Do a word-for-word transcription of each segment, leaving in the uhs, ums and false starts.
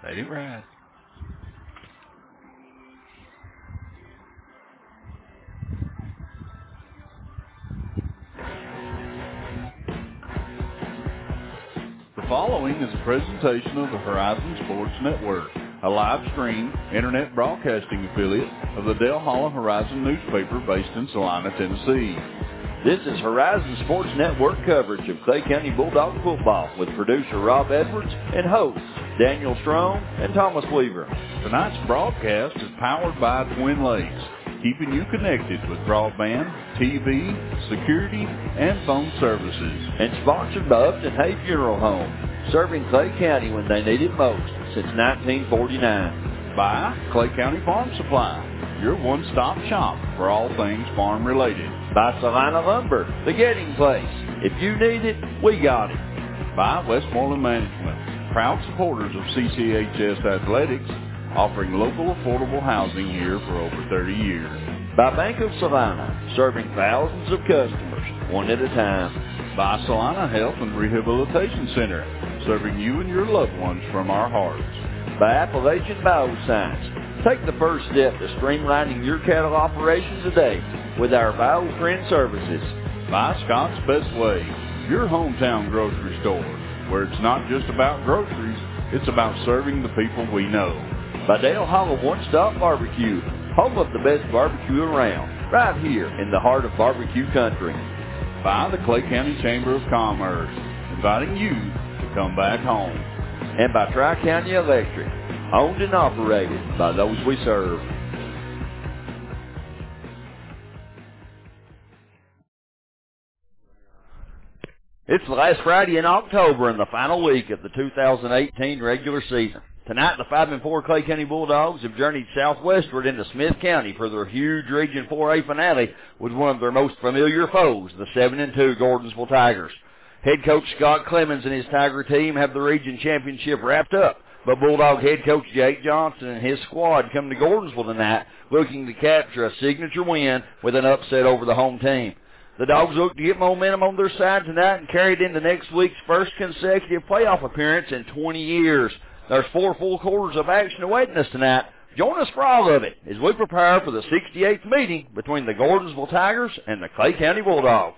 Let it ride. The following is a presentation of the Horizon Sports Network, a live stream internet broadcasting affiliate of the Dale Hollow Horizon newspaper based in Salina, Tennessee. This is Horizon Sports Network coverage of Clay County Bulldog football with producer Rob Edwards and hosts Daniel Strong and Thomas Weaver. Tonight's broadcast is powered by Twin Lakes, keeping you connected with broadband, T V, security, and phone services. And sponsored by Upton Hay Funeral Home, serving Clay County when they need it most since nineteen forty-nine. By Clay County Farm Supply, your one-stop shop for all things farm-related. By Salina Lumber, the getting place. If you need it, we got it. By Westmoreland Management, proud supporters of C C H S Athletics, offering local affordable housing here for over thirty years. By Bank of Salina, serving thousands of customers, one at a time. By Salina Health and Rehabilitation Center, serving you and your loved ones from our hearts. By Appalachian Bioscience, take the first step to streamlining your cattle operation today with our BioTrend services. By Scott's Best Way, your hometown grocery store, where it's not just about groceries, it's about serving the people we know. By Dale Hollow One-Stop Barbecue, home of the best barbecue around, right here in the heart of barbecue country. By the Clay County Chamber of Commerce, inviting you to come back home. And by Tri-County Electric, owned and operated by those we serve. It's the last Friday in October and the final week of the two thousand eighteen regular season. Tonight, the five and four Clay County Bulldogs have journeyed southwestward into Smith County for their huge Region four A finale with one of their most familiar foes, the seven and two Gordonsville Tigers. Head coach Scott Clemens and his Tiger team have the region championship wrapped up, but Bulldog head coach Jake Johnson and his squad come to Gordonsville tonight looking to capture a signature win with an upset over the home team. The Dogs look to get momentum on their side tonight and carry it into next week's first consecutive playoff appearance in twenty years. There's four full quarters of action awaiting us tonight. Join us for all of it as we prepare for the sixty-eighth meeting between the Gordonsville Tigers and the Clay County Bulldogs.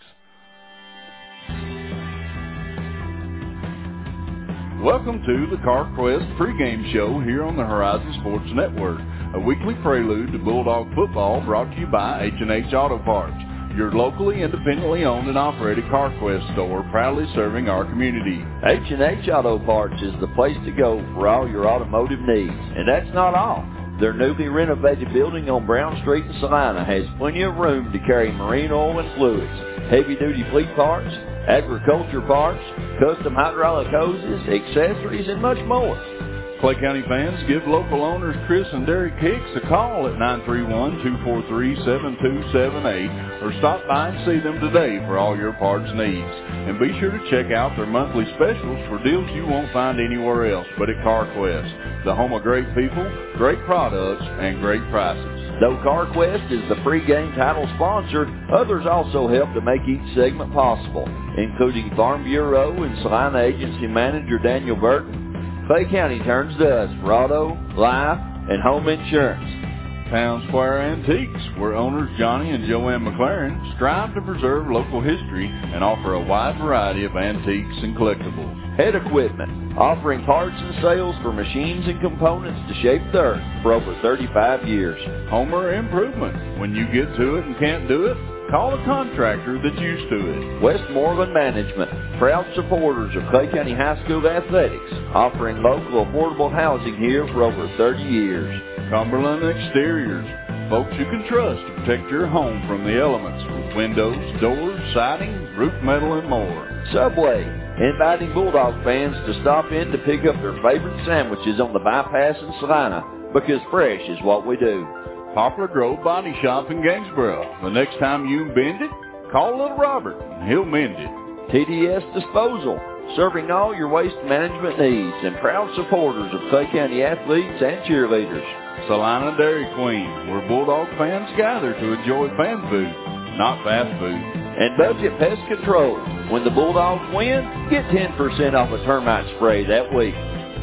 Welcome to the CarQuest pregame show here on the Horizon Sports Network, a weekly prelude to Bulldog football brought to you by H and H Auto Parts, your locally independently owned and operated CarQuest store proudly serving our community. H and H Auto Parts is the place to go for all your automotive needs. And that's not all. Their newly renovated building on Brown Street in Salina has plenty of room to carry marine oil and fluids, heavy-duty fleet parts, agriculture parts, custom hydraulic hoses, accessories, and much more. Clay County fans, give local owners Chris and Derek Hicks a call at nine three one, two four three, seven two seven eight or stop by and see them today for all your parts needs. And be sure to check out their monthly specials for deals you won't find anywhere else but at CarQuest, the home of great people, great products, and great prices. Though CarQuest is the pregame title sponsor, others also help to make each segment possible, including Farm Bureau and Salina Agency Manager Daniel Burton. Clay County turns to us for auto, life, and home insurance. Town Square Antiques, where owners Johnny and Joanne McLaren strive to preserve local history and offer a wide variety of antiques and collectibles. Head Equipment, offering parts and sales for machines and components to shape the earth for over thirty-five years. Homer Improvement, when you get to it and can't do it, call a contractor that's used to it. Westmoreland Management, proud supporters of Clay County High School athletics, offering local affordable housing here for over thirty years. Cumberland Exteriors, folks you can trust to protect your home from the elements with windows, doors, siding, roof metal, and more. Subway, inviting Bulldog fans to stop in to pick up their favorite sandwiches on the bypass in Salina, because fresh is what we do. Poplar Grove Body Shop in Gainsboro. The next time you bend it, call little Robert and he'll mend it. T D S Disposal, serving all your waste management needs and proud supporters of Clay County athletes and cheerleaders. Salina Dairy Queen, where Bulldog fans gather to enjoy fan food, not fast food. And Budget Pest Control. When the Bulldogs win, get ten percent off a termite spray that week.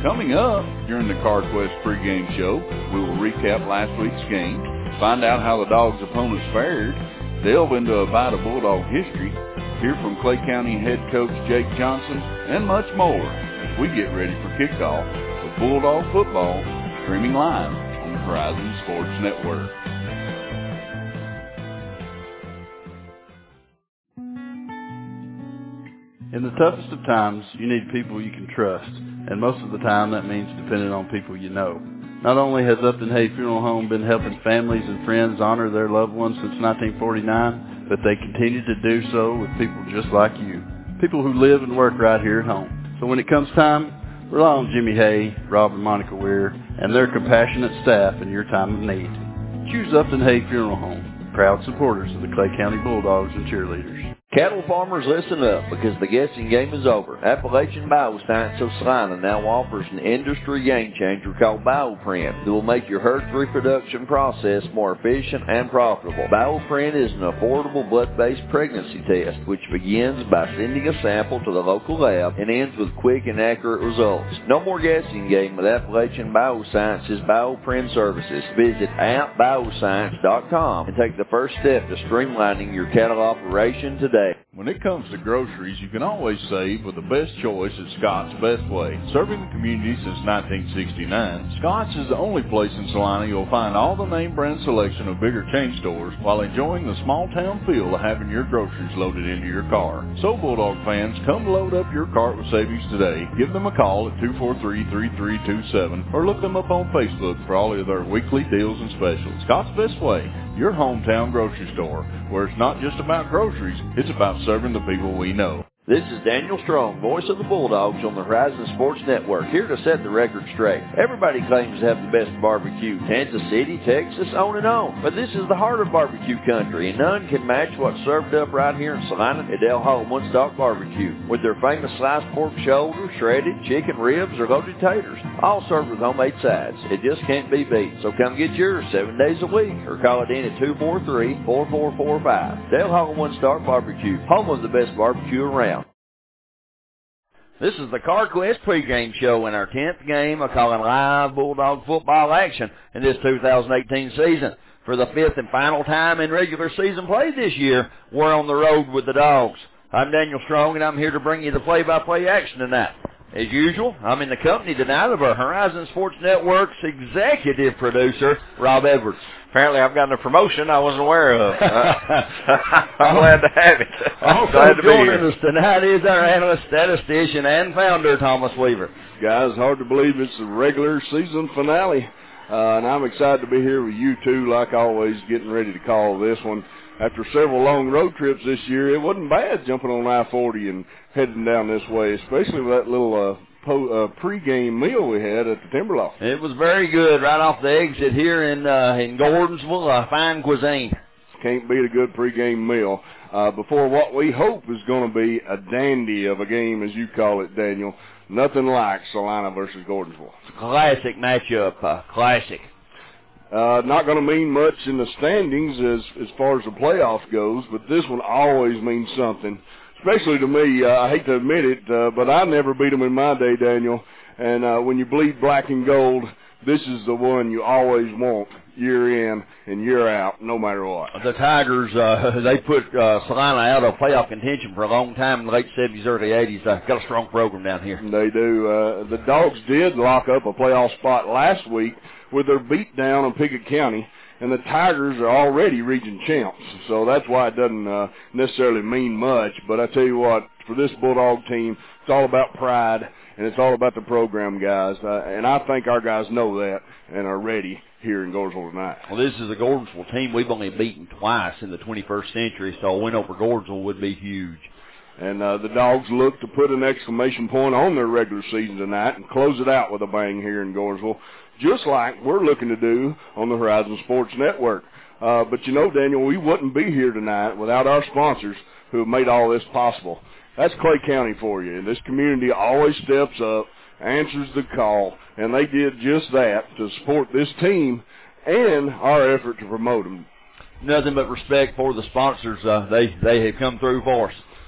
Coming up during the CarQuest pregame show, we will recap last week's game, find out how the Dogs' opponents fared, delve into a bite of Bulldog history, hear from Clay County head coach Jake Johnson, and much more as we get ready for kickoff with Bulldog football streaming live on the Horizon Sports Network. In the toughest of times, you need people you can trust, and most of the time that means depending on people you know. Not only has Upton Hay Funeral Home been helping families and friends honor their loved ones since nineteen forty-nine, but they continue to do so with people just like you, people who live and work right here at home. So when it comes time, rely on Jimmy Hay, Rob and Monica Weir, and their compassionate staff in your time of need. Choose Upton Hay Funeral Home, proud supporters of the Clay County Bulldogs and cheerleaders. Cattle farmers, listen up, because the guessing game is over. Appalachian Bioscience of Salina now offers an industry game changer called BioPrint that will make your herd's reproduction process more efficient and profitable. BioPrint is an affordable blood-based pregnancy test, which begins by sending a sample to the local lab and ends with quick and accurate results. No more guessing game with Appalachian Bioscience's BioPrint services. Visit app bioscience dot com and take the first step to streamlining your cattle operation today. When it comes to groceries, you can always save with the best choice at Scott's Best Way. Serving the community since nineteen sixty-nine, Scott's is the only place in Salina you'll find all the name brand selection of bigger chain stores while enjoying the small town feel of having your groceries loaded into your car. So Bulldog fans, come load up your cart with savings today. Give them a call at two four three, three three two seven or look them up on Facebook for all of their weekly deals and specials. Scott's Best Way, your hometown grocery store, where it's not just about groceries, it's about serving the people we know. This is Daniel Strong, voice of the Bulldogs on the Horizon Sports Network, here to set the record straight. Everybody claims to have the best barbecue, Kansas City, Texas, on and on. But this is the heart of barbecue country, and none can match what's served up right here in Salina at Del Hall One Stock Barbecue, with their famous sliced pork shoulder, shredded chicken ribs, or loaded taters, all served with homemade sides. It just can't be beat. So come get yours seven days a week, or call it in at two four three, four four four five. Del Hall One Stock Barbecue, home of the best barbecue around. This is the CarQuest pregame show in our tenth game of calling live Bulldog football action in this two thousand eighteen season. For the fifth and final time in regular season play this year, we're on the road with the Dogs. I'm Daniel Strong, and I'm here to bring you the play-by-play action tonight. As usual, I'm in the company tonight of our Horizon Sports Network's executive producer, Rob Edwards. Apparently I've gotten a promotion I wasn't aware of. I'm glad to have it. Also glad to joining be here. us tonight is our analyst, statistician, and founder, Thomas Weaver. Guys, hard to believe it's the regular season finale, uh, and I'm excited to be here with you two, like always, getting ready to call this one. After several long road trips this year, it wasn't bad jumping on I forty and heading down this way, especially with that little uh, po- uh, pre-game meal we had at the Timberloft. It was very good right off the exit here in uh, in Gordonsville, uh, fine cuisine. Can't beat a good pre-game meal uh, before what we hope is going to be a dandy of a game, as you call it, Daniel. Nothing like Salina versus Gordonsville. It's a classic matchup, uh, classic. Uh, not going to mean much in the standings as, as far as the playoff goes, but this one always means something, especially to me. Uh, I hate to admit it, uh, but I never beat them in my day, Daniel. And uh, when you bleed black and gold, this is the one you always want year in and year out, no matter what. The Tigers, uh, they put uh, Salina out of playoff contention for a long time in the late seventies, early eighties. Uh, got a strong program down here. They do. Uh, the Dogs did lock up a playoff spot last week with their beat down in Pickett County, and the Tigers are already region champs. So that's why it doesn't uh, necessarily mean much. But I tell you what, for this Bulldog team, it's all about pride, and it's all about the program, guys. Uh, and I think our guys know that and are ready here in Gordonsville tonight. Well, this is a Gordonsville team we've only beaten twice in the twenty-first century, so a win over Gordonsville would be huge. And uh, the Dogs look to put an exclamation point on their regular season tonight and close it out with a bang here in Gordonsville, just like we're looking to do on the Horizon Sports Network. Uh, but you know, Daniel, we wouldn't be here tonight without our sponsors who have made all this possible. That's Clay County for you. And this community always steps up, answers the call, and they did just that to support this team and our effort to promote them. Nothing but respect for the sponsors. Uh, they, they have come through for us.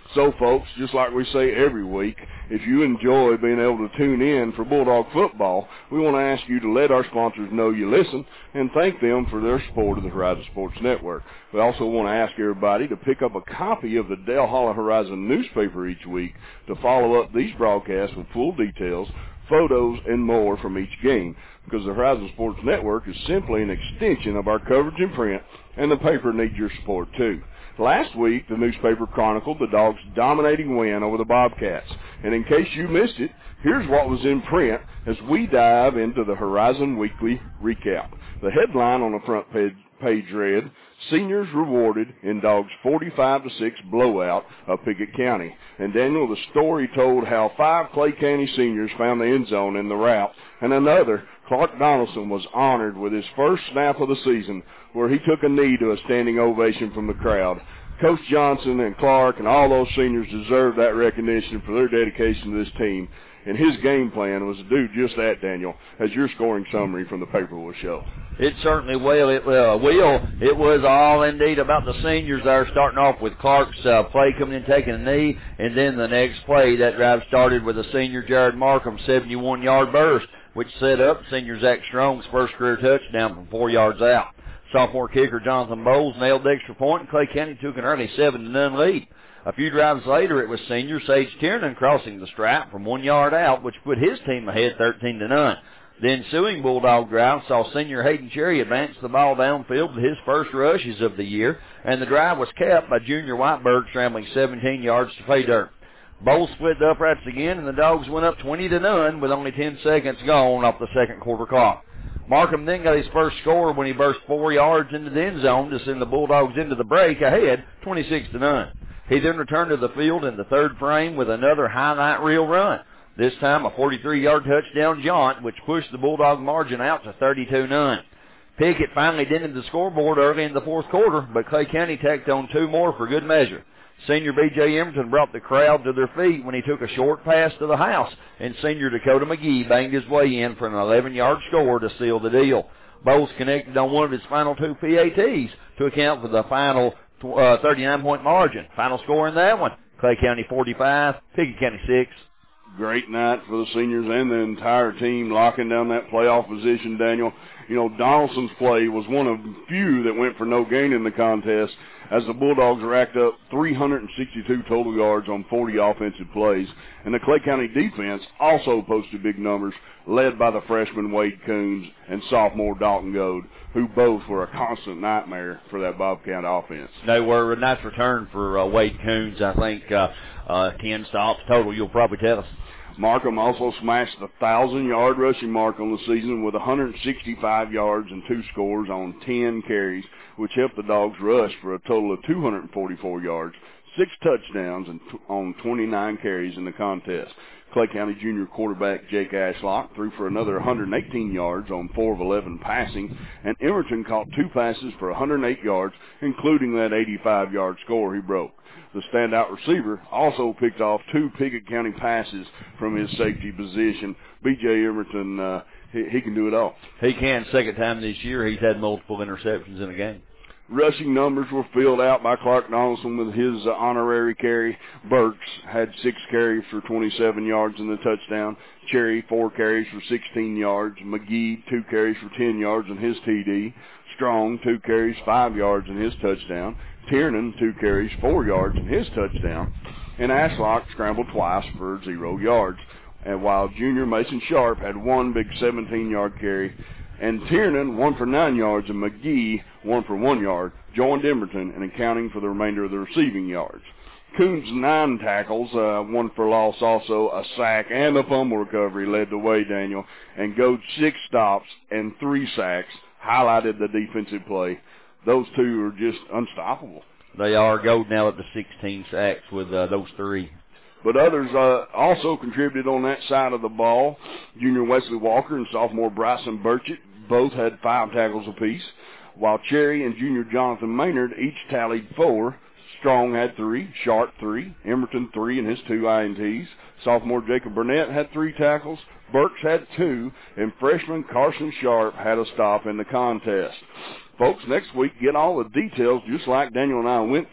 So, folks, just like we say every week, if you enjoy being able to tune in for Bulldog football, we want to ask you to let our sponsors know you listen and thank them for their support of the Horizon Sports Network. We also want to ask everybody to pick up a copy of the Dale Hollow Horizon newspaper each week to follow up these broadcasts with full details, photos, and more from each game, because the Horizon Sports Network is simply an extension of our coverage in print, and the paper needs your support too. Last week, the newspaper chronicled the Dogs' dominating win over the Bobcats. And in case you missed it, here's what was in print as we dive into the Horizon Weekly Recap. The headline on the front page, page read, Seniors Rewarded in Dogs' forty-five to six blowout of Pickett County. And Daniel, the story told how five Clay County seniors found the end zone in the rout, and another, Clark Donaldson, was honored with his first snap of the season, where he took a knee to a standing ovation from the crowd. Coach Johnson and Clark and all those seniors deserve that recognition for their dedication to this team, and his game plan was to do just that, Daniel, as your scoring summary from the paper will show. It certainly will. It uh, will. It was all indeed about the seniors there, starting off with Clark's uh, play coming in, taking a knee, and then the next play, that drive started with a senior, Jared Markham, seventy-one-yard burst, which set up senior Zach Strong's first career touchdown from four yards out. Sophomore kicker Jonathan Bowles nailed the extra point, and Clay County took an early seven to none lead. A few drives later, it was senior Sage Tiernan crossing the stripe from one yard out, which put his team ahead thirteen to none. The ensuing Bulldog drive saw senior Hayden Cherry advance the ball downfield with his first rushes of the year, and the drive was capped by junior Whiteberg scrambling seventeen yards to pay dirt. Bowles split the uprights again, and the Dogs went up twenty to none with only ten seconds gone off the second quarter clock. Markham then got his first score when he burst four yards into the end zone to send the Bulldogs into the break ahead twenty-six to none. He then returned to the field in the third frame with another highlight reel run. This time a forty-three-yard touchdown jaunt, which pushed the Bulldog margin out to thirty-two none. Pickett finally dented the scoreboard early in the fourth quarter, but Clay County tacked on two more for good measure. Senior B J Emerton brought the crowd to their feet when he took a short pass to the house, and senior Dakota McGee banged his way in for an eleven-yard score to seal the deal. Bowles connected on one of his final two P A Ts to account for the final uh, thirty-nine-point margin. Final score in that one, Clay County forty-five, Pickett County six. Great night for the seniors and the entire team locking down that playoff position, Daniel. You know, Donaldson's play was one of the few that went for no gain in the contest, as the Bulldogs racked up three hundred sixty-two total yards on forty offensive plays. And the Clay County defense also posted big numbers, led by the freshman Wade Coons and sophomore Dalton Goad, who both were a constant nightmare for that Bobcat offense. They were a nice return for uh, Wade Coons. I think uh, uh, ten stops total, you'll probably tell us. Markham also smashed the one thousand-yard rushing mark on the season with one hundred sixty-five yards and two scores on ten carries, which helped the Dogs rush for a total of two hundred forty-four yards, six touchdowns and t- on twenty-nine carries in the contest. Clay County junior quarterback Jake Ashlock threw for another one hundred eighteen yards on four of eleven passing, and Emerton caught two passes for one hundred eight yards, including that eighty-five-yard score he broke. The standout receiver also picked off two Pickett County passes from his safety position. B J Emerton, uh, he, he can do it all. He can. Second time this year he's had multiple interceptions in a game. Rushing numbers were filled out by Clark Donaldson with his uh, honorary carry. Burks had six carries for twenty-seven yards in the touchdown. Cherry, four carries for sixteen yards. McGee, two carries for ten yards in his T D. Strong, two carries, five yards in his touchdown. Tiernan, two carries, four yards in his touchdown. And Ashlock scrambled twice for zero yards. And while junior Mason Sharp had one big seventeen-yard carry, and Tiernan, one for nine yards, and McGee, one for one yard, joined Emerton in accounting for the remainder of the receiving yards. Coons' nine tackles, uh, one for loss also, a sack, and a fumble recovery led the way, Daniel. And Goad's six stops and three sacks highlighted the defensive play. Those two are just unstoppable. They are. Goad now up to sixteen sacks with uh, those three. But others uh, also contributed on that side of the ball. Junior Wesley Walker and sophomore Bryson Burchett both had five tackles apiece, while Cherry and junior Jonathan Maynard each tallied four. Strong had three, Sharp three, Emerton three in his two I N Ts. Sophomore Jacob Burnett had three tackles, Burks had two, and freshman Carson Sharp had a stop in the contest. Folks, next week, get all the details just like Daniel and I went through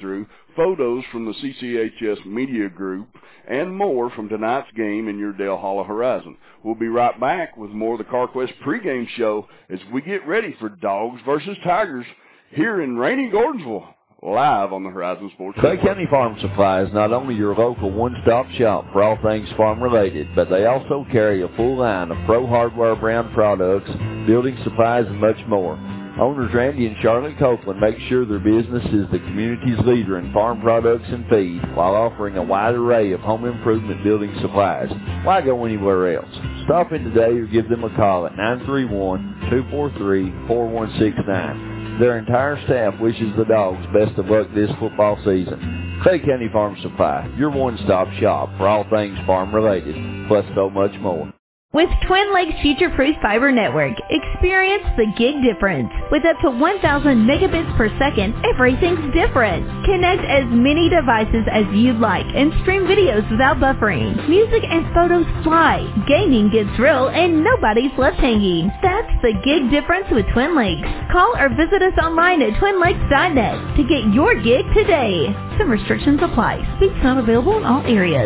photos from the C C H S Media Group, and more from tonight's game in your Dale Hollow Horizon. We'll be right back with more of the CarQuest pregame show as we get ready for Dogs versus Tigers here in rainy Gordonsville, live on the Horizon Sports Clay Network. County Farm Supply is not only your local one-stop shop for all things farm-related, but they also carry a full line of Pro Hardware brand products, building supplies, and much more. Owners Randy and Charlotte Copeland make sure their business is the community's leader in farm products and feed while offering a wide array of home improvement building supplies. Why go anywhere else? Stop in today or give them a call at nine three one, two four three, four one six nine. Their entire staff wishes the Dogs best of luck this football season. Clay County Farm Supply, your one-stop shop for all things farm-related, plus so much more. With Twin Lakes Future-Proof Fiber Network, experience the gig difference. With up to one thousand megabits per second, everything's different. Connect as many devices as you'd like and stream videos without buffering. Music and photos fly, gaming gets real, and nobody's left hanging. That's the gig difference with Twin Lakes. Call or visit us online at twin lakes dot net to get your gig today. Some restrictions apply. Speeds not available in all areas.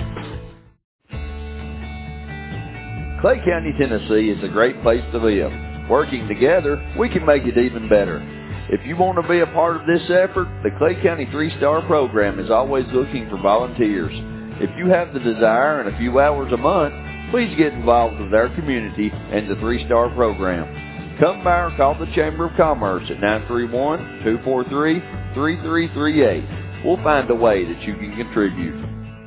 Clay County, Tennessee is a great place to live. Working together, we can make it even better. If you want to be a part of this effort, the Clay County three-star program is always looking for volunteers. If you have the desire and a few hours a month, please get involved with our community and the three-star program. Come by or call the Chamber of Commerce at nine three one, two four three, three three three eight. We'll find a way that you can contribute.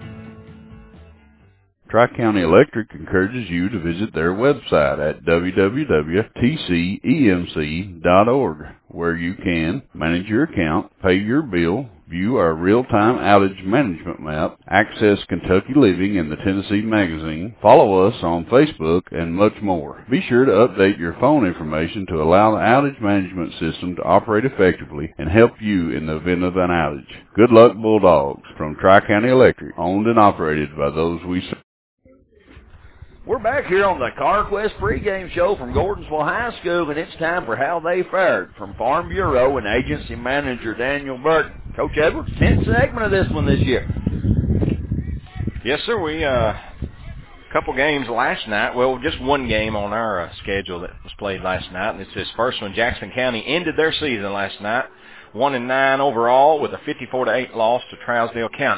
Tri-County Electric encourages you to visit their website at w w w dot t c e m c dot org, where you can manage your account, pay your bill, view our real-time outage management map, access Kentucky Living and the Tennessee Magazine, follow us on Facebook, and much more. Be sure to update your phone information to allow the outage management system to operate effectively and help you in the event of an outage. Good luck, Bulldogs, from Tri-County Electric, owned and operated by those we serve. We're back here on the CarQuest pregame show from Gordonsville High School, and it's time for How They Fared from Farm Bureau and Agency Manager Daniel Burton. Coach Edwards, tenth segment of this one this year. Yes, sir. We uh, a couple games last night. Well, just one game on our uh, schedule that was played last night, and it's this first one. Jackson County ended their season last night, one and nine overall, with a fifty-four to eight loss to Trousdale County.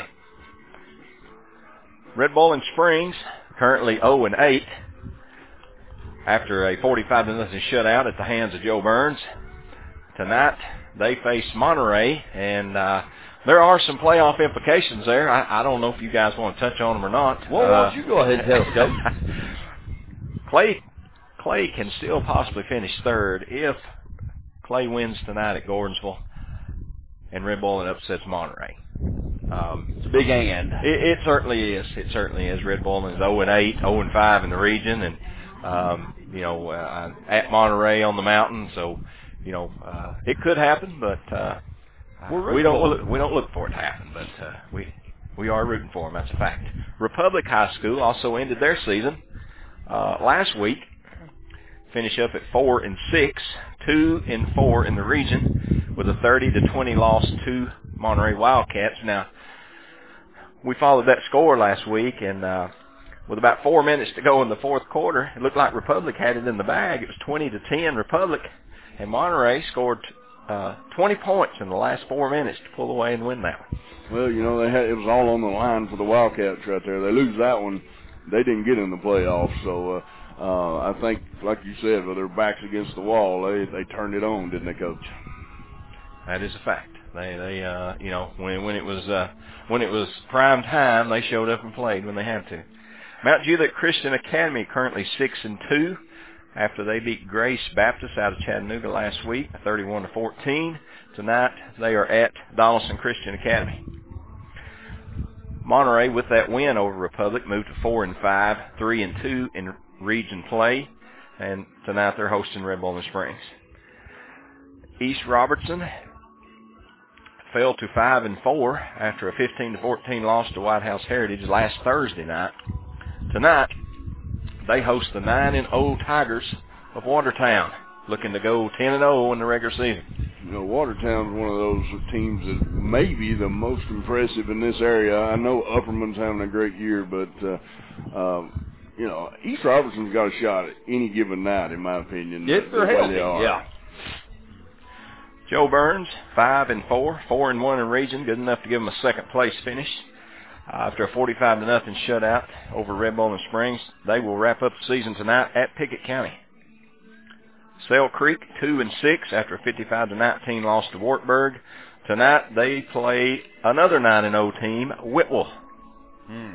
Red Bowling Springs currently oh and eight after a forty-five to nothing shutout at the hands of Joe Burns. Tonight they face Monterey, and uh, there are some playoff implications there. I, I don't know if you guys want to touch on them or not. Well, why don't you go ahead and tell us, Coach? Clay, Clay can still possibly finish third if Clay wins tonight at Gordonsville and Red Bowling upsets Monterey. Um, it's a big and. It, it certainly is. It certainly is. Red Bowling is oh and eight, oh and five in the region, and um, you know, uh, at Monterey on the mountain. So, you know, uh, it could happen, but uh, we don't look, we don't look for it to happen. But uh, we we are rooting for them. That's a fact. Republic High School also ended their season uh, last week. Finish up at four and six, two and four in the region, with a thirty to twenty loss to Monterey Wildcats. Now, we followed that score last week, and uh, with about four minutes to go in the fourth quarter, it looked like Republic had it in the bag. It was twenty to ten Republic, and Monterey scored uh, twenty points in the last four minutes to pull away and win that one. Well, you know, they had, it was all on the line for the Wildcats right there. They lose that one, they didn't get in the playoffs. So uh, uh, I think, like you said, with their backs against the wall, they they turned it on, didn't they, Coach? That is a fact. They, they, uh, you know, when when it was uh, when it was prime time, they showed up and played when they had to. Mount Juliet Christian Academy currently six and two after they beat Grace Baptist out of Chattanooga last week, thirty-one to fourteen. Tonight they are at Donaldson Christian Academy. Monterey, with that win over Republic, moved to four and five, three and two in region play, and tonight they're hosting Red Bowling Springs. East Robertson fell to five and four after a fifteen to fourteen loss to White House Heritage last Thursday night. Tonight, they host the nine and oh Tigers of Watertown, looking to go ten and oh in the regular season. you know, Watertown's one of those teams that may be the most impressive in this area. I know Upperman's having a great year, but, uh, um, you know, East Robertson's got a shot at any given night, in my opinion. If they're healthy, they are. yeah. Joe Burns, five and four, four and one in region, good enough to give them a second place finish. Uh, after a forty-five to nothing shutout over Red Bowling Springs, they will wrap up the season tonight at Pickett County. Sale Creek, two and six after a fifty-five to nineteen loss to Wartburg. Tonight they play another nine and oh team, Whitwell. Hmm.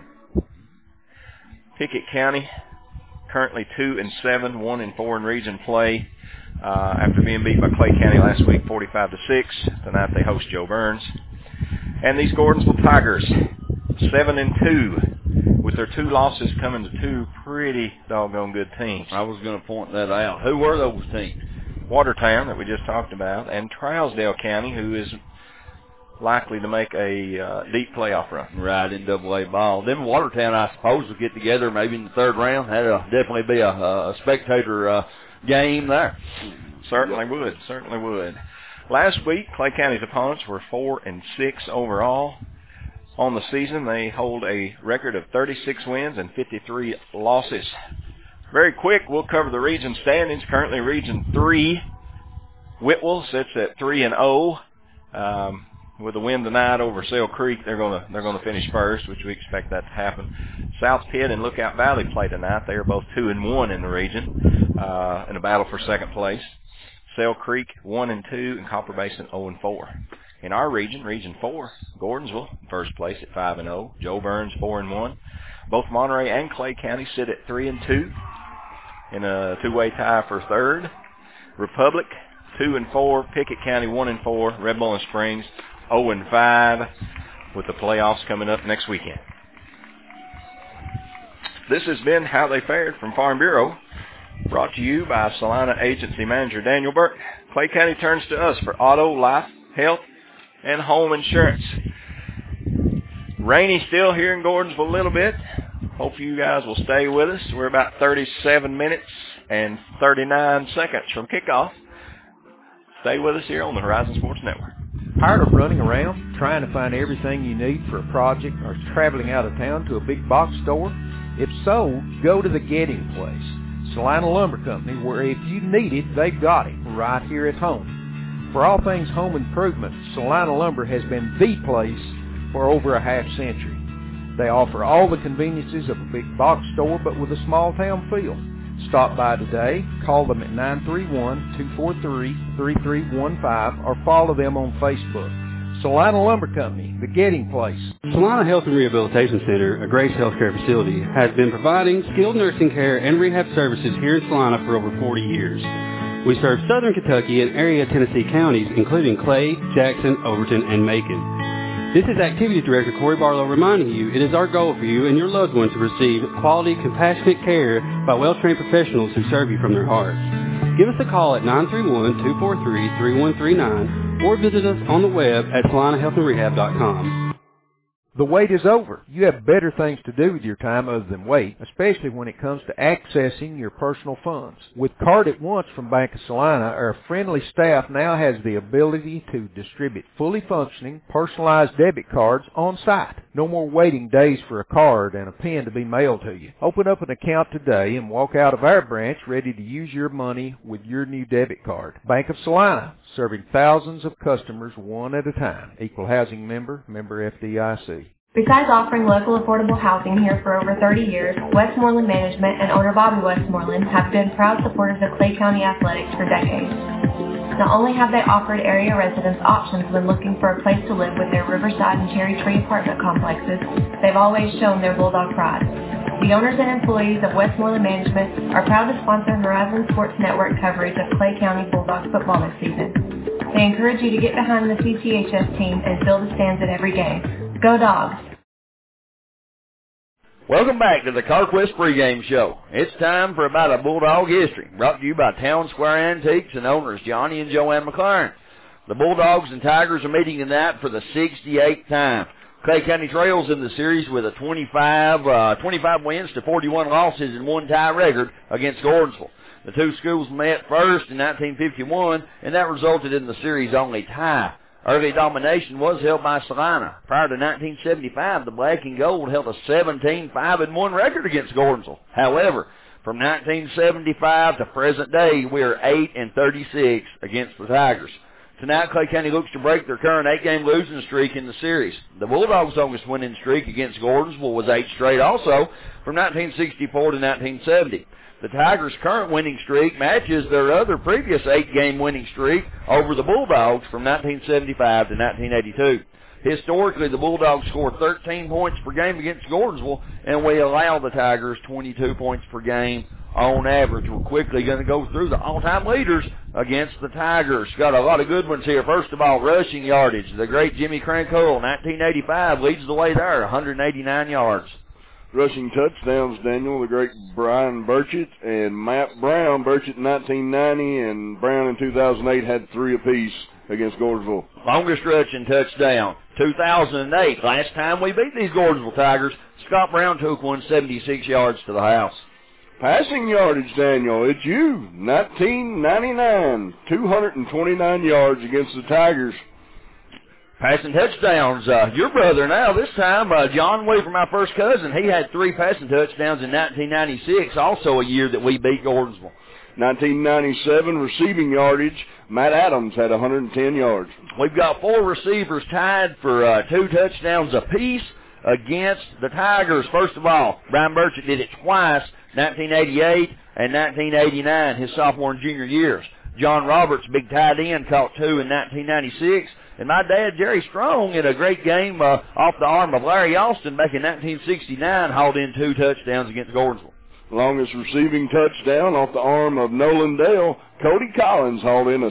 Pickett County, currently two and seven, one and four in region play. Uh, after being beat by Clay County last week, forty-five to six. Tonight they host Joe Burns. And these Gordonsville Tigers, seven and two, with their two losses coming to two pretty doggone good teams. I was going to point that out. Who were those teams? Watertown, that we just talked about, and Trousdale County, who is likely to make a uh, deep playoff run. Right, in double A ball. Then Watertown, I suppose, will get together maybe in the third round. That'll definitely be a, a spectator uh, game there. Certainly would, certainly would. Last week, Clay County's opponents were four and six overall. On the season, they hold a record of thirty-six wins and fifty-three losses. Very quick, we'll cover the region standings. Currently, Region three, Whitwell sits at three and oh. Um, with a win tonight over Sale Creek, they're going to they're going to finish first, which we expect that to happen. South Pitt and Lookout Valley play tonight. They are both two and one in the region uh, in a battle for second place. Sale Creek one and two, and Copper Basin zero and four. In our region, Region four, Gordonsville first place at five and oh. Joe Burns four and one. Both Monterey and Clay County sit at three and two in a two-way tie for third. Republic two and four. Pickett County one and four. Red Bowling Springs zero and five, with the playoffs coming up next weekend. This has been How They Fared from Farm Bureau, brought to you by Salina Agency Manager Daniel Burke. Clay County turns to us for auto, life, health, and home insurance. Rainy still here in Gordonsville a little bit. Hope you guys will stay with us. We're about thirty-seven minutes and thirty-nine seconds from kickoff. Stay with us here on the Horizon Sports Network. Tired of running around, trying to find everything you need for a project, or traveling out of town to a big box store? If so, go to the Getting Place, Salina Lumber Company, where if you need it, they've got it right here at home. For all things home improvement, Salina Lumber has been the place for over a half century. They offer all the conveniences of a big box store, but with a small town feel. Stop by today, call them at nine three one, two four three, three three one five, or follow them on Facebook. Salina Lumber Company, the Getting Place. Salina Health and Rehabilitation Center, a Grace Healthcare facility, has been providing skilled nursing care and rehab services here in Salina for over forty years. We serve southern Kentucky and area Tennessee counties, including Clay, Jackson, Overton, and Macon. This is Activity Director Corey Barlow reminding you it is our goal for you and your loved one to receive quality, compassionate care by well-trained professionals who serve you from their hearts. Give us a call at nine three one, two four three, three one three nine or visit us on the web at salina health and rehab dot com. The wait is over. You have better things to do with your time other than wait, especially when it comes to accessing your personal funds. With Card at Once from Bank of Salina, our friendly staff now has the ability to distribute fully functioning, personalized debit cards on site. No more waiting days for a card and a pen to be mailed to you. Open up an account today and walk out of our branch ready to use your money with your new debit card. Bank of Salina, serving thousands of customers one at a time. Equal housing member, member F D I C. Besides offering local affordable housing here for over thirty years, Westmoreland Management and owner Bobby Westmoreland have been proud supporters of Clay County athletics for decades. Not only have they offered area residents options when looking for a place to live with their Riverside and Cherry Tree apartment complexes, they've always shown their Bulldog pride. The owners and employees of Westmoreland Management are proud to sponsor Horizon Sports Network coverage of Clay County Bulldogs football this season. They encourage you to get behind the C C H S team and fill the stands at every game. Go Dogs! Welcome back to the CarQuest pregame show. It's time for About a Bulldog History, brought to you by Town Square Antiques and owners Johnny and Joanne McLaren. The Bulldogs and Tigers are meeting tonight for the sixty-eighth time. Clay County trails in the series with a twenty-five, uh, twenty-five wins to forty-one losses and one tie record against Gordonsville. The two schools met first in nineteen fifty-one, and that resulted in the series-only tie. Early domination was held by Salina. Prior to nineteen seventy-five, the Black and Gold held a seventeen five and one record against Gordonsville. However, from nineteen seventy-five to present day, we are eight and thirty-six against the Tigers. Tonight, Clay County looks to break their current eight-game losing streak in the series. The Bulldogs' longest winning streak against Gordonsville was eight straight also, from nineteen sixty-four to nineteen seventy. The Tigers' current winning streak matches their other previous eight-game winning streak over the Bulldogs from nineteen seventy-five to nineteen eighty-two. Historically, the Bulldogs score thirteen points per game against Gordonsville, and we allow the Tigers twenty-two points per game on average. We're quickly going to go through the all-time leaders against the Tigers. Got a lot of good ones here. First of all, rushing yardage. The great Jimmy Crankhull, nineteen eighty-five, leads the way there, one hundred eighty-nine yards. Rushing touchdowns, Daniel, the great Brian Burchett and Matt Brown. Burchett in nineteen ninety and Brown in two thousand eight had three apiece against Gordonsville. Longest rushing touchdown, two thousand eight. Last time we beat these Gordonsville Tigers, Scott Brown took one seventy-six yards to the house. Passing yardage, Daniel, it's you. nineteen ninety-nine, two hundred twenty-nine yards against the Tigers. Passing touchdowns, uh, your brother now, this time, uh, John Weaver, my first cousin, he had three passing touchdowns in nineteen ninety-six, also a year that we beat Gordonsville. nineteen ninety-seven, receiving yardage, Matt Adams had one hundred ten yards. We've got four receivers tied for uh, two touchdowns apiece against the Tigers. First of all, Brian Burchett did it twice, nineteen eighty-eight and nineteen eighty-nine, his sophomore and junior years. John Roberts, big tight end, caught two in nineteen ninety-six. And my dad, Jerry Strong, in a great game uh, off the arm of Larry Austin back in nineteen sixty-nine, hauled in two touchdowns against Gordonsville. Longest receiving touchdown off the arm of Nolan Dale, Cody Collins hauled in a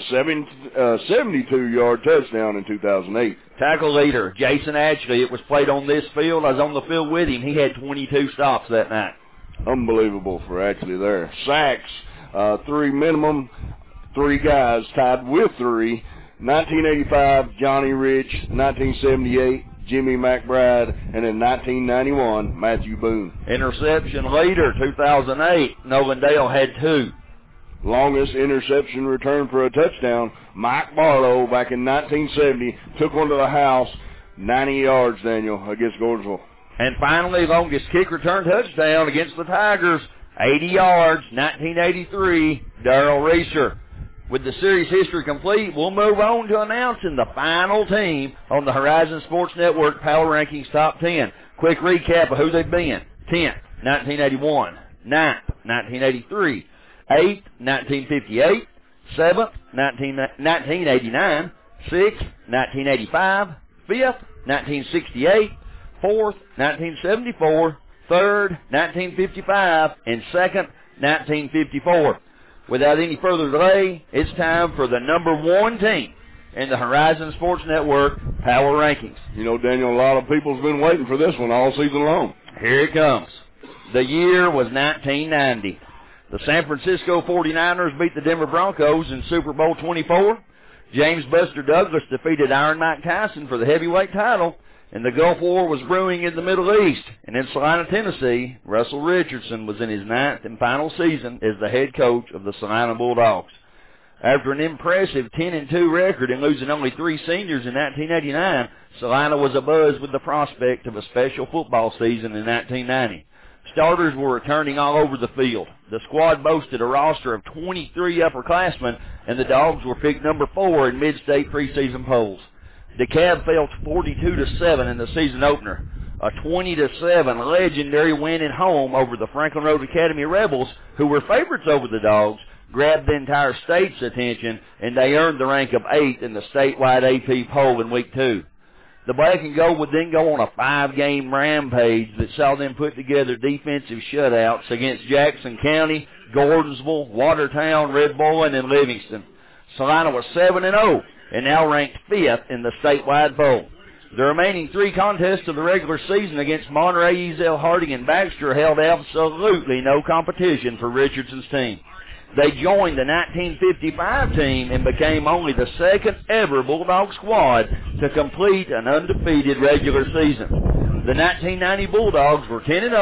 seventy-two-yard touchdown in two thousand eight. Tackle leader, Jason Ashley. It was played on this field. I was on the field with him. He had twenty-two stops that night. Unbelievable for Ashley there. Sacks, uh, three minimum, three guys tied with three. nineteen eighty-five, Johnny Rich. nineteen seventy-eight, Jimmy McBride. And in nineteen ninety-one, Matthew Boone. Interception leader, two thousand eight, Nolan Dale had two. Longest interception return for a touchdown, Mike Barlow back in nineteen seventy, took one to the house, ninety yards, Daniel, against Gordonsville. And finally, longest kick return touchdown against the Tigers, eighty yards, nineteen eighty-three, Darrell Reeser. With the series history complete, we'll move on to announcing the final team on the Horizon Sports Network Power Rankings Top ten. Quick recap of who they've been. tenth, nineteen eighty-one. ninth, nineteen eighty-three. eighth, nineteen fifty-eight. seventh, nineteen eighty-nine. sixth, nineteen eighty-five. fifth, nineteen sixty-eight. fourth, nineteen seventy-four. third, nineteen fifty-five. And second, nineteen fifty-four. Without any further delay, it's time for the number one team in the Horizon Sports Network Power Rankings. You know, Daniel, a lot of people's been waiting for this one all season long. Here it comes. The year was nineteen ninety. The San Francisco forty-niners beat the Denver Broncos in Super Bowl twenty-four. James Buster Douglas defeated Iron Mike Tyson for the heavyweight title. And the Gulf War was brewing in the Middle East. And in Salina, Tennessee, Russell Richardson was in his ninth and final season as the head coach of the Salina Bulldogs. After an impressive ten and two record and losing only three seniors in nineteen eighty-nine, Salina was abuzz with the prospect of a special football season in nineteen ninety. Starters were returning all over the field. The squad boasted a roster of twenty-three upperclassmen, and the Dogs were picked number four in mid-state preseason polls. DeKalb fell forty-two to seven in the season opener. A twenty to seven legendary win at home over the Franklin Road Academy Rebels, who were favorites over the Dogs, grabbed the entire state's attention, and they earned the rank of eighth in the statewide A P poll in week two. The Black and Gold would then go on a five-game rampage that saw them put together defensive shutouts against Jackson County, Gordonsville, Watertown, Red Boiling, and Livingston. Salina was seven and oh. And now ranked fifth in the statewide poll. The remaining three contests of the regular season against Monterey, Eazell, Harding, and Baxter held absolutely no competition for Richardson's team. They joined the nineteen fifty-five team and became only the second ever Bulldog squad to complete an undefeated regular season. The nineteen ninety Bulldogs were ten and oh,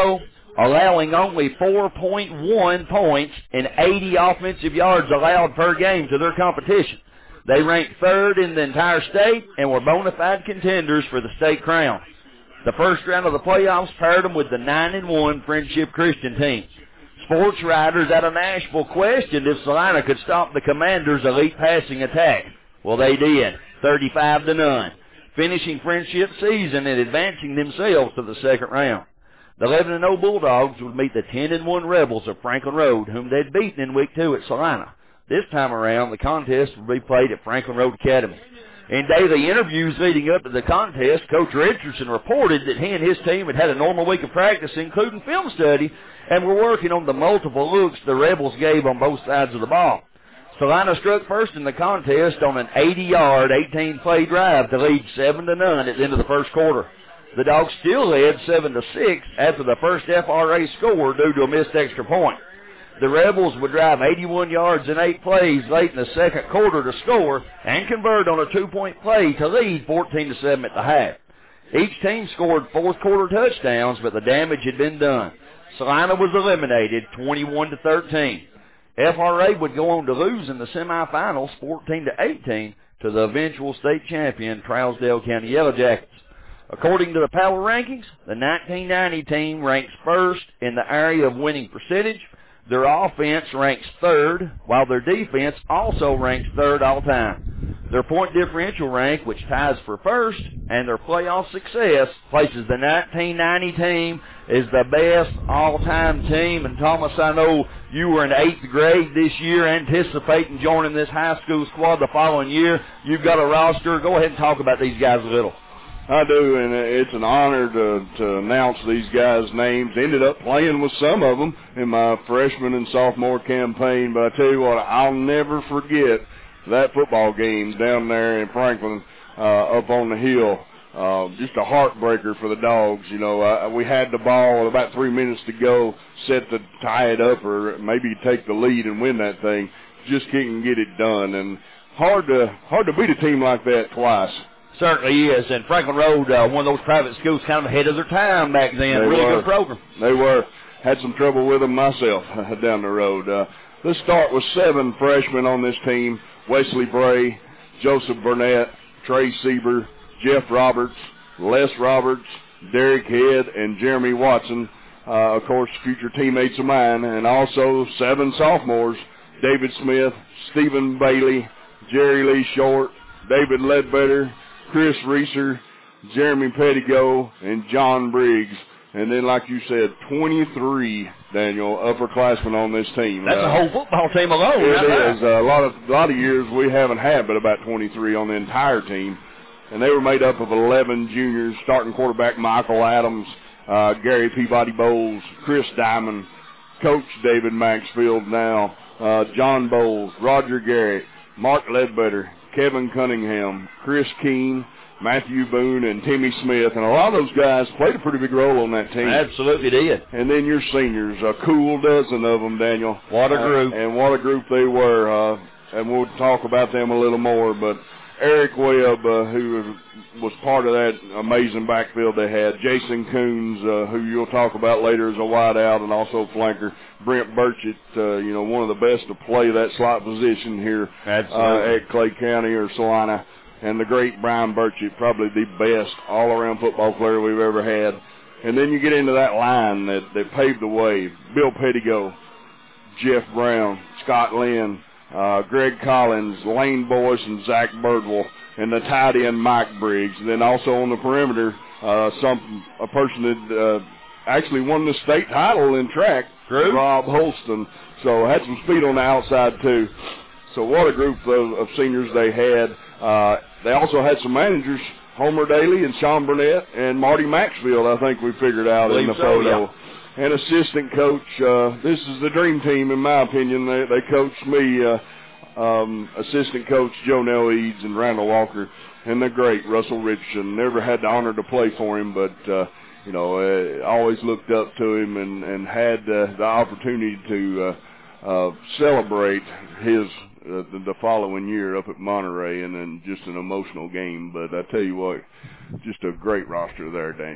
allowing only four point one points and eighty offensive yards allowed per game to their competition. They ranked third in the entire state and were bona fide contenders for the state crown. The first round of the playoffs paired them with the nine and one Friendship Christian team. Sports writers out of Nashville questioned if Salina could stop the Commanders' elite passing attack. Well, they did, thirty-five to none, finishing Friendship's season and advancing themselves to the second round. The eleven and oh Bulldogs would meet the ten and one Rebels of Franklin Road, whom they'd beaten in week two at Salina. This time around, the contest would be played at Franklin Road Academy. In daily interviews leading up to the contest, Coach Richardson reported that he and his team had had a normal week of practice, including film study, and were working on the multiple looks the Rebels gave on both sides of the ball. Salina struck first in the contest on an eighty-yard, eighteen-play drive to lead seven to none at the end of the first quarter. The Dogs still led seven to six after the first F R A score due to a missed extra point. The Rebels would drive eighty-one yards in eight plays late in the second quarter to score and convert on a two-point play to lead fourteen to seven at the half. Each team scored fourth quarter touchdowns, but the damage had been done. Salina was eliminated twenty-one to thirteen. F R A would go on to lose in the semifinals fourteen to eighteen to the eventual state champion Trousdale County Yellow Jackets. According to the power rankings, the nineteen ninety team ranks first in the area of winning percentage. Their offense ranks third, while their defense also ranks third all time. Their point differential rank, which ties for first, and their playoff success places the nineteen ninety team as the best all-time team. And Thomas, I know you were in eighth grade this year, anticipating joining this high school squad the following year. You've got a roster. Go ahead and talk about these guys a little. I do, and it's an honor to, to announce these guys' names. Ended up playing with some of them in my freshman and sophomore campaign, but I tell you what, I'll never forget that football game down there in Franklin, uh, up on the hill. Uh, just a heartbreaker for the Dogs. You know, uh, we had the ball with about three minutes to go, set to tie it up or maybe take the lead and win that thing. Just couldn't get it done, and hard to hard to beat a team like that twice. Certainly is, and Franklin Road, uh, one of those private schools kind of ahead of their time back then. They really were. Good program. They were. Had some trouble with them myself down the road. Uh, let's start with seven freshmen on this team: Wesley Bray, Joseph Burnett, Trey Sieber, Jeff Roberts, Les Roberts, Derek Head, and Jeremy Watson. Uh, of course, future teammates of mine, and also seven sophomores: David Smith, Stephen Bailey, Jerry Lee Short, David Ledbetter, Chris Reeser, Jeremy Pettigo, and John Briggs. And then, like you said, twenty-three, Daniel, upperclassmen on this team. That's uh, a whole football team alone. It is. Uh, a lot of a lot of years we haven't had but about twenty-three on the entire team. And they were made up of eleven juniors, starting quarterback Michael Adams, uh, Gary Peabody Bowles, Chris Diamond, Coach David Maxfield now, uh, John Bowles, Roger Garrett, Mark Ledbetter, Kevin Cunningham, Chris Keene, Matthew Boone, and Timmy Smith. And a lot of those guys played a pretty big role on that team. Absolutely did. And then your seniors, a cool dozen of them, Daniel. What a group. Uh, and what a group they were. Uh, and we'll talk about them a little more. But Eric Webb, uh, who was part of that amazing backfield they had. Jason Coons, uh, who you'll talk about later as a wideout and also flanker. Brent Burchett, uh, you know, one of the best to play that slot position here uh, at Clay County or Salina. And the great Brian Burchett, probably the best all-around football player we've ever had. And then you get into that line that, that paved the way. Bill Pettigo, Jeff Brown, Scott Lynn, uh, Greg Collins, Lane Boyce, and Zach Birdwell, and the tight end Mike Briggs. And then also on the perimeter, uh, some a person that uh, actually won the state title in track, True. Rob Holston. So had some speed on the outside too. So what a group of, of seniors they had. Uh, they also had some managers, Homer Daly and Sean Burnett and Marty Maxfield, I think we figured out in the so, photo. Yeah. And assistant coach, uh, this is the dream team in my opinion. They, they coached me, uh, um, assistant coach Joe Nell Eads and Randall Walker, and the great Russell Richardson. Never had the honor to play for him, but, uh, you know, uh, always looked up to him and, and had uh, the opportunity to uh, uh, celebrate his Uh, the, the following year up at Monterey, and then just an emotional game. But I tell you what, just a great roster there, Daniel.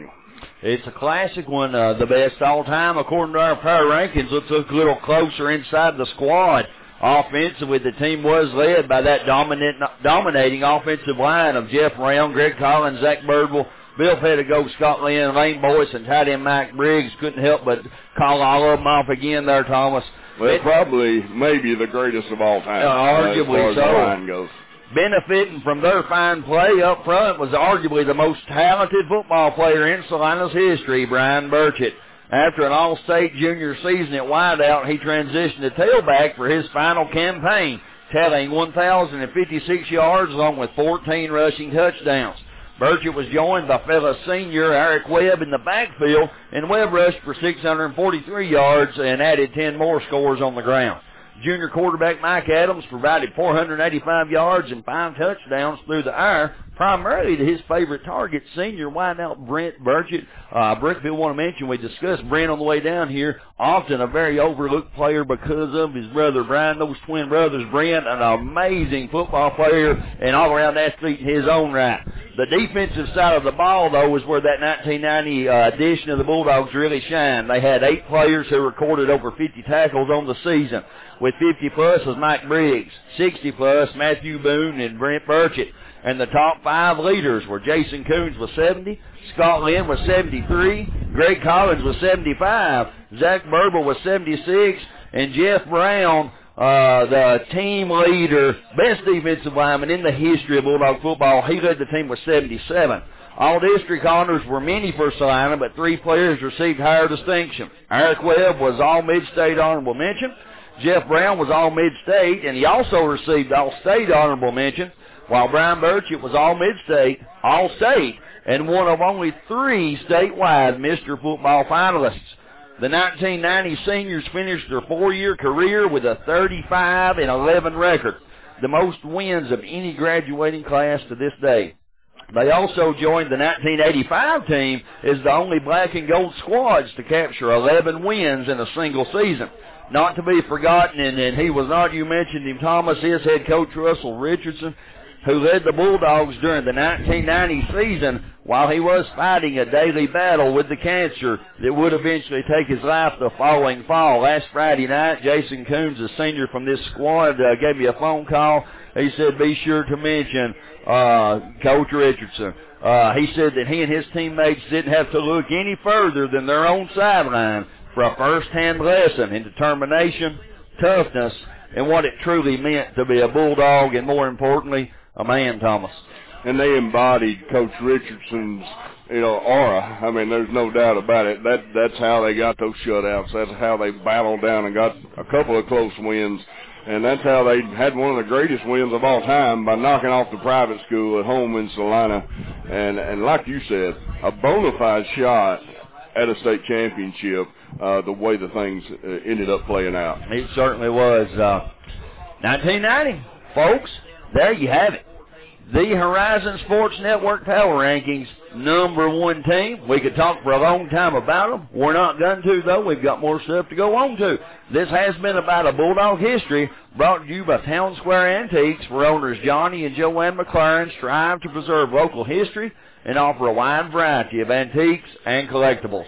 It's a classic one, uh, the best all time according to our power rankings. Let's look a little closer inside the squad. Offensively, the team was led by that dominant, dominating offensive line of Jeff Brown, Greg Collins, Zach Birdwell, Bill Pettigo, Scott Lynn, Lane Boyce, and tight end Mike Briggs. Couldn't help but call all of them off again there, Thomas. Well, it, probably maybe the greatest of all time. Uh, arguably as far as so. the line goes. Benefiting from their fine play up front was arguably the most talented football player in Salina's history, Brian Burchett. After an all-state junior season at wideout, he transitioned to tailback for his final campaign, tallying one thousand fifty-six yards along with fourteen rushing touchdowns. Burchett was joined by fellow senior Eric Webb in the backfield, and Webb rushed for six hundred forty-three yards and added ten more scores on the ground. Junior quarterback Mike Adams provided four hundred eighty-five yards and five touchdowns through the air, primarily to his favorite target, senior wideout Brent Burchett. Uh, Brent, want to mention, we discussed Brent on the way down here, often a very overlooked player because of his brother Brian, those twin brothers. Brent, an amazing football player and all-around athlete in his own right. The defensive side of the ball, though, is where that nineteen ninety uh, edition of the Bulldogs really shined. They had eight players who recorded over fifty tackles on the season. With fifty plus was Mike Briggs, sixty plus Matthew Boone and Brent Burchett. And the top five leaders were Jason Coons with seventy, Scott Lynn was seventy-three, Greg Collins was seventy-five, Zach Birdwell was seventy-six, and Jeff Brown, uh, the team leader, best defensive lineman in the history of Bulldog football, he led the team with seventy-seven. All district honors were many for Salina, but three players received higher distinction. Eric Webb was all mid-state honorable mention. Jeff Brown was all mid-state, and he also received all-state honorable mention, while Brian Burchett was all mid-state, all-state, and one of only three statewide Mister Football finalists. The nineteen ninety seniors finished their four-year career with a thirty-five and eleven record, the most wins of any graduating class to this day. They also joined the nineteen eighty-five team as the only black and gold squads to capture eleven wins in a single season. Not to be forgotten, and, and he was not, you mentioned him, Thomas, his head coach Russell Richardson, who led the Bulldogs during the nineteen ninety season while he was fighting a daily battle with the cancer that would eventually take his life the following fall. Last Friday night, Jason Coons, a senior from this squad, uh, gave me a phone call. He said, be sure to mention uh, Coach Richardson. Uh, he said that he and his teammates didn't have to look any further than their own sideline for a first-hand lesson in determination, toughness, and what it truly meant to be a Bulldog, and more importantly, a man, Thomas. And they embodied Coach Richardson's, you know, aura. I mean, there's no doubt about it. That that's how they got those shutouts. That's how they battled down and got a couple of close wins. And that's how they had one of the greatest wins of all time by knocking off the private school at home in Salina. And, and like you said, a bona fide shot at a state championship, uh, the way the things uh, ended up playing out. It certainly was. Uh, nineteen ninety, folks, there you have it. The Horizon Sports Network Power Rankings, number one team. We could talk for a long time about them. We're not going to, though. We've got more stuff to go on to. This has been about a Bulldog history brought to you by Town Square Antiques, where owners Johnny and Joanne McLaren strive to preserve local history and offer a wide variety of antiques and collectibles.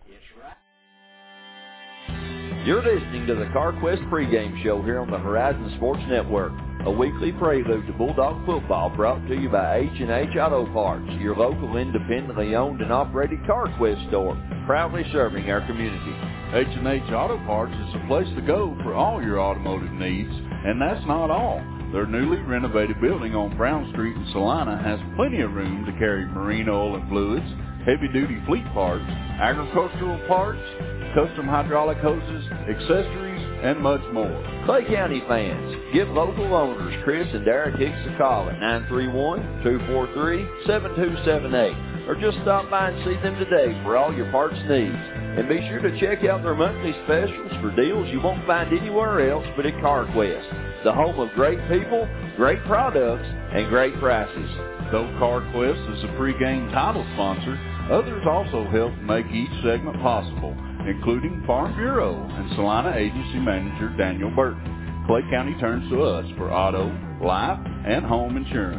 You're listening to the CarQuest pregame show here on the Horizon Sports Network, a weekly prelude to Bulldog football brought to you by H and H Auto Parts, your local independently owned and operated CarQuest store, proudly serving our community. H and H Auto Parts is the place to go for all your automotive needs, and that's not all. Their newly renovated building on Brown Street in Salina has plenty of room to carry marine oil and fluids, heavy-duty fleet parts, agricultural parts, custom hydraulic hoses, accessories, and much more. Clay County fans, give local owners Chris and Derek Hicks a call at nine three one, two four three, seven two seven eight, or just stop by and see them today for all your parts needs. And be sure to check out their monthly specials for deals you won't find anywhere else but at CarQuest, the home of great people, great products, and great prices. Though CarQuest is a pregame title sponsor, others also help make each segment possible, including Farm Bureau and Salina Agency Manager Daniel Burton. Clay County turns to us for auto, life, and home insurance.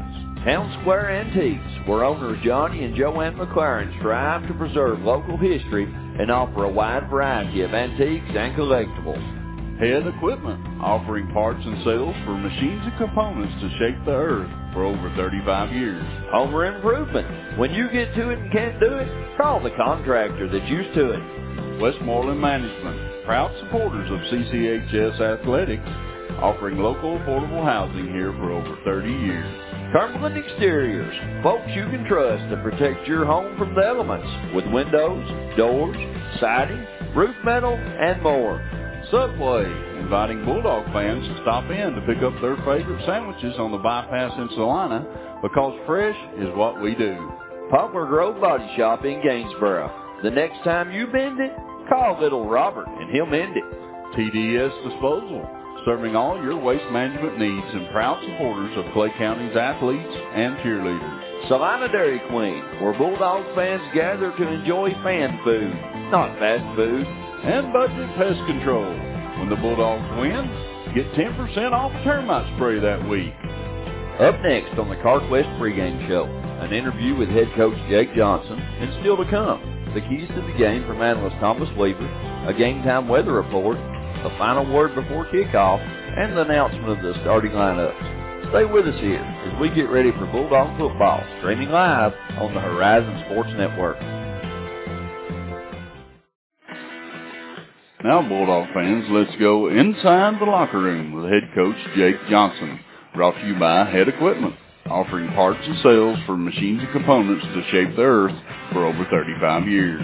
Town Square Antiques, where owners Johnny and Joanne McLaren strive to preserve local history and offer a wide variety of antiques and collectibles. Head Equipment, offering parts and sales for machines and components to shape the earth for over thirty-five years. Homer Improvement, when you get to it and can't do it, call the contractor that's used to it. Westmoreland Management, proud supporters of C C H S Athletics, offering local affordable housing here for over thirty years. Cumberland Exteriors, folks you can trust to protect your home from the elements with windows, doors, siding, roof metal, and more. Subway, inviting Bulldog fans to stop in to pick up their favorite sandwiches on the bypass in Salina, because fresh is what we do. Poplar Grove Body Shop in Gainesboro. The next time you bend it, call Little Robert and he'll mend it. T D S Disposal, serving all your waste management needs and proud supporters of Clay County's athletes and cheerleaders. Salina Dairy Queen, where Bulldog fans gather to enjoy fan food, not fast food. And Budget Pest Control. When the Bulldogs win, get ten percent off termite spray that week. Up next on the CarQuest pregame show, an interview with head coach Jake Johnson, and still to come, the keys to the game from analyst Thomas Weaver, a game-time weather report, a final word before kickoff, and the announcement of the starting lineups. Stay with us here as we get ready for Bulldog football, streaming live on the Horizon Sports Network. Now, Bulldog fans, let's go inside the locker room with head coach Jake Johnson. Brought to you by Head Equipment, offering parts and sales for machines and components to shape the earth for over thirty-five years.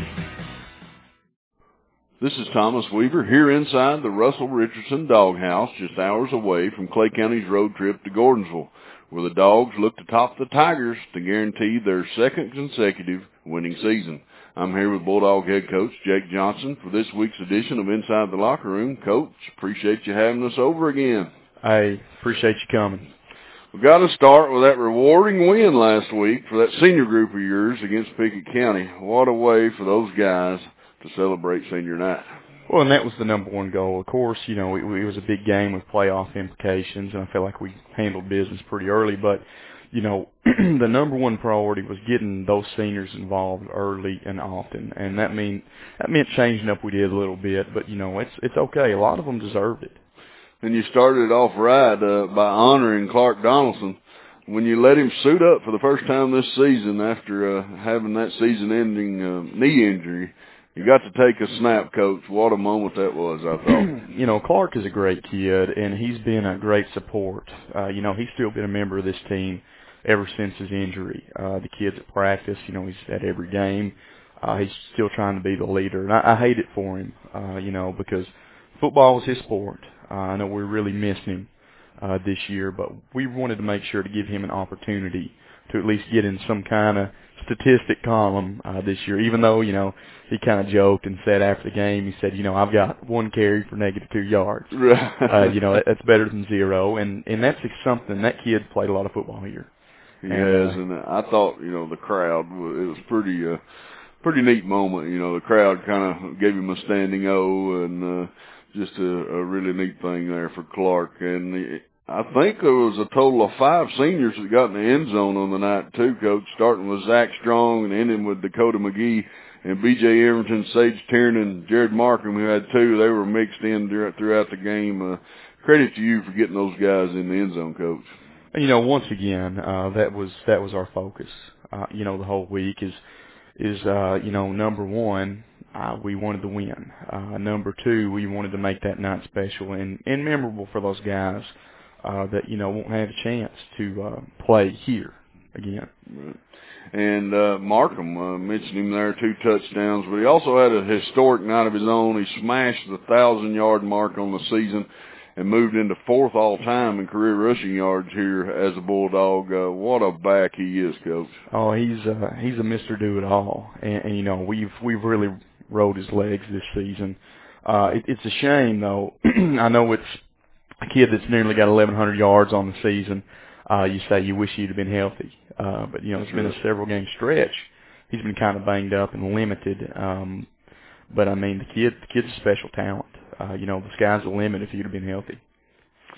This is Thomas Weaver here inside the Russell Richardson Doghouse, just hours away from Clay County's road trip to Gordonsville, where the Dogs look to top the Tigers to guarantee their second consecutive winning season. I'm here with Bulldog head coach Jake Johnson for this week's edition of Inside the Locker Room. Coach, appreciate you having us over again. I appreciate you coming. We've got to start with that rewarding win last week for that senior group of yours against Pickett County. What a way for those guys to celebrate senior night. Well, and that was the number one goal. Of course, you know, it, it was a big game with playoff implications, and I feel like we handled business pretty early, but you know, the number one priority was getting those seniors involved early and often, and that mean that meant changing up we did a little bit, but you know, it's it's okay. A lot of them deserved it. And you started it off right uh, by honoring Clark Donaldson when you let him suit up for the first time this season after uh, having that season-ending uh, knee injury. You got to take a snap, Coach. What a moment that was, I thought. You know, Clark is a great kid, and he's been a great support. Uh, you know, he's still been a member of this team ever since his injury. Uh, the kids at practice, you know, he's at every game. Uh, he's still trying to be the leader, and I, I hate it for him, uh, you know, because football is his sport. Uh, I know we really missed him uh, this year, but we wanted to make sure to give him an opportunity to at least get in some kind of statistic column uh, this year, even though, you know, he kind of joked and said after the game, he said, you know, I've got one carry for negative two yards. Right. Uh, you know, that's better than zero, and, and that's something, that kid played a lot of football here. He and, has, uh, and I thought, you know, the crowd, it was pretty, uh, pretty neat moment. You know, the crowd kind of gave him a standing O, and uh, just a, a really neat thing there for Clark. And the, I think there was a total of five seniors that got in the end zone on the night, too, Coach, starting with Zach Strong and ending with Dakota McGee and B J Everton, Sage Tiernan, Jared Markham, who had two. They were mixed in throughout the game. Uh, credit to you for getting those guys in the end zone, Coach. You know, once again, uh, that was that was our focus. Uh, you know, the whole week is is uh, you know, number one, uh, we wanted to win. Uh, number two, we wanted to make that night special and, and memorable for those guys uh, that you know won't have a chance to uh, play here again. Right. And uh, Markham uh, mentioned him there, two touchdowns, but he also had a historic night of his own. He smashed the thousand-yard mark on the season and moved into fourth all-time in career rushing yards here as a Bulldog. Uh, what a back he is, Coach. Oh, he's uh, he's a Mister Do-It-All, and, and you know we've we've really rode his legs this season. Uh, it, it's a shame though. I know it's a kid that's nearly got eleven hundred yards on the season. Uh, you say you wish he'd have been healthy, uh, but you know it's been a several-game stretch. He's been kind of banged up and limited, um, but I mean the kid the kid's a special talent. Uh, you know, the sky's the limit if he'd have been healthy.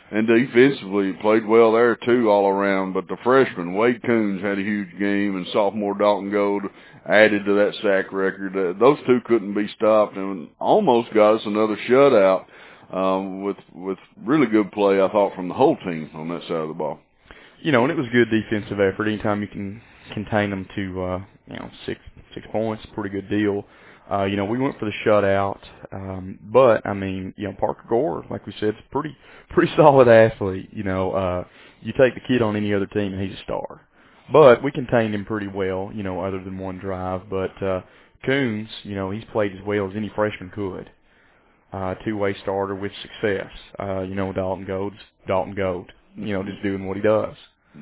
And defensively, played well there, too, all around. But the freshman, Wade Coons, had a huge game, and sophomore Dalton Gold added to that sack record. Uh, those two couldn't be stopped and almost got us another shutout um, with with really good play, I thought, from the whole team on that side of the ball. You know, and it was good defensive effort. Anytime you can contain them to, uh, you know, six six points, pretty good deal. Uh, you know, we went for the shutout, um, but, I mean, you know, Parker Gore, like we said, is a pretty, pretty solid athlete. You know, uh, you take the kid on any other team and he's a star. But we contained him pretty well, you know, other than one drive. But uh, Coons, you know, he's played as well as any freshman could. Uh, two-way starter with success. Uh, you know, Dalton Gold's Dalton Gold, you know, just doing what he does.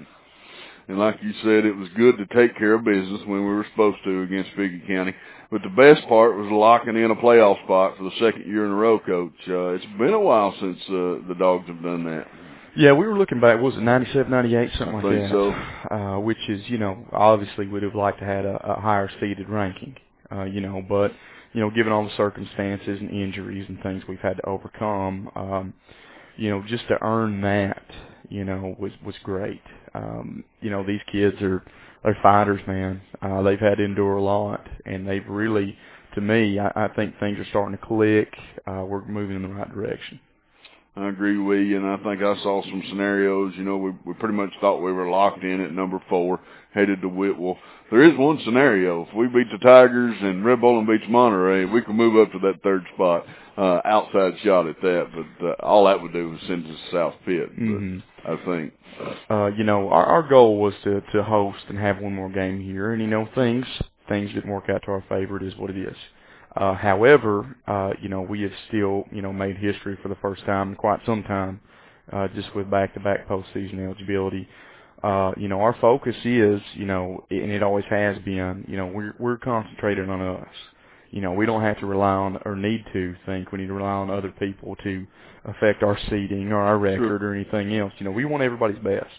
And like you said, it was good to take care of business when we were supposed to against Figgy County. But the best part was locking in a playoff spot for the second year in a row, Coach. Uh, it's been a while since uh, the Dogs have done that. Yeah, we were looking back, what was it, ninety-seven, ninety-eight, something I like think that. so. Uh, which is, you know, obviously we'd have liked to have had a, a higher seeded ranking, uh, you know, but, you know, given all the circumstances and injuries and things we've had to overcome, um, you know, just to earn that, you know, was, was great. Um, you know, these kids are, they're fighters, man. Uh, they've had to endure a lot, and they've really, to me, I, I think things are starting to click. Uh, we're moving in the right direction. I agree with you, and I think I saw some scenarios. You know, we we pretty much thought we were locked in at number four, headed to Whitwell. There is one scenario. If we beat the Tigers and Red Bowling beats Monterey, we can move up to that third spot. Uh, outside shot at that, but uh, all that would do was send us to South Pitt, but Mm-hmm. I think. Uh, you know, our, our goal was to, to host and have one more game here, and, you know, things things didn't work out to our favor. It is what it is. Uh, however, uh, you know, we have still, you know, made history for the first time in quite some time, uh, just with back-to-back postseason eligibility. Uh, you know, our focus is, you know, and it always has been, you know, we're, we're concentrated on us. You know, we don't have to rely on, or need to think, we need to rely on other people to affect our seeding or our record Sure. or anything else. You know, we want everybody's best.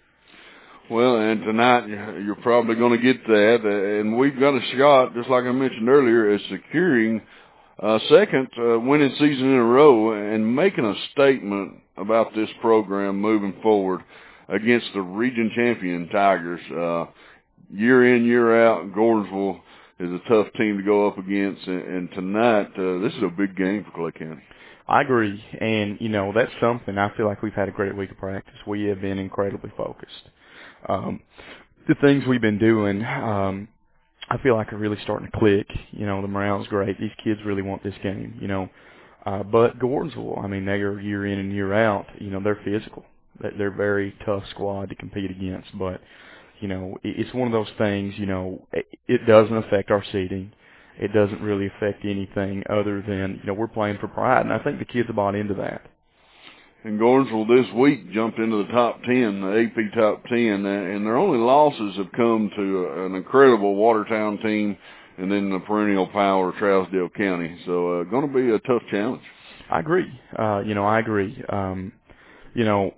Well, and tonight you're probably going to get that, and we've got a shot, just like I mentioned earlier, at securing a second uh, winning season in a row and making a statement about this program moving forward against the region champion Tigers. Uh, year in, year out, Gordonsville is a tough team to go up against, and, and tonight uh, this is a big game for Clay County. I agree, and, you know, that's something. I feel like we've had a great week of practice. We have been incredibly focused. Um, the things we've been doing, um, I feel like are really starting to click. You know, the morale's great. These kids really want this game, you know. Uh, but Gordonsville, I mean, they are year in and year out. You know, they're physical. They're a very tough squad to compete against. But, you know, it's one of those things, you know, it doesn't affect our seeding. It doesn't really affect anything other than, you know, we're playing for pride. And I think the kids have bought into that. And Gordonsville this week jumped into the top ten, the A P top ten, and their only losses have come to an incredible Watertown team and then the perennial power Trousdale County. So uh, going to be a tough challenge. I agree. Uh, you know, I agree. Um, you know,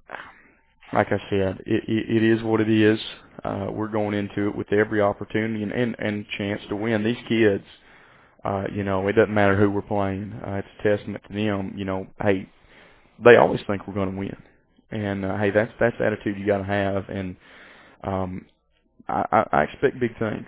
like I said, it, it, it is what it is. Uh, we're going into it with every opportunity and, and, and chance to win. These kids, uh, you know, it doesn't matter who we're playing. Uh, it's a testament to them. You know, hey, they always think we're going to win, and uh, hey, that's that's the attitude you got to have. And um, I, I expect big things.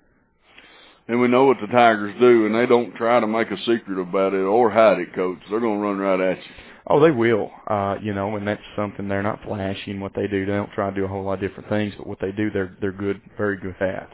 And we know what the Tigers do, and they don't try to make a secret about it or hide it, Coach. They're going to run right at you. Oh, they will. Uh, you know, and that's something they're not flashy in what they do. They don't try to do a whole lot of different things, but what they do, they're they're good, very good at.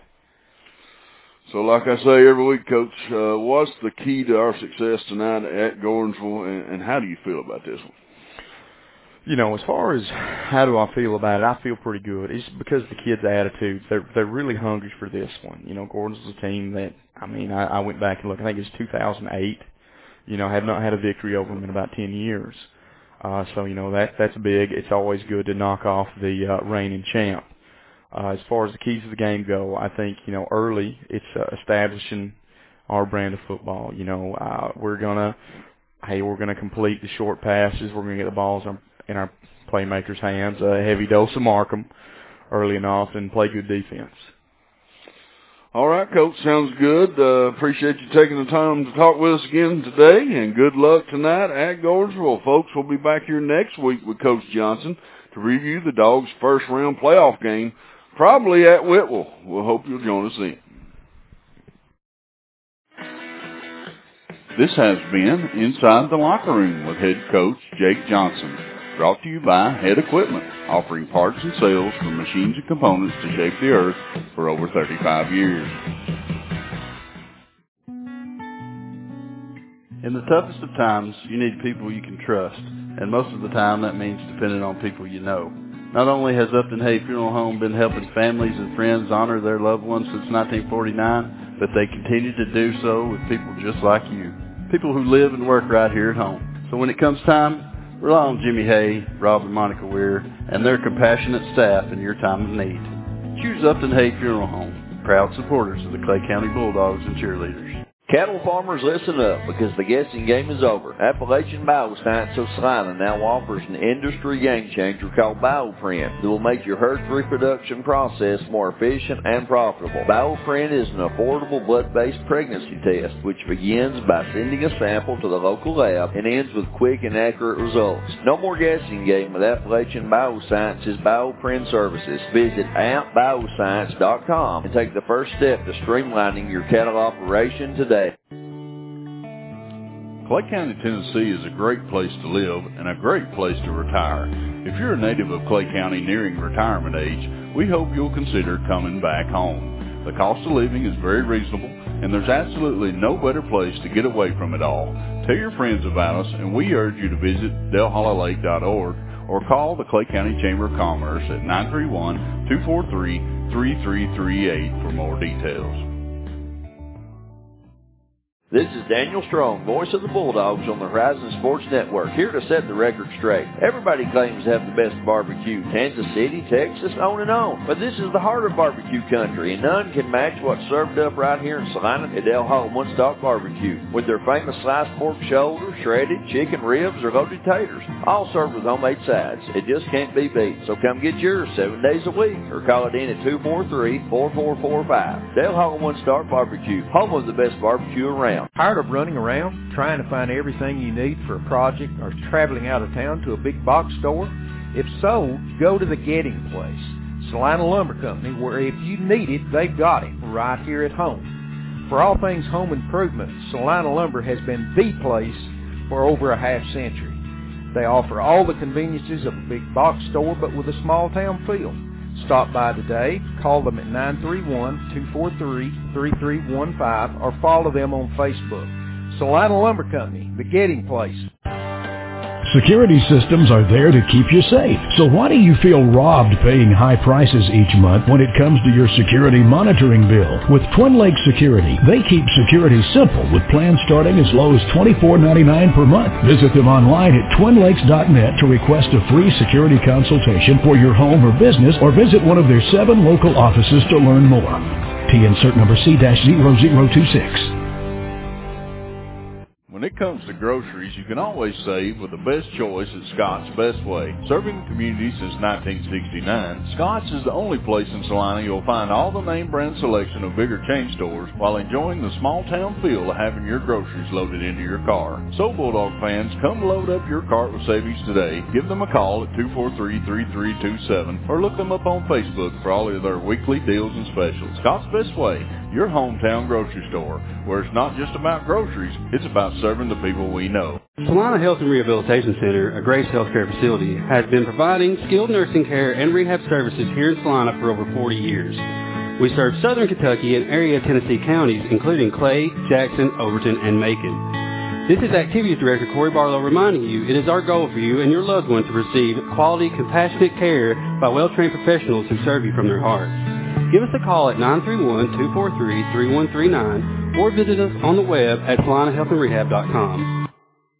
So, like I say every week, Coach, uh, what's the key to our success tonight at Gordonsville, and, and how do you feel about this one? You know, as far as how do I feel about it, I feel pretty good. It's because of the kids' attitudes. They're they're really hungry for this one. You know, Gordonsville's a team that, I mean, I, I went back and looked. I think it was two thousand eight. You know, have not had a victory over them in about ten years. Uh, so, you know, that that's big. It's always good to knock off the uh, reigning champ. Uh, as far as the keys of the game go, I think, you know, early it's uh, establishing our brand of football. You know, uh, we're going to, hey, we're going to complete the short passes. We're going to get the balls in our playmakers' hands, a heavy dose of Markham early and often, play good defense. All right, Coach, sounds good. Uh, appreciate you taking the time to talk with us again today, and good luck tonight at Gordonsville. Folks, we'll be back here next week with Coach Johnson to review the Dogs' first-round playoff game, probably at Whitwell. We'll hope you'll join us then. This has been Inside the Locker Room with head coach Jake Johnson, brought to you by Head Equipment, offering parts and sales for machines and components to shape the earth for over thirty-five years. In the toughest of times, you need people you can trust, and most of the time that means depending on people you know. Not only has Upton Hay Funeral Home been helping families and friends honor their loved ones since nineteen forty-nine, but they continue to do so with people just like you, people who live and work right here at home. So when it comes time, rely on Jimmy Hay, Rob and Monica Weir, and their compassionate staff in your time of need. Choose Upton Hay Funeral Home, proud supporters of the Clay County Bulldogs and cheerleaders. Cattle farmers, listen up, because the guessing game is over. Appalachian Bioscience of Salina now offers an industry game changer called BioPrint that will make your herd's reproduction process more efficient and profitable. BioPrint is an affordable blood-based pregnancy test, which begins by sending a sample to the local lab and ends with quick and accurate results. No more guessing game with Appalachian Bioscience's BioPrint services. Visit app bioscience dot com and take the first step to streamlining your cattle operation today. Clay County, Tennessee is a great place to live and a great place to retire. If you're a native of Clay County nearing retirement age, we hope you'll consider coming back home. The cost of living is very reasonable, and there's absolutely no better place to get away from it all. Tell your friends about us, and we urge you to visit Del Hollow Lake dot org or call the Clay County Chamber of Commerce at nine three one, two four three, three three three eight for more details. This is Daniel Strong, voice of the Bulldogs on the Horizon Sports Network, here to set the record straight. Everybody claims to have the best barbecue, Kansas City, Texas, on and on. But this is the heart of barbecue country, and none can match what's served up right here in Salina at Del Hollow One Stock Barbecue, with their famous sliced pork shoulder, shredded chicken ribs, or loaded taters, all served with homemade sides. It just can't be beat, so come get yours seven days a week, or call it in at two four three, four four four five. Del Hollow One Stock Barbecue, home of the best barbecue around. Tired of running around, trying to find everything you need for a project, or traveling out of town to a big box store? If so, go to the Getting Place, Salina Lumber Company, where if you need it, they've got it right here at home. For all things home improvement, Salina Lumber has been the place for over a half century. They offer all the conveniences of a big box store, but with a small town feel. Stop by today, call them at nine three one, two four three, three three one five, or follow them on Facebook. Salina Lumber Company, the Getting Place. Security systems are there to keep you safe. So why do you feel robbed paying high prices each month when it comes to your security monitoring bill? With Twin Lakes Security, they keep security simple with plans starting as low as twenty-four ninety-nine per month. Visit them online at twin lakes dot net to request a free security consultation for your home or business, or visit one of their seven local offices to learn more. T insert number C zero zero two six. When it comes to groceries, you can always save with the best choice at Scott's Best Way. Serving the community since nineteen sixty-nine, Scott's is the only place in Salina you'll find all the name brand selection of bigger chain stores while enjoying the small town feel of having your groceries loaded into your car. So Bulldog fans, come load up your cart with savings today. Give them a call at two four three, three three two seven or look them up on Facebook for all of their weekly deals and specials. Scott's Best Way, your hometown grocery store, where it's not just about groceries, it's about serving the people we know. Salina Health and Rehabilitation Center, a Grace Healthcare facility, has been providing skilled nursing care and rehab services here in Salina for over forty years. We serve southern Kentucky and area Tennessee counties, including Clay, Jackson, Overton, and Macon. This is Activities Director Corey Barlow reminding you it is our goal for you and your loved one to receive quality, compassionate care by well-trained professionals who serve you from their hearts. Give us a call at nine three one, two four three, three one three nine or visit us on the web at salina health and rehab dot com.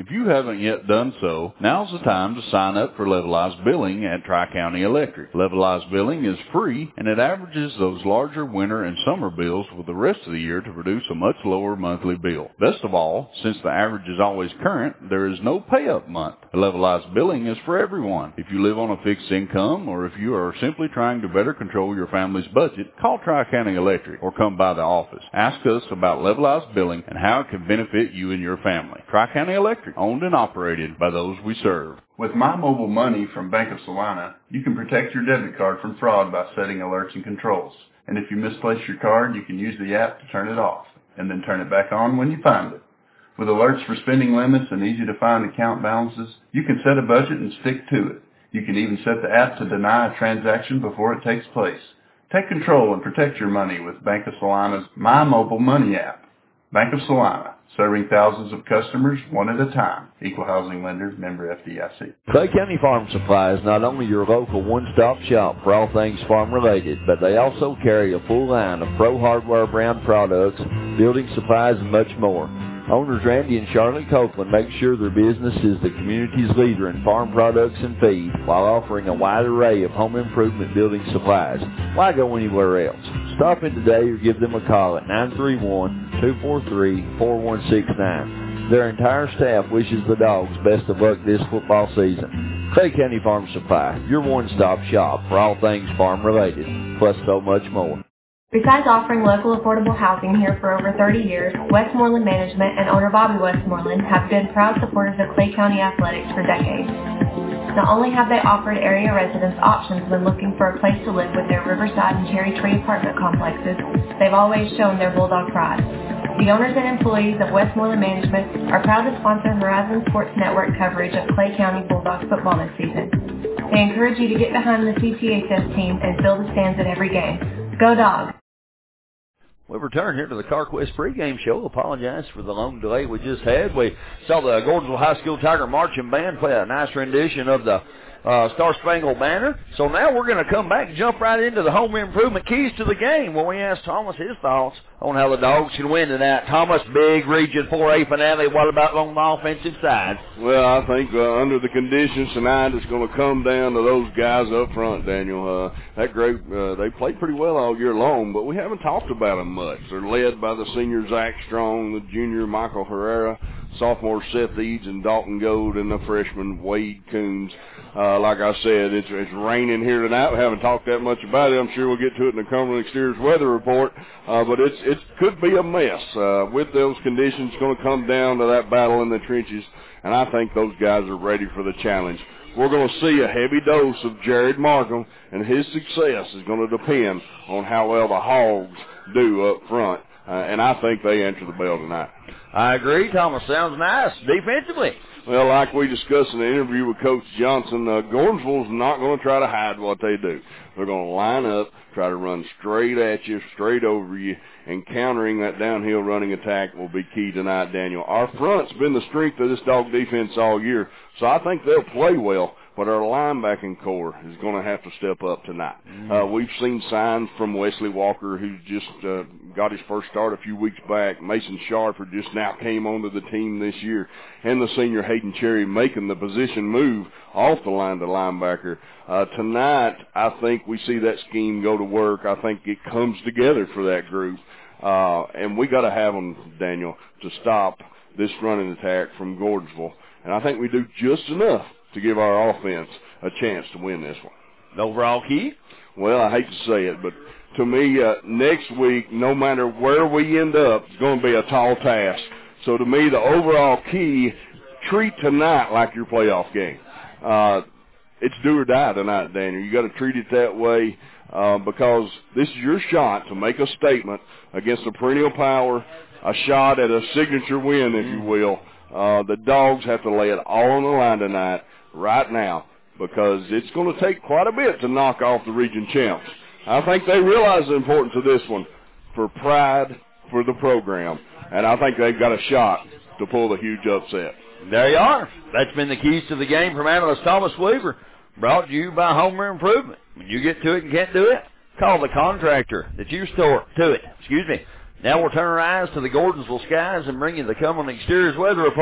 If you haven't yet done so, now's the time to sign up for levelized billing at Tri-County Electric. Levelized billing is free, and it averages those larger winter and summer bills with the rest of the year to produce a much lower monthly bill. Best of all, since the average is always current, there is no pay-up month. Levelized billing is for everyone. If you live on a fixed income, or if you are simply trying to better control your family's budget, call Tri-County Electric or come by the office. Ask us about levelized billing and how it can benefit you and your family. Tri-County Electric, owned and operated by those we serve. With My Mobile Money from Bank of Salina, you can protect your debit card from fraud by setting alerts and controls. And if you misplace your card, you can use the app to turn it off, and then turn it back on when you find it. With alerts for spending limits and easy-to-find account balances, you can set a budget and stick to it. You can even set the app to deny a transaction before it takes place. Take control and protect your money with Bank of Salina's My Mobile Money app. Bank of Salina, serving thousands of customers one at a time. Equal housing lender, member F D I C. Clay County Farm Supply is not only your local one-stop shop for all things farm-related, but they also carry a full line of Pro Hardware brand products, building supplies, and much more. Owners Randy and Charlotte Copeland make sure their business is the community's leader in farm products and feed, while offering a wide array of home improvement building supplies. Why go anywhere else? Stop in today or give them a call at nine three one, two four three, four one six nine. Their entire staff wishes the Dogs best of luck this football season. Clay County Farm Supply, your one-stop shop for all things farm-related, plus so much more. Besides offering local affordable housing here for over thirty years, Westmoreland Management and owner Bobby Westmoreland have been proud supporters of Clay County athletics for decades. Not only have they offered area residents options when looking for a place to live with their Riverside and Cherry Tree apartment complexes, they've always shown their Bulldog pride. The owners and employees of Westmoreland Management are proud to sponsor Horizon Sports Network coverage of Clay County Bulldogs football this season. They encourage you to get behind the C T H S team and fill the stands at every game. Go Dogs! We return here to the CarQuest pregame show. Apologize for the long delay we just had. We saw the Gordonsville High School Tiger Marching Band play a nice rendition of the uh, Star Spangled Banner. So now we're going to come back and jump right into the home improvement keys to the game, where we asked Thomas his thoughts on how the Dogs should win tonight. Thomas, big Region four A finale. What about on the offensive side? Well, I think uh, under the conditions tonight, it's going to come down to those guys up front, Daniel. Uh, that great, uh, they played pretty well all year long, but we haven't talked about them much. They're led by the senior Zach Strong, the junior Michael Herrera, sophomore Seth Eads and Dalton Gold, and the freshman Wade Coons. Uh, like I said, it's, it's raining here tonight. We haven't talked that much about it. I'm sure we'll get to it in the Cumberland Exteriors weather report. Uh, but it's it could be a mess. Uh, with those conditions, it's going to come down to that battle in the trenches, and I think those guys are ready for the challenge. We're going to see a heavy dose of Jared Markham, and his success is going to depend on how well the Hogs do up front. Uh, and I think they answer the bell tonight. I agree, Thomas. Sounds nice defensively. Well, like we discussed in the interview with Coach Johnson, uh, Gordonsville's not going to try to hide what they do. They're going to line up, try to run straight at you, straight over you, and countering that downhill running attack will be key tonight, Daniel. Our front's been the strength of this Dog defense all year, so I think they'll play well. But our linebacking core is going to have to step up tonight. Uh, we've seen signs from Wesley Walker, who just uh, got his first start a few weeks back. Mason Sharp, who just now came onto the team this year. And the senior Hayden Cherry making the position move off the line to linebacker. Uh, tonight, I think we see that scheme go to work. I think it comes together for that group. Uh, and we got to have them, Daniel, to stop this running attack from Gordonsville. And I think we do just enough to give our offense a chance to win this one. The overall key? Well, I hate to say it, but to me, uh, next week, no matter where we end up, it's going to be a tall task. So to me, the overall key, treat tonight like your playoff game. Uh, it's do or die tonight, Daniel. You got to treat it that way uh, because this is your shot to make a statement against a perennial power, a shot at a signature win, if you will. Uh, the Dogs have to lay it all on the line tonight, right now, because it's going to take quite a bit to knock off the region champs. I think they realize the importance of this one for pride for the program, and I think they've got a shot to pull the huge upset. There you are. That's been the keys to the game from analyst Thomas Weaver, brought to you by Homer Improvement. When you get to it and can't do it, call the contractor that you store to it. Excuse me. Now we'll turn our eyes to the Gordonsville skies and bring you the Cumberland Exteriors weather report.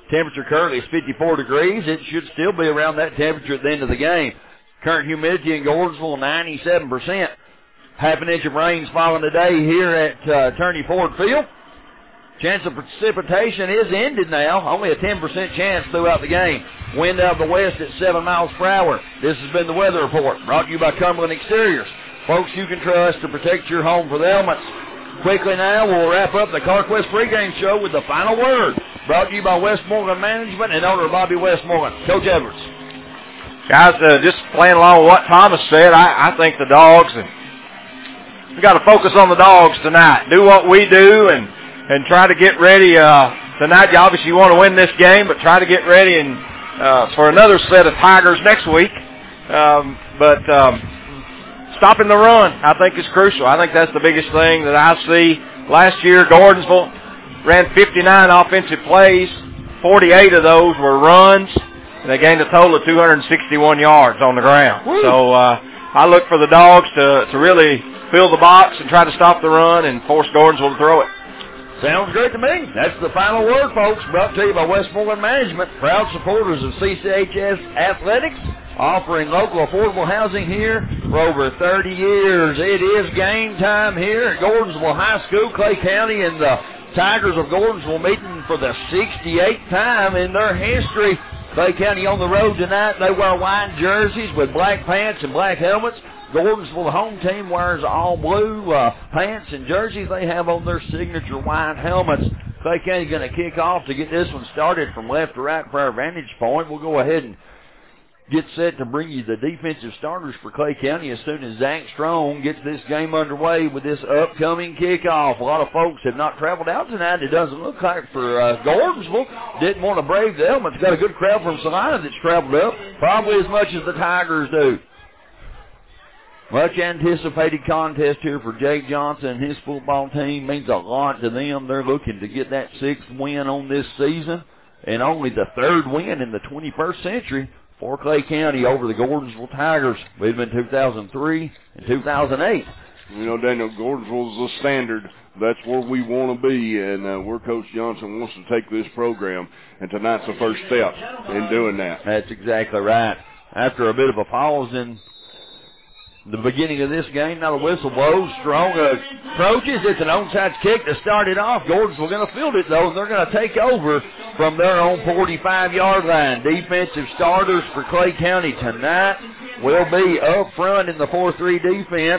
Temperature currently is fifty-four degrees. It should still be around that temperature at the end of the game. Current humidity in Gordonsville, ninety-seven percent. Half an inch of rain's falling today here at uh, Turney Ford Field. Chance of precipitation is ended now. Only a ten percent chance throughout the game. Wind out of the west at seven miles per hour. This has been the weather report brought to you by Cumberland Exteriors. Folks you can trust to protect your home from the elements. Quickly now, we'll wrap up the CarQuest pregame show with the final word. Brought to you by Westmoreland Management and owner Bobby Westmoreland. Coach Edwards. Guys, uh, just playing along with what Thomas said, I, I think the dogs, and we got to focus on the dogs tonight. Do what we do and, and try to get ready uh, tonight. You obviously want to win this game, but try to get ready and uh, for another set of Tigers next week. Um, but um, stopping the run, I think, is crucial. I think that's the biggest thing that I see. Last year, Gordonsville ran fifty-nine offensive plays. forty-eight of those were runs, and they gained a total of two hundred sixty-one yards on the ground. Woo. So uh, I look for the dogs to, to really fill the box and try to stop the run and force Gordonsville to throw it. Sounds great to me. That's the final word, folks. Brought to you by Westmoreland Management, proud supporters of C C H S Athletics, offering local affordable housing here for over thirty years. It is game time here at Gordonsville High School. Clay County and the Tigers of Gordonsville meeting for the sixty-eighth time in their history. Clay County on the road tonight. They wear white jerseys with black pants and black helmets. Gordonsville, the home team, wears all blue uh, pants and jerseys. They have on their signature white helmets. Clay County going to kick off to get this one started from left to right for our vantage point. We'll go ahead and get set to bring you the defensive starters for Clay County as soon as Zach Strong gets this game underway with this upcoming kickoff. A lot of folks have not traveled out tonight. It doesn't look like for uh, Gordonsville. Didn't want to brave the elements. Got a good crowd from Salina that's traveled up, probably as much as the Tigers do. Much anticipated contest here for Jake Johnson and his football team. Means a lot to them. They're looking to get that sixth win on this season and only the third win in the twenty-first century for Clay County over the Gordonsville Tigers. We've been two thousand three and two thousand eight. You know, Daniel, Gordonsville's the standard. That's where we want to be, and uh, where Coach Johnson wants to take this program, and tonight's the first step in doing that. That's exactly right. After a bit of a pause in the beginning of this game, now the whistle blows. Strong approaches. It's an onside kick to start it off. Gordonsville going to field it, though, and they're going to take over from their own forty-five-yard line. Defensive starters for Clay County tonight will be up front in the four three defense.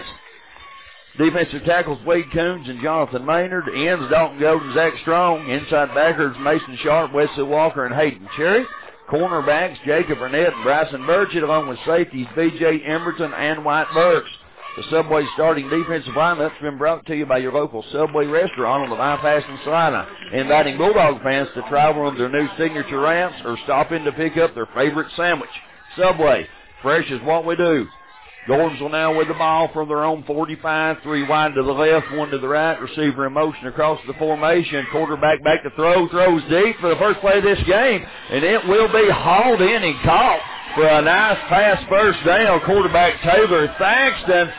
Defensive tackles Wade Coons and Jonathan Maynard. Ends Dalton Golden, Zach Strong. Inside backers Mason Sharp, Wesley Walker, and Hayden Cherry. Cornerbacks Jacob Burnett and Bryson Burchett, along with safeties B J Emberton and White Burks. The Subway starting defensive lineup's been brought to you by your local Subway restaurant on the bypass in Salina, inviting Bulldog fans to travel on their new signature ramps or stop in to pick up their favorite sandwich. Subway, fresh is what we do. Gordonsville now with the ball from their own forty-five, three wide to the left, one to the right. Receiver in motion across the formation. Quarterback back to throw, throws deep for the first play of this game, and it will be hauled in and caught for a nice pass first down. Quarterback Taylor Thaxton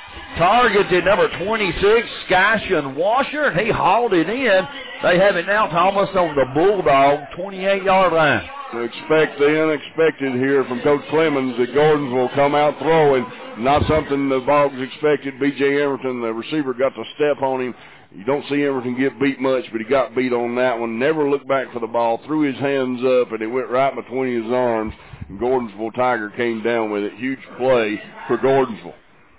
targeted number twenty-six, Skyshon Washer, and he hauled it in. They have it now, Thomas, on the Bulldog twenty-eight-yard line. Expect the unexpected here from Coach Clemens that Gordonsville will come out throwing. Not something the Bogs expected. B J Everton, the receiver, got to step on him. You don't see Everton get beat much, but he got beat on that one. Never looked back for the ball. Threw his hands up, and it went right between his arms. And Gordonsville Tiger came down with it. Huge play for Gordonsville.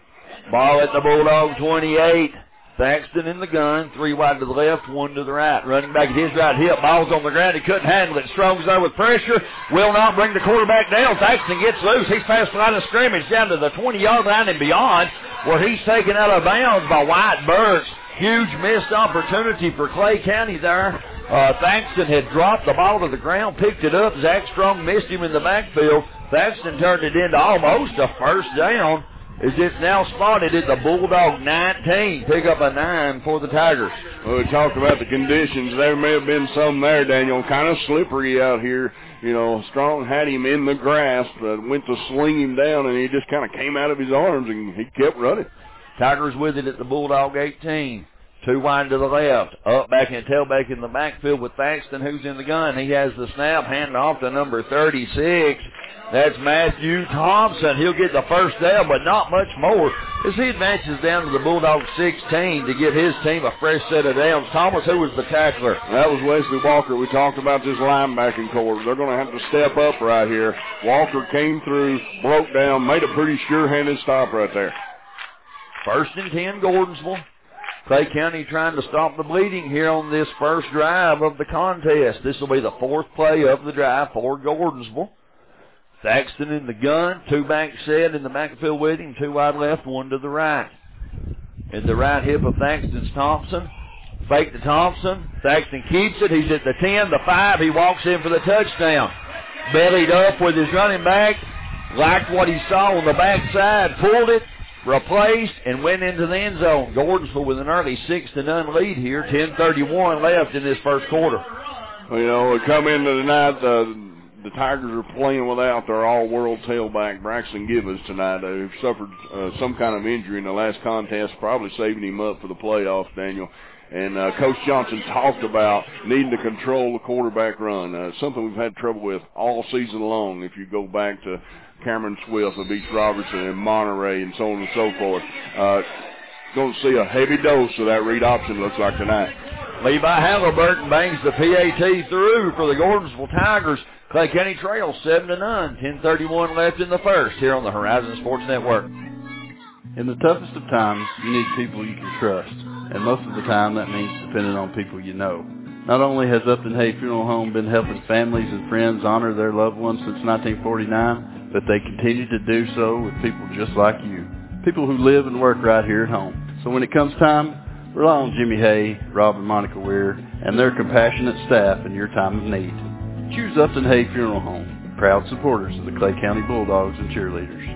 Ball at the Bulldog twenty-eight. Thaxton in the gun, three wide to the left, one to the right. Running back at his right hip, ball's on the ground, he couldn't handle it. Strong's there with pressure, will not bring the quarterback down. Thaxton gets loose, he's past the line of scrimmage down to the twenty-yard line and beyond, where he's taken out of bounds by White Burks. Huge missed opportunity for Clay County there. Uh, Thaxton had dropped the ball to the ground, picked it up. Zach Strong missed him in the backfield. Thaxton turned it into almost a first down. Is it's now spotted at the Bulldog nineteen. Pick up a nine for the Tigers. Well, we talked about the conditions. There may have been some there, Daniel. Kind of slippery out here. You know, Strong had him in the grass, but went to sling him down, and he just kind of came out of his arms, and he kept running. Tigers with it at the Bulldog eighteen. Two wide to the left. Up back and tailback in the backfield with Thaxton, who's in the gun. He has the snap. Hand off to number thirty-six. That's Matthew Thompson. He'll get the first down, but not much more as he advances down to the Bulldog sixteen to give his team a fresh set of downs. Thomas, who was the tackler? That was Wesley Walker. We talked about this linebacking core. They're going to have to step up right here. Walker came through, broke down, made a pretty sure-handed stop right there. First and ten, Gordonsville. Clay County trying to stop the bleeding here on this first drive of the contest. This will be the fourth play of the drive for Gordonsville. Thaxton in the gun, two back set in the backfield with him, two wide left, one to the right. In the right hip of Thaxton's Thompson. Fake to Thompson. Thaxton keeps it. He's at the ten, the five. He walks in for the touchdown. Bellied up with his running back. Liked what he saw on the backside. Pulled it. Replaced and went into the end zone. Gordonsville with an early six to none lead here. ten thirty-one left in this first quarter. Well, you know, we come into the night, uh, the Tigers are playing without their all-world tailback, Braxton Gibbons, tonight, who suffered uh, some kind of injury in the last contest, probably saving him up for the playoffs, Daniel. And uh, Coach Johnson talked about needing to control the quarterback run, uh, something we've had trouble with all season long if you go back to Cameron Swift of East Robertson and Monterey and so on and so forth. Uh, going to see a heavy dose of that read option, looks like, tonight. Levi Halliburton bangs the P A T through for the Gordonsville Tigers. Clay County trails seven to none. ten thirty-one left in the first here on the Horizon Sports Network. In the toughest of times, you need people you can trust. And most of the time, that means depending on people you know. Not only has Upton Hay Funeral Home been helping families and friends honor their loved ones since nineteen forty-nine, but they continue to do so with people just like you. People who live and work right here at home. So when it comes time, rely on Jimmy Hay, Rob and Monica Weir, and their compassionate staff in your time of need. Choose Upton Hay Funeral Home, proud supporters of the Clay County Bulldogs and cheerleaders.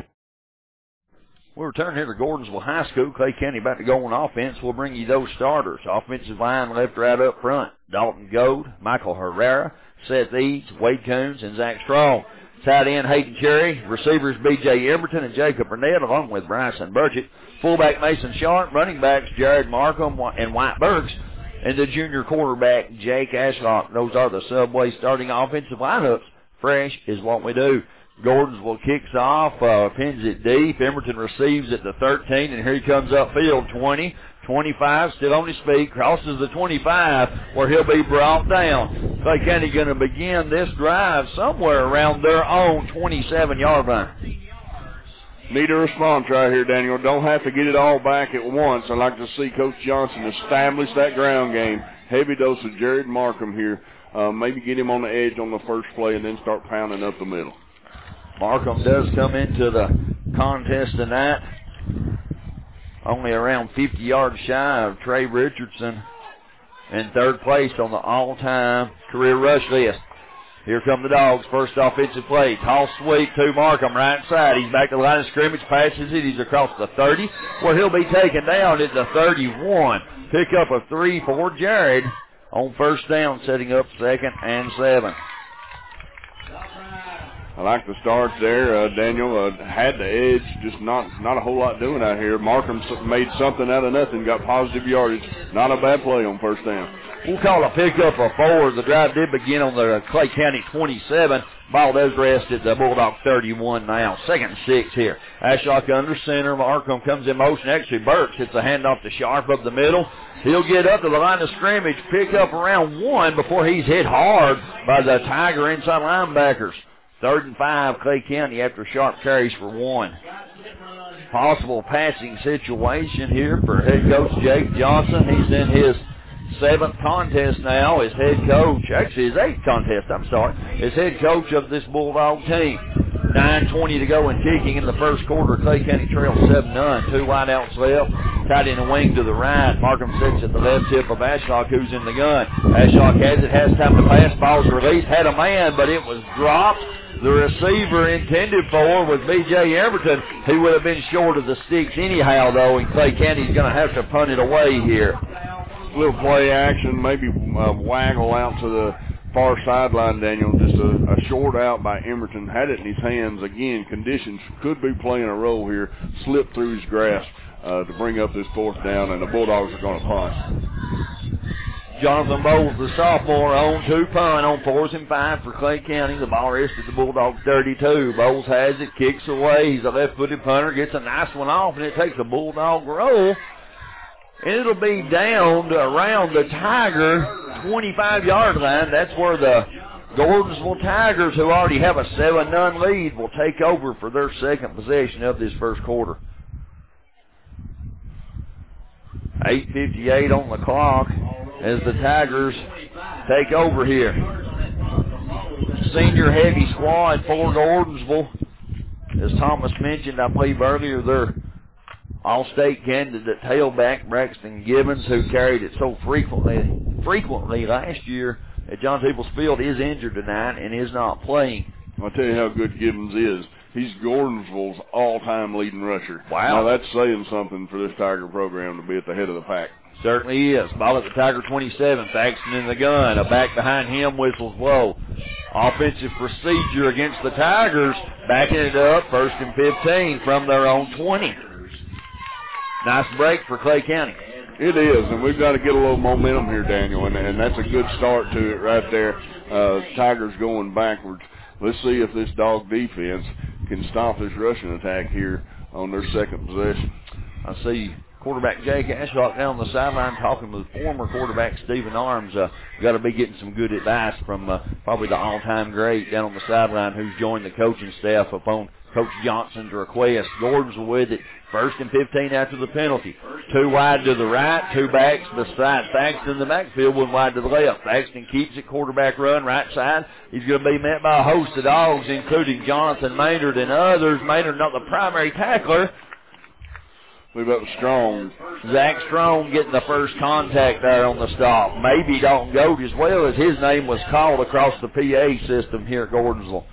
We'll return here to Gordonsville High School. Clay County about to go on offense. We'll bring you those starters. Offensive line left, right up front. Dalton Gold, Michael Herrera, Seth Eads, Wade Coons, and Zach Strong. Tight end Hayden Cherry. Receivers B J Emberton and Jacob Burnett, along with Bryson Burchett. Fullback Mason Sharp. Running backs Jared Markham and White Burks. And the junior quarterback Jake Ashlock. Those are the Subway starting offensive lineups. Fresh is what we do. Gordonsville kicks off, uh, pins it deep. Emberton receives at the thirteen, and here he comes upfield. twenty, twenty-five, still on his feet, crosses the twenty-five, where he'll be brought down. Clay County going to begin this drive somewhere around their own twenty-seven-yard line. Need a response right here, Daniel. Don't have to get it all back at once. I'd like to see Coach Johnson establish that ground game. Heavy dose of Jared Markham here. Uh, maybe get him on the edge on the first play and then start pounding up the middle. Markham does come into the contest tonight only around fifty yards shy of Trey Richardson in third place on the all-time career rush list. Here come the Dogs. First offensive play. Toss sweep to Markham, right side. He's back to the line of scrimmage, passes it. He's across the thirty, where he'll be taken down at the thirty-one. Pick up a three for Jared on first down, setting up second and seven. I like the start there. Uh, Daniel uh, had the edge, just not not a whole lot doing out here. Markham made something out of nothing, got positive yardage. Not a bad play on first down. We'll call a pickup of four. The drive did begin on the Clay County twenty-seven. Ball does rest at the Bulldog thirty-one now. Second and six here. Ashlock under center. Markham comes in motion. Actually, Burks hits a handoff to Sharp up the middle. He'll get up to the line of scrimmage, pick up around one before he's hit hard by the Tiger inside linebackers. Third and five, Clay County after Sharp carries for one. Possible passing situation here for head coach Jake Johnson. He's in his seventh contest now as head coach. Actually, his eighth contest, I'm sorry. As head coach of this Bulldog team. nine twenty to go and kicking in the first quarter. Clay County trails seven none. Two wideouts left. Tight in the wing to the right. Markham sits at the left hip of Ashlock, who's in the gun. Ashlock has it, has time to pass. Ball's released. Had a man, but it was dropped. The receiver intended for was B J Everton. He would have been short of the sticks anyhow, though, and Clay County's going to have to punt it away here. A little play action, maybe uh, waggle out to the far sideline, Daniel, just a, a short out by Emerton, had it in his hands. Again, conditions could be playing a role here, slipped through his grasp uh, to bring up this fourth down, and the Bulldogs are going to punt. Jonathan Bowles, the sophomore, on two punt on fours and five for Clay County. The ball rested the Bulldogs thirty-two. Bowles has it, kicks away. He's a left-footed punter, gets a nice one off, and it takes a Bulldog roll. And it'll be down to around the Tiger twenty-five-yard line. That's where the Gordonsville Tigers, who already have a seven none lead, will take over for their second possession of this first quarter. eight fifty-eight on the clock as the Tigers take over here. Senior heavy squad for Gordonsville. As Thomas mentioned, I believe earlier, their All-State candidate tailback Braxton Gibbons, who carried it so frequently frequently last year at John Peoples Field, is injured tonight and is not playing. I'll tell you how good Gibbons is. He's Gordonsville's all-time leading rusher. Wow. Now, that's saying something for this Tiger program to be at the head of the pack. Certainly is. Ball at the Tiger twenty-seven. Thaxton in the gun. A back behind him whistles blow. Offensive procedure against the Tigers. Backing it up. First and fifteen from their own twenty. Nice break for Clay County. It is, and we've got to get a little momentum here, Daniel, and, and that's a good start to it right there. Uh, Tigers going backwards. Let's see if this dog defense can stop this rushing attack here on their second possession. I see quarterback Jake Ashlock down on the sideline talking with former quarterback Stephen Arms. Uh, got to be getting some good advice from uh, probably the all-time great down on the sideline who's joined the coaching staff upon Coach Johnson's request. Gordon's with it. First and fifteen after the penalty. Two wide to the right, two backs beside Thaxton in the backfield, one wide to the left. Thaxton keeps it, quarterback run, right side. He's going to be met by a host of dogs, including Jonathan Maynard and others. Maynard not the primary tackler. We've got Strong. Zach Strong getting the first contact there on the stop. Maybe Dalton Gold as well, as his name was called across the P A system here at Gordonsville.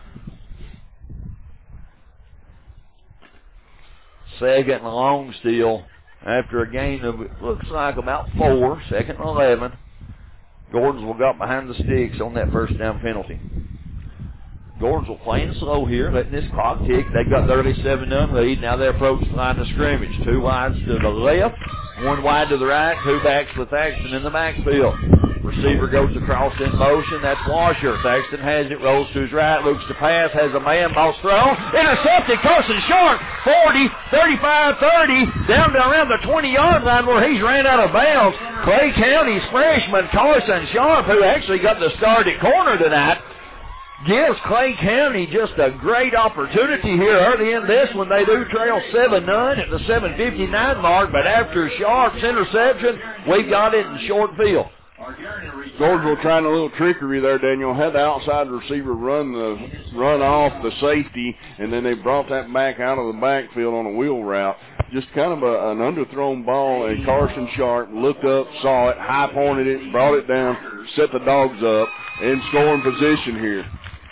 Second and long still after a gain of, it looks like, about four. Second and eleven. Gordonsville got behind the sticks on that first down penalty. Gordonsville playing slow here, letting this clock tick. They've got the early seven none lead. Now they approach the line of scrimmage. Two wides to the left, one wide to the right, two backs with Thaxton in the backfield. Receiver goes across in motion. That's Washer. Thaxton has it, rolls to his right, looks to pass, has a man, ball's thrown. Intercepted, Carson Sharp, forty, thirty-five, thirty, down to around the twenty-yard line where he's ran out of bounds. Clay County's freshman, Carson Sharp, who actually got the start at corner tonight, gives Clay County just a great opportunity here early in this one. They do trail seven none at the seven fifty-nine mark, but after Sharp's interception, we got it in short field. Gordonsville trying a little trickery there, Daniel. Had the outside receiver run the run off the safety, and then they brought that back out of the backfield on a wheel route. Just kind of a, an underthrown ball, and Carson Sharp looked up, saw it, high-pointed it, brought it down, set the dogs up, in scoring position here.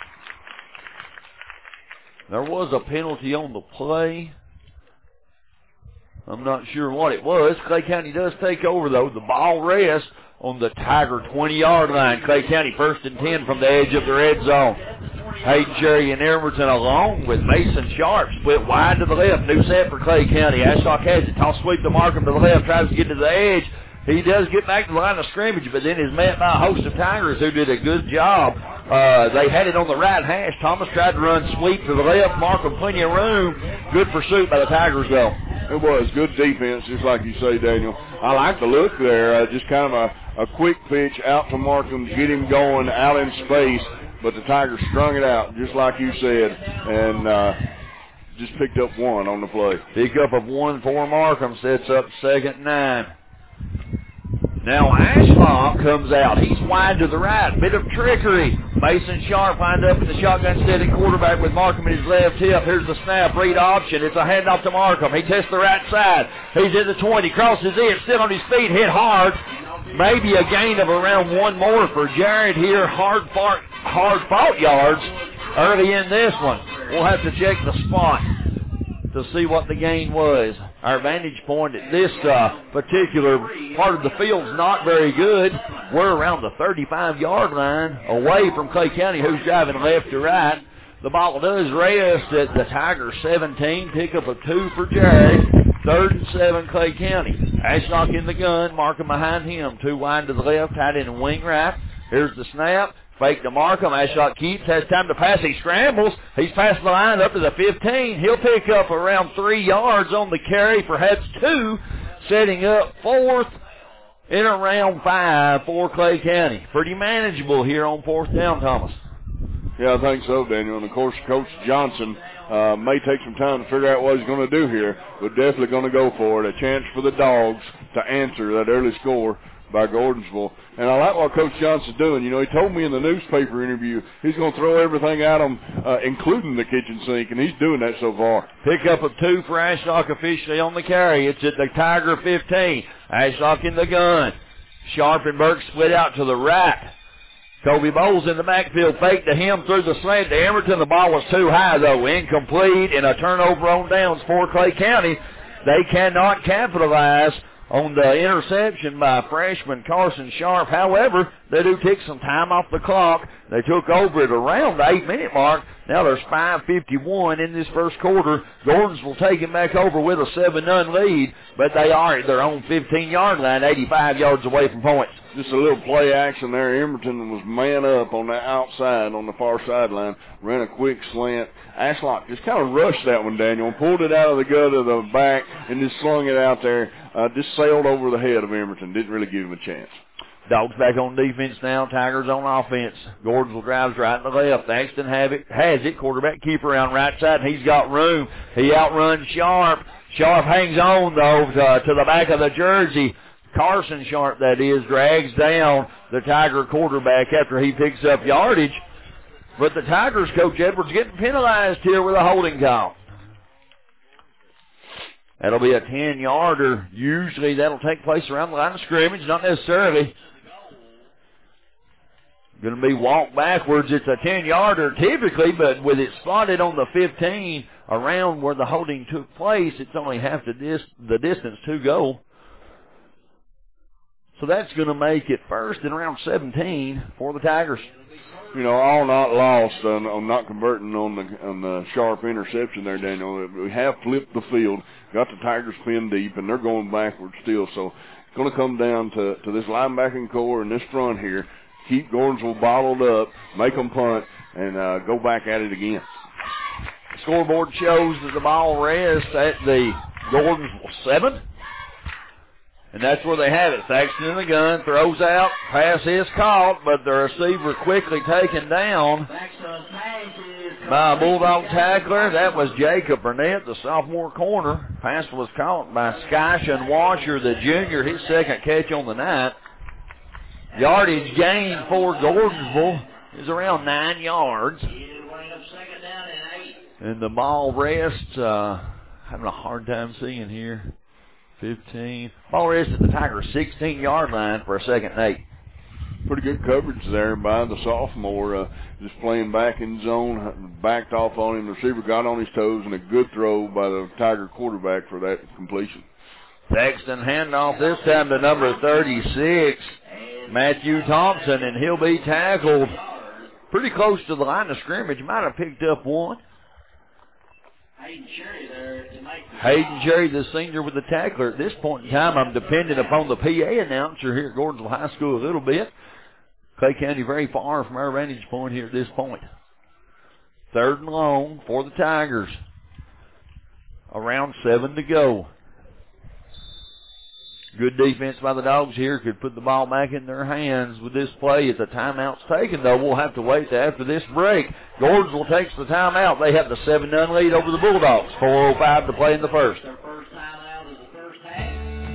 There was a penalty on the play. I'm not sure what it was. Clay County does take over, though. The ball rests on the Tiger twenty-yard line. Clay County first and ten from the edge of the red zone. Hayden Cherry and Emerson along with Mason Sharp split wide to the left. New set for Clay County. Ashlock has it. Toss sweep to Markham to the left. Tries to get to the edge. He does get back to the line of scrimmage, but then is met by a host of Tigers who did a good job. Uh, they had it on the right hash. Thomas tried to run sweep to the left. Markham plenty of room. Good pursuit by the Tigers, though. It was good defense, just like you say, Daniel. I like the look there. Uh, just kind of a, a quick pitch out to Markham, get him going out in space, but the Tigers strung it out, just like you said, and uh, just picked up one on the play. Pick up of one for Markham, sets up second and nine. Now Ashlock comes out. He's wide to the right. Bit of trickery. Mason Sharp lined up in the shotgun steady quarterback with Markham in his left hip. Here's the snap. Read option. It's a handoff to Markham. He tests the right side. He's at the twenty. Crosses in. Still on his feet. Hit hard. Maybe a gain of around one more for Jared here. Hard fought, hard fought yards early in this one. We'll have to check the spot. to see what the gain was. Our vantage point at this uh, particular part of the field's not very good. We're around the thirty-five-yard line away from Clay County, who's driving left to right. The ball does rest at the Tigers seventeen, pick up a two for Jerry. Third and seven, Clay County. Ashlock in the gun, Markham behind him. Two wide to the left, tight end and wing right. Here's the snap. Fake to Markham. Ashlock keeps, has time to pass. He scrambles. He's past the line up to the fifteen. He'll pick up around three yards on the carry, perhaps two, setting up fourth in around five for Clay County. Pretty manageable here on fourth down, Thomas. Yeah, I think so, Daniel. And, of course, Coach Johnson uh, may take some time to figure out what he's going to do here, but definitely going to go for it. A chance for the Dogs to answer that early score by Gordonsville. And I like what Coach Johnson's doing. You know, he told me in the newspaper interview he's going to throw everything at them, uh, including the kitchen sink, and he's doing that so far. Pick up of two for Ashlock officially on the carry. It's at the Tiger fifteen. Ashlock in the gun. Sharp and Burke split out to the right. Kobe Bowles in the backfield, fake to him through the slant to Emerton. The ball was too high, though, incomplete, and a turnover on downs for Clay County. They cannot capitalize on the interception by freshman Carson Sharp. However, they do take some time off the clock. They took over at around the eight-minute mark. Now there's five fifty-one in this first quarter. Gordonsville taking back over with a seven none lead, but they are at their own fifteen-yard line, eighty-five yards away from points. Just a little play action there. Emerton was man up on the outside on the far sideline, ran a quick slant. Ashlock just kind of rushed that one, Daniel, pulled it out of the gut of the back and just slung it out there. Uh, just sailed over the head of Emerton. Didn't really give him a chance. Dogs back on defense now. Tigers on offense. Gordonsville drives right and left. Axton have it, has it. Quarterback keeper around right side. He's got room. He outruns Sharp. Sharp hangs on, though, to, to the back of the jersey. Carson Sharp, that is, drags down the Tiger quarterback after he picks up yardage. But the Tigers, Coach Edwards, getting penalized here with a holding call. That'll be a ten-yarder. Usually that'll take place around the line of scrimmage, not necessarily. Going to be walked backwards. It's a ten-yarder typically, but with it spotted on the fifteen around where the holding took place, it's only half the, dis- the distance to go. So that's going to make it first and around seventeen for the Tigers. You know, all not lost on, on not converting on the on the Sharp interception there, Daniel. We have flipped the field, got the Tigers pinned deep, and they're going backwards still. So it's going to come down to, to this linebacking core and this front here. Keep Gordonsville bottled up, make them punt, and uh, go back at it again. The scoreboard shows that the ball rests at the Gordonsville seven. And that's where they have it. Thaxton in the gun, throws out, pass is caught, but the receiver quickly taken down by a Bulldog tackler. That was Jacob Burnett, the sophomore corner. Pass was caught by Skyshon Washer, the junior, his second catch on the night. Yardage gain for Gordonsville is around nine yards. And the ball rests, uh, having a hard time seeing here. fifteen. Ball rests at the Tigers' sixteen-yard line for a second and eight. Pretty good coverage there by the sophomore. Uh, just playing back in zone, backed off on him. The receiver got on his toes, and a good throw by the Tiger quarterback for that completion. Sexton handoff this time to number thirty-six, Matthew Thompson, and he'll be tackled pretty close to the line of scrimmage. Might have picked up one. Hayden Cherry there to make the Hayden Cherry, the senior, with the tackler. At this point in time, I'm dependent upon the P A announcer here at Gordonsville High School a little bit. Clay County very far from our vantage point here at this point. Third and long for the Tigers. Around seven to go. Good defense by the Dogs here. Could put the ball back in their hands with this play. If the timeout's taken, though, we'll have to wait till after this break. Gordonsville takes the timeout. They have the seven none lead over the Bulldogs. four oh five to play in the first. their first timeout of the first half.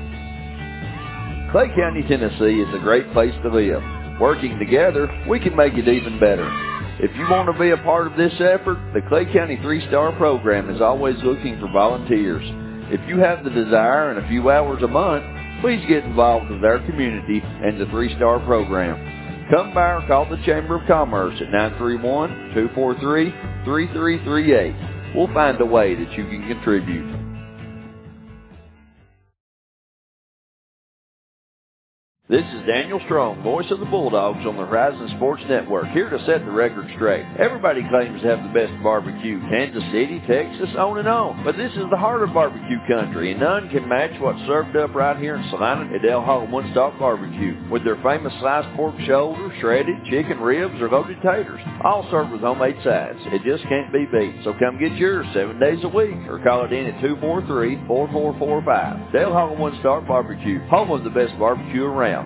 Clay County, Tennessee is a great place to live. Working together, we can make it even better. If you want to be a part of this effort, the Clay County three-star program is always looking for volunteers. If you have the desire and a few hours a month, please get involved with our community and the three-star program. Come by or call the Chamber of Commerce at nine three one, two four three, three three three eight. we'll find a way that you can contribute. This is Daniel Strong, voice of the Bulldogs on the Horizon Sports Network, here to set the record straight. Everybody claims to have the best barbecue. Kansas City, Texas, on and on. But this is the heart of barbecue country, and none can match what's served up right here in Salina at Del Hall One Stop Barbecue, with their famous sliced pork shoulder, shredded chicken ribs, or loaded taters, all served with homemade sides. It just can't be beat. So come get yours seven days a week, or call it in at two four three, four four four five. Del Hall One Stop Barbecue, home of the best barbecue around.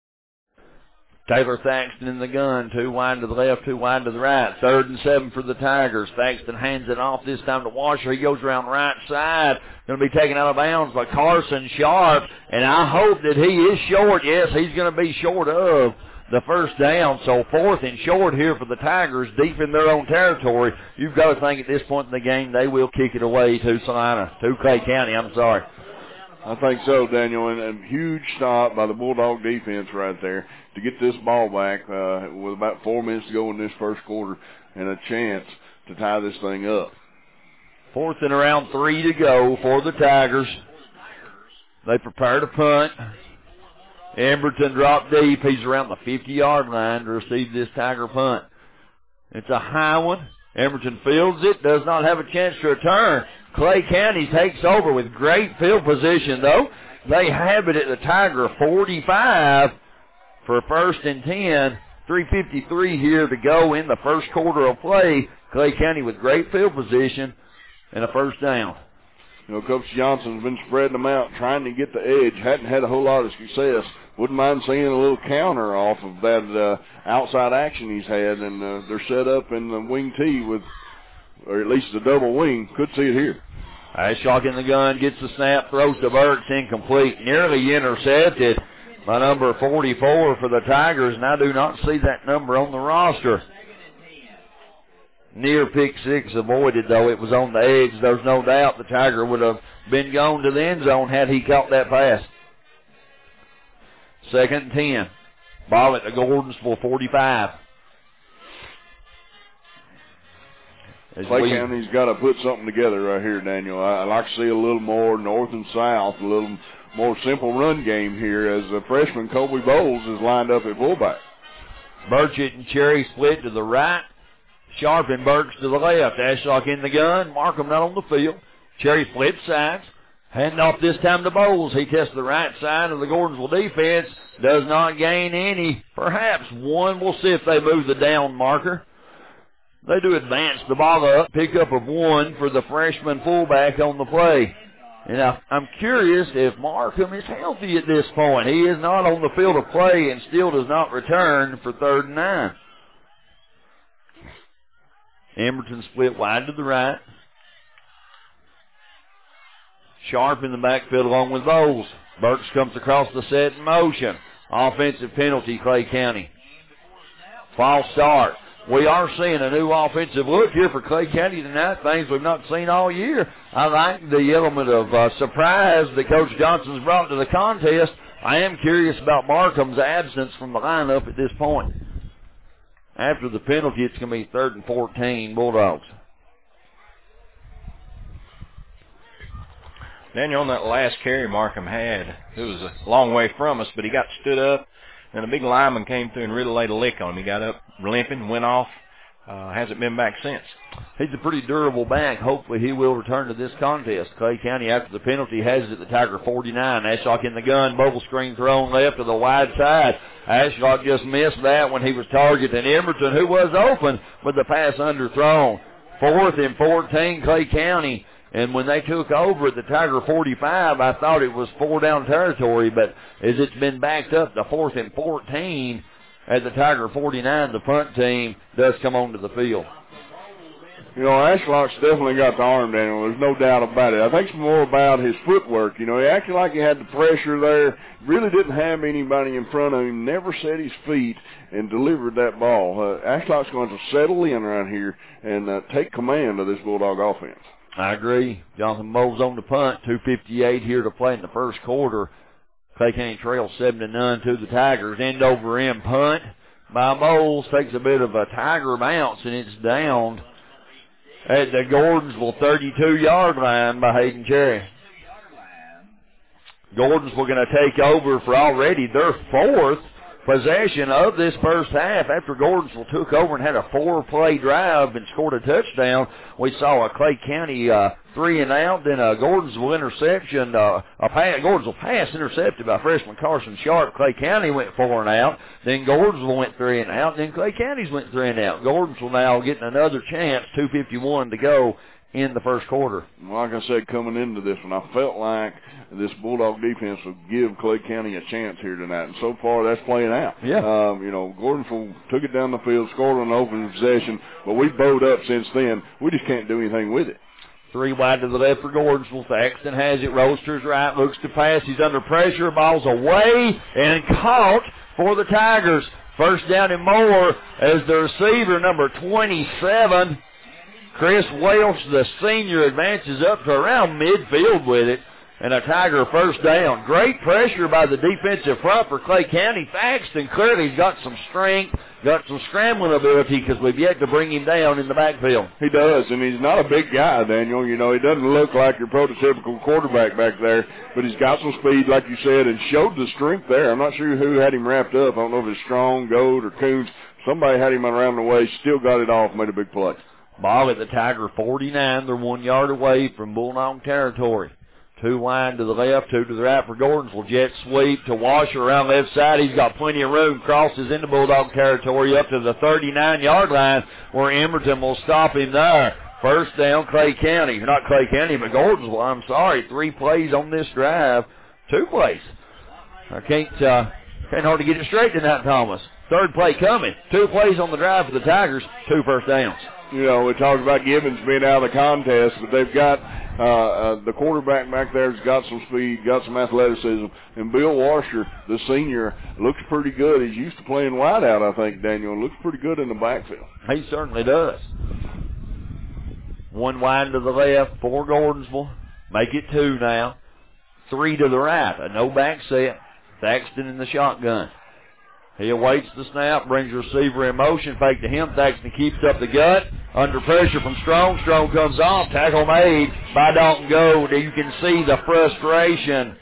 Taylor Thaxton in the gun, two wide to the left, two wide to the right. Third and seven for the Tigers. Thaxton hands it off this time to Washer. He goes around right side. Going to be taken out of bounds by Carson Sharp. And I hope that he is short. Yes, he's going to be short of the first down. So fourth and short here for the Tigers, deep in their own territory. You've got to think at this point in the game they will kick it away to Salina, to Clay County. I'm sorry. I think so, Daniel, and a huge stop by the Bulldog defense right there to get this ball back uh, with about four minutes to go in this first quarter and a chance to tie this thing up. Fourth and around three to go for the Tigers. They prepare to punt. Emberton dropped deep. He's around the fifty-yard line to receive this Tiger punt. It's a high one. Emberton fields it, does not have a chance to return. Clay County takes over with great field position, though. They have it at the Tiger forty-five for first and ten. three fifty-three here to go in the first quarter of play. Clay County with great field position and a first down. You know, Coach Johnson's been spreading them out, trying to get the edge. Hadn't had a whole lot of success. Wouldn't mind seeing a little counter off of that uh, outside action he's had, and uh, they're set up in the wing T with, or at least the double wing. Could see it here. Ashlock in the gun, gets the snap, throws to Burks, incomplete. Nearly intercepted by number forty-four for the Tigers, and I do not see that number on the roster. Near pick six avoided, though. It was on the edge. There's no doubt the Tiger would have been gone to the end zone had he caught that pass. Second and ten. Ball at the Gordonsville forty-five. As Clay County's got to put something together right here, Daniel. I, I like to see a little more north and south, a little more simple run game here as the freshman Colby Bowles is lined up at fullback. Burchett and Cherry split to the right. Sharp and Burks to the left. Ashlock in the gun. Markham not on the field. Cherry split sides. Hand off this time to Bowles. He tests the right side of the Gordonsville defense. Does not gain any. Perhaps one. We'll see if they move the down marker. They do advance the ball up. Pickup of one for the freshman fullback on the play. And I, I'm curious if Markham is healthy at this point. He is not on the field of play and still does not return for third and nine. Emberton split wide to the right. Sharp in the backfield along with Bowles. Burks comes across the set in motion. Offensive penalty, Clay County. False start. We are seeing a new offensive look here for Clay County tonight, things we've not seen all year. I like the element of uh, surprise that Coach Johnson's brought to the contest. I am curious about Markham's absence from the lineup at this point. After the penalty, it's going to be third and fourteen, Bulldogs. Daniel, on that last carry Markham had, it was a long way from us, but he got stood up, and a big lineman came through and really laid a lick on him. He got up limping, went off, uh, hasn't been back since. He's a pretty durable back. Hopefully he will return to this contest. Clay County, after the penalty, has it at the Tiger forty-nine. Ashlock in the gun, bubble screen thrown left to the wide side. Ashlock just missed that when he was targeting Emberton, who was open, but the pass underthrown. Fourth and fourteen, Clay County. And when they took over at the Tiger forty-five, I thought it was four down territory, but as it's been backed up to fourth and fourteen at the Tiger forty-nine, the punt team does come onto the field. You know, Ashlock's definitely got the arm, Daniel. There's no doubt about it. I think it's more about his footwork. You know, he acted like he had the pressure there, really didn't have anybody in front of him, never set his feet, and delivered that ball. Uh, Ashlock's going to settle in around here and uh, take command of this Bulldog offense. I agree. Jonathan Bowles on the punt. two fifty-eight here to play in the first quarter. Clay County trails seven to none to the Tigers. End over end punt by Bowles. Takes a bit of a Tiger bounce, and it's down at the Gordonsville thirty-two-yard line by Hayden Cherry. Gordonsville going to take over for already their fourth possession of this first half after Gordonsville took over and had a four-play drive and scored a touchdown. We saw a Clay County uh, three and out, then a Gordonsville interception, uh, a pass, Gordonsville pass intercepted by freshman Carson Sharp. Clay County went four and out, then Gordonsville went three and out, then Clay County's went three and out. Gordonsville now getting another chance, two fifty-one to go in the first quarter. Well, like I said, coming into this one, I felt like this Bulldog defense would give Clay County a chance here tonight, and so far that's playing out. Yeah. Um, you know, Gordonsville took it down the field, scored on an open possession, but we bowed up since then. We just can't do anything with it. Three wide to the left for Gordonsville. Thaxton has it, rolls to his right, looks to pass. He's under pressure. Ball's away and caught for the Tigers. First down and more as the receiver, number twenty-seven, Chris Welch, the senior, advances up to around midfield with it, and a Tiger first down. Great pressure by the defensive front for Clay County. Thaxton clearly's got some strength, got some scrambling ability because we've yet to bring him down in the backfield. He does, and he's not a big guy, Daniel. You know, he doesn't look like your prototypical quarterback back there, but he's got some speed, like you said, and showed the strength there. I'm not sure who had him wrapped up. I don't know if it's Strong, Gold, or Coons. Somebody had him around the waist, still got it off, made a big play. Ball at the Tiger forty-nine. They're one yard away from Bulldog territory. Two wide to the left, two to the right for Gordonsville. Jet sweep to Washer around left side. He's got plenty of room. Crosses into Bulldog territory up to the thirty-nine-yard line where Emerton will stop him there. First down, Clay County. Not Clay County, but Gordonsville. I'm sorry. Three plays on this drive. Two plays. I can't, uh, can't hardly get it straight tonight, Thomas. Third play coming. Two plays on the drive for the Tigers. Two first downs. You know, we talked about Gibbons being out of the contest, but they've got uh, uh, the quarterback back there's got some speed, got some athleticism, and Bill Washer, the senior, looks pretty good. He's used to playing wide out, I think, Daniel. Looks pretty good in the backfield. He certainly does. One wide to the left for Gordonsville. Make it two now. Three to the right. A no back set. Thaxton in the shotgun. He awaits the snap, brings the receiver in motion, fake to him. Thaxton keeps up the gut. Under pressure from Strong. Strong comes off. Tackle made by Dalton Gold. You can see the frustration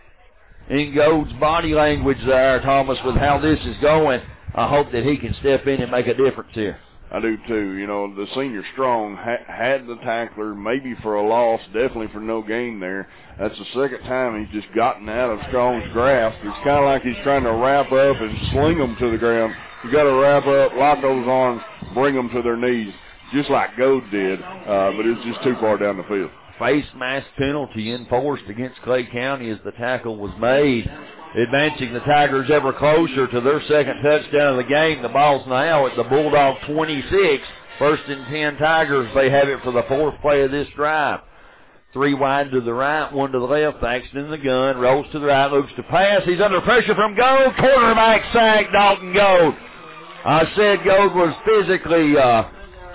in Gold's body language there, Thomas, with how this is going. I hope that he can step in and make a difference here. I do too. You know, the senior Strong ha- had the tackler, maybe for a loss, definitely for no gain there. That's the second time he's just gotten out of Strong's grasp. It's kind of like he's trying to wrap up and sling them to the ground. You got to wrap up, lock those arms, bring them to their knees, just like Gold did, uh, but it's just too far down the field. Face mask penalty enforced against Clay County as the tackle was made, advancing the Tigers ever closer to their second touchdown of the game. The ball's now at the Bulldog twenty-six. First and ten Tigers. They have it for the fourth play of this drive. Three wide to the right, one to the left. Thaxton in the gun, rolls to the right, looks to pass. He's under pressure from Gold. Quarterback sack, Dalton Gold. I said Gold was physically uh,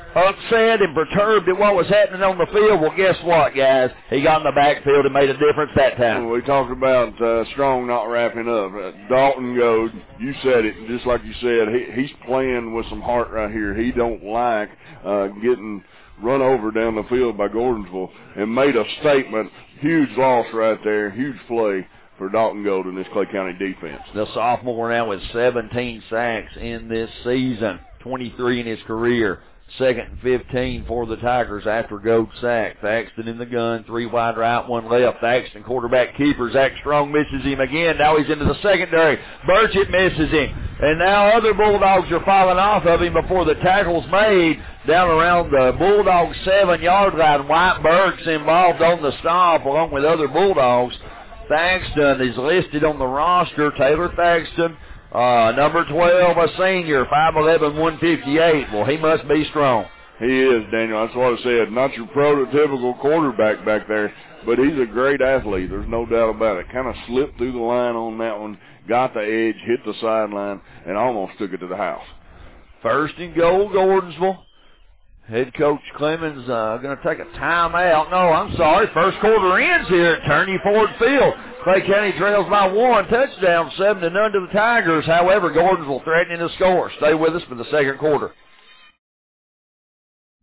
upset and perturbed at what was happening on the field. Well, guess what, guys? He got in the backfield and made a difference that time. Well, we talked about uh, Strong not wrapping up. Uh, Dalton Gold, you said it, just like you said, he, he's playing with some heart right here. He don't like uh, getting run over down the field by Gordonsville and made a statement. Huge loss right there, huge play for Dalton Gold in this Clay County defense. The sophomore now with seventeen sacks in this season, twenty-three in his career. Second and fifteen for the Tigers after Gold sack. Thaxton in the gun, three wide right, one left. Thaxton quarterback keeper. Zach Strong misses him again. Now he's into the secondary. Burchett misses him. And now other Bulldogs are falling off of him before the tackle's made down around the Bulldog seven-yard line. White Burke's involved on the stop along with other Bulldogs. Thaxton is listed on the roster. Taylor Thaxton. Uh, number twelve, a senior, five eleven, one fifty-eight. Well, he must be strong. He is, Daniel. That's what I said. Not your prototypical quarterback back there, but he's a great athlete. There's no doubt about it. Kind of slipped through the line on that one, got the edge, hit the sideline, and almost took it to the house. First and goal, Gordonsville. Head coach Clemens uh, going to take a timeout. No, I'm sorry. First quarter ends here at Turney Ford Field. Clay County trails by one. Touchdown, seven to none to the Tigers. However, Gordonsville threatening to score. Stay with us for the second quarter.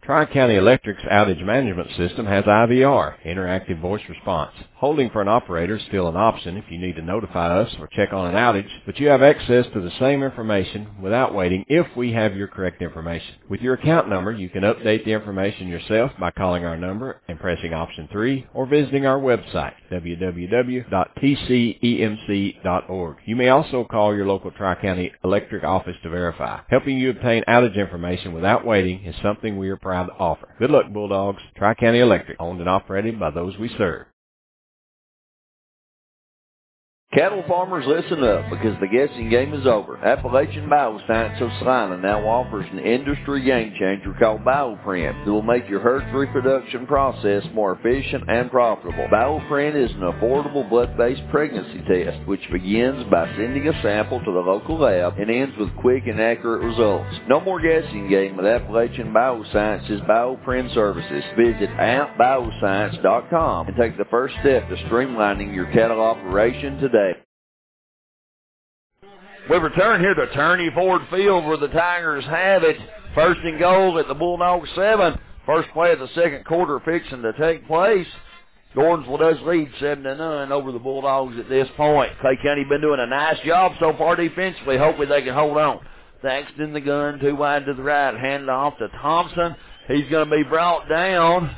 Tri-County Electric's outage management system has I V R, interactive voice response. Holding for an operator is still an option if you need to notify us or check on an outage, but you have access to the same information without waiting if we have your correct information. With your account number, you can update the information yourself by calling our number and pressing option three or visiting our website, w w w dot t c e m c dot org. You may also call your local Tri-County Electric office to verify. Helping you obtain outage information without waiting is something we are proud to offer. Good luck, Bulldogs. Tri-County Electric, owned and operated by those we serve. Cattle farmers, listen up, because the guessing game is over. Appalachian Bioscience of Salina now offers an industry game changer called BioPrint that will make your herd's reproduction process more efficient and profitable. BioPrint is an affordable blood-based pregnancy test, which begins by sending a sample to the local lab and ends with quick and accurate results. No more guessing game with Appalachian Bioscience's BioPrint services. Visit app bioscience dot com and take the first step to streamlining your cattle operation today. We return here to Turney Ford Field where the Tigers have it. First and goal at the Bulldogs seven. First play of the second quarter fixing to take place. Gordonsville does lead seven to none over the Bulldogs at this point. Clay County been doing a nice job so far defensively. Hopefully they can hold on. Thaxton the gun, too wide to the right. Hand off to Thompson. He's going to be brought down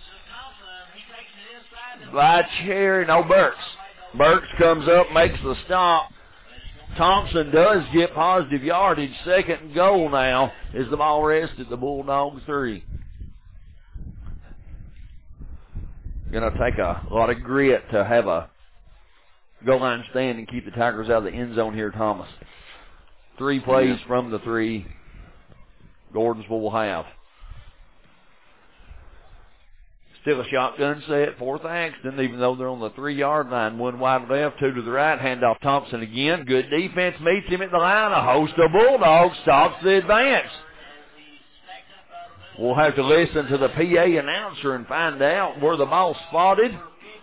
by Cherry. No, Burks. Burks comes up, makes the stop. Thompson does get positive yardage. Second and goal now is the ball rest at the Bulldogs three. Going to take a lot of grit to have a goal line stand and keep the Tigers out of the end zone here, Thomas. Three plays yeah. from the three Gordonsville will have. Still a shotgun set for Thaxton, even though they're on the three-yard line. One wide left, two to the right. Hand off Thompson again. Good defense meets him at the line. A host of Bulldogs stops the advance. We'll have to listen to the P A announcer and find out where the ball's spotted.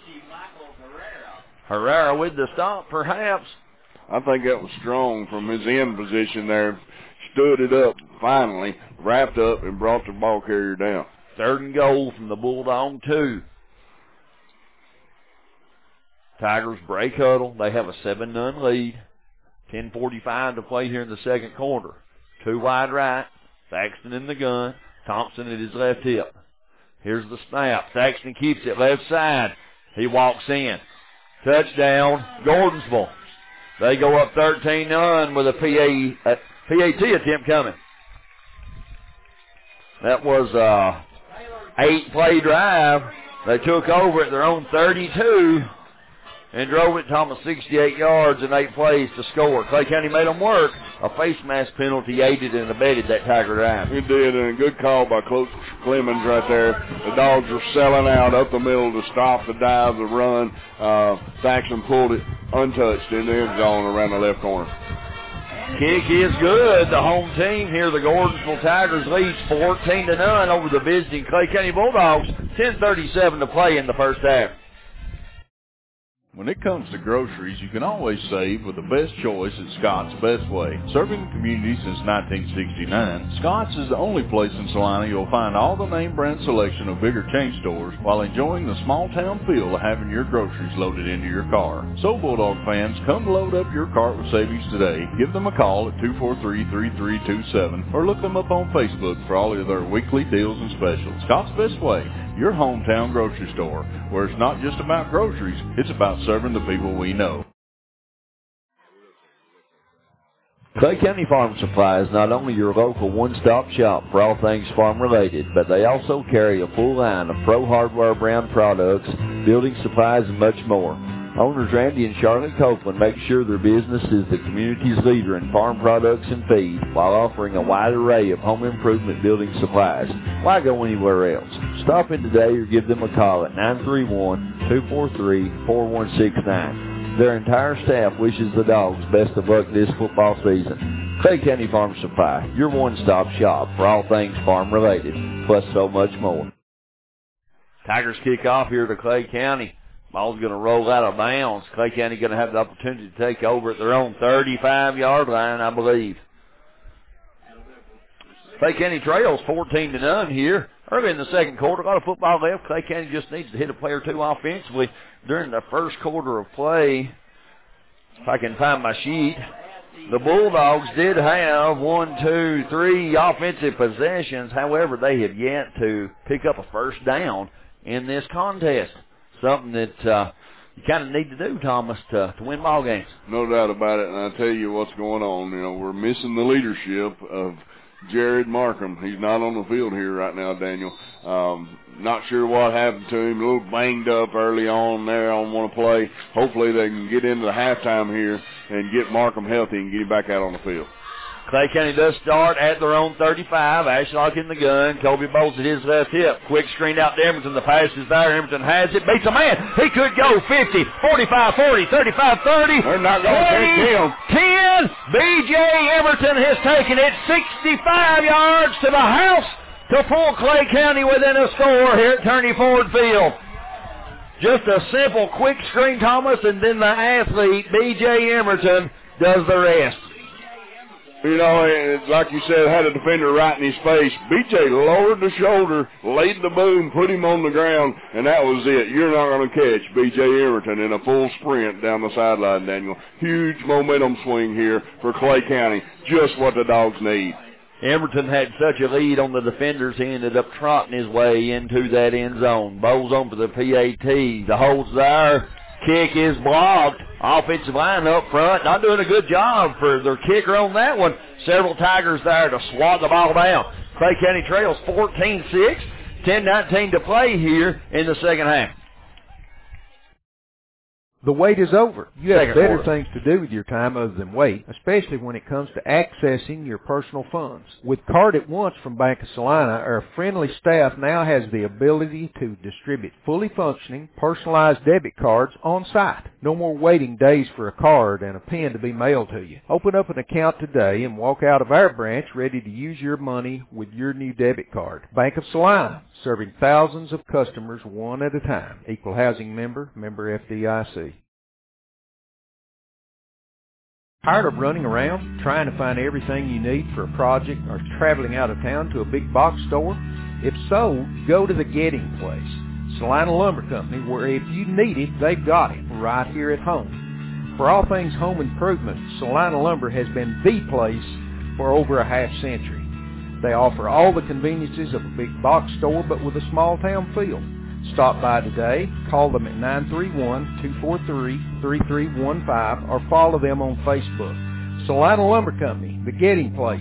Herrera with the stop, perhaps. I think that was strong from his end position there. Stood it up finally, wrapped up, and brought the ball carrier down. Third and goal from the Bulldog two. Tigers break huddle. They have a seven none lead. ten forty-five to play here in the second quarter. Two wide right. Thaxton in the gun. Thompson at his left hip. Here's the snap. Thaxton keeps it left side. He walks in. Touchdown, Gordonsville. They go up thirteen none with a P A, a P A T attempt coming. That was a eight-play drive. They took over at their own thirty-two and drove it, Thomas, sixty-eight yards and eight plays to score. Clay County made them work. A face mask penalty aided and abetted that Tiger drive. It did, and a good call by Coach Clemens right there. The Dogs were selling out up the middle to stop the dive, the run. Uh, Thaxton pulled it untouched in the end zone around the left corner. Kick is good. The home team here, the Gordonsville Tigers, leads fourteen to none over the visiting Clay County Bulldogs. ten thirty-seven to play in the first half. When it comes to groceries, you can always save with the best choice at Scott's Best Way. Serving the community since nineteen sixty-nine, Scott's is the only place in Salina you'll find all the name brand selection of bigger chain stores while enjoying the small town feel of having your groceries loaded into your car. So Bulldog fans, come load up your cart with savings today. Give them a call at two four three, three three two seven or look them up on Facebook for all of their weekly deals and specials. Scott's Best Way, your hometown grocery store, where it's not just about groceries, it's about serving the people we know. Clay County Farm Supply is not only your local one-stop shop for all things farm-related, but they also carry a full line of Pro Hardware brand products, building supplies, and much more. Owners Randy and Charlotte Copeland make sure their business is the community's leader in farm products and feed while offering a wide array of home improvement building supplies. Why go anywhere else? Stop in today or give them a call at nine three one, two four three, four one six nine. Their entire staff wishes the Dogs best of luck this football season. Clay County Farm Supply, your one-stop shop for all things farm-related, plus so much more. Tigers kick off here to Clay County. Ball's going to roll out of bounds. Clay County going to have the opportunity to take over at their own thirty-five-yard line, I believe. Clay County trails fourteen to none here. Early in the second quarter, a lot of football left. Clay County just needs to hit a play or two offensively during the first quarter of play. If I can find my sheet. The Bulldogs did have one, two, three offensive possessions. However, they have yet to pick up a first down in this contest. Something that uh, you kind of need to do, Thomas, to, to win ball games. No doubt about it, and I tell you what's going on. You know, we're missing the leadership of Jared Markham. He's not on the field here right now, Daniel. Um, not sure what happened to him. A little banged up early on there on one play. Hopefully they can get into the halftime here and get Markham healthy and get him back out on the field. Clay County does start at their own thirty-five. Ashlock in the gun. Kobe Bowles at his left hip. Quick screen out to Emerson. The pass is there. Emerson has it. Beats a man. He could go fifty, forty-five, forty, thirty-five, thirty. They're not going to take him. ten. B J Emerson has taken it sixty-five yards to the house to pull Clay County within a score here at Turney Ford Field. Just a simple quick screen, Thomas, and then the athlete, B J Emerson, does the rest. You know, like you said, had a defender right in his face. B J lowered the shoulder, laid the boom, put him on the ground, and that was it. You're not going to catch B J Emerson in a full sprint down the sideline, Daniel. Huge momentum swing here for Clay County. Just what the Dogs need. Emerson had such a lead on the defenders, he ended up trotting his way into that end zone. Bowles on for the P A T. The hold's there. Kick is blocked. Offensive line up front, not doing a good job for their kicker on that one. Several Tigers there to swat the ball down. Clay County trails fourteen six, ten nineteen to play here in the second half. The wait is over. You have Second better quarter. things to do with your time other than wait, especially when it comes to accessing your personal funds. With Card at Once from Bank of Salina, our friendly staff now has the ability to distribute fully functioning, personalized debit cards on site. No more waiting days for a card and a pin to be mailed to you. Open up an account today and walk out of our branch ready to use your money with your new debit card. Bank of Salina, serving thousands of customers one at a time. Equal housing member, member F D I C. Tired of running around, trying to find everything you need for a project, or traveling out of town to a big box store? If so, go to the Getting Place, Salina Lumber Company, where if you need it, they've got it right here at home. For all things home improvement, Salina Lumber has been the place for over a half century. They offer all the conveniences of a big box store, but with a small town feel. Stop by today, call them at nine three one, two four three, three three one five, or follow them on Facebook. Salina Lumber Company, the Getting Place.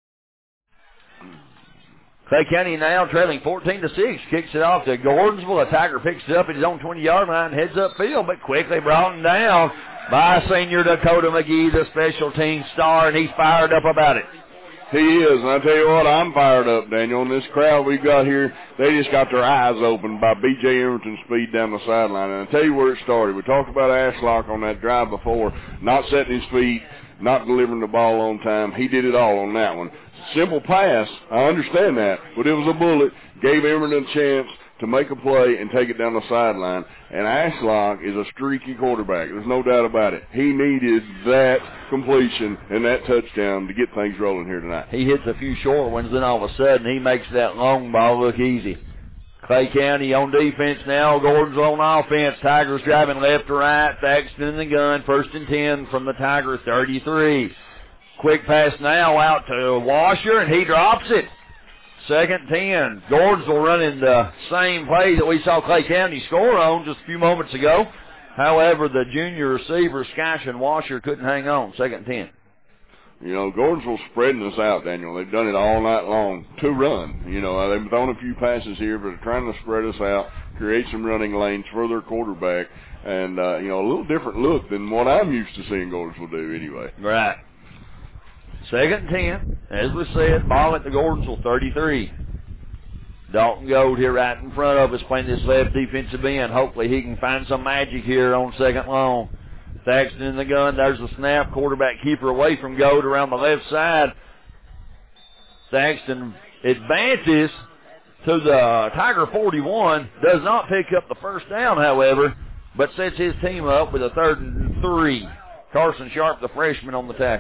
Clay County now trailing fourteen to six, kicks it off to Gordonsville. A Tiger picks it up at his own twenty-yard line, heads up field, but quickly brought him down by senior Dakota McGee, the special team star, and he's fired up about it. He is, and I tell you what, I'm fired up, Daniel. And this crowd we've got here, they just got their eyes opened by B J Emerton's speed down the sideline. And I tell you where it started. We talked about Ashlock on that drive before, not setting his feet, not delivering the ball on time. He did it all on that one. Simple pass, I understand that, but it was a bullet, gave Emerton a chance to make a play and take it down the sideline. And Ashlock is a streaky quarterback. There's no doubt about it. He needed that completion and that touchdown to get things rolling here tonight. He hits a few short ones, then all of a sudden he makes that long ball look easy. Clay County on defense now. Gordon's on offense. Tigers driving left to right. Thaxton in the gun. First and ten from the Tiger thirty-three. Quick pass now out to Washer, and he drops it. Second ten. Gordonsville running the same play that we saw Clay County score on just a few moments ago. However, the junior receiver, Skyshin Washer, couldn't hang on. Second ten. You know, Gordonsville's spreading us out, Daniel. They've done it all night long to run. You know, they've thrown a few passes here, but they're trying to spread us out, create some running lanes for their quarterback, and, uh, you know, a little different look than what I'm used to seeing Gordonsville do anyway. Right. Second ten. As we said, ball at the Gordonsville thirty-three. Dalton Gold here right in front of us playing this left defensive end. Hopefully he can find some magic here on second long. Thaxton in the gun. There's the snap. Quarterback keeper away from Gold around the left side. Thaxton advances to the Tiger forty-one. Does not pick up the first down, however, but sets his team up with a third and three. Carson Sharp, the freshman, on the tackle.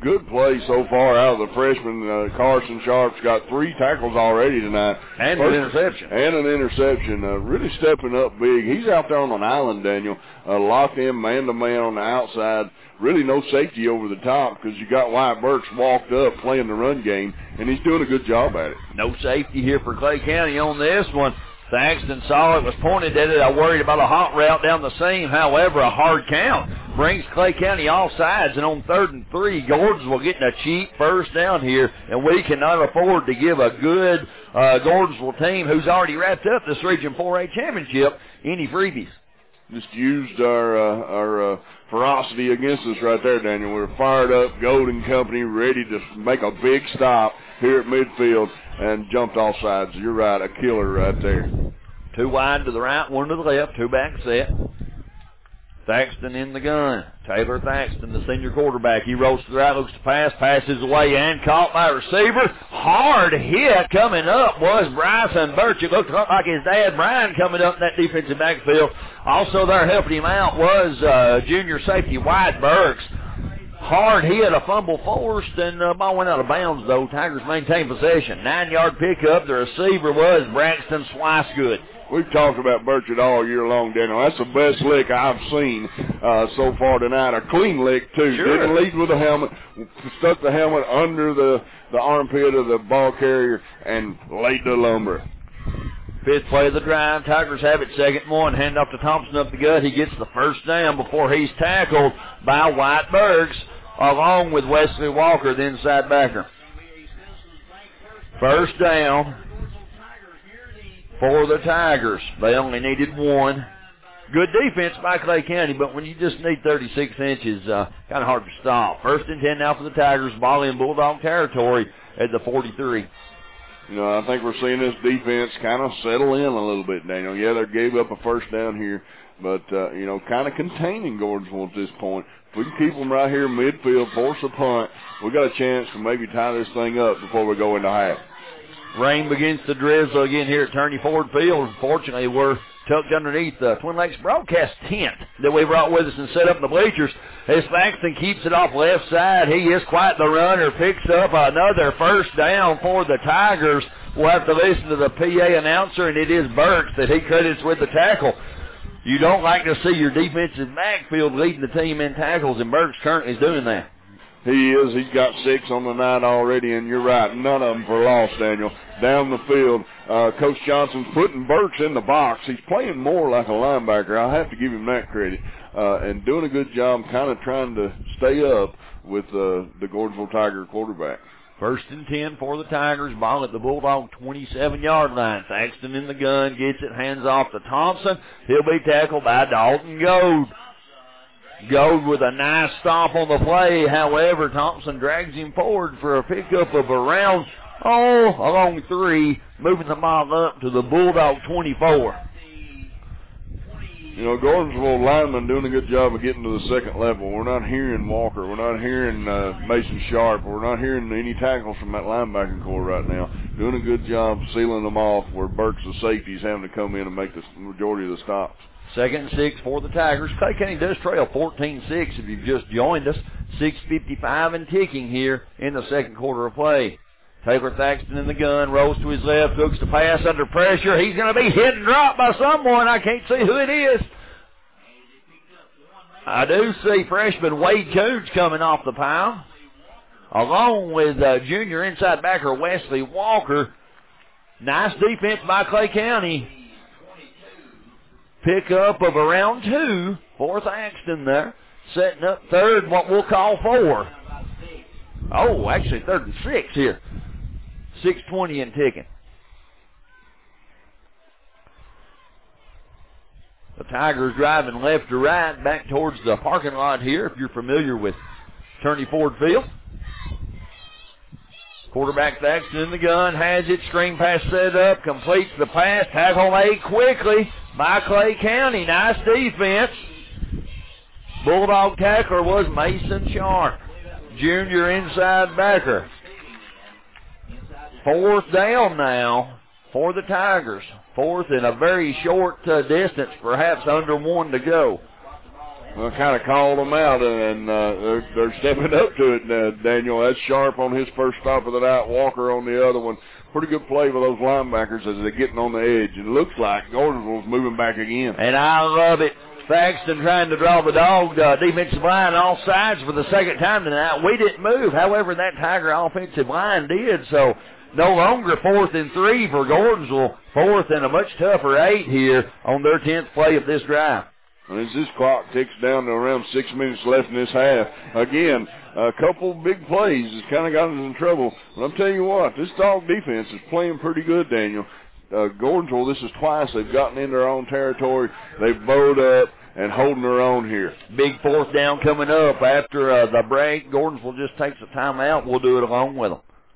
good play so far out of the freshman. Uh, Carson Sharp's got three tackles already tonight. And First, an interception. And an interception. Uh, really stepping up big. He's out there on an island, Daniel, uh, locked in man-to-man on the outside. Really no safety over the top because you got Wyatt Burks walked up playing the run game, and he's doing a good job at it. No safety here for Clay County on this one. Thaxton saw it, was pointed at it. I worried about a hot route down the seam. However, a hard count brings Clay County off sides, and on third and three, Gordonsville getting a cheap first down here, and we cannot afford to give a good uh, Gordonsville team who's already wrapped up this Region four A championship any freebies. Just used our uh, our uh, ferocity against us right there, Daniel. We're fired up, Golden Company, ready to make a big stop here at midfield, and jumped off sides. You're right, a killer right there. Two wide to the right, one to the left, two back set. Thaxton in the gun. Taylor Thaxton, the senior quarterback. He rolls to the right, looks to pass, passes away, and caught by a receiver. Hard hit coming up was Bryson Birch. It looked like his dad, Brian, coming up in that defensive backfield. Also there helping him out was uh, junior safety Wyatt Burks. Hard hit, a fumble forced, and the ball went out of bounds, though. Tigers maintain possession. Nine-yard pickup. The receiver was Braxton Swicegood. We've talked about Burchett all year long, Daniel. That's the best lick I've seen uh, so far tonight. A clean lick, too. Sure. Didn't lead with the helmet. Stuck the helmet under the, the armpit of the ball carrier and laid the lumber. Fifth play of the drive. Tigers have it second one. Hand off to Thompson up the gut. He gets the first down before he's tackled by Wyatt Burks, along with Wesley Walker, the inside backer. First down for the Tigers. They only needed one. Good defense by Clay County, but when you just need thirty-six inches, uh, kind of hard to stop. First and ten now for the Tigers. Ball in Bulldog territory at the forty-three. You know, I think we're seeing this defense kind of settle in a little bit, Daniel. Yeah, they gave up a first down here, but, uh, you know, kind of containing Gordonsville at this point. If we can keep them right here in midfield, force a punt, we got a chance to maybe tie this thing up before we go into half. Rain begins to drizzle again here at Turney Ford Field. Unfortunately, we're tucked underneath the Twin Lakes broadcast tent that we brought with us and set up in the bleachers. As Thaxton keeps it off left side, he is quite the runner, picks up another first down for the Tigers. We'll have to listen to the P A announcer, and it is Burks that he credits with the tackle. You don't like to see your defensive backfield leading the team in tackles, and Burks currently is doing that. He is. He's got six on the night already, and you're right. None of them for loss, Daniel. Down the field, uh, Coach Johnson's putting Burks in the box. He's playing more like a linebacker. I'll have to give him that credit. Uh, and doing a good job kind of trying to stay up with uh, the Gordonsville Tiger quarterback. First and ten for the Tigers. Ball at the Bulldog twenty-seven-yard line. Thaxton in the gun, gets it, hands off to Thompson. He'll be tackled by Dalton Gold. Gold with a nice stop on the play. However, Thompson drags him forward for a pickup of around, oh, along three, moving the ball up to the Bulldog twenty-four. You know, Gordonsville linemen doing a good job of getting to the second level. We're not hearing Walker. We're not hearing uh, Mason Sharp. We're not hearing any tackles from that linebacking core right now. Doing a good job sealing them off where Burks, the safety, is having to come in and make the majority of the stops. Second and six for the Tigers. Clay County does trail fourteen six if you've just joined us. six fifty-five and ticking here in the second quarter of play. Taylor Thaxton in the gun, rolls to his left, looks to pass under pressure. He's going to be hit and dropped by someone. I can't see who it is. I do see freshman Wade Cooge coming off the pile, along with uh, junior inside backer Wesley Walker. Nice defense by Clay County. Pickup of around two for Thaxton there. Setting up third, what we'll call four. Oh, actually third and six here. six twenty and ticking. The Tigers driving left to right back towards the parking lot here, if you're familiar with Turney Ford Field. Quarterback Thaxton in the gun, has it, screen pass set up, completes the pass, tackle made quickly by Clay County. Nice defense. Bulldog tackler was Mason Sharp, junior inside backer. Fourth down now for the Tigers. Fourth in a very short uh, distance, perhaps under one to go. Well, kind of called them out, and uh, they're, they're stepping up to it, uh, Daniel. That's Sharp on his first stop of the night, Walker on the other one. Pretty good play by those linebackers as they're getting on the edge. It looks like Gordonsville's moving back again. And I love it. Thaxton trying to draw the dog uh, defensive line all sides for the second time tonight. We didn't move. However, that Tiger offensive line did, so no longer fourth and three for Gordonsville. Fourth and a much tougher eight here on their tenth play of this drive. And as this clock ticks down to around six minutes left in this half, again, a couple big plays has kind of got us in trouble. But I'm telling you what, this dog defense is playing pretty good, Daniel. Uh, Gordonsville, this is twice they've gotten in their own territory. They've bowed up and holding their own here. Big fourth down coming up after uh, the break. Gordonsville just takes a timeout. We'll do it along with them.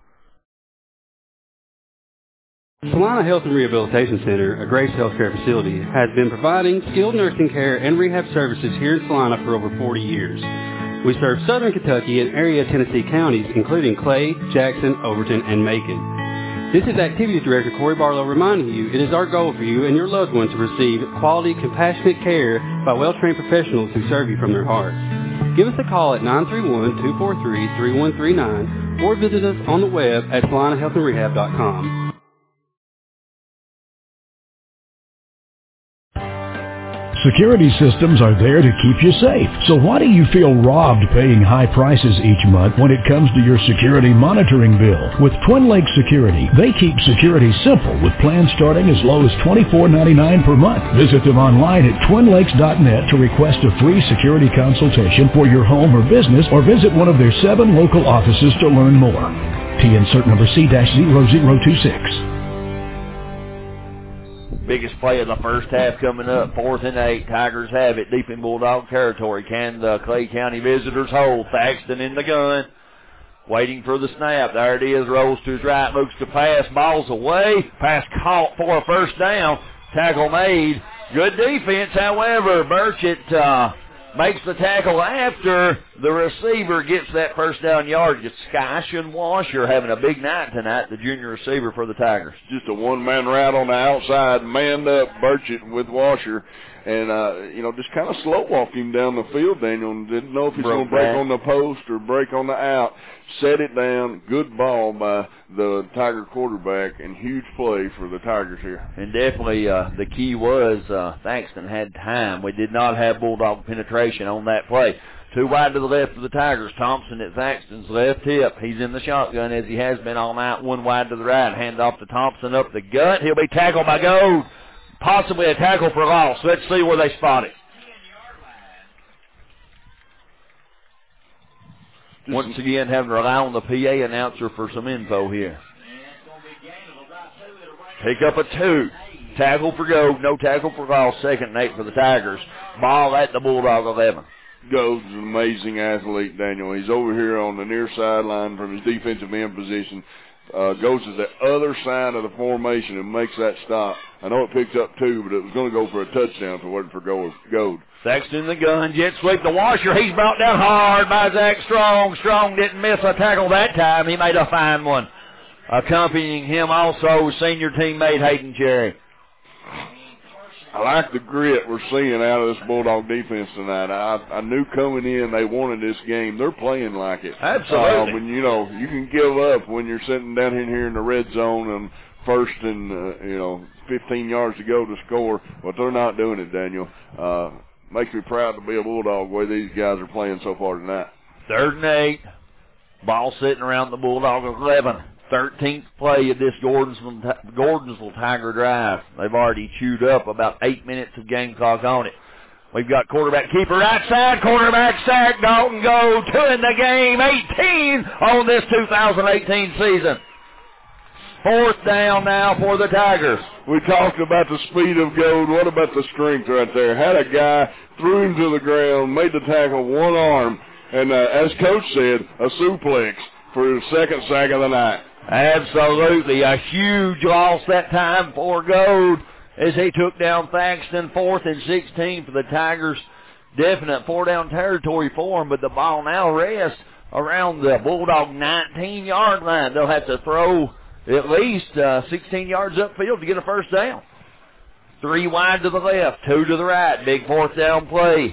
Salina Health and Rehabilitation Center, a Grace Healthcare facility, has been providing skilled nursing care and rehab services here in Salina for over forty years. We serve southern Kentucky and area Tennessee counties, including Clay, Jackson, Overton, and Macon. This is Activity Director Corey Barlow reminding you it is our goal for you and your loved one to receive quality, compassionate care by well-trained professionals who serve you from their hearts. Give us a call at nine three one, two four three, three one three nine or visit us on the web at salina health and rehab dot com. Security systems are there to keep you safe. So why do you feel robbed paying high prices each month when it comes to your security monitoring bill? With Twin Lakes Security, they keep security simple with plans starting as low as twenty-four ninety-nine per month. Visit them online at twin lakes dot net to request a free security consultation for your home or business, or visit one of their seven local offices to learn more. T N cert number C zero zero two six. Biggest play of the first half coming up, fourth and eight. Tigers have it deep in Bulldog territory. Can the Clay County visitors hold? Thaxton in the gun, waiting for the snap. There it is, rolls to his right, looks to pass, ball's away. Pass caught for a first down. Tackle made. Good defense, however. Burchett uh, makes the tackle after the receiver gets that first down yard. It's Skyshon Washer having a big night tonight, the junior receiver for the Tigers. Just a one-man route on the outside, manned up Burchett with Washer, and, uh, you know, just kind of slow-walked him down the field, Daniel, and didn't know if he's going to break back on the post or break on the out. Set it down. Good ball by the Tiger quarterback, and huge play for the Tigers here. And definitely uh, the key was uh, Thaxton had time. We did not have Bulldog penetration on that play. Two wide to the left of the Tigers. Thompson at Thaxton's left hip. He's in the shotgun as he has been all night. One wide to the right. Hand off to Thompson up the gut. He'll be tackled by Gold. Possibly a tackle for loss. Let's see where they spot it. Once again, having to rely on the P A announcer for some info here. Pick up a two. Tackle for Gold. No tackle for loss. Second and eight for the Tigers. Ball at the Bulldog eleven. Gold's an amazing athlete, Daniel. He's over here on the near sideline from his defensive end position. Uh, goes to the other side of the formation and makes that stop. I know it picked up two, but it was going to go for a touchdown if it wasn't for Gold. Thaxton in the gun, jet sweep the Washer. He's brought down hard by Zach Strong. Strong didn't miss a tackle that time. He made a fine one. Accompanying him also senior teammate Hayden Cherry. I like the grit we're seeing out of this Bulldog defense tonight. I, I knew coming in they wanted this game. They're playing like it. Absolutely. Uh, when you know you can give up when you're sitting down in here in the red zone and first and uh, you know fifteen yards to go to score, but they're not doing it, Daniel. Uh, makes me proud to be a Bulldog the way these guys are playing so far tonight. Third and eight. Ball sitting around the Bulldog eleven. thirteenth play of this Gordonsville, Gordonsville Tiger drive. They've already chewed up about eight minutes of game clock on it. We've got quarterback keeper right side, quarterback sack, Dalton Gold, two in the game, eighteen on this two thousand eighteen season. Fourth down now for the Tigers. We talked about the speed of Gold. What about the strength right there? Had a guy, threw him to the ground, made the tackle one arm, and uh, as Coach said, a suplex for his second sack of the night. Absolutely. A huge loss that time for Gold as he took down Thaxton. Fourth and sixteen for the Tigers. Definite four-down territory for them, but the ball now rests around the Bulldog nineteen-yard line. They'll have to throw at least uh, sixteen yards upfield to get a first down. Three wide to the left, two to the right. Big fourth down play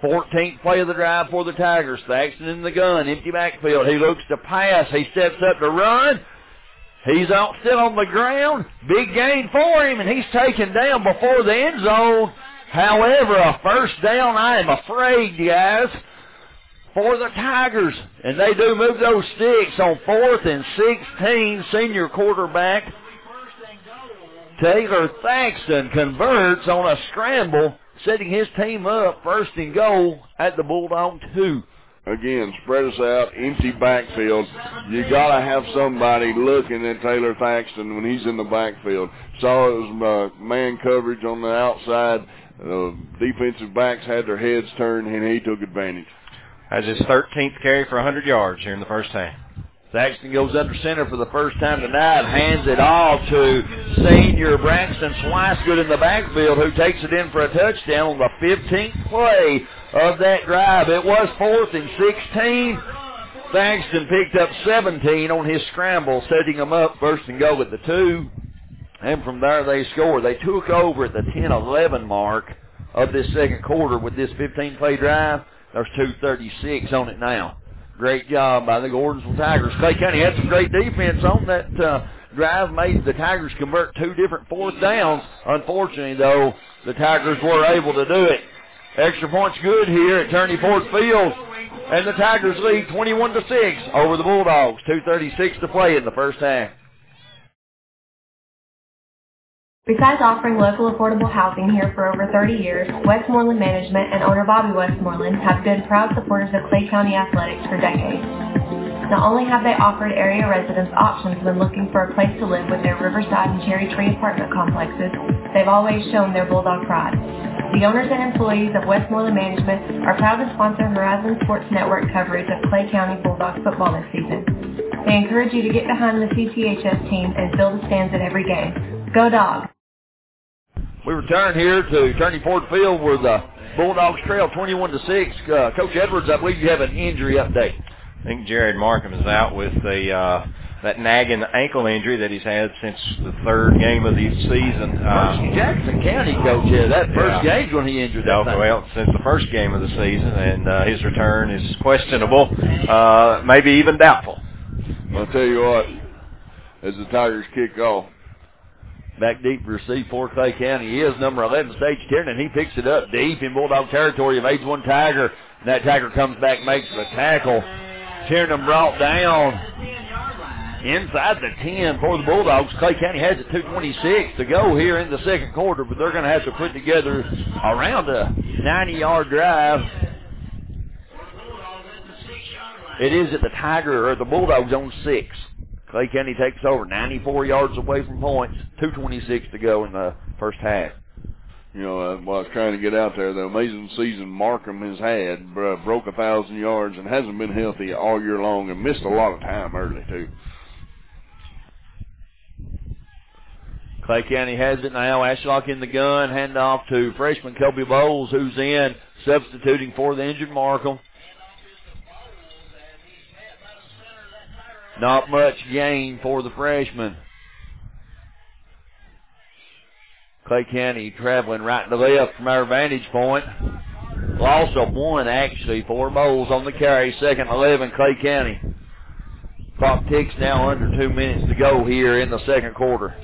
fourteenth play of the drive for the Tigers. Thaxton in the gun, empty backfield. He looks to pass. He steps up to run. He's out still on the ground. Big gain for him, and he's taken down before the end zone. However, a first down, I am afraid, guys, for the Tigers. And they do move those sticks on fourth and sixteen. Senior quarterback Taylor Thaxton converts on a scramble, setting his team up first and goal at the Bulldog two. Again, spread us out, empty backfield. You got to have somebody looking at Taylor Thaxton when he's in the backfield. Saw it was uh, man coverage on the outside. Uh, defensive backs had their heads turned, and he took advantage. Has his thirteenth carry for one hundred yards here in the first half. Thaxton goes under center for the first time tonight, hands it off to senior Braxton Swicegood in the backfield, who takes it in for a touchdown on the fifteenth play of that drive. It was fourth and sixteen. Thaxton picked up seventeen on his scramble, setting them up first and goal at the two. And from there they score. They took over at the ten eleven mark of this second quarter with this fifteen-play drive. There's two thirty-six on it now. Great job by the Gordonsville Tigers. Clay County had some great defense on that uh, drive, made the Tigers convert two different fourth downs. Unfortunately, though, the Tigers were able to do it. Extra points good here at Turney Ford Field, and the Tigers lead twenty-one to six over the Bulldogs. two thirty-six to play in the first half. Besides offering local affordable housing here for over thirty years, Westmoreland Management and owner Bobby Westmoreland have been proud supporters of Clay County athletics for decades. Not only have they offered area residents options when looking for a place to live with their Riverside and Cherry Tree apartment complexes, they've always shown their Bulldog pride. The owners and employees of Westmoreland Management are proud to sponsor Horizon Sports Network coverage of Clay County Bulldogs football this season. They encourage you to get behind the C T H S team and fill the stands at every game. Go Dogs! We return here to Turney Ford Field where the Bulldogs trail twenty-one to six. Uh, Coach Edwards, I believe you have an injury update. I think Jared Markham is out with the uh, that nagging ankle injury that he's had since the third game of the season. Uh, Jackson County coach, yeah, that first yeah. game's when he injured that no, Well, since the first game of the season, and uh, his return is questionable, uh, maybe even doubtful. I'll tell you what, as the Tigers kick off, back deep to receive for Clay County he is number eleven, Sage Tiernan. He picks it up deep in Bulldog territory of age one Tiger. And that Tiger comes back, makes the tackle. Tiernan brought down inside the ten for the Bulldogs. Clay County has it two twenty-six to go here in the second quarter, but they're going to have to put together around a ninety-yard drive. It is at the Tiger, or the Bulldogs on six. Clay County takes over ninety-four yards away from points. two twenty-six to go in the first half. You know, uh, while I was trying to get out there, the amazing season Markham has had, bro, broke a thousand yards and hasn't been healthy all year long and missed a lot of time early, too. Clay County has it now. Ashlock in the gun. Hand off to freshman Kobe Bowles, who's in, substituting for the injured Markham. Not much gain for the freshman. Clay County traveling right to left from our vantage point. Loss of one, actually, for Bowles on the carry. Second eleven, Clay County. Clock ticks now under two minutes to go here in the second quarter.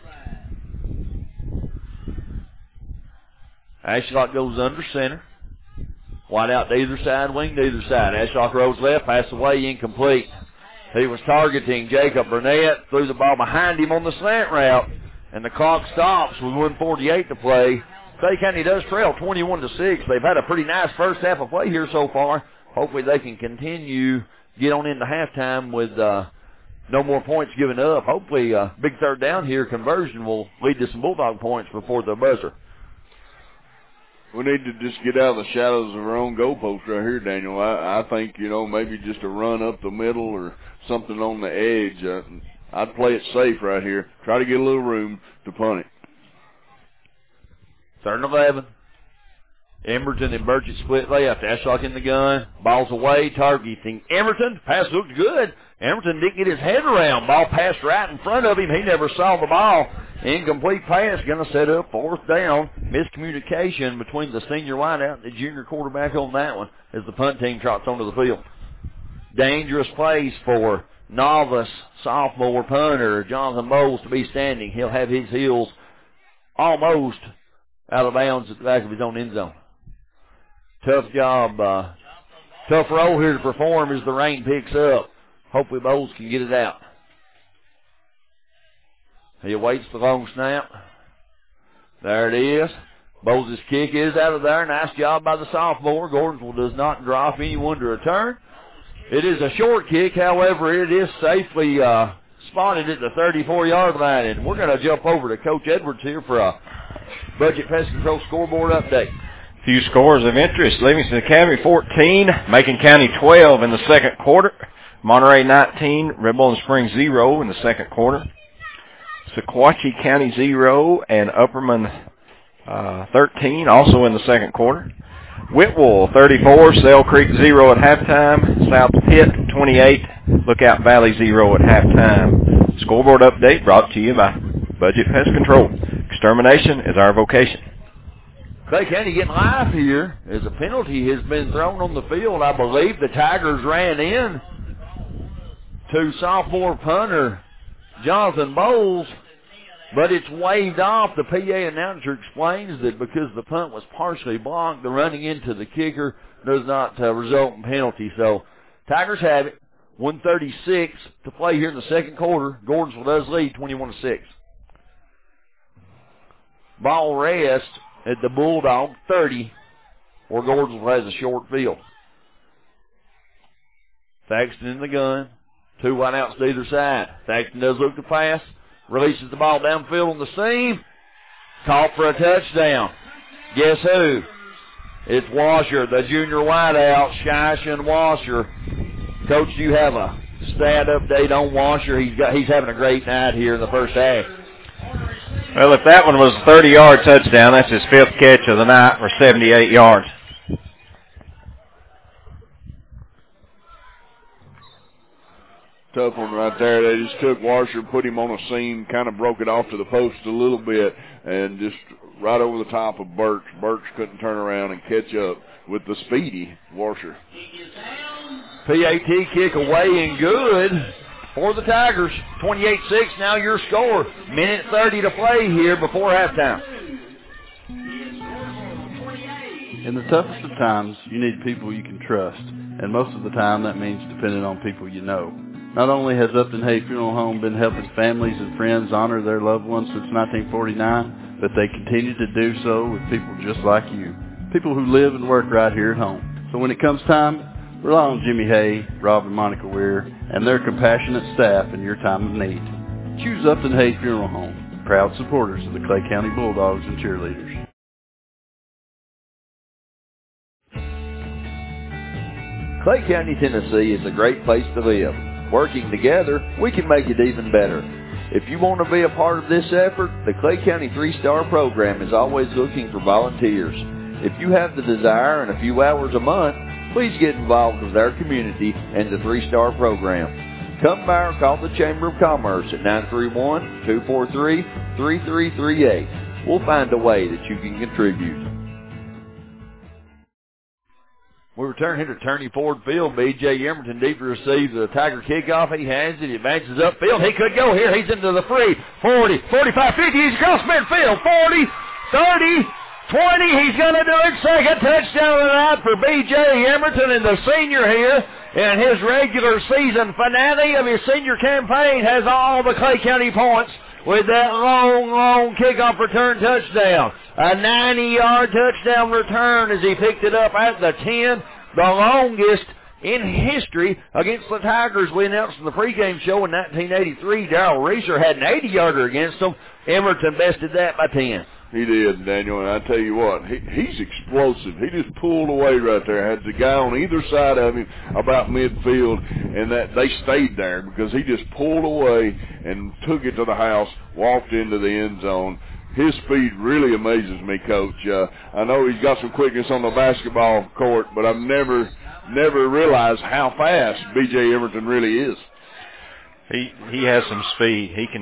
Ashlock goes under center. Wide out to either side, wing to either side. Ashlock rolls left, pass away, incomplete. He was targeting Jacob Burnett, threw the ball behind him on the slant route, and the clock stops with one forty-eight to play. Clay County does trail twenty-one to six. They've had a pretty nice first half of play here so far. Hopefully they can continue, get on into halftime with uh, no more points given up. Hopefully a big third down here conversion will lead to some Bulldog points before the buzzer. We need to just get out of the shadows of our own goalpost right here, Daniel. I, I think, you know, maybe just a run up the middle or something on the edge. Uh, I'd play it safe right here. Try to get a little room to punt it. Third and eleven. Emerton and Burgett split left. Ashlock in the gun. Ball's away. Targeting Emerton. Pass looked good. Emerton didn't get his head around. Ball passed right in front of him. He never saw the ball. Incomplete pass going to set up fourth down. Miscommunication between the senior wideout and the junior quarterback on that one as the punt team trots onto the field. Dangerous place for novice sophomore punter Jonathan Bowles to be standing. He'll have his heels almost out of bounds at the back of his own end zone. Tough job, uh, tough role here to perform as the rain picks up. Hopefully Bowles can get it out. He awaits the long snap. There it is. Bowles' kick is out of there. Nice job by the sophomore. Gordonsville does not drop anyone to return. It is a short kick, however, it is safely uh, spotted at the thirty-four-yard line. And we're going to jump over to Coach Edwards here for a Budget Pest Control scoreboard update. Few scores of interest. Livingston Academy fourteen, Macon County twelve in the second quarter. Monterey nineteen, Red Bowling Springs zero in the second quarter. Sequatchie County zero and Upperman uh, thirteen, also in the second quarter. Whitwell thirty-four, Sale Creek zero at halftime. South Pitt twenty-eight, Lookout Valley zero at halftime. Scoreboard update brought to you by Budget Pest Control. Extermination is our vocation. Clay County getting live here as a penalty has been thrown on the field. I believe the Tigers ran in to sophomore punter Jonathan Bowles, but it's waved off. The P A announcer explains that because the punt was partially blocked, the running into the kicker does not uh, result in penalty. So Tigers have it. one thirty-six to play here in the second quarter. Gordonsville does lead twenty-one to six. Ball rest at the Bulldog thirty, where Gordonsville has a short field. Thaxton in the gun. Two wideouts to either side. Thaxton does look to pass. Releases the ball downfield on the seam. Caught for a touchdown. Guess who? It's Washer, the junior wideout, Shyshin Washer. Coach, do you have a stat update on Washer? He's got he's having a great night here in the first half. Well, if that one was a thirty-yard touchdown, that's his fifth catch of the night for seventy-eight yards. Tough one right there. They just took Washer, put him on a seam, kind of broke it off to the post a little bit, and just right over the top of Birch. Birch couldn't turn around and catch up with the speedy Washer. P A T kick away and good for the Tigers. twenty-eight six now your score. Minute thirty to play here before halftime. In the toughest of times, you need people you can trust, and most of the time that means depending on people you know. Not only has Upton Hay Funeral Home been helping families and friends honor their loved ones since nineteen forty-nine, but they continue to do so with people just like you, people who live and work right here at home. So when it comes time, rely on Jimmy Hay, Rob and Monica Weir, and their compassionate staff in your time of need. Choose Upton Hay Funeral Home, proud supporters of the Clay County Bulldogs and cheerleaders. Clay County, Tennessee is a great place to live. Working together, we can make it even better. If you want to be a part of this effort, the Clay County three-star program is always looking for volunteers. If you have the desire and a few hours a month, please get involved with our community and the three-star program. Come by or call the Chamber of Commerce at nine three one, two four three, three three three eight. We'll find a way that you can contribute. We return here to Turney Ford Field. B J Emerton deep to receive the Tiger kickoff. He has it. He advances upfield. He could go here. He's into the free. forty, forty-five, fifty. He's across midfield. forty, thirty, twenty. He's going to do it. Second touchdown of the night for B J Emerton, and the senior here in his regular season finale of his senior campaign has all the Clay County points with that long, long kickoff return touchdown. A ninety-yard touchdown return as he picked it up at the ten, the longest in history against the Tigers. We announced in the pregame show in nineteen eighty-three, Darrell Reeser had an eighty-yarder against them. Emerton bested that by ten. He did, Daniel, and I tell you what, he, he's explosive. He just pulled away right there. Had the guy on either side of him about midfield, and that they stayed there because he just pulled away and took it to the house, walked into the end zone. His speed really amazes me, Coach. Uh, I know he's got some quickness on the basketball court, but I've never, never realized how fast B J Emerton really is. He he has some speed. He can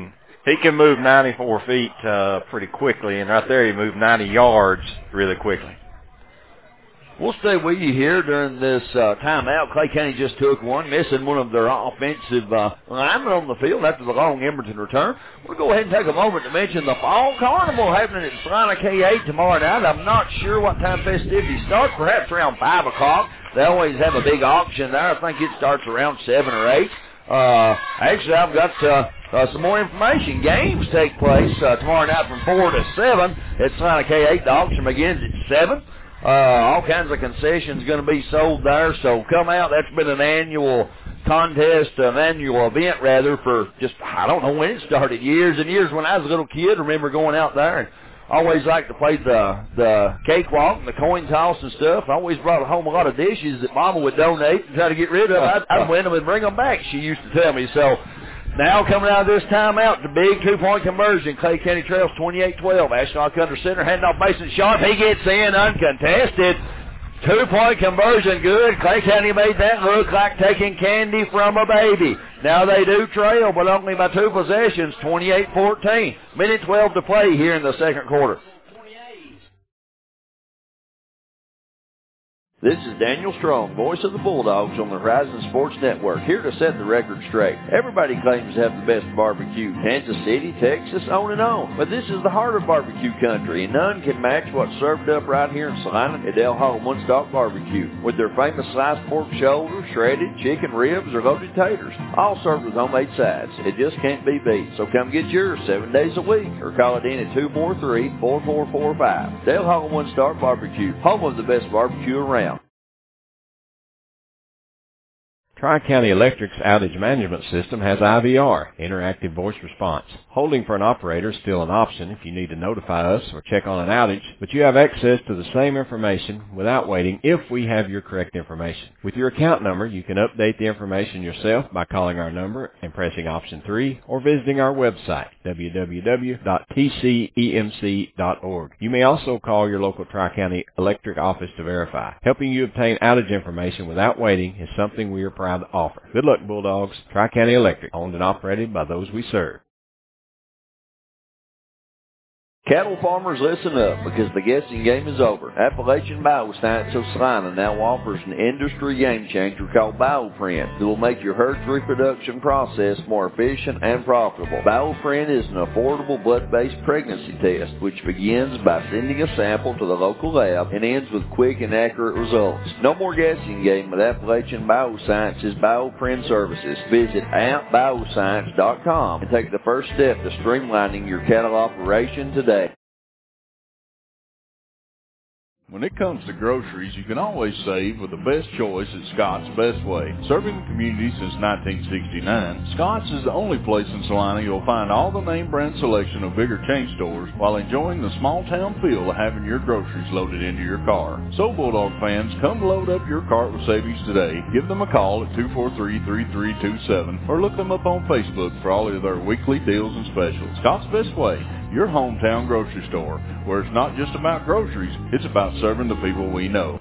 he can move ninety-four feet uh, pretty quickly, and right there he moved ninety yards really quickly. We'll stay with you here during this uh, timeout. Clay County just took one, missing one of their offensive uh, linemen on the field after the long Emberton return. We'll go ahead and take a moment to mention the Fall Carnival happening at Salina K eight tomorrow night. I'm not sure what time festivities start, perhaps around five o'clock. They always have a big auction there. I think it starts around seven or eight. Uh, actually, I've got uh, uh, some more information. Games take place uh, tomorrow night from four to seven at Salina K eight. The auction begins at seven. Uh, all kinds of concessions going to be sold there, so come out. That's been an annual contest, an annual event, rather, for just, I don't know when it started, years and years. When I was a little kid, I remember going out there and always liked to play the the cakewalk and the coin toss and stuff. I always brought home a lot of dishes that Mama would donate and try to get rid of. I'd, I'd win them and bring them back, she used to tell me. So now coming out of this timeout, the big two-point conversion. Clay County trails twenty-eight twelve. Ashton under center, handing off Mason Sharp. He gets in uncontested. Two-point conversion, good. Clay County made that look like taking candy from a baby. Now they do trail, but only by two possessions, twenty-eight fourteen. Minute twelve to play here in the second quarter. This is Daniel Strong, voice of the Bulldogs on the Horizon Sports Network, here to set the record straight. Everybody claims to have the best barbecue. Kansas City, Texas, on and on. But this is the heart of barbecue country, and none can match what's served up right here in Salina at Del Hall One Stop Barbecue. With their famous sliced pork shoulder, shredded chicken ribs, or loaded taters, all served with homemade sides. It just can't be beat. So come get yours seven days a week, or call it in at two four three, four four four five. Del Hall One Stop Barbecue, home of the best barbecue around. Tri-County Electric's outage management system has I V R, interactive voice response. Holding for an operator is still an option if you need to notify us or check on an outage, but you have access to the same information without waiting if we have your correct information. With your account number, you can update the information yourself by calling our number and pressing option three or visiting our website, w w w dot t c e m c dot org. You may also call your local Tri-County Electric office to verify. Helping you obtain outage information without waiting is something we are proud to offer. Good luck, Bulldogs. Tri-County Electric, owned and operated by those we serve. Cattle farmers, listen up, because the guessing game is over. Appalachian Bioscience of Salina now offers an industry game changer called BioFriend that will make your herd's reproduction process more efficient and profitable. BioFriend is an affordable blood-based pregnancy test which begins by sending a sample to the local lab and ends with quick and accurate results. No more guessing game with Appalachian Bioscience's BioFriend services. Visit amp bioscience dot com and take the first step to streamlining your cattle operation today. When it comes to groceries, you can always save with the best choice at Scott's Best Way. Serving the community since nineteen sixty-nine, Scott's is the only place in Salina you'll find all the name brand selection of bigger chain stores while enjoying the small town feel of having your groceries loaded into your car. So Bulldog fans, come load up your cart with savings today. Give them a call at two four three, three three two seven or look them up on Facebook for all of their weekly deals and specials. Scott's Best Way, your hometown grocery store, where it's not just about groceries, it's about serving the people we know.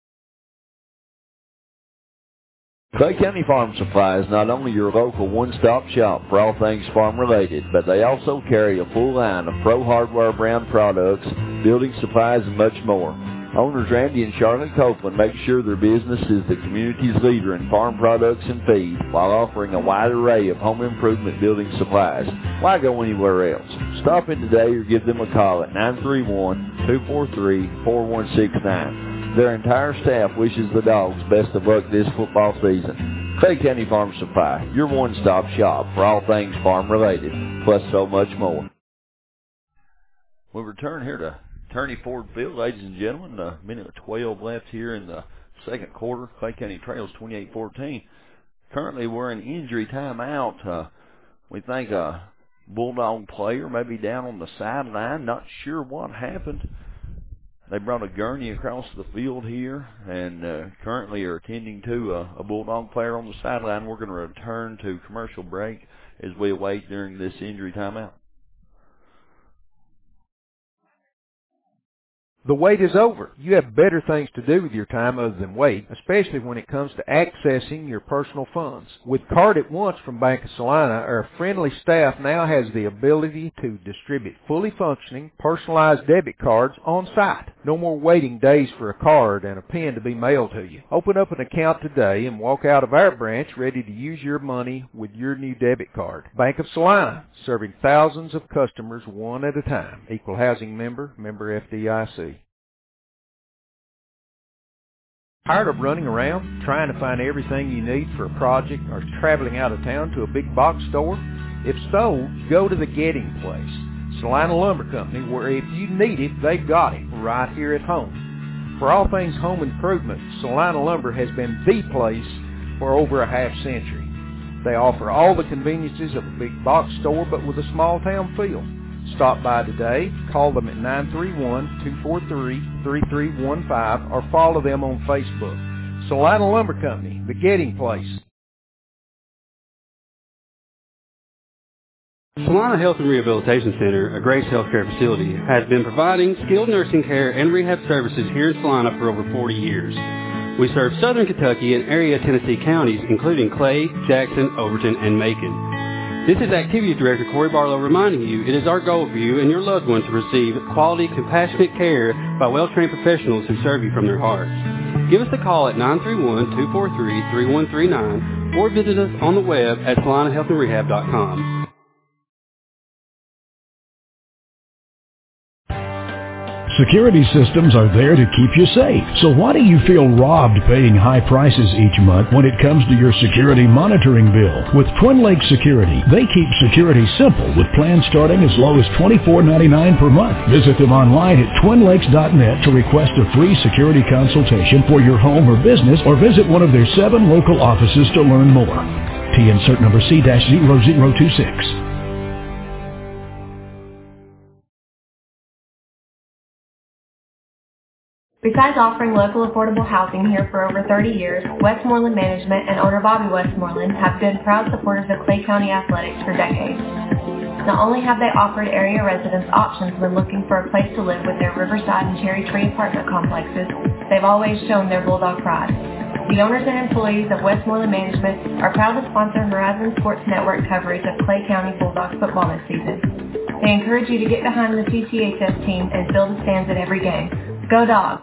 Clay County Farm Supply is not only your local one-stop shop for all things farm-related, but they also carry a full line of Pro Hardware brand products, building supplies, and much more. Owners Randy and Charlotte Copeland make sure their business is the community's leader in farm products and feed while offering a wide array of home improvement building supplies. Why go anywhere else? Stop in today or give them a call at nine three one, two four three, four one six nine. Their entire staff wishes the Dogs best of luck this football season. Clay County Farm Supply, your one-stop shop for all things farm-related, plus so much more. We return here to Turney Ford Field, ladies and gentlemen. A minute twelve left here in the second quarter. Clay County trails twenty-eight fourteen. Currently, we're in injury timeout. Uh, we think a Bulldog player may be down on the sideline. Not sure what happened. They brought a gurney across the field here and uh, currently are attending to a, a Bulldog player on the sideline. We're going to return to commercial break as we await during this injury timeout. The wait is over. You have better things to do with your time other than wait, especially when it comes to accessing your personal funds. With Card at Once from Bank of Salina, our friendly staff now has the ability to distribute fully functioning, personalized debit cards on site. No more waiting days for a card and a pin to be mailed to you. Open up an account today and walk out of our branch ready to use your money with your new debit card. Bank of Salina, serving thousands of customers one at a time. Equal housing member, member F D I C. Tired of running around, trying to find everything you need for a project, or traveling out of town to a big box store? If so, go to the Getting Place, Salina Lumber Company, where if you need it, they've got it right here at home. For all things home improvement, Salina Lumber has been the place for over a half century. They offer all the conveniences of a big box store, but with a small town feel. Stop by today, call them at nine three one, two four three, three three one five, or follow them on Facebook. Salina Lumber Company, the Getting Place. Salina Health and Rehabilitation Center, a Grace Healthcare facility, has been providing skilled nursing care and rehab services here in Salina for over forty years. We serve southern Kentucky and area Tennessee counties, including Clay, Jackson, Overton, and Macon. This is Activities Director Corey Barlow reminding you it is our goal for you and your loved one to receive quality, compassionate care by well-trained professionals who serve you from their hearts. Give us a call at nine three one, two four three, three one three nine or visit us on the web at salina health and rehab dot com. Security systems are there to keep you safe. So why do you feel robbed paying high prices each month when it comes to your security monitoring bill? With Twin Lakes Security, they keep security simple with plans starting as low as twenty-four ninety-nine per month. Visit them online at twin lakes dot net to request a free security consultation for your home or business, or visit one of their seven local offices to learn more. T insert number C zero zero two six. Besides offering local affordable housing here for over thirty years, Westmoreland Management and owner Bobby Westmoreland have been proud supporters of Clay County athletics for decades. Not only have they offered area residents options when looking for a place to live with their Riverside and Cherry Tree apartment complexes, they've always shown their Bulldog pride. The owners and employees of Westmoreland Management are proud to sponsor Horizon Sports Network coverage of Clay County Bulldogs football this season. They encourage you to get behind the T T H S team and fill the stands at every game. Go Dogs!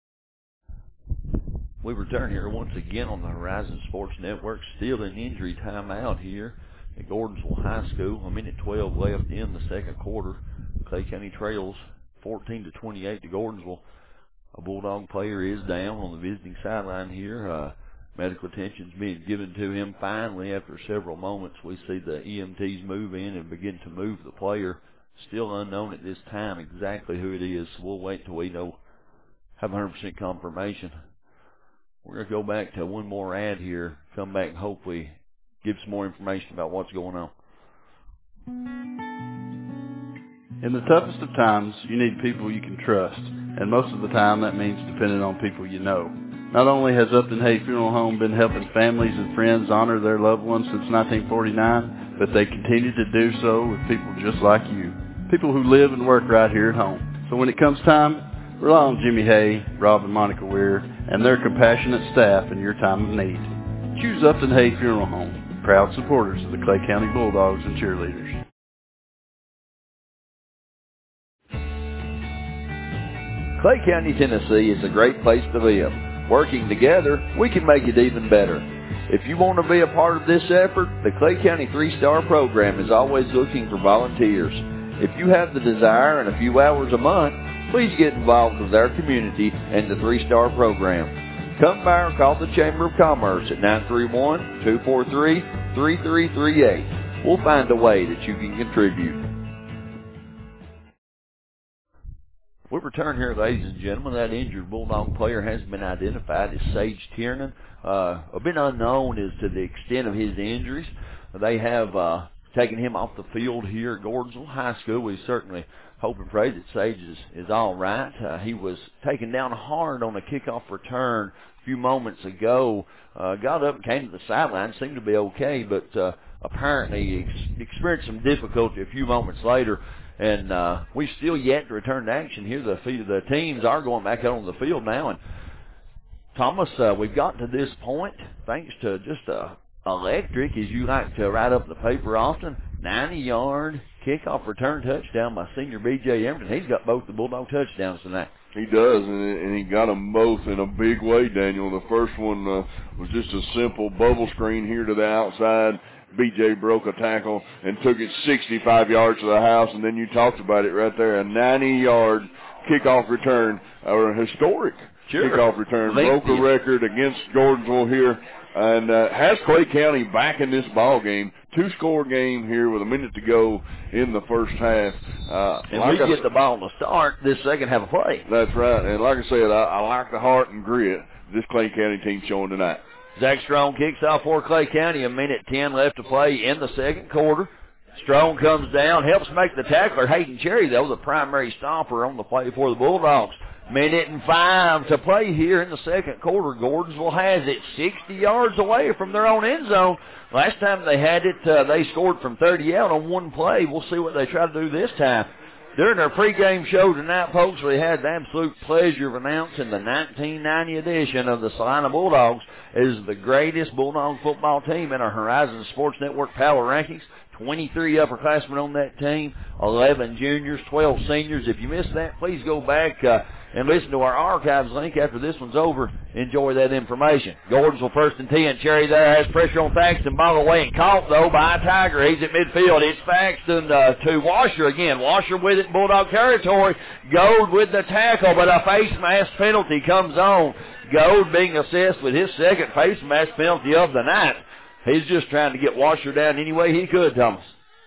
We return here once again on the Horizon Sports Network, still in injury timeout here at Gordonsville High School. A minute twelve left in the second quarter. Clay County trails fourteen to twenty-eight to Gordonsville. A Bulldog player is down on the visiting sideline here. Uh, medical attention is being given to him. Finally, after several moments, we see the E M Ts move in and begin to move the player. Still unknown at this time exactly who it is. So we'll wait until we know, have one hundred percent confirmation. We're going to go back to one more ad here, come back and hopefully give some more information about what's going on. In the toughest of times, you need people you can trust, and most of the time that means depending on people you know. Not only has Upton Hay Funeral Home been helping families and friends honor their loved ones since nineteen forty-nine, but they continue to do so with people just like you, people who live and work right here at home. So when it comes time, rely on Jimmy Hay, Rob and Monica Weir, and their compassionate staff in your time of need. Choose Upton Hay Funeral Home, proud supporters of the Clay County Bulldogs and cheerleaders. Clay County, Tennessee is a great place to live. Working together, we can make it even better. If you want to be a part of this effort, the Clay County three-star program is always looking for volunteers. If you have the desire and a few hours a month, please get involved with our community and the three-star program. Come by or call the Chamber of Commerce at nine three one, two four three, three three three eight. We'll find a way that you can contribute. We return here, ladies and gentlemen. That injured Bulldog player has been identified as Sage Tiernan. Uh, a bit unknown as to the extent of his injuries. They have uh, taken him off the field here at Gordonsville High School. We certainly hope and pray that Sage is, is all right. Uh, he was taken down hard on a kickoff return a few moments ago. Uh, got up and came to the sideline. Seemed to be okay, but uh, apparently ex- experienced some difficulty a few moments later And uh, we've still yet to return to action here. The, the teams are going back out on the field now. And, Thomas, uh, we've gotten to this point thanks to just uh, electric, as you like to write up in the paper often, ninety-yard kickoff return touchdown by senior B J Emerson. He's got both the Bulldog touchdowns tonight. He does, and, and he got them both in a big way, Daniel. The first one uh, was just a simple bubble screen here to the outside. B J broke a tackle and took it sixty-five yards to the house, and then you talked about it right there, a ninety-yard kickoff return, or a historic sure. kickoff return. Broke a record against Gordonsville here, and uh, has Clay County back in this ball game. Two-score game here with a minute to go in the first half. Uh, and like we I get the ball to start this second half of play. That's right, and like I said, I, I like the heart and grit this Clay County team showing tonight. Zach Strong kicks off for Clay County. A minute ten left to play in the second quarter. Strong comes down, helps make the tackler. Hayden Cherry, though, the primary stopper on the play for the Bulldogs. Minute and five to play here in the second quarter. Gordonsville has it sixty yards away from their own end zone. Last time they had it, uh, they scored from thirty out on one play. We'll see what they try to do this time. During our pregame show tonight, folks, we had the absolute pleasure of announcing the nineteen ninety edition of the Salina Bulldogs as the greatest Bulldog football team in our Horizon Sports Network Power Rankings. twenty-three upperclassmen on that team, eleven juniors, twelve seniors. If you missed that, please go back uh, and listen to our archives link after this one's over. Enjoy that information. Gordonsville first and ten. Cherry there has pressure on Thaxton. Ball away and caught, though, by Tiger. He's at midfield. It's Thaxton uh, to Washer again. Washer with it in Bulldog territory. Gold with the tackle, but a face mask penalty comes on. Gold being assessed with his second face mask penalty of the night. He's just trying to get Washer down any way he could, Thomas.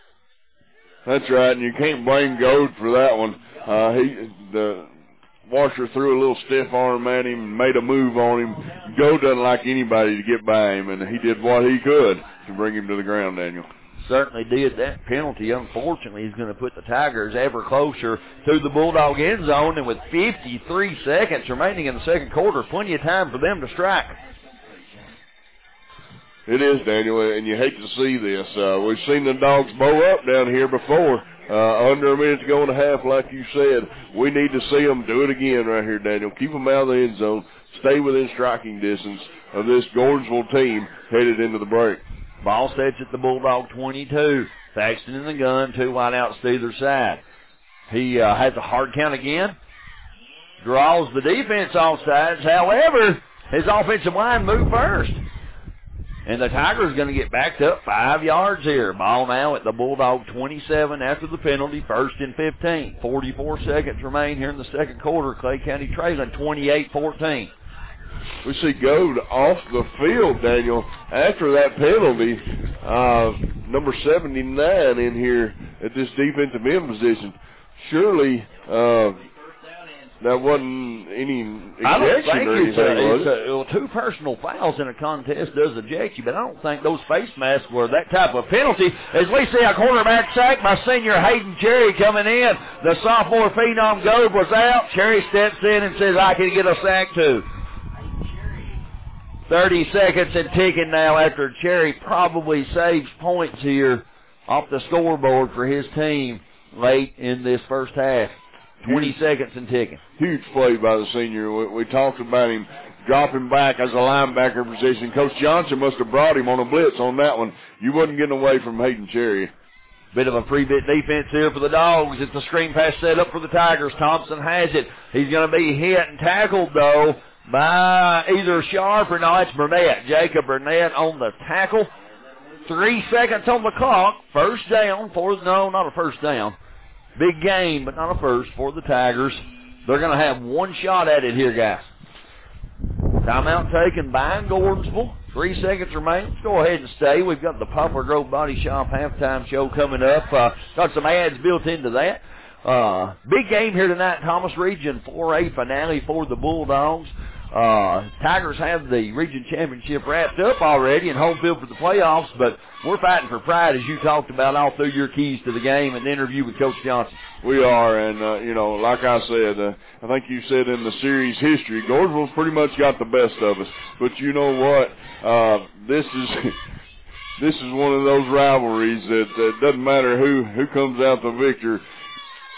That's right, and you can't blame Gold for that one. Uh, he the Washer threw a little stiff arm at him and made a move on him. Gold doesn't like anybody to get by him, and he did what he could to bring him to the ground, Daniel. Certainly did. That penalty, unfortunately, is going to put the Tigers ever closer to the Bulldog end zone, and with fifty-three seconds remaining in the second quarter, plenty of time for them to strike. It is, Daniel, and you hate to see this. Uh, we've seen the Dogs bow up down here before, uh, under a minute to go and a half, like you said. We need to see them do it again right here, Daniel. Keep them out of the end zone. Stay within striking distance of this Gordonsville team headed into the break. Ball sets at the Bulldog twenty-two. Thaxton in the gun, two wide outs to either side. He uh, has a hard count again. Draws the defense off sides. However, his offensive line moved first. And the Tigers going to get backed up five yards here. Ball now at the Bulldog twenty-seven after the penalty, first and fifteen. forty-four seconds remain here in the second quarter. Clay County trailing twenty-eight fourteen. We see Gold off the field, Daniel, after that penalty. Uh, number seventy-nine in here at this defensive end position. Surely uh, that wasn't any ejection or anything, a, was it? A, well, two personal fouls in a contest does eject you, but I don't think those face masks were that type of penalty. As we see a quarterback sack by senior Hayden Cherry coming in. The sophomore phenom Gold was out. Cherry steps in and says, I can get a sack too. thirty seconds and ticking now after Cherry probably saves points here off the scoreboard for his team late in this first half. twenty huge, seconds and ticking. Huge play by the senior. We, we talked about him dropping back as a linebacker position. Coach Johnson must have brought him on a blitz on that one. You wasn't getting away from Hayden Cherry. Bit of a three-bit defense here for the Dogs. It's a screen pass set up for the Tigers. Thompson has it. He's going to be hit and tackled, though, by either Sharp or no, it's Burnett. Jacob Burnett on the tackle. Three seconds on the clock. First down for, no, not a first down. Big gain, but not a first for the Tigers. They're going to have one shot at it here, guys. Timeout taken by Gordonsville. Three seconds remain. Let's go ahead and stay. We've got the Poplar Grove Body Shop halftime show coming up. Uh, got some ads built into that. Uh, big game here tonight, Thomas. Region four A finale for the Bulldogs. Uh, Tigers have the region championship wrapped up already and home field for the playoffs, but we're fighting for pride, as you talked about all through your keys to the game and the interview with Coach Johnson. We are, and, uh, you know, like I said, uh, I think you said in the series history, Gordonsville's pretty much got the best of us. But you know what? Uh, this is this is one of those rivalries that uh, doesn't matter who, who comes out the victor.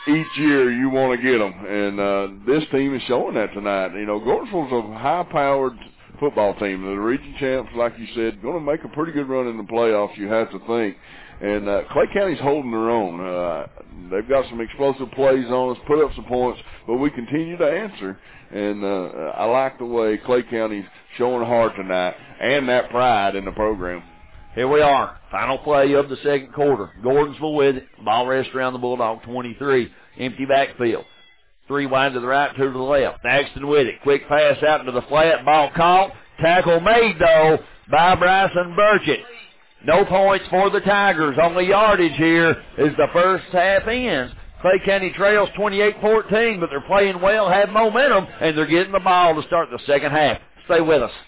each year you want to get them, and uh, this team is showing that tonight. You know, Gordonsville's a high-powered football team. The region champs, like you said, going to make a pretty good run in the playoffs, you have to think. And uh, Clay County's holding their own. Uh, they've got some explosive plays on us, put up some points, but we continue to answer. And uh, I like the way Clay County's showing hard tonight and that pride in the program. Here we are, final play of the second quarter. Gordonsville with it. Ball rests around the Bulldog twenty-three. Empty backfield. Three wide to the right, two to the left. Daxton with it. Quick pass out into the flat. Ball caught. Tackle made, though, by Bryson Burchett. No points for the Tigers. On the yardage here as the first half ends. Clay County trails twenty-eight fourteen, but they're playing well, have momentum, and they're getting the ball to start the second half. Stay with us.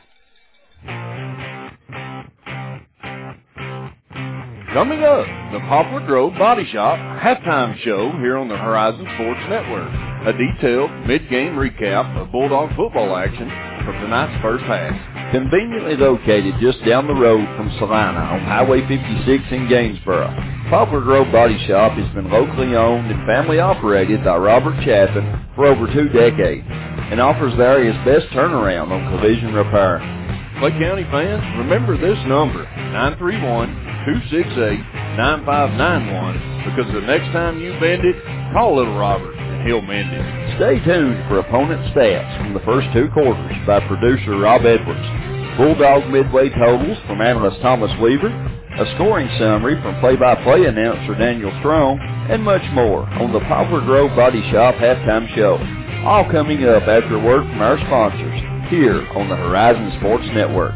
Coming up, the Poplar Grove Body Shop halftime show here on the Horizon Sports Network. A detailed mid-game recap of Bulldog football action from tonight's first half. Conveniently located just down the road from Salina on Highway fifty-six in Gainesboro, Poplar Grove Body Shop has been locally owned and family operated by Robert Chaffin for over two decades and offers the area's best turnaround on collision repair. Clay County fans, remember this number, nine three one, two six eight, nine five nine one, because the next time you bend it, call Little Robert and he'll mend it. Stay tuned for opponent stats from the first two quarters by producer Rob Edwards, Bulldog midway totals from analyst Thomas Weaver, a scoring summary from play-by-play announcer Daniel Strong, and much more on the Poplar Grove Body Shop halftime show. All coming up after a word from our sponsors here on the Horizon Sports Network.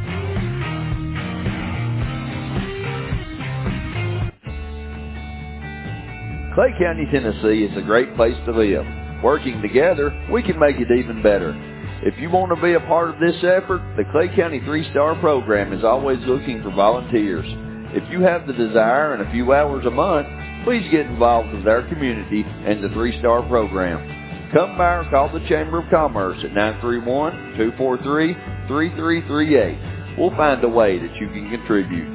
Clay County, Tennessee is a great place to live. Working together, we can make it even better. If you want to be a part of this effort, the Clay County three-star program is always looking for volunteers. If you have the desire and a few hours a month, please get involved with our community and the three-star program. Come by or call the Chamber of Commerce at nine three one, two four three, three three three eight. We'll find a way that you can contribute.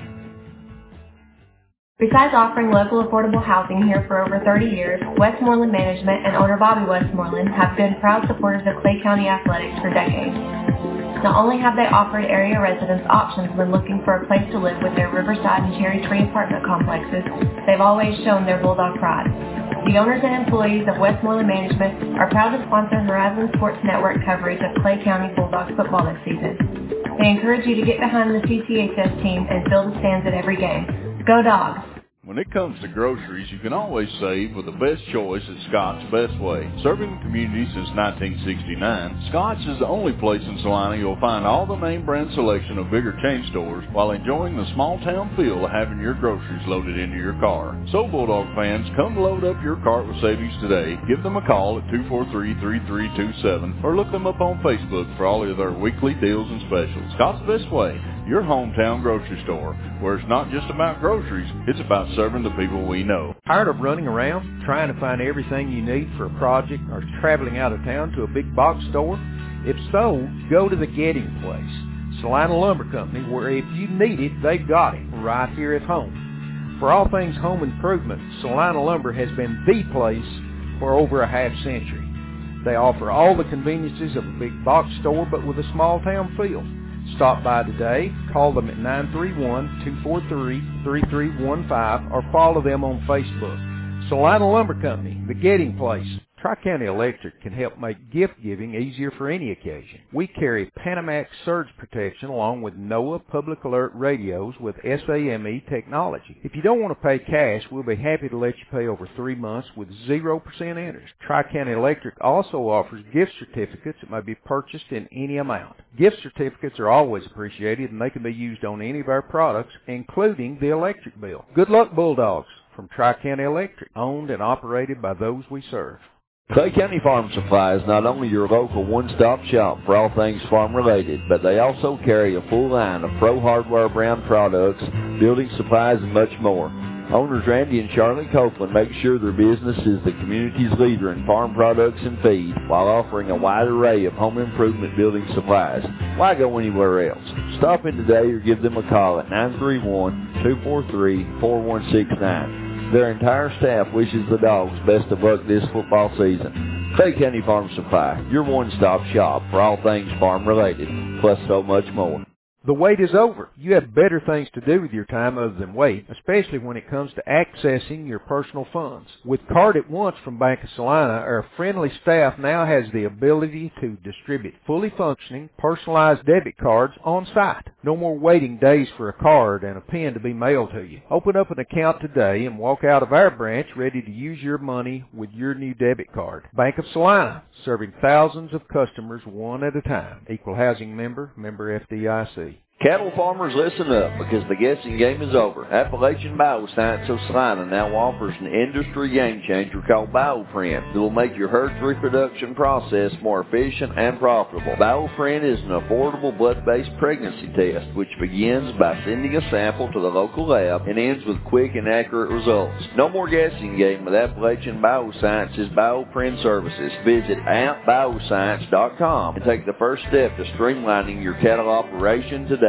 Besides offering local affordable housing here for over thirty years, Westmoreland Management and owner Bobby Westmoreland have been proud supporters of Clay County athletics for decades. Not only have they offered area residents options when looking for a place to live with their Riverside and Cherry Tree apartment complexes, they've always shown their Bulldog pride. The owners and employees of Westmoreland Management are proud to sponsor Horizon Sports Network coverage of Clay County Bulldogs football this season. They encourage you to get behind the C T H S team and fill the stands at every game. Go Dogs! When it comes to groceries, you can always save with the best choice at Scott's Best Way. Serving the community since nineteen sixty-nine, Scott's is the only place in Salina you'll find all the name brand selection of bigger chain stores while enjoying the small town feel of having your groceries loaded into your car. So Bulldog fans, come load up your cart with savings today. Give them a call at two four three, three three two seven or look them up on Facebook for all of their weekly deals and specials. Scott's Best Way, your hometown grocery store, where it's not just about groceries, it's about serving the people we know. Tired of running around trying to find everything you need for a project or traveling out of town to a big box store? If so, go to the Getting Place, Salina Lumber Company, where if you need it, they've got it right here at home. For all things home improvement, Salina Lumber has been the place for over a half century. They offer all the conveniences of a big box store, but with a small town feel. Stop by today, call them at nine three one, two four three, three three one five, or follow them on Facebook. Salina Lumber Company, the Getting Place. Tri-County Electric can help make gift-giving easier for any occasion. We carry Panamax surge protection along with NOAA Public Alert radios with S A M E technology. If you don't want to pay cash, we'll be happy to let you pay over three months with zero percent interest. Tri-County Electric also offers gift certificates that may be purchased in any amount. Gift certificates are always appreciated, and they can be used on any of our products, including the electric bill. Good luck, Bulldogs, from Tri-County Electric, owned and operated by those we serve. Clay County Farm Supply is not only your local one-stop shop for all things farm-related, but they also carry a full line of Pro Hardware brand products, building supplies, and much more. Owners Randy and Charlie Copeland make sure their business is the community's leader in farm products and feed, while offering a wide array of home improvement building supplies. Why go anywhere else? Stop in today or give them a call at nine three one, two four three, four one six nine. their entire staff wishes the Dogs best of luck this football season. Clay County Farm Supply, your one-stop shop for all things farm-related, plus so much more. The wait is over. You have better things to do with your time other than wait, especially when it comes to accessing your personal funds. With Card at Once from Bank of Salina, our friendly staff now has the ability to distribute fully functioning, personalized debit cards on site. No more waiting days for a card and a pen to be mailed to you. Open up an account today and walk out of our branch ready to use your money with your new debit card. Bank of Salina, serving thousands of customers one at a time. Equal housing member, member F D I C. Cattle farmers, listen up, because the guessing game is over. Appalachian Bioscience of Salina now offers an industry game changer called BioPrint that will make your herd's reproduction process more efficient and profitable. BioPrint is an affordable blood-based pregnancy test, which begins by sending a sample to the local lab and ends with quick and accurate results. No more guessing game with Appalachian Bioscience's BioPrint services. Visit amp bioscience dot com and take the first step to streamlining your cattle operation today.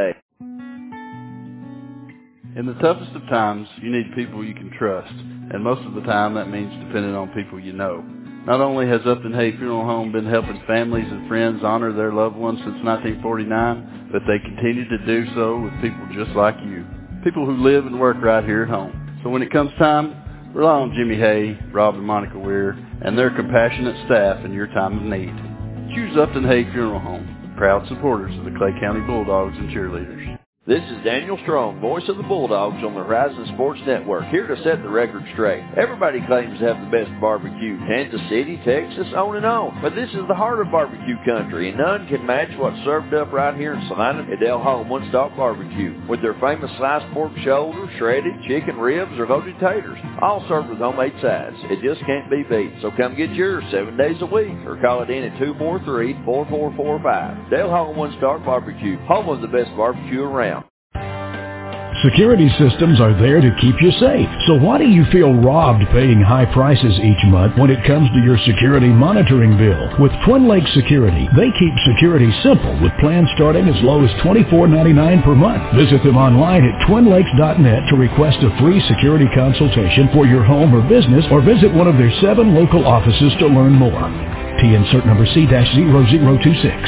In the toughest of times, you need people you can trust, and most of the time that means depending on people you know. Not only has Upton Hay Funeral Home been helping families and friends honor their loved ones since nineteen forty-nine, but they continue to do so with people just like you, people who live and work right here at home. So when it comes time, rely on Jimmy Hay, Rob and Monica Weir, and their compassionate staff in your time of need. Choose Upton Hay Funeral Home, proud supporters of the Clay County Bulldogs and cheerleaders. This is Daniel Strong, voice of the Bulldogs on the Horizon Sports Network, here to set the record straight. Everybody claims to have the best barbecue. Kansas City, Texas, on and on. But this is the heart of barbecue country, and none can match what's served up right here in Salina at Del Home One Stop Barbecue. With their famous sliced pork shoulder, shredded chicken ribs, or loaded taters, all served with homemade sides. It just can't be beat. So come get yours seven days a week, or call it in at two four three, four four four five. Del Home One Stop Barbecue, home of the best barbecue around. Security systems are there to keep you safe. So why do you feel robbed paying high prices each month when it comes to your security monitoring bill? With Twin Lakes Security, they keep security simple with plans starting as low as twenty-four ninety-nine per month. Visit them online at twin lakes dot net to request a free security consultation for your home or business, or visit one of their seven local offices to learn more. T insert number C zero zero two six.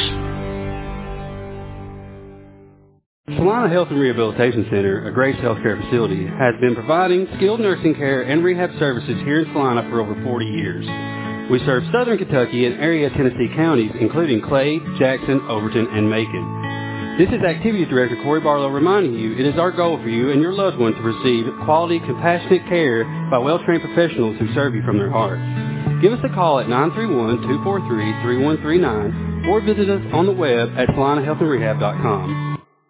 Salina Health and Rehabilitation Center, a Grace Healthcare facility, has been providing skilled nursing care and rehab services here in Salina for over forty years. We serve southern Kentucky and area Tennessee counties, including Clay, Jackson, Overton, and Macon. This is Activity Director Corey Barlow reminding you it is our goal for you and your loved one to receive quality, compassionate care by well-trained professionals who serve you from their heart. Give us a call at nine three one, two four three, three one three nine or visit us on the web at salina health and rehab dot com.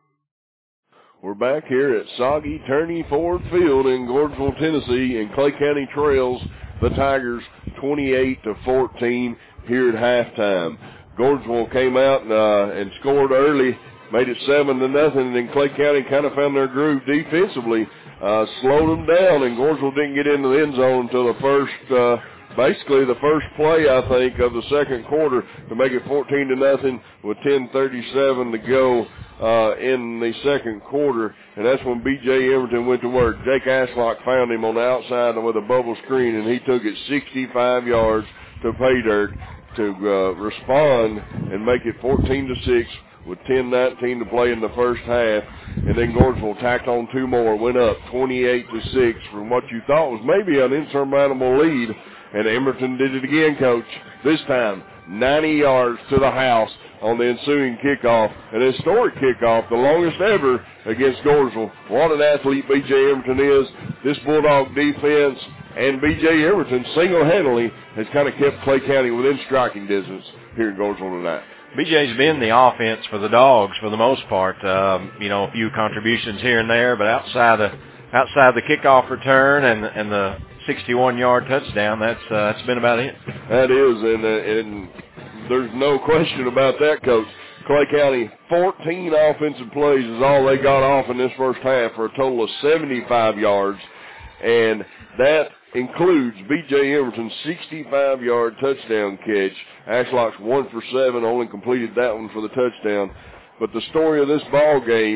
We're back here at Soggy Turney Ford Field in Gordonsville, Tennessee, and Clay County trails the Tigers twenty-eight to fourteen here at halftime. Gordonsville came out and, uh, and scored early, made it seven to nothing, and then Clay County kind of found their groove defensively, uh, slowed them down, and Gordonsville didn't get into the end zone until the first, uh, basically the first play, I think, of the second quarter to make it fourteen to nothing with ten thirty-seven to go uh, in the second quarter, and that's when B J Everton went to work. Jake Ashlock found him on the outside with a bubble screen, and he took it sixty-five yards to pay dirt to uh, respond and make it fourteen to six with ten nineteen to play in the first half, and then Gordonsville tacked on two more, went up twenty-eight to six from what you thought was maybe an insurmountable lead. And Emerton did it again, Coach. This time, ninety yards to the house on the ensuing kickoff. An historic kickoff, the longest ever against Gordonsville. What an athlete B J Emerton is. This Bulldog defense and B J Emerton single-handedly has kind of kept Clay County within striking distance here in Gordonsville tonight. B J's been the offense for the Dogs for the most part. Um, you know, a few contributions here and there, but outside the outside the kickoff return and and the sixty-one-yard touchdown, that's uh, that's been about it. That is, and, uh, and there's no question about that, Coach. Clay County, fourteen offensive plays is all they got off in this first half for a total of seventy-five yards, and that includes B J Everton's sixty-five-yard touchdown catch. Ashlock's one for seven, only completed that one for the touchdown. But the story of this ball game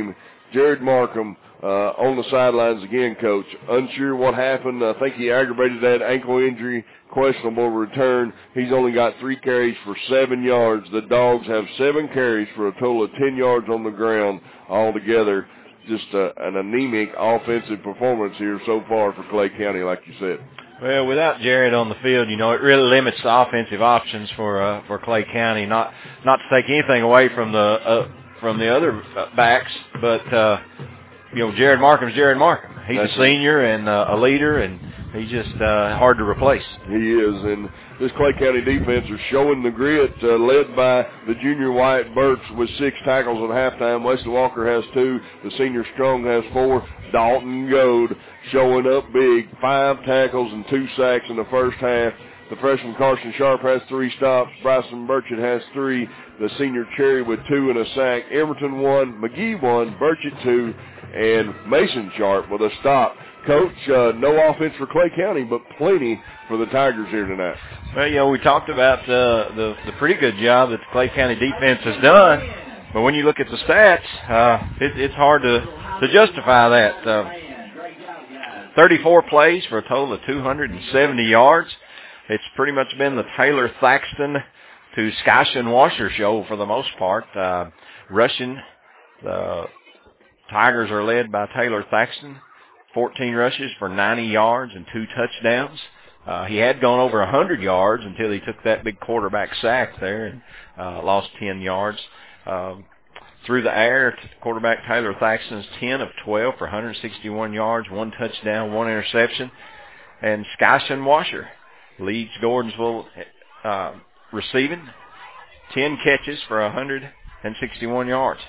Jared Markham uh, on the sidelines again, Coach. Unsure what happened. I think he aggravated that ankle injury. Questionable return. He's only got three carries for seven yards. The Dogs have seven carries for a total of ten yards on the ground altogether. Just uh, an anemic offensive performance here so far for Clay County, like you said. Well, without Jared on the field, you know, it really limits the offensive options for uh, for Clay County. Not not to take anything away from the uh, from the other backs, but uh, you know, Jared Markham's Jared Markham. He's That's a senior it. and uh, a leader, and he's just uh, hard to replace. He is, and this Clay County defense is showing the grit, uh, led by the junior Wyatt Burks with six tackles at halftime. Wesley Walker has two. The senior Strong has four. Dalton Goad showing up big, five tackles and two sacks in the first half. The freshman Carson Sharp has three stops. Bryson Burchett has three. The senior Cherry with two and a sack. Everton one, McGee one, Burchett two, and Mason Sharp with a stop. Coach, uh, no offense for Clay County, but plenty for the Tigers here tonight. Well, you know, we talked about uh, the the pretty good job that the Clay County defense has done, but when you look at the stats, uh, it, it's hard to, to justify that. Uh, thirty-four plays for a total of two hundred seventy yards. It's pretty much been the Taylor Thaxton to Skyshin Washer show for the most part. Uh, rushing, the Tigers are led by Taylor Thaxton. fourteen rushes for ninety yards and two touchdowns. Uh, he had gone over one hundred yards until he took that big quarterback sack there and uh, lost ten yards. Um, through the air, quarterback Taylor Thaxton's ten of twelve for one hundred sixty-one yards, one touchdown, one interception. And Skyshin Washer leads Gordonsville uh, receiving, ten catches for one hundred sixty-one yards.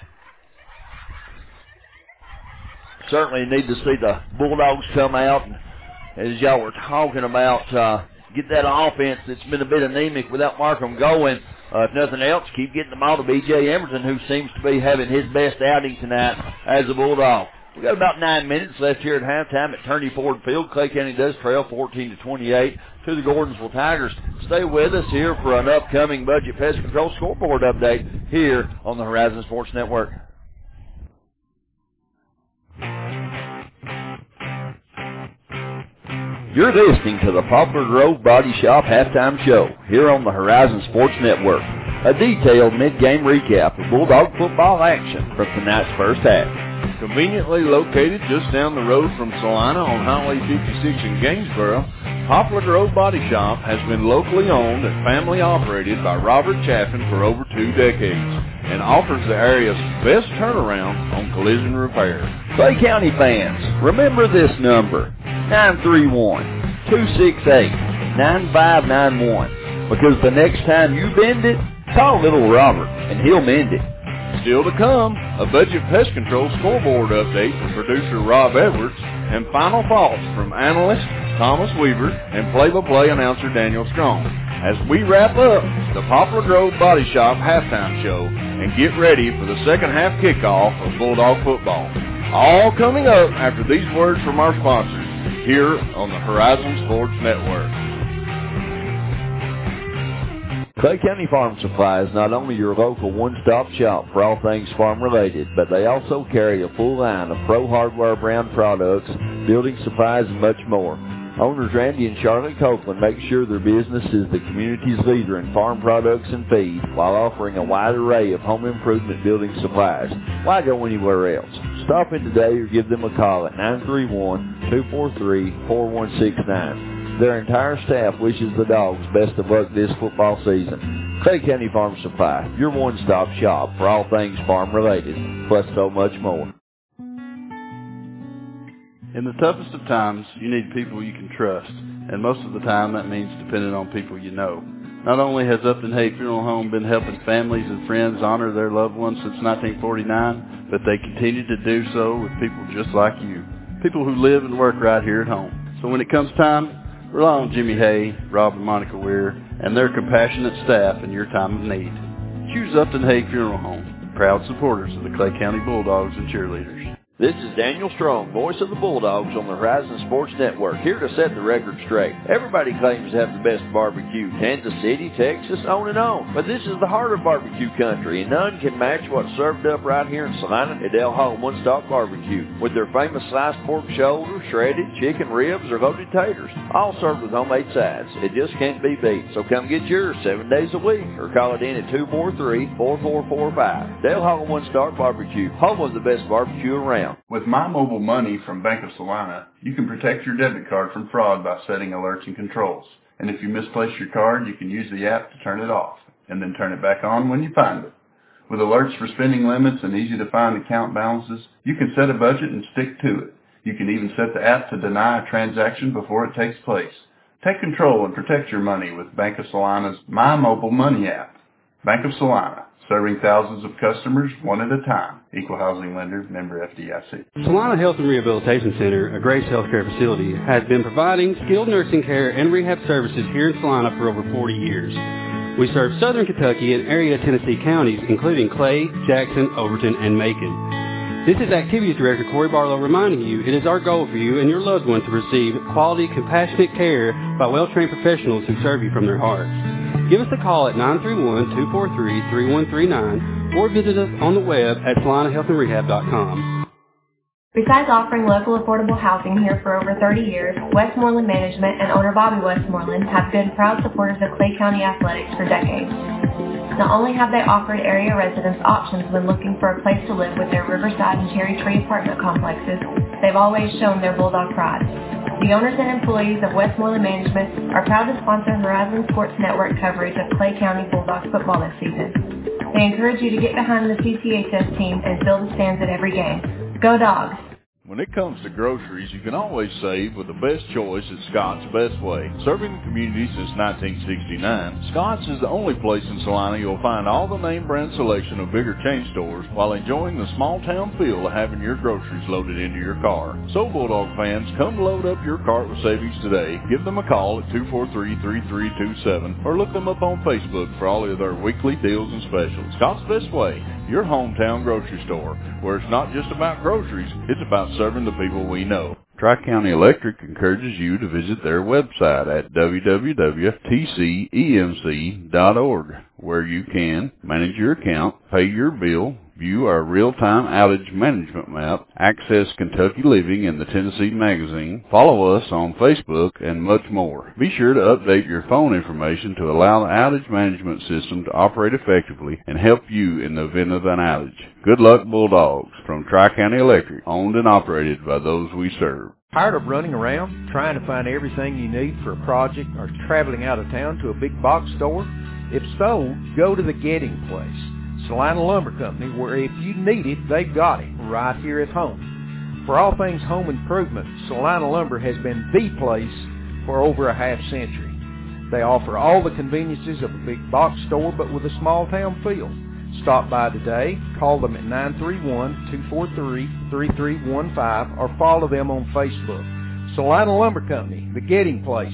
Certainly need to see the Bulldogs come out, and as y'all were talking about, uh, get that offense that's been a bit anemic without Markham going. Uh, if nothing else, keep getting the ball to B J Emerson, who seems to be having his best outing tonight as a Bulldog. We've got about nine minutes left here at halftime at Turney Ford Field. Clay County does trail fourteen to twenty-eight to the Gordonsville Tigers. Stay with us here for an upcoming Budget Pest Control scoreboard update here on the Horizon Sports Network. You're listening to the Poplar Grove Body Shop Halftime Show here on the Horizon Sports Network. A detailed mid-game recap of Bulldog football action from tonight's first half. Conveniently located just down the road from Salina on Highway fifty-six in Gainesboro, Poplar Grove Body Shop has been locally owned and family operated by Robert Chaffin for over two decades and offers the area's best turnaround on collision repair. Clay County fans, remember this number, nine three one, two six eight, nine five nine one, because the next time you bend it, call little Robert and he'll mend it. Still to come, a Budget Pest Control scoreboard update from producer Rob Edwards and final thoughts from analyst Thomas Weaver and play-by-play announcer Daniel Strong as we wrap up the Poplar Grove Body Shop halftime show and get ready for the second half kickoff of Bulldog football. All coming up after these words from our sponsors here on the Horizon Sports Network. Clay County Farm Supply is not only your local one-stop shop for all things farm-related, but they also carry a full line of Pro Hardware brand products, building supplies, and much more. Owners Randy and Charlotte Copeland make sure their business is the community's leader in farm products and feed while offering a wide array of home improvement building supplies. Why go anywhere else? Stop in today or give them a call at nine three one, two four three, four one six nine. Their entire staff wishes the Dogs best of luck this football season. Clay County Farm Supply, your one-stop shop for all things farm-related, plus so much more. In the toughest of times, you need people you can trust, and most of the time that means depending on people you know. Not only has Upton Hay Funeral Home been helping families and friends honor their loved ones since nineteen forty-nine, but they continue to do so with people just like you, people who live and work right here at home. So when it comes time, rely on Jimmy Hay, Rob and Monica Weir, and their compassionate staff in your time of need. Choose Upton Hay Funeral Home, proud supporters of the Clay County Bulldogs and Cheerleaders. This is Daniel Strong, voice of the Bulldogs on the Horizon Sports Network, here to set the record straight. Everybody claims to have the best barbecue, Kansas City, Texas, on and on. But this is the heart of barbecue country, and none can match what's served up right here in Salina at Del Hall One Stop Barbecue, with their famous sliced pork shoulder, shredded chicken ribs, or loaded taters, all served with homemade sides. It just can't be beat, so come get yours seven days a week, or call it in at two four three, four four four five. Del Hall One Stop Barbecue, home of the best barbecue around. With My Mobile Money from Bank of Salina, you can protect your debit card from fraud by setting alerts and controls. And if you misplace your card, you can use the app to turn it off, and then turn it back on when you find it. With alerts for spending limits and easy-to-find account balances, you can set a budget and stick to it. You can even set the app to deny a transaction before it takes place. Take control and protect your money with Bank of Salina's My Mobile Money app. Bank of Salina, serving thousands of customers one at a time. Equal housing lender, member F D I C. Salina Health and Rehabilitation Center, a Grace Healthcare facility, has been providing skilled nursing care and rehab services here in Salina for over forty years. We serve southern Kentucky and area Tennessee counties, including Clay, Jackson, Overton, and Macon. This is Activities Director Corey Barlow reminding you it is our goal for you and your loved one to receive quality, compassionate care by well-trained professionals who serve you from their hearts. Give us a call at nine three one, two four three, three one three nine or visit us on the web at salina health and rehab dot com. Besides offering local affordable housing here for over thirty years, Westmoreland Management and owner Bobby Westmoreland have been proud supporters of Clay County athletics for decades. Not only have they offered area residents options when looking for a place to live with their Riverside and Cherry Tree apartment complexes, they've always shown their Bulldog pride. The owners and employees of Westmoreland Management are proud to sponsor Horizon Sports Network coverage of Clay County Bulldogs football this season. They encourage you to get behind the C C H S team and fill the stands at every game. Go Dogs! When it comes to groceries, you can always save with the best choice at Scott's Best Way. Serving the community since nineteen sixty-nine, Scott's is the only place in Salina you'll find all the name brand selection of bigger chain stores while enjoying the small town feel of having your groceries loaded into your car. So Bulldog fans, come load up your cart with savings today. Give them a call at two four three, three three two seven or look them up on Facebook for all of their weekly deals and specials. Scott's Best Way, your hometown grocery store, where it's not just about groceries, it's about serving the people we know. Tri-County Electric encourages you to visit their website at w w w dot t c e m c dot org, where you can manage your account, pay your bill, view our real-time outage management map, access Kentucky Living and the Tennessee Magazine, follow us on Facebook, and much more. Be sure to update your phone information to allow the outage management system to operate effectively and help you in the event of an outage. Good luck, Bulldogs, from Tri-County Electric, owned and operated by those we serve. Tired of running around, trying to find everything you need for a project, or traveling out of town to a big box store? If so, go to the Getting Place, Salina Lumber Company, where if you need it, they've got it right here at home. For all things home improvement, Salina Lumber has been the place for over a half century. They offer all the conveniences of a big box store, but with a small town feel. Stop by today, call them at nine three one, two four three, three three one five, or follow them on Facebook. Salina Lumber Company, the Getting Place.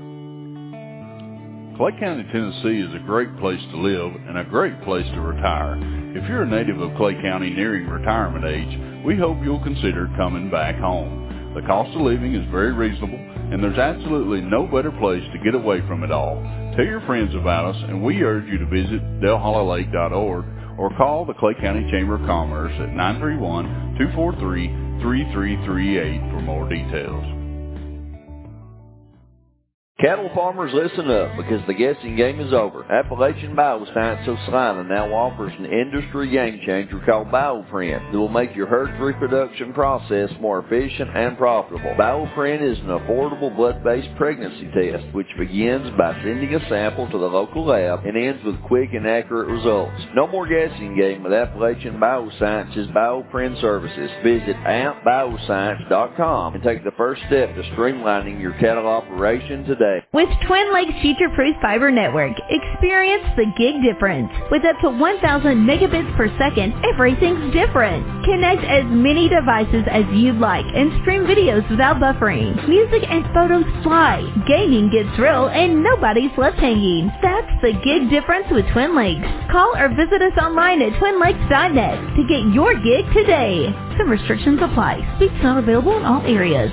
Clay County, Tennessee is a great place to live and a great place to retire. If you're a native of Clay County nearing retirement age, we hope you'll consider coming back home. The cost of living is very reasonable, and there's absolutely no better place to get away from it all. Tell your friends about us, and we urge you to visit del hollow lake dot org or call the Clay County Chamber of Commerce at nine three one, two four three, three three three eight for more details. Cattle farmers, listen up, because the guessing game is over. Appalachian Bioscience of Salina now offers an industry game changer called BioPrint that will make your herd's reproduction process more efficient and profitable. BioPrint is an affordable blood-based pregnancy test, which begins by sending a sample to the local lab and ends with quick and accurate results. No more guessing game with Appalachian Bioscience's BioPrint services. Visit amp bioscience dot com and take the first step to streamlining your cattle operation today. today. With Twin Lakes Future-Proof Fiber Network, experience the gig difference. With up to one thousand megabits per second, everything's different. Connect as many devices as you'd like and stream videos without buffering. Music and photos fly, gaming gets real, and nobody's left hanging. That's the gig difference with Twin Lakes. Call or visit us online at twin lakes dot net to get your gig today. Some restrictions apply. Speeds not available in all areas.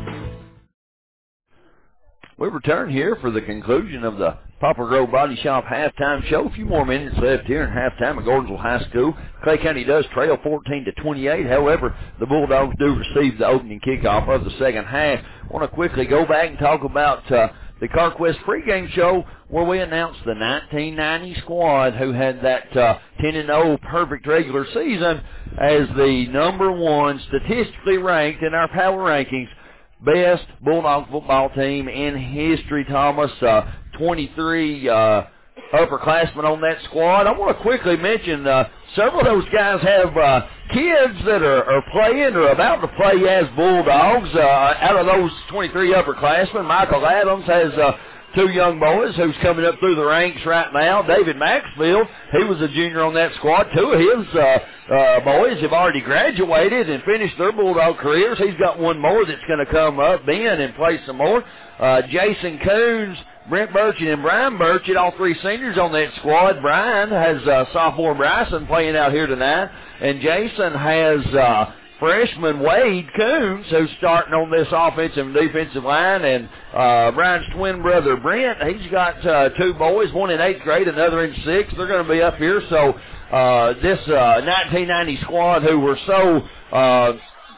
We return here for the conclusion of the Poplar Grove Body Shop halftime show. A few more minutes left here in halftime at Gordonsville High School. Clay County does trail fourteen to twenty-eight. However, the Bulldogs do receive the opening kickoff of the second half. I want to quickly go back and talk about uh, the CarQuest pregame show where we announced the nineteen ninety squad who had that uh, ten and oh perfect regular season as the number one statistically ranked in our power rankings. Best Bulldog football team in history, Thomas. Uh, twenty-three uh, upperclassmen on that squad. I want to quickly mention uh, several of those guys have uh, kids that are, are playing or about to play as Bulldogs. Uh, out of those twenty-three upperclassmen, Michael Adams has uh, two young boys who's coming up through the ranks right now. David Maxfield, he was a junior on that squad. Two of his uh, uh, boys have already graduated and finished their Bulldog careers. He's got one more that's going to come up, Ben, and play some more. Uh, Jason Coons, Brent Burchett, and Brian Burchett, all three seniors on that squad. Brian has uh, sophomore Bryson playing out here tonight, and Jason has uh, freshman Wade Coons, who's starting on this offensive and defensive line, and uh, Brian's twin brother Brent, he's got uh, two boys, one in eighth grade, another in sixth. They're going to be up here. So uh, this uh, nineteen ninety squad, who were so uh,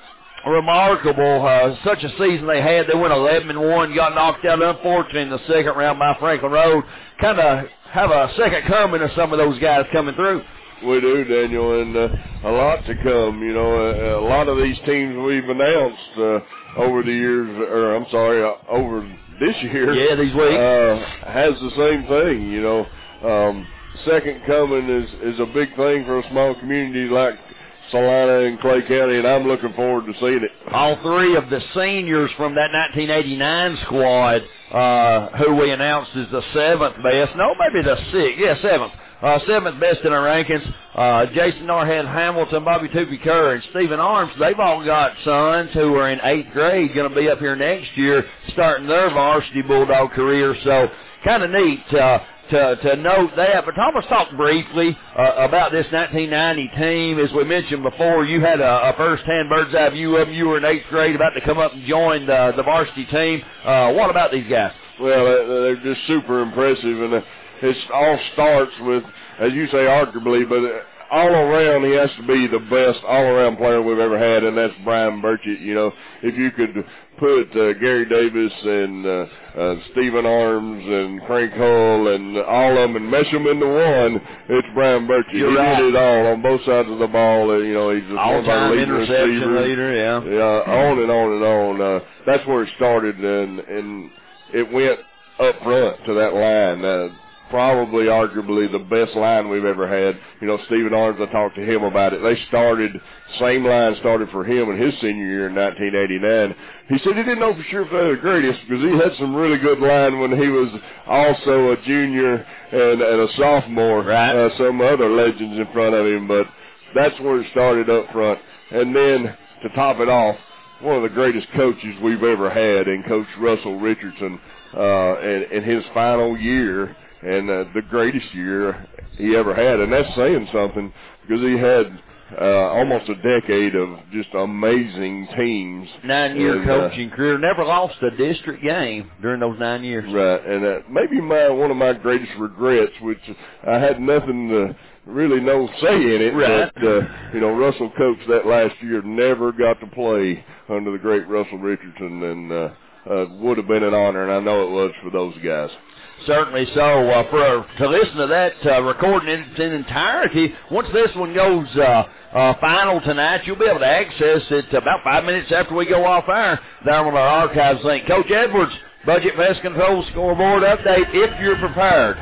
remarkable, uh, such a season they had, they went eleven and one, got knocked out unfortunately in the second round by Franklin Road. Kind of have a second coming of some of those guys coming through. We do, Daniel, and uh, a lot to come. You know, uh, a lot of these teams we've announced uh, over the years, or I'm sorry, uh, over this year. Yeah, these weeks. Uh, has the same thing, you know. Um, second coming is, is a big thing for a small community like Salina and Clay County, and I'm looking forward to seeing it. All three of the seniors from that nineteen eighty-nine squad, uh, who we announced is the seventh best. No, maybe the sixth. Yeah, seventh. Uh, seventh best in our rankings. Uh, Jason Norhead Hamilton, Bobby Toopy Kerr, and Stephen Arms, they've all got sons who are in eighth grade, going to be up here next year, starting their varsity Bulldog career. So kind of neat uh, to, to note that. But Thomas talked briefly uh, about this nineteen ninety team. As we mentioned before, you had a, a first-hand bird's-eye view of them. You were in eighth grade, about to come up and join the, the varsity team. Uh, what about these guys? Well, they're just super impressive, and uh, it all starts with, as you say, arguably, but all around he has to be the best all-around player we've ever had, and that's Brian Burchett. You know, if you could put uh, Gary Davis and uh, uh, Stephen Arms and Frank Hull and all of them and mesh them into one, it's Brian Burchett. You're he right. did it all on both sides of the ball. Uh, you know, he's just one of our all-time leading interception receivers. leader, yeah. Yeah, on and on and on. Uh, that's where it started, and, and it went up front to that line. Uh, Probably, arguably, the best line we've ever had. You know, Stephen Arms, I talked to him about it. They started, same line started for him in his senior year in nineteen eighty-nine. He said he didn't know for sure if they were the greatest because he had some really good line when he was also a junior and, and a sophomore. Right. Uh, some other legends in front of him, but that's where it started up front. And then, to top it off, one of the greatest coaches we've ever had, and Coach Russell Richardson, uh, in, in his final year, and uh, the greatest year he ever had. And that's saying something because he had uh, almost a decade of just amazing teams. Nine-year and, coaching uh, career. Never lost a district game during those nine years. Right, and uh, maybe my one of my greatest regrets, which I had nothing to really no say in it, right. but, uh, you know, Russell coached that last year, never got to play under the great Russell Richardson, and uh, uh, would have been an honor, and I know it was for those guys. Certainly so. Uh, for to listen to that uh, recording in its entirety, once this one goes uh, uh, final tonight, you'll be able to access it about five minutes after we go off air down on our archives link. Coach Edwards, Budget Pest Control scoreboard update if you're prepared.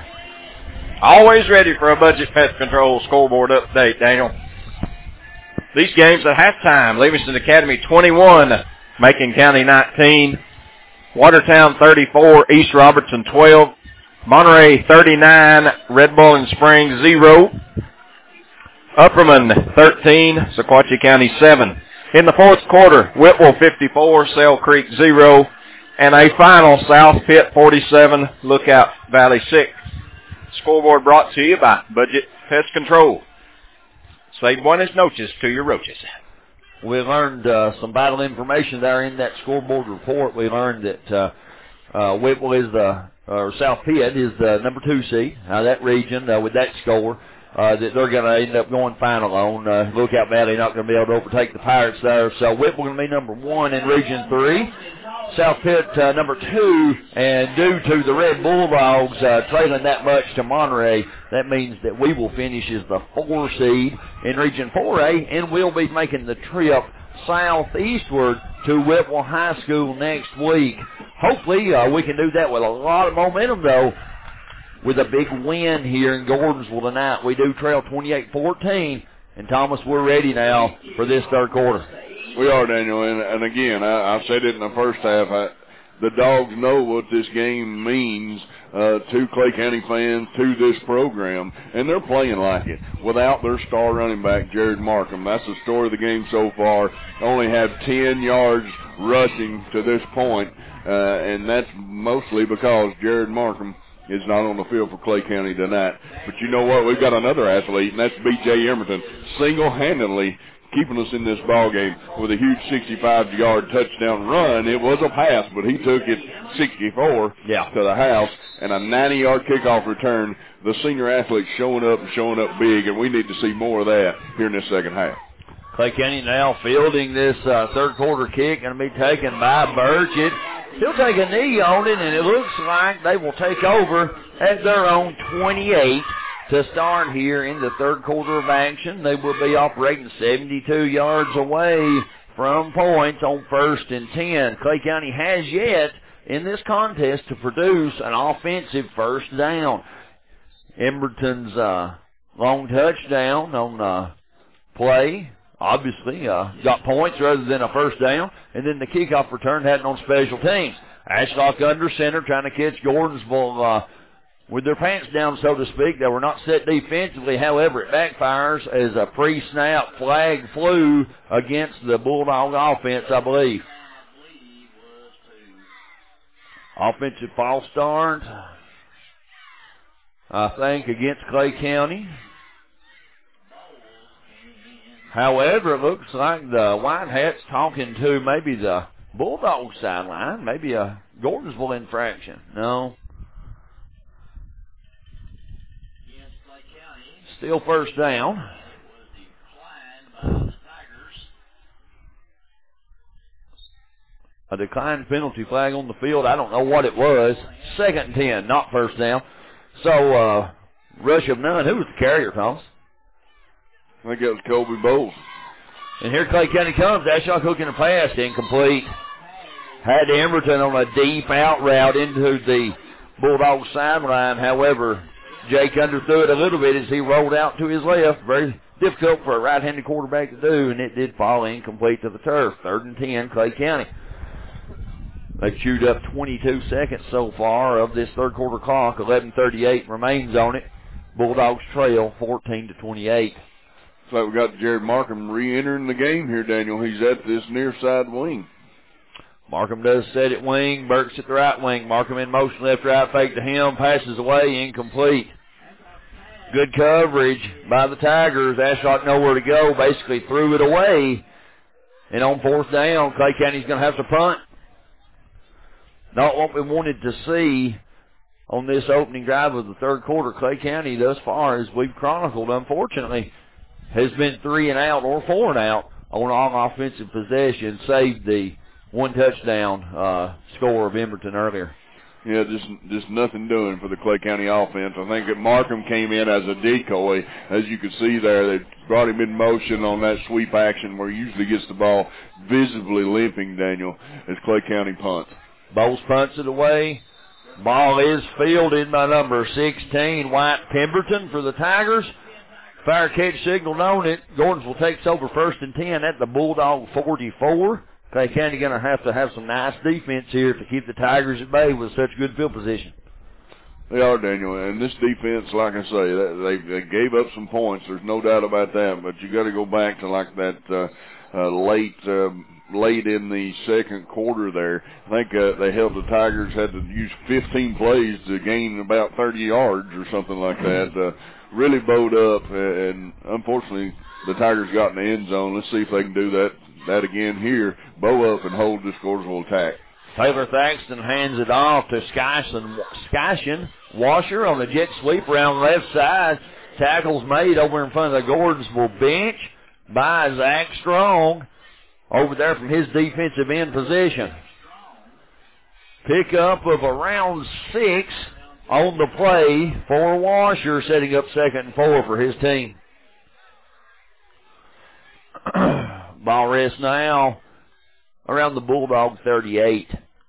Always ready for a Budget Pest Control scoreboard update, Daniel. These games at halftime, Livingston Academy twenty-one, Macon County nineteen. Watertown thirty-four, East Robertson twelve, Monterey thirty-nine, Red Bowling Springs zero, Upperman thirteen, Sequatchie County seven. In the fourth quarter, Whitwell fifty-four, Sale Creek zero, and a final South Pitt forty-seven, Lookout Valley six. Scoreboard brought to you by Budget Pest Control. Say buenas noches to your roaches. We learned uh, some vital information there in that scoreboard report. We learned that uh, uh, Whitwell is the, or South Pitt is the number two seed. Now that region, uh, with that score, uh, that they're going to end up going final on. Uh, Lookout Valley not going to be able to overtake the Pirates there. So Whitwell going to be number one in Region three. South Pitt uh, number two, and due to the Red Bulldogs uh, trailing that much to Monterey, that means that we will finish as the four seed in Region four A, and we'll be making the trip southeastward to Whitwell High School next week. Hopefully uh, we can do that with a lot of momentum, though, with a big win here in Gordonsville tonight. We do trail twenty-eight fourteen, and Thomas, we're ready now for this third quarter. We are, Daniel, and, and again, I, I said it in the first half, I, the Dogs know what this game means uh, to Clay County fans, to this program, and they're playing like it without their star running back, Jared Markham. That's the story of the game so far. Only have ten yards rushing to this point, uh, and that's mostly because Jared Markham is not on the field for Clay County tonight. But you know what? We've got another athlete, and that's B J Emerton, single-handedly keeping us in this ball game with a huge sixty-five-yard touchdown run. It was a pass, but he took it sixty-four yeah. to the house, and a ninety-yard kickoff return. The senior athlete showing up and showing up big, and we need to see more of that here in this second half. Clay County now fielding this uh, third quarter kick, going to be taken by Birch. It, he'll take a knee on it, and it looks like they will take over at their own twenty-eight. To start here in the third quarter of action. They will be operating seventy-two yards away from points on first and ten. Clay County has yet in this contest to produce an offensive first down. Emberton's uh, long touchdown on uh, play, obviously, uh, got points rather than a first down. And then the kickoff return had it on special teams. Ashlock under center trying to catch Gordonsville uh, with their pants down, so to speak. They were not set defensively. However, it backfires as a pre-snap flag flew against the Bulldog offense, I believe. Offensive false start, I think, against Clay County. However, it looks like the White Hats talking to maybe the Bulldog sideline, maybe a Gordonsville infraction. No. Still first down. A declined penalty flag on the field. I don't know what it was. Second and ten, not first down. So, uh, rush of none. Who was the carrier, Thomas? I think that was Colby Bowles. And here Clay County comes. Ashlock hooking a pass, incomplete. Had Emberton on a deep out route into the Bulldog sideline. However, Jake underthrew it a little bit as he rolled out to his left. Very difficult for a right-handed quarterback to do, and it did fall incomplete to the turf. Third and ten, Clay County. They've chewed up twenty-two seconds so far of this third quarter clock. eleven thirty-eight remains on it. Bulldogs trail fourteen to twenty-eight. Looks like we got Jared Markham re-entering the game here, Daniel. He's at this near side wing. Markham does set at wing. Burks at the right wing. Markham in motion, left right fake to him. Passes away, incomplete. Good coverage by the Tigers. Ashlock nowhere to go. Basically threw it away. And on fourth down, Clay County's going to have to punt. Not what we wanted to see on this opening drive of the third quarter. Clay County, thus far, as we've chronicled, unfortunately, has been three and out or four and out on all offensive possession, save the one touchdown uh, score of Emberton earlier. Yeah, just just nothing doing for the Clay County offense. I think that Markham came in as a decoy. As you can see there, they brought him in motion on that sweep action where he usually gets the ball visibly limping, Daniel, as Clay County punts. Bowles punts it away. Ball is fielded by number sixteen, White Pemberton for the Tigers. Fire catch signaled on it. Gordonsville takes over first and ten at the Bulldog forty-four. Clay County going to have to have some nice defense here to keep the Tigers at bay with such good field position. They are, Daniel, and this defense, like I say, they, they gave up some points. There's no doubt about that, but you got to go back to like that uh, uh, late uh, late in the second quarter there. I think uh, they held the Tigers, had to use fifteen plays to gain about thirty yards or something like that. Uh, really bowed up, and unfortunately the Tigers got in the end zone. Let's see if they can do that that again here. Bow up and hold this Gordonsville attack. Taylor Thaxton hands it off to Skyshin, Skyshin Washer on the jet sweep around left side. Tackles made over in front of the Gordonsville bench by Zach Strong over there from his defensive end position. Pickup of around six on the play for Washer, setting up second and four for his team. Ball rest now around the Bulldog thirty-eight.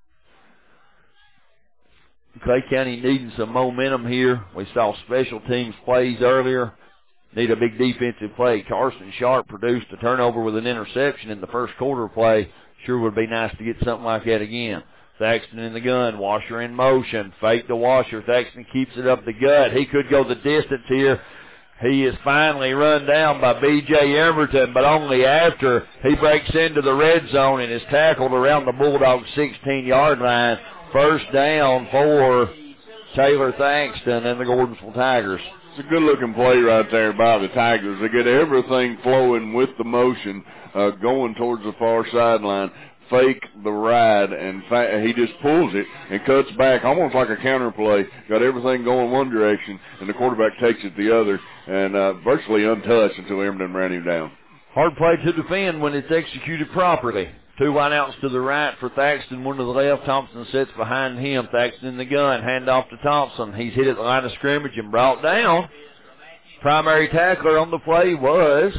Clay County needing some momentum here. We saw special teams plays earlier. Need a big defensive play. Carson Sharp produced a turnover with an interception in the first quarter play. Sure would be nice to get something like that again. Thaxton in the gun. Washer in motion. Fake to Washer. Thaxton keeps it up the gut. He could go the distance here. He is finally run down by B J Emerton, but only after he breaks into the red zone and is tackled around the Bulldogs' sixteen-yard line. First down for Taylor Thaxton and the Gordonsville Tigers. It's a good-looking play right there by the Tigers. They get everything flowing with the motion, uh, going towards the far sideline. Fake the ride, and fa- he just pulls it and cuts back almost like a counter play. Got everything going one direction, and the quarterback takes it the other, and uh, virtually untouched until Emerton ran him down. Hard play to defend when it's executed properly. Two wideouts to the right for Thaxton, one to the left. Thompson sits behind him. Thaxton in the gun, handoff to Thompson. He's hit at the line of scrimmage and brought down. Primary tackler on the play was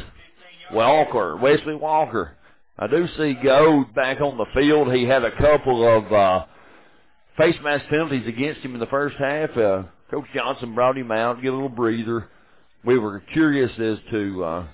Walker, Wesley Walker. I do see Goad back on the field. He had a couple of uh, face mask penalties against him in the first half. Uh, Coach Johnson brought him out, get a little breather. We were curious as to uh,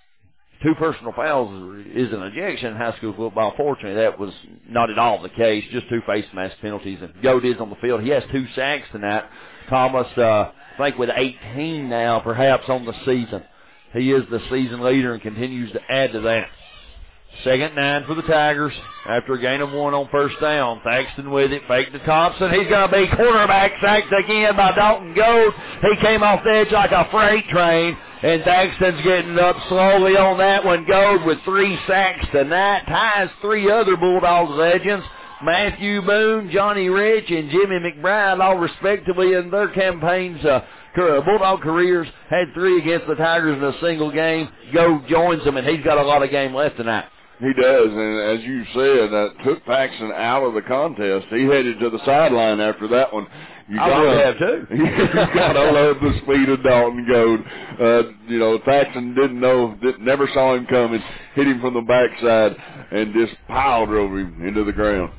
two personal fouls is an ejection in high school football. Fortunately, that was not at all the case, just two face mask penalties. And Goad is on the field. He has two sacks tonight. Thomas, uh, I think with eighteen now, perhaps on the season. He is the season leader and continues to add to that. Second nine for the Tigers after a gain of one on first down. Thaxton with it, fake to Thompson. He's going to be quarterback sacked again by Dalton Goad. He came off the edge like a freight train, and Thaxton's getting up slowly on that one. Goad with three sacks tonight, ties three other Bulldogs legends, Matthew Boone, Johnny Rich, and Jimmy McBride, all respectively in their campaigns. Uh, Bulldog careers had three against the Tigers in a single game. Goad joins them, and he's got a lot of game left tonight. He does, and as you said, that took Thaxton out of the contest. He headed to the sideline after that one. You I would have too. You gotta love the speed of Dalton Goad. Uh, you know, Thaxton didn't know, didn't, never saw him coming. Hit him from the backside and just pile drove him into the ground.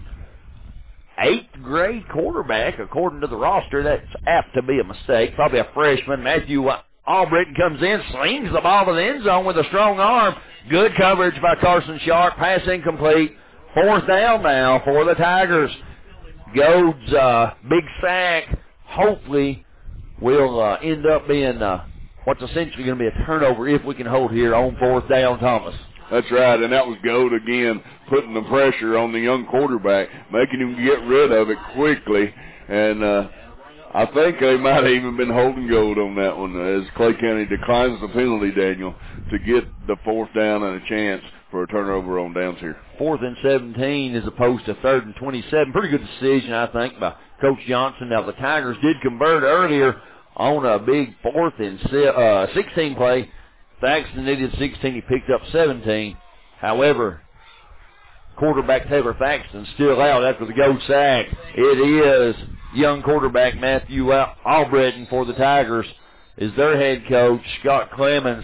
Eighth grade quarterback, according to the roster. That's apt to be a mistake. Probably a freshman. Matthew Albritton comes in, slings the ball to the end zone with a strong arm. Good coverage by Carson Sharp. Pass incomplete. Fourth down now for the Tigers. Goad's uh, big sack hopefully will uh, end up being uh, what's essentially going to be a turnover if we can hold here on fourth down, Thomas. That's right, and that was Goad again putting the pressure on the young quarterback, making him get rid of it quickly, and uh, I think they might have even been holding Goad on that one as Clay County declines the penalty, Daniel, to get the fourth down and a chance for a turnover on downs here. Fourth and seventeen as opposed to third and twenty-seven. Pretty good decision, I think, by Coach Johnson. Now, the Tigers did convert earlier on a big fourth and uh, sixteen play. Thaxton needed sixteen. He picked up seventeen. However, quarterback Taylor Thaxton still out after the Goad sack. It is young quarterback Matthew Albritton for the Tigers is their head coach. Scott Clemens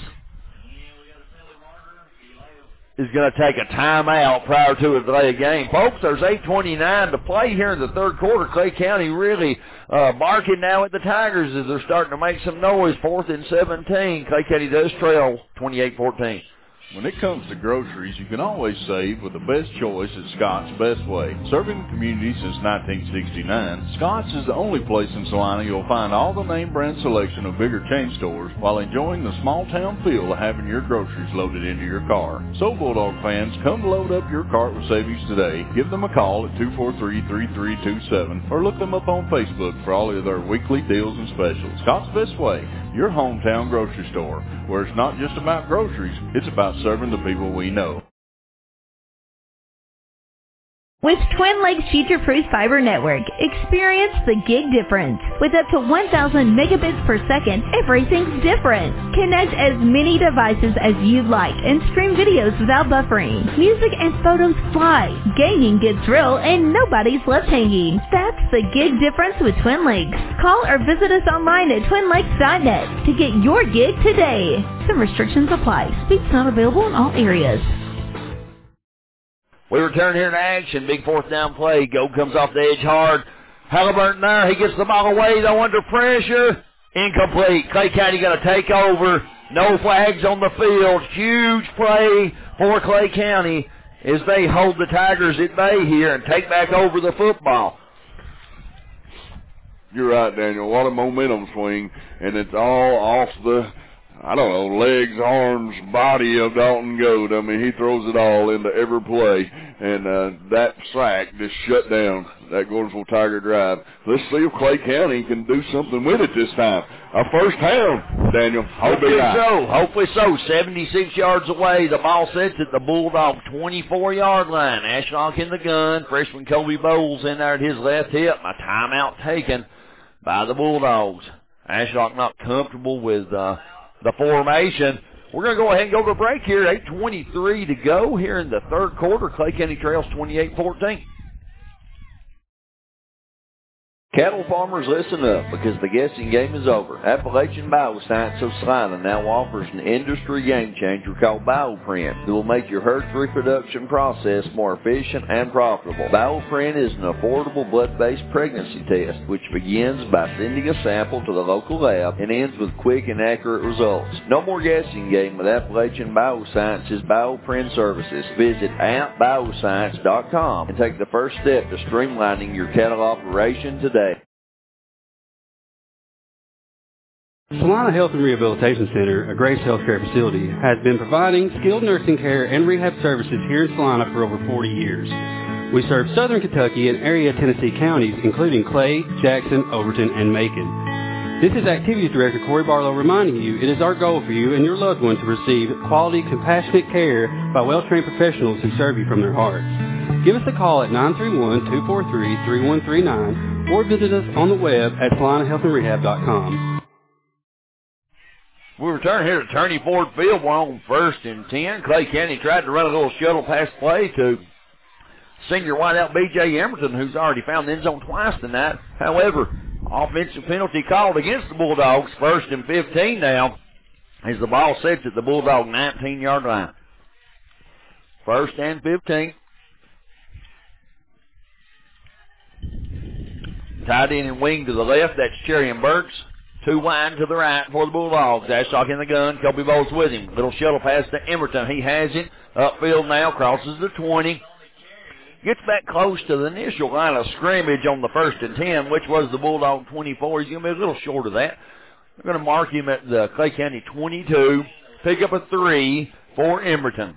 is going to take a timeout prior to a delay of game. Folks, there's eight twenty-nine to play here in the third quarter. Clay County really uh, barking now at the Tigers as they're starting to make some noise. Fourth and seventeen. Clay County does trail twenty-eight fourteen. When it comes to groceries, you can always save with the best choice at Scott's Best Way. Serving the community since nineteen sixty-nine, Scott's is the only place in Salina you'll find all the name brand selection of bigger chain stores while enjoying the small town feel of having your groceries loaded into your car. So Bulldog fans, come load up your cart with savings today. Give them a call at two four three, three three two seven or look them up on Facebook for all of their weekly deals and specials. Scott's Best Way, your hometown grocery store, where it's not just about groceries, it's about serving the people we know. With Twin Lakes Future-Proof Fiber Network, experience the gig difference. With up to one thousand megabits per second, everything's different. Connect as many devices as you'd like and stream videos without buffering. Music and photos fly, gaming gets real, and nobody's left hanging. That's the gig difference with Twin Lakes. Call or visit us online at twin lakes dot net to get your gig today. Some restrictions apply. Speed's not available in all areas. We return here to action. Big fourth down play. Go comes off the edge hard. Halliburton there. He gets the ball away, though, under pressure. Incomplete. Clay County going to take over. No flags on the field. Huge play for Clay County as they hold the Tigers at bay here and take back over the football. You're right, Daniel. What a momentum swing, and it's all off the, I don't know, legs, arms, body of Dalton Goad. I mean, he throws it all into every play, and uh, that sack just shut down that Gordonsville Tiger drive. Let's see if Clay County can do something with it this time. A first down, Daniel. Hopefully so. Hopefully so. seventy-six yards away. The ball sets at the Bulldog twenty-four-yard line. Ashlock in the gun. Freshman Kobe Bowles in there at his left hip. A timeout taken by the Bulldogs. Ashlock not comfortable with uh, the formation. We're going to go ahead and go to a break here. eight twenty-three to go here in the third quarter. Clay County trails twenty-eight fourteen. Cattle farmers, listen up, because the guessing game is over. Appalachian Bioscience of Salina now offers an industry game changer called BioPrint that will make your herd's reproduction process more efficient and profitable. BioPrint is an affordable blood-based pregnancy test which begins by sending a sample to the local lab and ends with quick and accurate results. No more guessing game with Appalachian Bioscience's BioPrint services. Visit amp bioscience dot com and take the first step to streamlining your cattle operation today. Salina Health and Rehabilitation Center, a Grace Healthcare facility, has been providing skilled nursing care and rehab services here in Salina for over forty years. We serve southern Kentucky and area Tennessee counties, including Clay, Jackson, Overton, and Macon. This is Activities Director Corey Barlow reminding you it is our goal for you and your loved one to receive quality, compassionate care by well-trained professionals who serve you from their hearts. Give us a call at nine three one, two four three, three one three nine or visit us on the web at salina health and rehab dot com. We return here to Turney Ford Field. We're on first and ten. Clay County tried to run a little shuttle pass play to senior wideout B J Emerton, who's already found the end zone twice tonight. However, offensive penalty called against the Bulldogs. First and fifteen now as the ball sets at the Bulldog nineteen-yard line. First and fifteen. Tied in and wing to the left, that's Cherry and Burks. Two wide to the right for the Bulldogs. Ashlock in the gun. Kobe Bowles with him. Little shuttle pass to Emerton. He has it. Upfield now. Crosses the twenty. Gets back close to the initial line of scrimmage on the first and ten, which was the Bulldog twenty-four. He's going to be a little short of that. They're going to mark him at the Clay County twenty-two. Pick up a three for Emerton.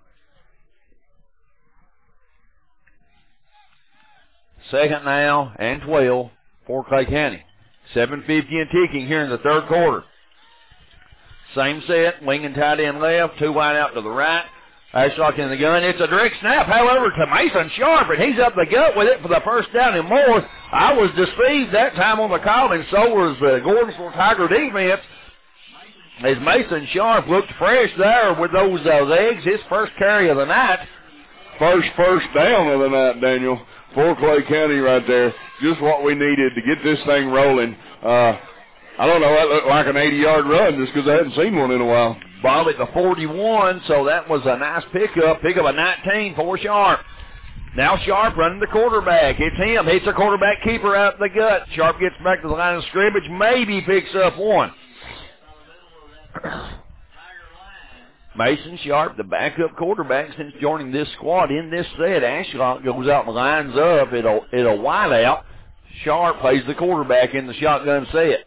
Second now and twelve for Clay County. seven fifty and ticking here in the third quarter. Same set, wing and tight end left, two wide out to the right. Ashlock in the gun. It's a direct snap, however, to Mason Sharp, and he's up the gut with it for the first down and more. I was deceived that time on the call, and so was the Gordonsville Tiger defense, as Mason Sharp looked fresh there with those uh, legs. His first carry of the night. First first down of the night, Daniel, for Clay County right there. Just what we needed to get this thing rolling. Uh, I don't know, that looked like an eighty-yard run just because I hadn't seen one in a while. Ball at the forty-one, so that was a nice pickup. Pick up a nineteen for Sharp. Now Sharp running the quarterback. It's him. Hits a quarterback keeper out the gut. Sharp gets back to the line of scrimmage. Maybe picks up one. Mason Sharp, the backup quarterback since joining this squad in this set. Ashlock goes out and lines up at a, at a wideout. Sharp plays the quarterback in the shotgun set.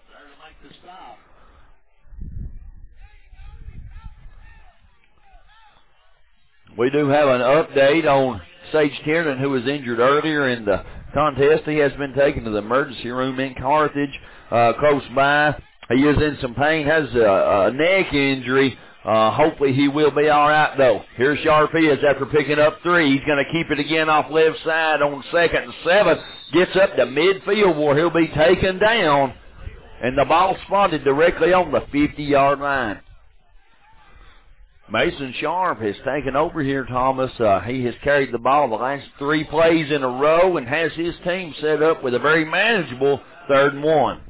We do have an update on Sage Tiernan, who was injured earlier in the contest. He has been taken to the emergency room in Carthage, uh, close by. He is in some pain, has a, a neck injury. Uh, hopefully he will be all right, though. Here's Sharp is after picking up three. He's going to keep it again off left side on second and seven. Gets up to midfield where he'll be taken down. And the ball spotted directly on the fifty-yard line. Mason Sharp has taken over here, Thomas. Uh, he has carried the ball the last three plays in a row and has his team set up with a very manageable third and one.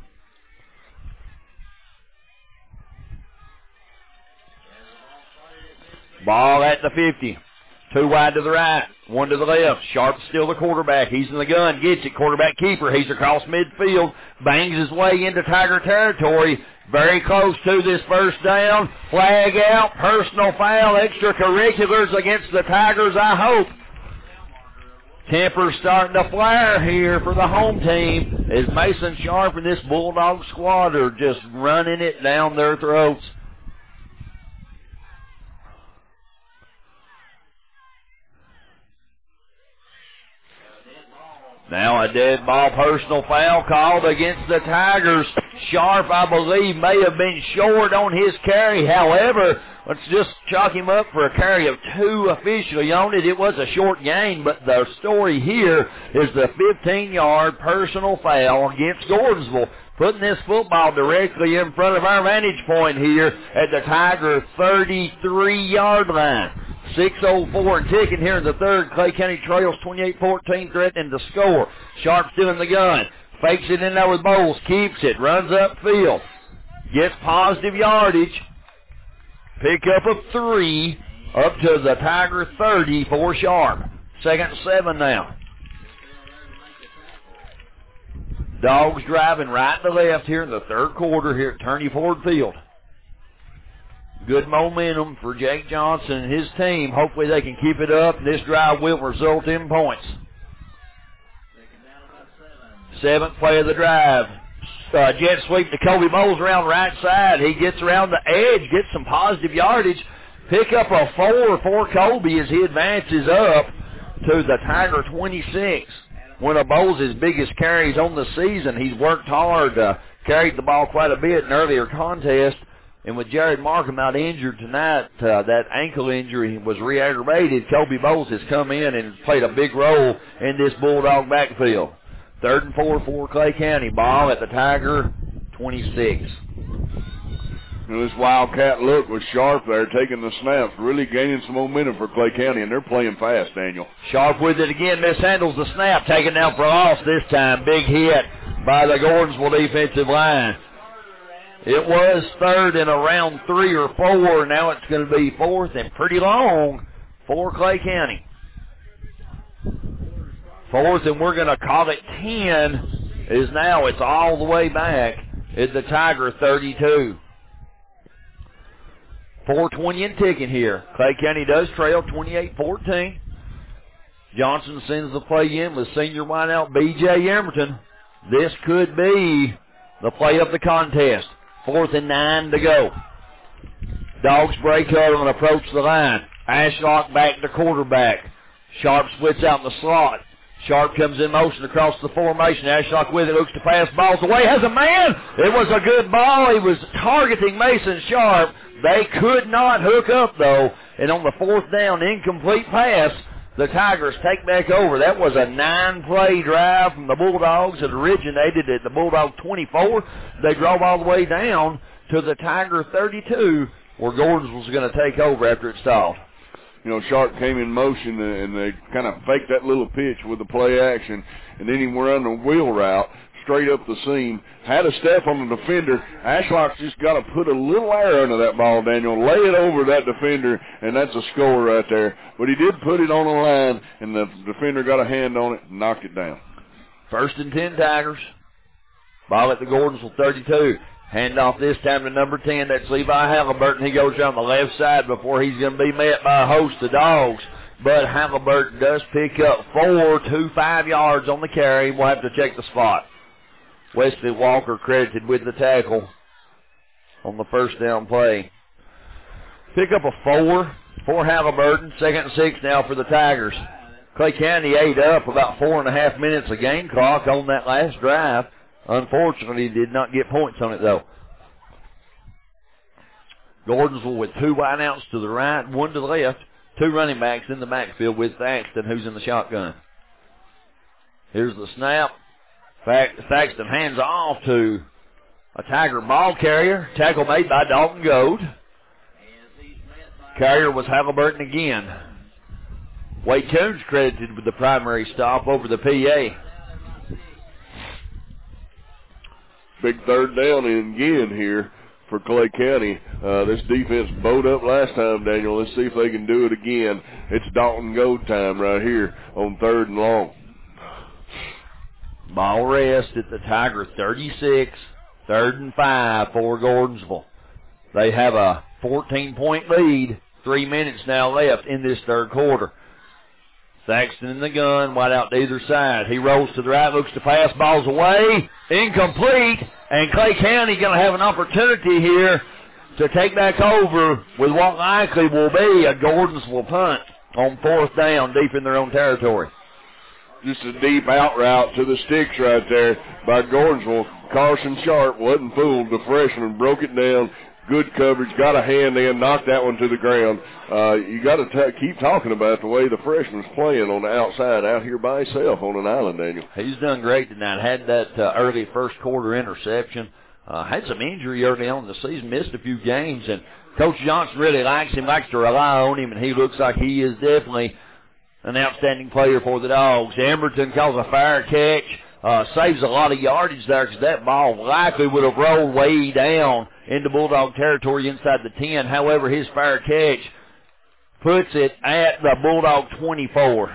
Ball at the fifty. Two wide to the right, one to the left. Sharp's still the quarterback. He's in the gun, gets it. Quarterback keeper. He's across midfield, bangs his way into Tiger territory. Very close to this first down. Flag out, personal foul, extracurriculars against the Tigers, I hope. Temper's starting to flare here for the home team as Mason Sharp and this Bulldog squad are just running it down their throats. Now a dead ball personal foul called against the Tigers. Sharp, I believe, may have been short on his carry. However, let's just chalk him up for a carry of two officially on it. It was a short gain, but the story here is the fifteen-yard personal foul against Gordonsville, putting this football directly in front of our vantage point here at the Tiger thirty-three-yard line. six oh four and ticking here in the third. Clay County trails twenty-eight fourteen, threatening to score. Sharp still in the gun. Fakes it in there with Bowles. Keeps it. Runs upfield. Gets positive yardage. Pick up of three. Up to the Tiger thirty for Sharp. Second and seven now. Dogs driving right to left here in the third quarter here at Turney Ford Field. Good momentum for Jake Johnson and his team. Hopefully they can keep it up. This drive will result in points. Seventh play of the drive. Uh, jet sweep to Kobe Bowles around the right side. He gets around the edge, gets some positive yardage. Pick up a four for Kobe as he advances up to the Tiger twenty-six. One of Bowles' biggest carries on the season. He's worked hard, uh, carried the ball quite a bit in earlier contests. And with Jared Markham out injured tonight, uh, that ankle injury was re-aggravated. Kobe Bowles has come in and played a big role in this Bulldog backfield. Third and four for Clay County. Ball at the Tiger twenty-six. And this Wildcat look with Sharp there taking the snaps, really gaining some momentum for Clay County, and they're playing fast, Daniel. Sharp with it again, mishandles the snap, taken down for loss this time. Big hit by the Gordonsville defensive line. It was third and around three or four. Now it's going to be fourth and pretty long for Clay County. Fourth, and we're going to call it ten, is now it's all the way back at the Tiger thirty-two. four twenty and ticking here. Clay County does trail twenty-eight fourteen. Johnson sends the play in with senior wideout B J Emerton. This could be the play of the contest. Fourth and nine to go. Dogs break huddle and approach the line. Ashlock back to quarterback. Sharp splits out in the slot. Sharp comes in motion across the formation. Ashlock with it, looks to pass. Ball's away, has a man. It was a good ball. He was targeting Mason Sharp. They could not hook up, though. And on the fourth down, incomplete pass, the Tigers take back over. That was a nine-play drive from the Bulldogs that originated at the Bulldog twenty-four. They drove all the way down to the Tiger thirty-two, where Gordons was going to take over after it stalled. You know, Sharp came in motion, and they kind of faked that little pitch with the play action, and then he went on a wheel route straight up the seam, had a step on the defender. Ashlock's just got to put a little air under that ball, Daniel, lay it over that defender, and that's a score right there. But he did put it on the line, and the defender got a hand on it and knocked it down. First and ten Tigers. Ball at the Gordonsville thirty-two. Hand off this time to number ten. That's Levi Halliburton. He goes down the left side before he's going to be met by a host of dogs. But Halliburton does pick up four to five yards on the carry. We'll have to check the spot. Wesley Walker credited with the tackle on the first down play. Pick up a four for Halliburton. Second and six now for the Tigers. Clay County ate up about four and a half minutes of game clock on that last drive. Unfortunately, did not get points on it, though. Gordonsville with two wideouts to the right, one to the left. Two running backs in the backfield with Thaxton, who's in the shotgun. Here's the snap. Thaxton hands off to a Tiger ball carrier. Tackle made by Dalton Goad. Carrier was Halliburton again. Wade Coons credited with the primary stop over the P A. Big third down and again here for Clay County. Uh, this defense bowed up last time, Daniel. Let's see if they can do it again. It's Dalton Goad time right here on third and long. Ball rest at the Tiger thirty-six, third and five for Gordonsville. They have a fourteen-point lead. Three minutes now left in this third quarter. Thaxton in the gun, wide out to either side. He rolls to the right, looks to pass, ball's away, incomplete, and Clay County going to have an opportunity here to take back over with what likely will be a Gordonsville punt on fourth down deep in their own territory. Just a deep out route to the sticks right there by Gordonsville. Carson Sharp wasn't fooled. The freshman broke it down. Good coverage, got a hand in, knocked that one to the ground. Uh, you got to t- keep talking about the way the freshman's playing on the outside out here by himself on an island, Daniel. He's done great tonight. Had that uh, early first quarter interception. Uh, had some injury early on in the season, missed a few games, and Coach Johnson really likes him, likes to rely on him, and he looks like he is definitely an outstanding player for the Dogs. Emberton calls a fair catch. Uh, saves a lot of yardage there because that ball likely would have rolled way down into Bulldog territory inside the ten. However, his fair catch puts it at the Bulldog twenty-four.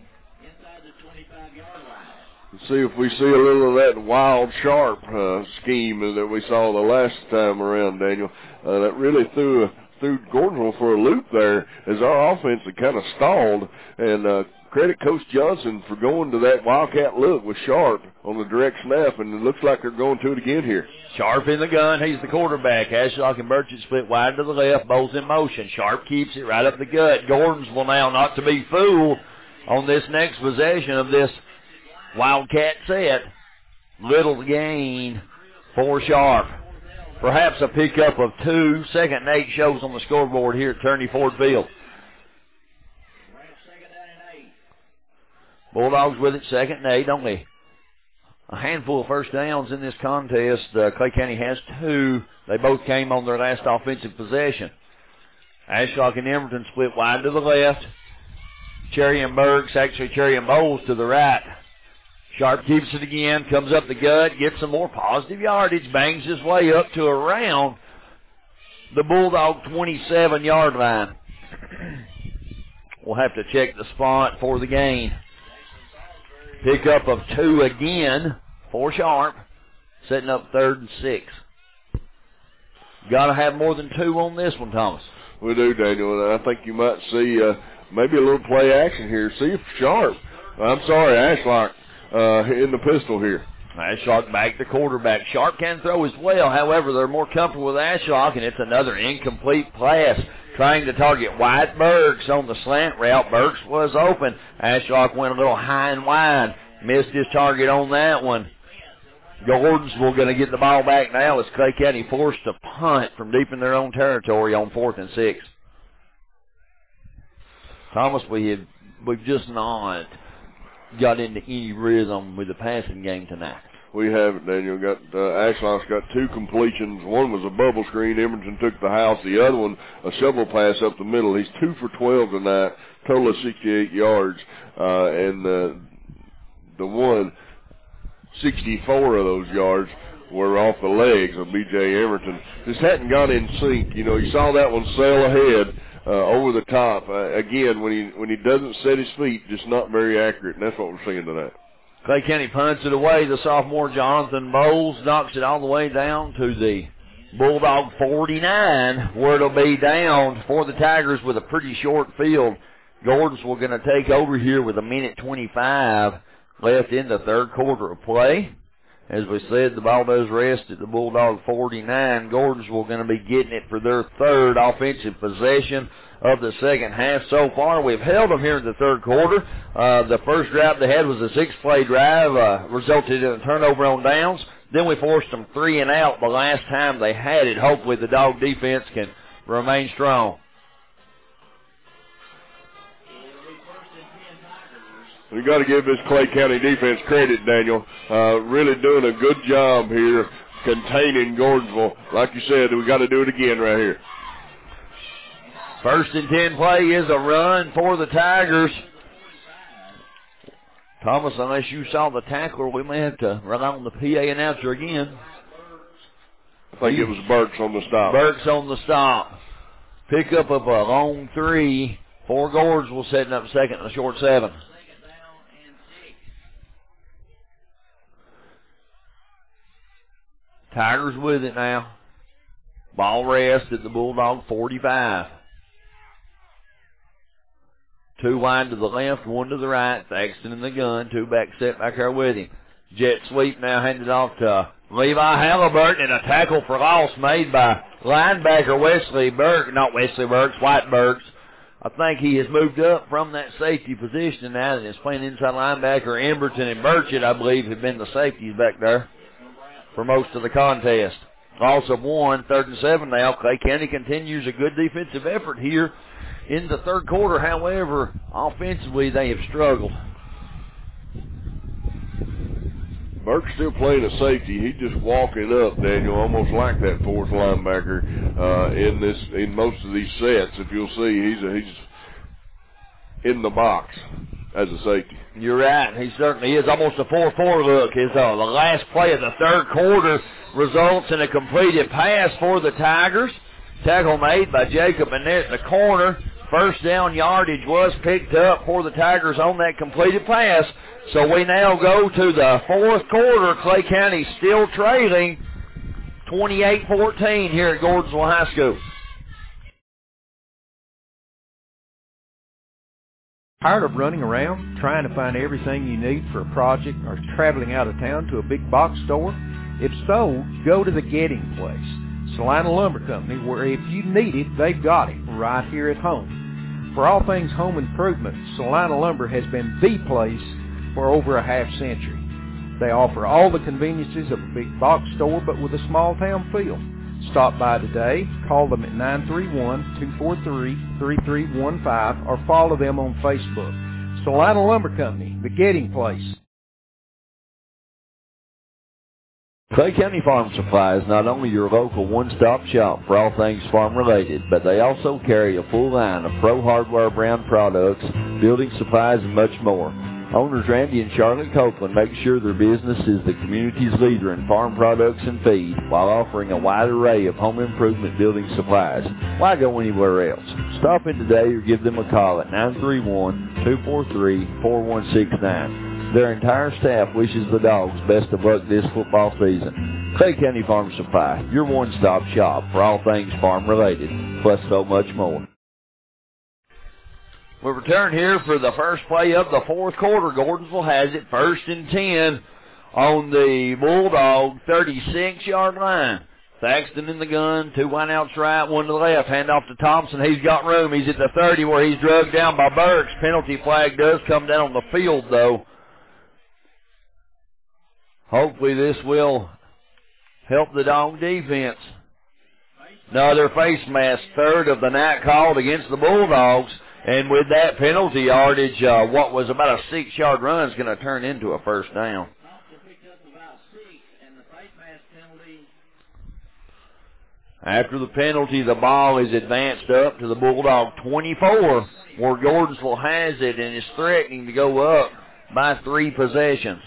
Let's see if we see a little of that wild sharp uh, scheme that we saw the last time around, Daniel. Uh, that really threw a, threw Gordonsville for a loop there as our offense had kind of stalled. And uh, credit Coach Johnson for going to that wildcat look with Sharp on the direct snap, and it looks like they're going to it again here. Sharp in the gun. He's the quarterback. Ashlock and Burchett split wide to the left. Bowles in motion. Sharp keeps it right up the gut. Gordonsville now not to be fooled on this next possession of this wildcat set. Little gain for Sharp. Perhaps a pickup of two. Second and eight shows on the scoreboard here at Turney Ford Field. Bulldogs with it, second and eight. Only a handful of first downs in this contest. Uh, Clay County has two. They both came on their last offensive possession. Ashlock and Emberton split wide to the left. Cherry and Burks, actually Cherry and Bowles to the right. Sharp keeps it again, comes up the gut, gets some more positive yardage, bangs his way up to around the Bulldog twenty-seven-yard line. We'll have to check the spot for the gain. Pickup of two again for Sharp, setting up third and six. Got to have more than two on this one, Thomas. We do, Daniel, and I think you might see uh, maybe a little play action here. See if Sharp, I'm sorry, Ashlock, uh, in the pistol here. Ashlock back to quarterback. Sharp can throw as well. However, they're more comfortable with Ashlock, and it's another incomplete pass. Trying to target Wyatt Burks on the slant route. Burks was open. Ashlock went a little high and wide. Missed his target on that one. Gordonsville going to get the ball back now as Clay County forced to punt from deep in their own territory on fourth and six. Thomas, we have, we've just not got into any rhythm with the passing game tonight. We haven't, Daniel. Got uh, Ashlock's got two completions. One was a bubble screen. Emberton took the house. The other one, a shovel pass up the middle. He's two for twelve tonight, total of sixty-eight yards. Uh, and uh, the one, sixty-four of those yards were off the legs of B J Emberton. Just hadn't got in sync. You know, you saw that one sail ahead uh, over the top. Uh, again, when he when he doesn't set his feet, just not very accurate, and that's what we're seeing tonight. Clay County punts it away. The sophomore Jonathan Bowles knocks it all the way down to the Bulldog forty-nine, where it'll be down for the Tigers with a pretty short field. Gordonsville going to take over here with a minute twenty-five left in the third quarter of play. As we said, the ball does rest at the Bulldog forty-nine. Gordonsville going to be getting it for their third offensive possession of the second half so far. We've held them here in the third quarter. Uh, the first drive they had was a six-play drive, uh, resulted in a turnover on downs. Then we forced them three and out the last time they had it. Hopefully the Dog defense can remain strong. We've got to give this Clay County defense credit, Daniel. Uh, really doing a good job here containing Gordonsville. Like you said, we got to do it again right here. First and ten play is a run for the Tigers. Thomas, unless you saw the tackler, we may have to run on the P A announcer again. I think it was Burks on the stop. Burks on the stop. Pickup of a long three for Gordonsville, setting up second and a short seven. Tigers with it now. Ball rest at the Bulldog forty-five. Two wide to the left, one to the right. Thaxton in the gun. Two back set back there with him. Jet sweep now handed off to Levi Halliburton, and a tackle for loss made by linebacker Wesley Burke. Not Wesley Burks, White Burks. I think he has moved up from that safety position now and is playing inside linebacker. Emberton and Burchett, I believe, have been the safeties back there for most of the contest. Loss of one, third and seven now. Clay County continues a good defensive effort here in the third quarter. However, offensively, they have struggled. Burke's still playing a safety. He's just walking up, Daniel, almost like that fourth linebacker uh, in this in most of these sets. If you'll see, he's a, he's in the box as a safety. You're right. He certainly is. Almost a four four look. His uh, the last play of the third quarter results in a completed pass for the Tigers. Tackle made by Jacob Annette in the corner. First down yardage was picked up for the Tigers on that completed pass. So we now go to the fourth quarter. Clay County still trailing twenty-eight fourteen here at Gordonsville High School. Tired of running around trying to find everything you need for a project or traveling out of town to a big box store? If so, go to the Getting Place, Salina Lumber Company, where if you need it, they've got it right here at home. For all things home improvement, Salina Lumber has been the place for over a half century. They offer all the conveniences of a big box store, but with a small town feel. Stop by today, call them at nine three one, two four three, three three one five, or follow them on Facebook. Salina Lumber Company, the Getting Place. Clay County Farm Supply is not only your local one-stop shop for all things farm-related, but they also carry a full line of Pro Hardware brand products, building supplies, and much more. Owners Randy and Charlotte Copeland make sure their business is the community's leader in farm products and feed while offering a wide array of home improvement building supplies. Why go anywhere else? Stop in today or give them a call at nine three one, two four three, four one six nine. Their entire staff wishes the Dogs best of luck this football season. Clay County Farm Supply, your one-stop shop for all things farm-related, plus so much more. We return here for the first play of the fourth quarter. Gordonsville has it first and ten on the Bulldog thirty-six-yard line. Thaxton in the gun, two wide outs right, one to the left. Hand off to Thompson. He's got room. He's at the thirty where he's drugged down by Burks. Penalty flag does come down on the field, though. Hopefully this will help the Dog defense. Another face mask, third of the night called against the Bulldogs. And with that penalty yardage, uh, what was about a six-yard run is going to turn into a first down. After the penalty, the ball is advanced up to the Bulldog twenty-four, where Gordonsville has it and is threatening to go up by three possessions.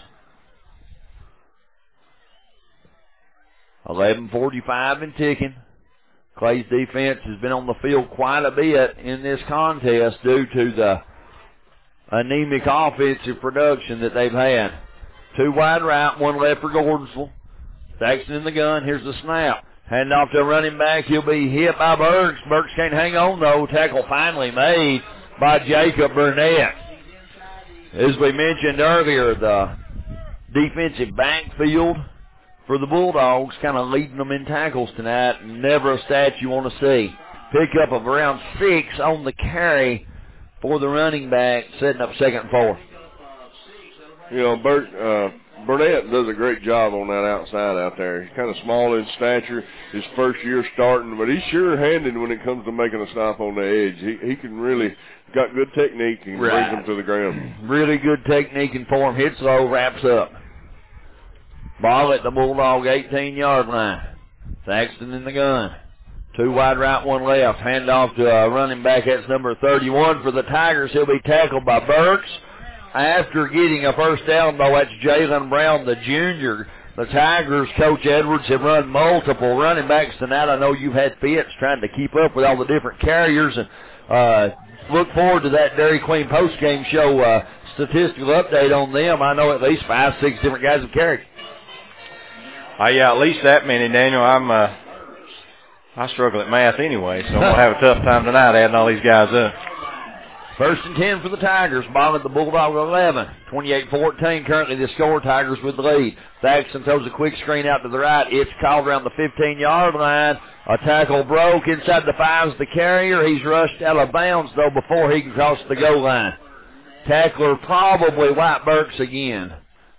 eleven forty-five and ticking. Clay's defense has been on the field quite a bit in this contest due to the anemic offensive production that they've had. Two wide right, one left for Gordonsville. Thaxton in the gun. Here's the snap. Hand off to a running back. He'll be hit by Burks. Burks can't hang on, though. Tackle finally made by Jacob Burnett. As we mentioned earlier, the defensive backfield for the Bulldogs kind of leading them in tackles tonight. Never a stat you want to see. Pickup of around six on the carry for the running back, setting up second and four. You know, Bert, uh, Burnett does a great job on that outside out there. He's kind of small in stature, his first year starting, but he's sure-handed when it comes to making a stop on the edge. He he can really got good technique and right. brings them to the ground. Really good technique and form. Hits low, wraps up. Ball at the Bulldog eighteen-yard line. Thaxton in the gun. Two wide right, one left. Hand off to a running back. That's number thirty-one for the Tigers. He'll be tackled by Burks. After getting a first down, though, that's Jalen Brown, the junior. The Tigers, Coach Edwards, have run multiple running backs tonight. I know you've had fits trying to keep up with all the different carriers, and uh, look forward to that Dairy Queen postgame show uh, statistical update on them. I know at least five, six different guys have carried. Uh, yeah, at least that many, Daniel. I'm uh, I struggle at math anyway, so I'm going to have a tough time tonight adding all these guys up. First and ten for the Tigers. Ball at the Bulldog eleven. twenty-eight fourteen. Currently the score. Tigers with the lead. Thaxton throws a quick screen out to the right. It's called around the fifteen-yard line. A tackle broke. Inside the five's the carrier. He's rushed out of bounds, though, before he can cross the goal line. Tackler probably White Burks again.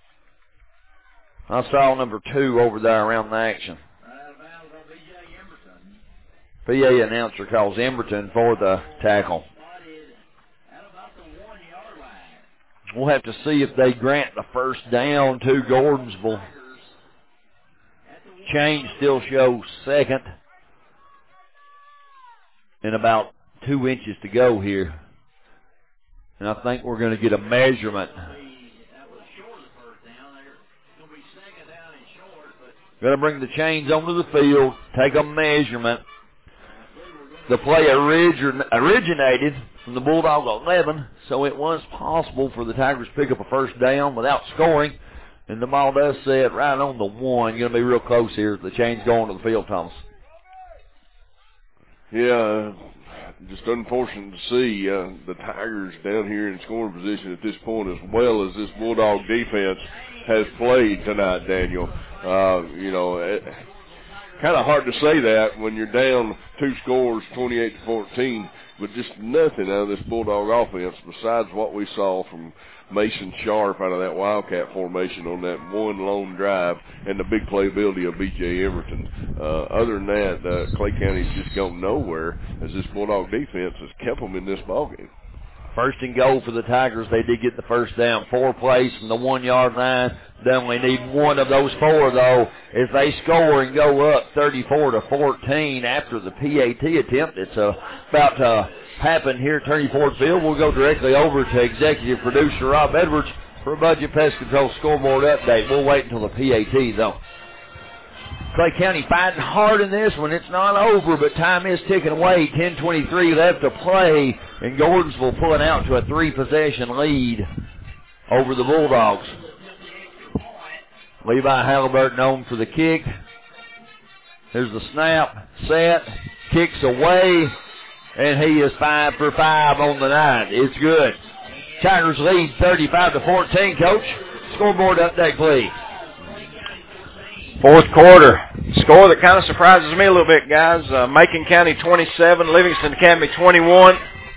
I saw number two over there around the action. P A announcer calls Emberton for the tackle. We'll have to see if they grant the first down to Gordonsville. Change still shows second. And about two inches to go here. And I think we're going to get a measurement. Going to bring the chains onto the field, take a measurement. The play origin- originated from the Bulldog eleven, so it was possible for the Tigers to pick up a first down without scoring. And the ball does set right on the one. Going to be real close here. The chains going to the field, Thomas. Yeah, just unfortunate to see uh, the Tigers down here in scoring position at this point, as well as this Bulldog defense has played tonight, Daniel. Uh, you know, it, kind of hard to say that when you're down two scores, twenty-eight to fourteen, but just nothing out of this Bulldog offense besides what we saw from Mason Sharp out of that Wildcat formation on that one lone drive and the big playability of B J Everton. Uh, other than that, uh, Clay County's just gone nowhere as this Bulldog defense has kept them in this ballgame. First and goal for the Tigers. They did get the first down. Four plays from the one-yard line. They only need one of those four, though. If they score and go up thirty-four to fourteen after the P A T attempt, it's uh, about to happen here at Turney Ford Field. We'll go directly over to executive producer Rob Edwards for a Budget Pest Control scoreboard update. We'll wait until the P A T, though. Clay County fighting hard in this one. It's not over, but time is ticking away. ten twenty-three left to play, and Gordonsville pulling out to a three-possession lead over the Bulldogs. Levi Halliburton on for the kick. There's the snap, set, kicks away, and he is five for five on the night. It's good. Tigers lead thirty-five to fourteen, Coach. Scoreboard update, please. Fourth quarter. Score that kind of surprises me a little bit, guys. Uh, Macon County twenty-seven, Livingston Academy twenty-one.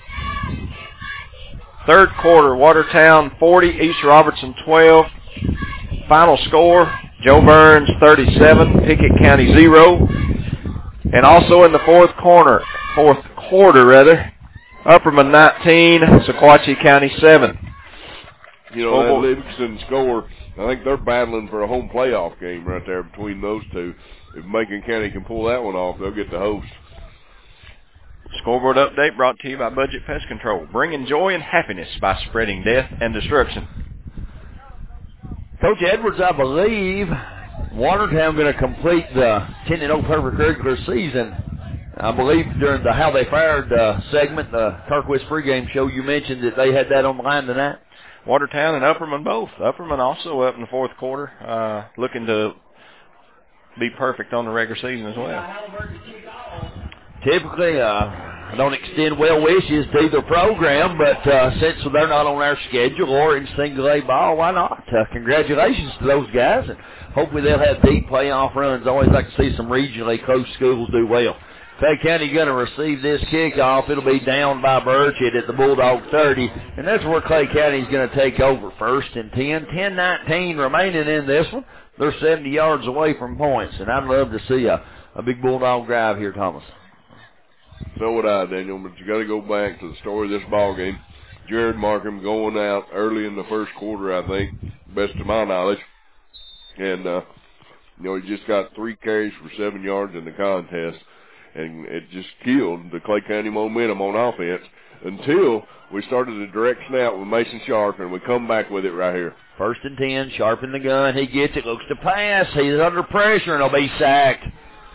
Third quarter, Watertown forty, East Robertson twelve. Final score, Joe Burns thirty-seven, Pickett County zero. And also in the fourth corner, fourth quarter rather, Upperman nineteen, Sequatchie County seven. You know, that Livingston score, I think they're battling for a home playoff game right there between those two. If Macon County can pull that one off, they'll get the host. Scoreboard update brought to you by Budget Pest Control, bringing joy and happiness by spreading death and destruction. Coach Edwards, I believe Watertown going to complete the ten and oh perfect regular season. I believe during the How They Fared uh, segment, the Turquoise pregame show, you mentioned that they had that on the line tonight. Watertown and Upperman both. Upperman also up in the fourth quarter, uh, looking to be perfect on the regular season as well. Typically, uh, I don't extend well wishes to either program, but uh, since they're not on our schedule or in single A ball, why not? Uh, congratulations to those guys, and hopefully they'll have deep playoff runs. I always like to see some regionally close schools do well. Clay County going to receive this kickoff. It'll be down by Burchett at the Bulldog thirty, and that's where Clay County is going to take over. First and ten, ten nineteen remaining in this one. They're seventy yards away from points, and I'd love to see a, a big Bulldog drive here, Thomas. So would I, Daniel, but you got to go back to the story of this ball game. Jared Markham going out early in the first quarter, I think, best of my knowledge. And, uh, you know, he just got three carries for seven yards in the contest. And it just killed the Clay County momentum on offense until we started a direct snap with Mason Sharp, and we come back with it right here. First and ten, Sharp in the gun. He gets it, looks to pass. He's under pressure, and he'll be sacked.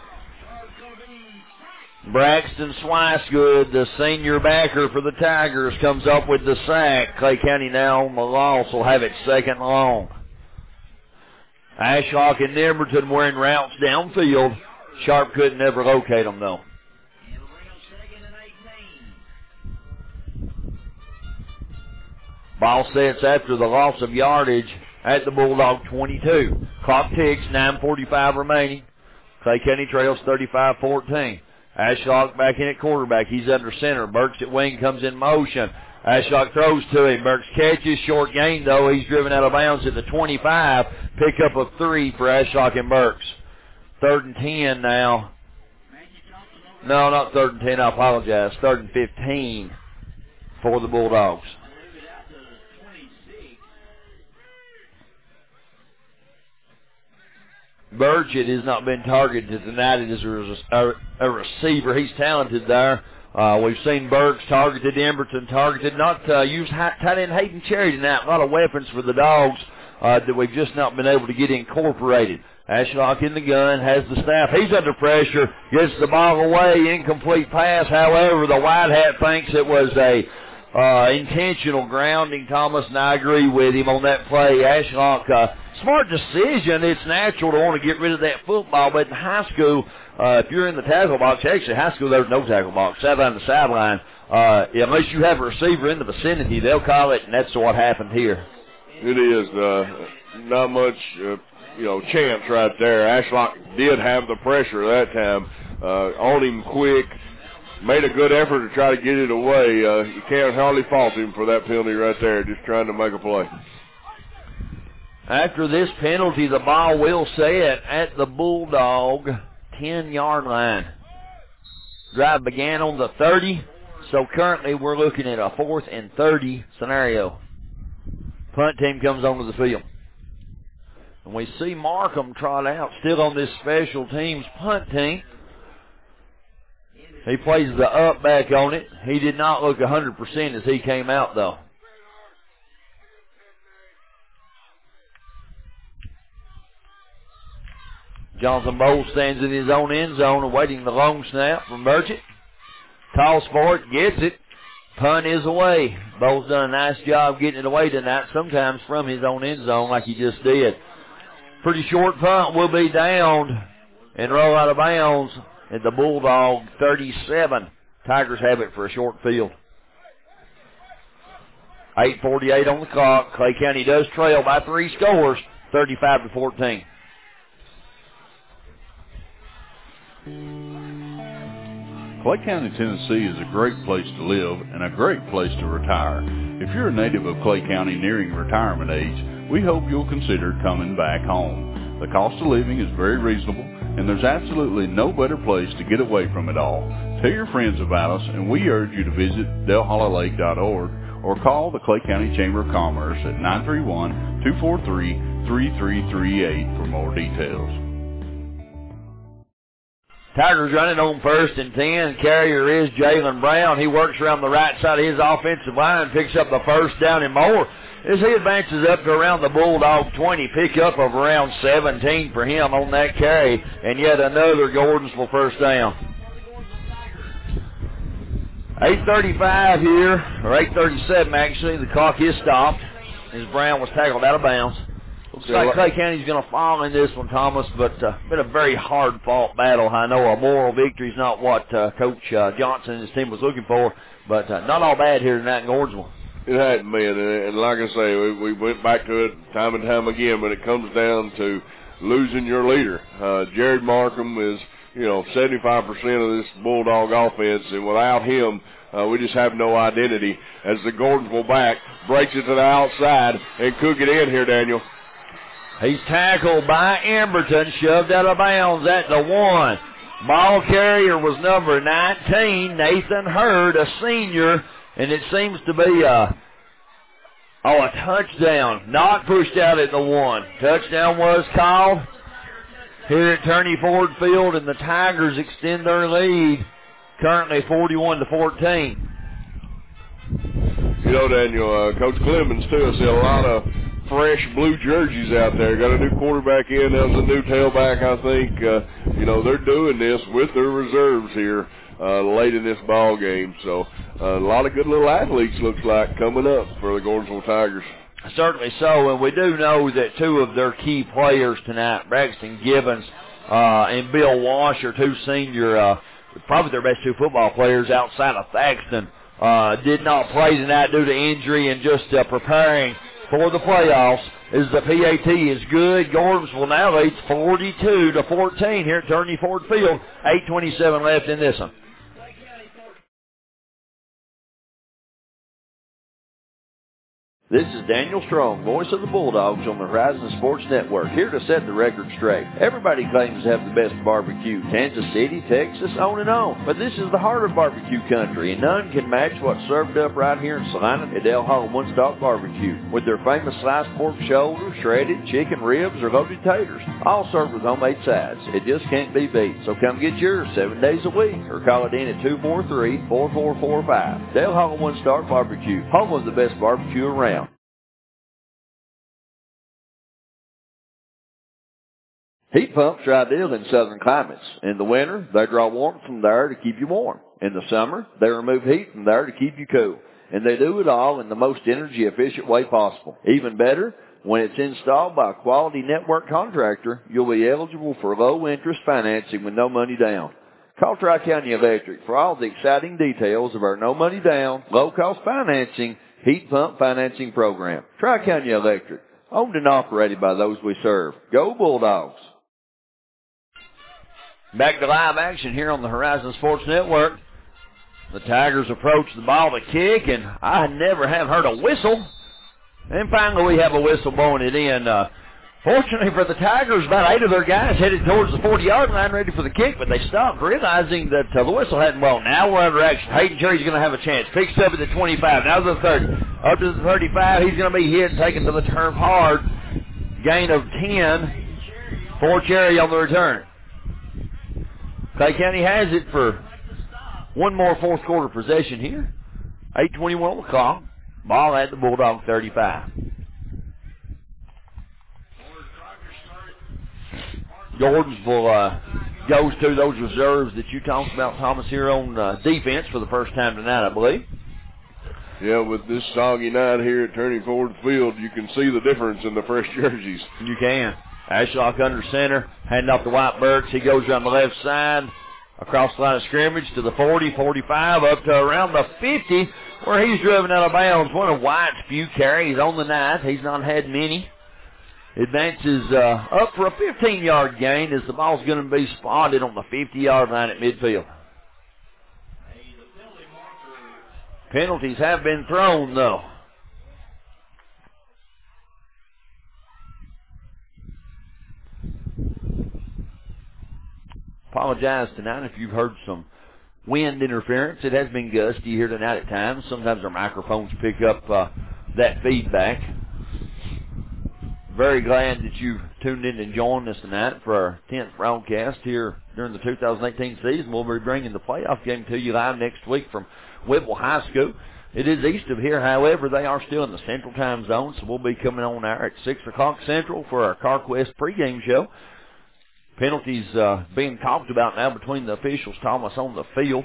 Braxton Swicegood, the senior backer for the Tigers, comes up with the sack. Clay County now on the loss will have it second long. Ashlock and Nimberton were in routes downfield. Sharp couldn't ever locate them, though. Ball sets after the loss of yardage at the Bulldog twenty-two. Clock ticks, nine forty-five remaining. Clay County trails thirty-five fourteen. Ashlock back in at quarterback. He's under center. Burks at wing comes in motion. Ashlock throws to him. Burks catches. Short gain, though. He's driven out of bounds at the twenty-five. Pick up of three for Ashlock and Burks. Third and ten now. No, not third and ten. I apologize. Third and fifteen for the Bulldogs. Burchett has not been targeted tonight as a, a receiver. He's talented there. Uh, we've seen Burks targeted, Emberton targeted. Not uh, use tight end Hayden Cherry tonight. A lot of weapons for the Dogs uh, that we've just not been able to get incorporated. Ashlock in the gun, has the snap. He's under pressure, gets the ball away, incomplete pass. However, the White Hat thinks it was a uh, intentional grounding, Thomas, and I agree with him on that play. Ashlock, uh, smart decision. It's natural to want to get rid of that football, but in high school, uh, if you're in the tackle box, actually high school there's no tackle box, sideline to sideline. Uh, unless you have a receiver in the vicinity, they'll call it, and that's what happened here. It is uh, not much, uh, you know, chance right there. Ashlock did have the pressure that time uh, on him quick. Made a good effort to try to get it away. Uh, you can't hardly fault him for that penalty right there, just trying to make a play. After this penalty, the ball will set at the Bulldog ten-yard line. Drive began on the thirty, so currently we're looking at a fourth and thirty scenario. Punt team comes onto the field. And we see Markham trot out, still on this special teams punt team. He plays the up back on it. He did not look one hundred percent as he came out, though. Johnson Bowles stands in his own end zone awaiting the long snap from Burchett. Toss for it, gets it. Punt is away. Bowles done a nice job getting it away tonight, sometimes from his own end zone like he just did. Pretty short punt will be downed and roll out of bounds at the Bulldog thirty-seven. Tigers have it for a short field. eight forty-eight on the clock. Clay County does trail by three scores, thirty-five to fourteen. Clay County, Tennessee is a great place to live and a great place to retire. If you're a native of Clay County nearing retirement age, we hope you'll consider coming back home. The cost of living is very reasonable, and there's absolutely no better place to get away from it all. Tell your friends about us, and we urge you to visit Del Holla Lake dot org or call the Clay County Chamber of Commerce at nine three one, two four three, three three three eight for more details. Tigers running on first and ten. Carrier is Jalen Brown. He works around the right side of his offensive line, picks up the first down and more as he advances up to around the Bulldog twenty. Pick up of around seventeen for him on that carry, and yet another Gordonsville first down. eight thirty-five here, or eight thirty-seven actually. The clock is stopped. as Brown was tackled out of bounds. Looks like Clay County's going to fall in this one, Thomas, but uh, been a very hard-fought battle. I know a moral victory is not what uh, Coach uh, Johnson and his team was looking for, but uh, not all bad here tonight in Gordonsville. It hadn't been, and, and like I say, we, we went back to it time and time again, but it comes down to losing your leader. Uh, Jared Markham is, you know, seventy-five percent of this Bulldog offense, and without him, uh, we just have no identity. As the Gordonsville back breaks it to the outside and cook it in here, Daniel. He's tackled by Emberton, shoved out of bounds at the one. Ball carrier was number nineteen, Nathan Hurd, a senior, and it seems to be a, oh, a touchdown. Not pushed out at the one. Touchdown was called here at Turney Ford Field, and the Tigers extend their lead, currently forty-one to fourteen. You know, Daniel, uh, Coach Clemens, too, I see a lot of fresh blue jerseys out there. Got a new quarterback in. That was a new tailback, I think. Uh, you know, they're doing this with their reserves here uh, late in this ball game. So uh, a lot of good little athletes, looks like, coming up for the Gordonsville Tigers. Certainly so, and we do know that two of their key players tonight, Braxton Gibbons uh, and Bill Wash, are two senior, uh, probably their best two football players outside of Thaxton, uh, did not play tonight due to injury and just uh, preparing for the playoffs. As the P A T is good, Gordonsville now leads forty-two to fourteen here at Turney Ford Field. eight twenty-seven left in this one. This is Daniel Strong, voice of the Bulldogs on the Horizon Sports Network, here to set the record straight. Everybody claims to have the best barbecue, Kansas City, Texas, on and on. But this is the heart of barbecue country, and none can match what's served up right here in Salina at Del Hall One Stop Barbecue, with their famous sliced pork shoulder, shredded chicken ribs, or loaded taters, all served with homemade sides. It just can't be beat. So come get yours seven days a week, or call it in at two four three, four four four five. Del Hall One Stop Barbecue, home of the best barbecue around. Heat pumps are ideal in southern climates. In the winter, they draw warmth from the air to keep you warm. In the summer, they remove heat from the air to keep you cool. And they do it all in the most energy-efficient way possible. Even better, when it's installed by a quality network contractor, you'll be eligible for low-interest financing with no money down. Call Tri-County Electric for all the exciting details of our no-money-down, low-cost financing heat pump financing program. Tri-County Electric, owned and operated by those we serve. Go Bulldogs! Back to live action here on the Horizon Sports Network. The Tigers approach the ball to kick, and I never have heard a whistle. And finally we have a whistle blowing it in. Uh, fortunately for the Tigers, about eight of their guys headed towards the forty-yard line ready for the kick, but they stopped, realizing that uh, the whistle hadn't blown. Now we're under action. Hayden Cherry's going to have a chance. Picks up at the twenty-five, now to the thirty. Up to the thirty-five, he's going to be hit and taken to the turf hard. Gain of ten for Cherry on the return. Clay County has it for one more fourth quarter possession here. eight twenty-one on the clock. Ball at the Bulldog thirty-five. Gordonsville uh, goes to those reserves that you talked about, Thomas, here on uh, defense for the first time tonight, I believe. Yeah, with this soggy night here at Turney Ford Field, you can see the difference in the fresh jerseys. You can. Ashlock under center, handing off to White Burks. He goes around the left side, across the line of scrimmage to the forty, forty-five, up to around the fifty, where he's driven out of bounds. One of White's few carries on the night. He's not had many. Advances uh, up for a fifteen-yard gain as the ball's going to be spotted on the fifty-yard line at midfield. Penalties have been thrown, though. Apologize tonight if you've heard some wind interference. It has been gusty here tonight at times. Sometimes our microphones pick up uh, that feedback. Very glad that you tuned in and joined us tonight for our tenth broadcast here during the two thousand eighteen season. We'll be bringing the playoff game to you live next week from Whipple High School. It is east of here, however, they are still in the Central Time Zone, so we'll be coming on there at six o'clock Central for our CarQuest pregame show. Penalties uh, being talked about now between the officials, Thomas, on the field.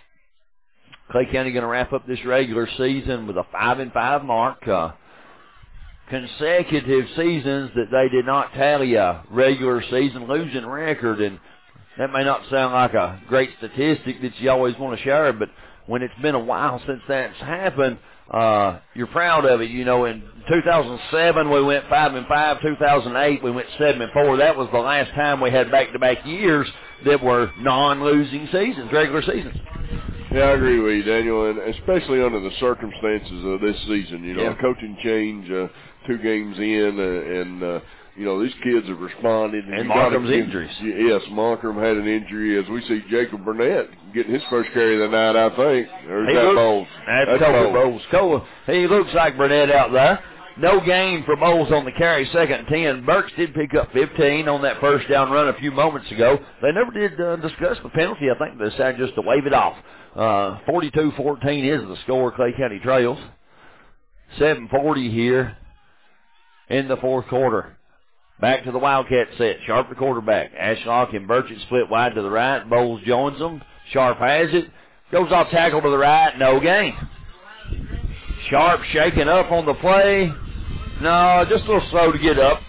Clay County going to wrap up this regular season with a five and five mark. Uh, consecutive seasons that they did not tally a regular season losing record, and that may not sound like a great statistic that you always want to share, but when it's been a while since that's happened, uh, you're proud of it. You know, in two thousand seven we went five and five. two thousand eight we went seven and four. That was the last time we had back-to-back years that were non-losing seasons, regular seasons. Yeah, I agree with you, Daniel, and especially under the circumstances of this season. You know, Yeah. a coaching change, uh, two games in, uh, and uh, you know these kids have responded. And you gotta Markham's give- injuries. Yes, Markham had an injury, as we see Jacob Burnett getting his first carry of the night, I think. Or is He that looks- Bowles? That's Colby Bowles. Cole, he looks like Burnett out there. No gain for Bowles on the carry, second and ten. Burks did pick up fifteen on that first down run a few moments ago. They never did uh, discuss the penalty. I think they decided just to wave it off. Uh, forty-two fourteen is the score, Clay County trails. seven forty here in the fourth quarter. Back to the Wildcat set. Sharp the quarterback. Ashlock and Burchett split wide to the right. Bowles joins them. Sharp has it. Goes off tackle to the right. No gain. Sharp shaking up on the play. No, just a little slow to get up.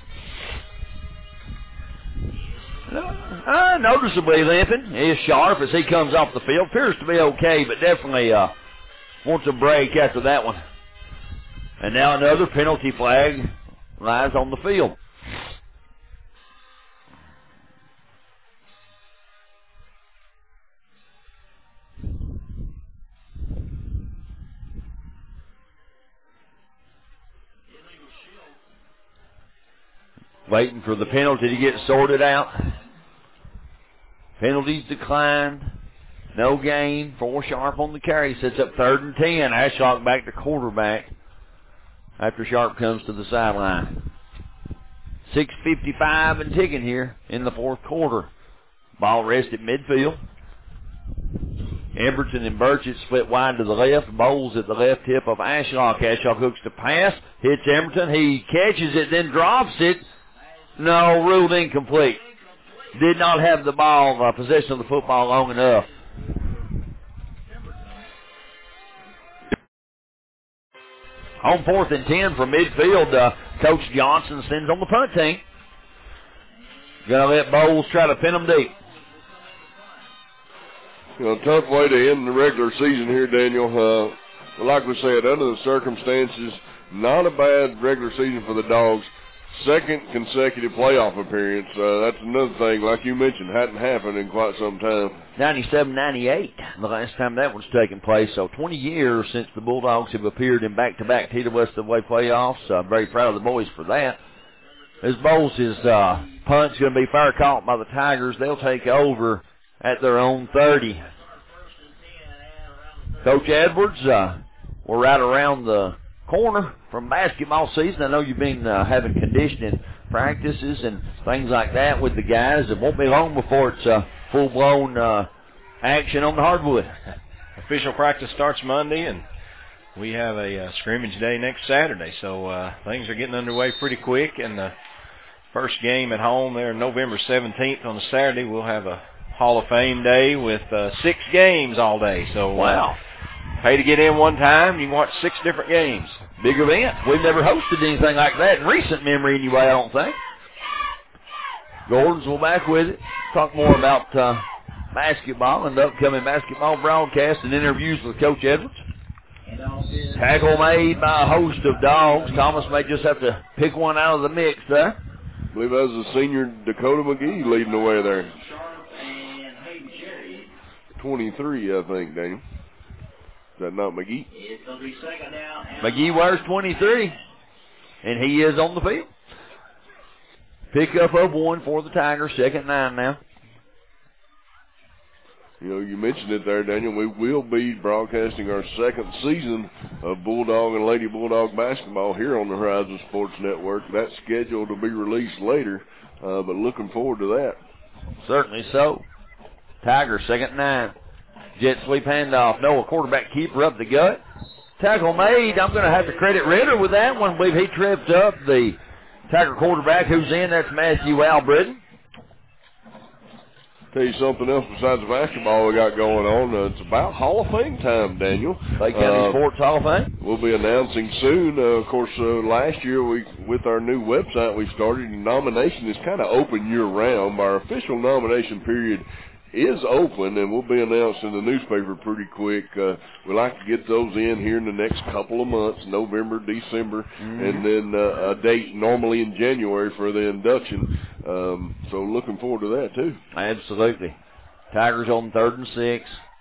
Uh, noticeably limping is Sharp as he comes off the field. Appears to be okay, but definitely uh, wants a break after that one. And now another penalty flag lies on the field. Waiting for the penalty to get sorted out. Penalties declined. No gain for Sharp on the carry. Sets up third and ten. Ashlock back to quarterback after Sharp comes to the sideline. six fifty-five and ticking here in the fourth quarter. Ball rest at midfield. Emberton and Burchett split wide to the left. Bowles at the left hip of Ashlock. Ashlock hooks the pass. Hits Emberton. He catches it, then drops it. No, ruled incomplete. Did not have the ball, uh, possession of the football long enough. On fourth and ten from midfield, uh, Coach Johnson sends on the punt team. Going to let Bowles try to pin them deep. You know, tough way to end the regular season here, Daniel. Uh, like we said, under the circumstances, not a bad regular season for the Dogs. Second consecutive playoff appearance. Uh, that's another thing, like you mentioned, hadn't happened in quite some time. ninety-seven ninety-eight, the last time that one's taken place. So twenty years since the Bulldogs have appeared in back-to-back T W S W A playoffs. Uh, very proud of the boys for that. As Bowles' uh, punt's going to be fair caught by the Tigers. They'll take over at their own thirty. Coach Edwards, uh, we're right around the corner from basketball season. I know you've been uh, having conditioning practices and things like that with the guys. It won't be long before it's uh, full-blown uh, action on the hardwood. Official practice starts Monday, and we have a uh, scrimmage day next Saturday, so uh, things are getting underway pretty quick. And the first game at home there, November seventeenth on a Saturday, we'll have a Hall of Fame day with uh, six games all day. So wow. Uh, pay to get in one time, you can watch six different games. Big event. We've never hosted anything like that in recent memory anyway, I don't think. Gordons will back with it. Talk more about uh, basketball and the upcoming basketball broadcast and interviews with Coach Edwards. Tackle made by a host of Dogs. Thomas may just have to pick one out of the mix there. I believe that was the senior Dakota McGee leading the way there. twenty-three, I think, Daniel. Is that not McGee? McGee wears twenty-three, and he is on the field. Pickup of one for the Tigers, second nine now. You know, you mentioned it there, Daniel. We will be broadcasting our second season of Bulldog and Lady Bulldog basketball here on the Horizon Sports Network. That's scheduled to be released later, uh, but looking forward to that. Certainly so. Tigers, second nine. Jet sweep handoff. Noah, quarterback keeper up the gut. Tackle made. I'm going to have to credit Ritter with that one. I believe he tripped up the Tiger quarterback who's in. That's Matthew Albritton. Tell you something else besides the basketball we got going on. Uh, it's about Hall of Fame time, Daniel. Clay County uh, Sports Hall of Fame. We'll be announcing soon. Uh, of course, uh, last year we, with our new website, we started. Nomination is kind of open year round. Our official nomination period is open, and we'll be announced in the newspaper pretty quick. Uh, we like to get those in here in the next couple of months, November, December, mm-hmm. and then uh, a date normally in January for the induction. Um, so looking forward to that, too. Absolutely. Tigers on third and six.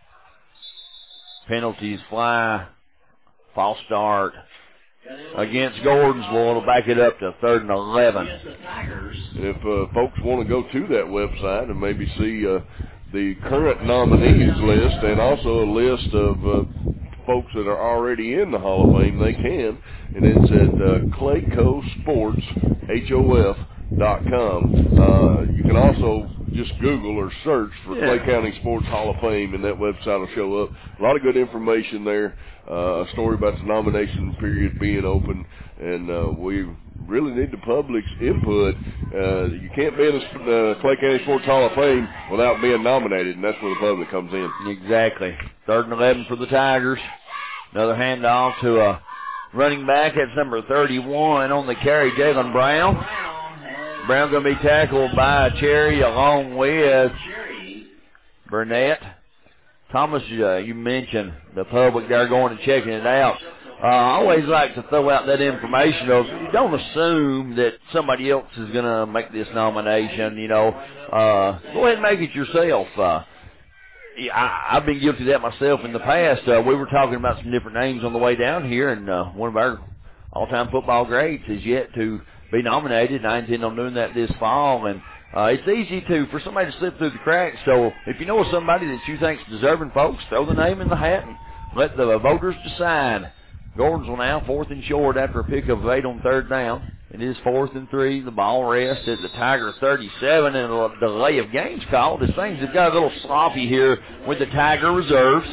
Penalties fly. False start against Gordonsville. It'll back it up to third and eleven. If uh, folks want to go to that website and maybe see uh, the current nominees list and also a list of uh, folks that are already in the Hall of Fame, they can. And it's at uh, Clayco Sports, H O F dot com. Uh, you can also just Google or search for yeah. Clay County Sports Hall of Fame, and that website will show up. A lot of good information there. Uh, a story about the nomination period being open, and uh, we really need the public's input. Uh, you can't be in the uh, Clay County Sports Hall of Fame without being nominated, and that's where the public comes in. Exactly. Third and eleven for the Tigers. Another handoff to a running back. That's number thirty-one on the carry, Jalen Brown. Brown going to be tackled by Cherry along with Burnett. Thomas, uh, you mentioned the public there going and checking it out. Uh, I always like to throw out that information of you don't assume that somebody else is going to make this nomination, you know. Uh, go ahead and make it yourself. Uh, yeah, I, I've been guilty of that myself in the past. Uh, we were talking about some different names on the way down here, and uh, one of our all-time football greats is yet to be nominated, and I intend on doing that this fall. And Uh, it's easy to for somebody to slip through the cracks. So if you know of somebody that you think's deserving, folks, throw the name in the hat and let the voters decide. Gordonsville now fourth and short after a pick of eight on third down. It is fourth and three. The ball rests at the Tiger thirty-seven, and a delay of games called as things have got a little sloppy here with the Tiger reserves.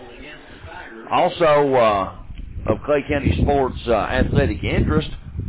Also, uh, of Clay County Sports uh, athletic interest,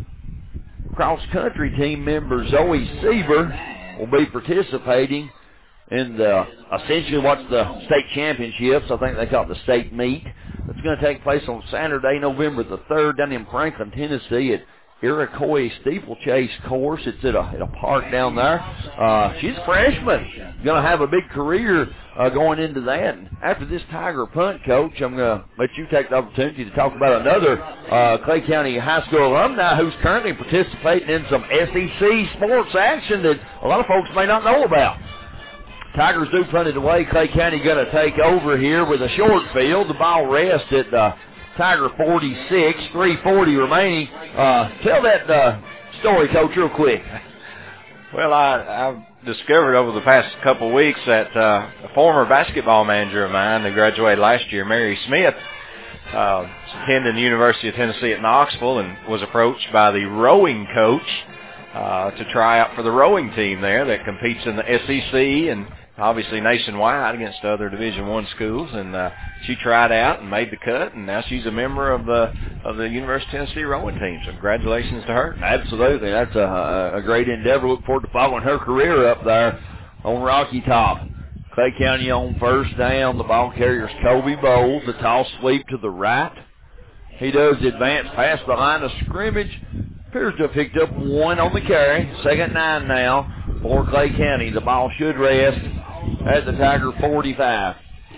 cross-country team member Zoe Seaver will be participating in the, essentially what's the state championships. I think they call it the state meet. It's going to take place on Saturday, November the third, down in Franklin, Tennessee at Iroquois Steeplechase Course. It's at a, at a park down there. Uh, she's a freshman. Going to have a big career uh, going into that. And after this Tiger punt, Coach, I'm going to let you take the opportunity to talk about another uh, Clay County High School alumni who's currently participating in some S E C sports action that a lot of folks may not know about. Tigers do punt it away. Clay County going to take over here with a short field. The ball rests at uh, Tiger forty-six, three forty remaining. Uh, tell that uh, story, Coach, real quick. Well, I, I've discovered over the past couple of weeks that uh, a former basketball manager of mine that graduated last year, Mary Smith, uh, attended the University of Tennessee at Knoxville and was approached by the rowing coach uh, to try out for the rowing team there that competes in the S E C and obviously nationwide against other Division One schools, and uh, she tried out and made the cut, and now she's a member of the of the University of Tennessee rowing team. So congratulations to her. Absolutely, that's a, a great endeavor. Look forward to following her career up there on Rocky Top. Clay County on first down. The ball carrier's Kobe Bowles. The toss sweep to the right. He does advance past the line of scrimmage. Appears to have picked up one on the carry. Second nine now for Clay County. The ball should rest at the Tiger forty-five.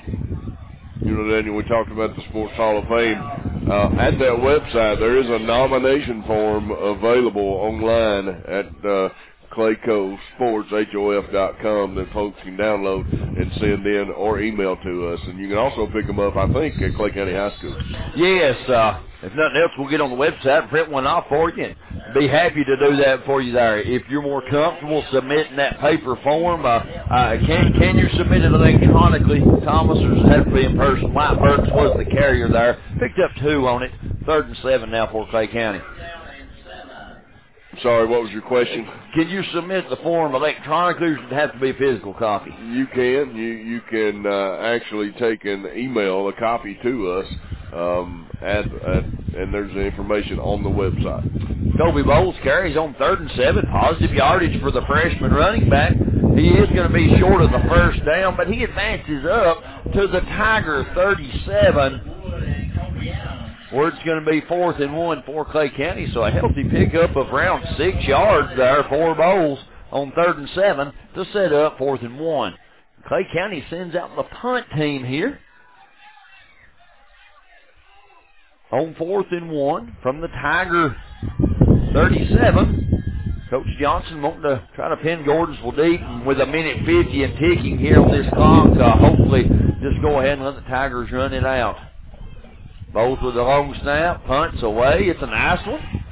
You know, Daniel, we talked about the Sports Hall of Fame. Uh, at that website, there is a nomination form available online at uh, Clayco Sports, H O F dot com, that folks can download and send in or email to us. And you can also pick them up, I think, at Clay County High School. Yes, uh, if nothing else, we'll get on the website and print one off for you and be happy to do that for you there. If you're more comfortable submitting that paper form, uh, uh, can can you submit it electronically, Thomas, or does it have to be in person? White Burks was the carrier there. Picked up two on it. Third and seven now for Clay County. Sorry, what was your question? Can you submit the form electronically, or does it have to be a physical copy? You can. You you can uh, actually take an email, a copy to us, um, at, at, and there's the information on the website. Kobe Bowles carries on third and seven. Positive yardage for the freshman running back. He is going to be short of the first down, but he advances up to the Tiger thirty-seven, where it's going to be fourth and one for Clay County. So a healthy pickup of around six yards there for Bowles on third and seven to set up fourth and one. Clay County sends out the punt team here on fourth and one from the Tiger thirty-seven. Coach Johnson wanting to try to pin Gordonsville deep, and with a minute fifty and ticking here on this clock, uh, hopefully just go ahead and let the Tigers run it out. Both with a long snap, punts away. It's a nice one.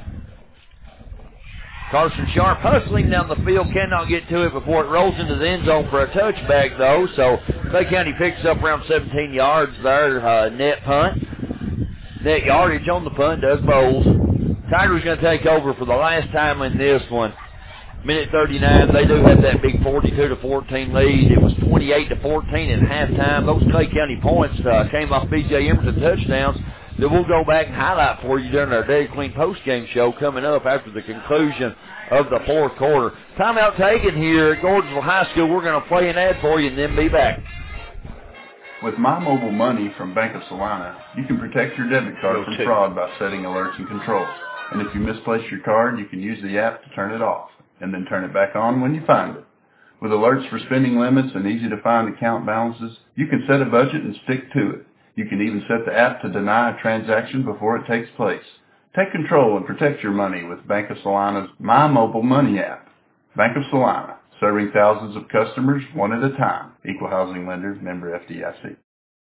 Carson Sharp hustling down the field, cannot get to it before it rolls into the end zone for a touchback, though. So Clay County picks up around seventeen yards there, uh, net punt. Net yardage on the punt does Bowles. Tigers going to take over for the last time in this one. Minute thirty-nine, they do have that big forty-two to fourteen lead. It was twenty-eight to fourteen at halftime. Those Clay County points uh, came off B J Emerson touchdowns that we'll go back and highlight for you during our Dairy Queen postgame show coming up after the conclusion of the fourth quarter. Timeout taken here at Gordonsville High School. We're going to play an ad for you and then be back. With My Mobile Money from Bank of Salina, you can protect your debit card from fraud by setting alerts and controls. And if you misplace your card, you can use the app to turn it off and then turn it back on when you find it. With alerts for spending limits and easy-to-find account balances, you can set a budget and stick to it. You can even set the app to deny a transaction before it takes place. Take control and protect your money with Bank of Salina's My Mobile Money app. Bank of Salina, serving thousands of customers one at a time. Equal housing lender, member F D I C.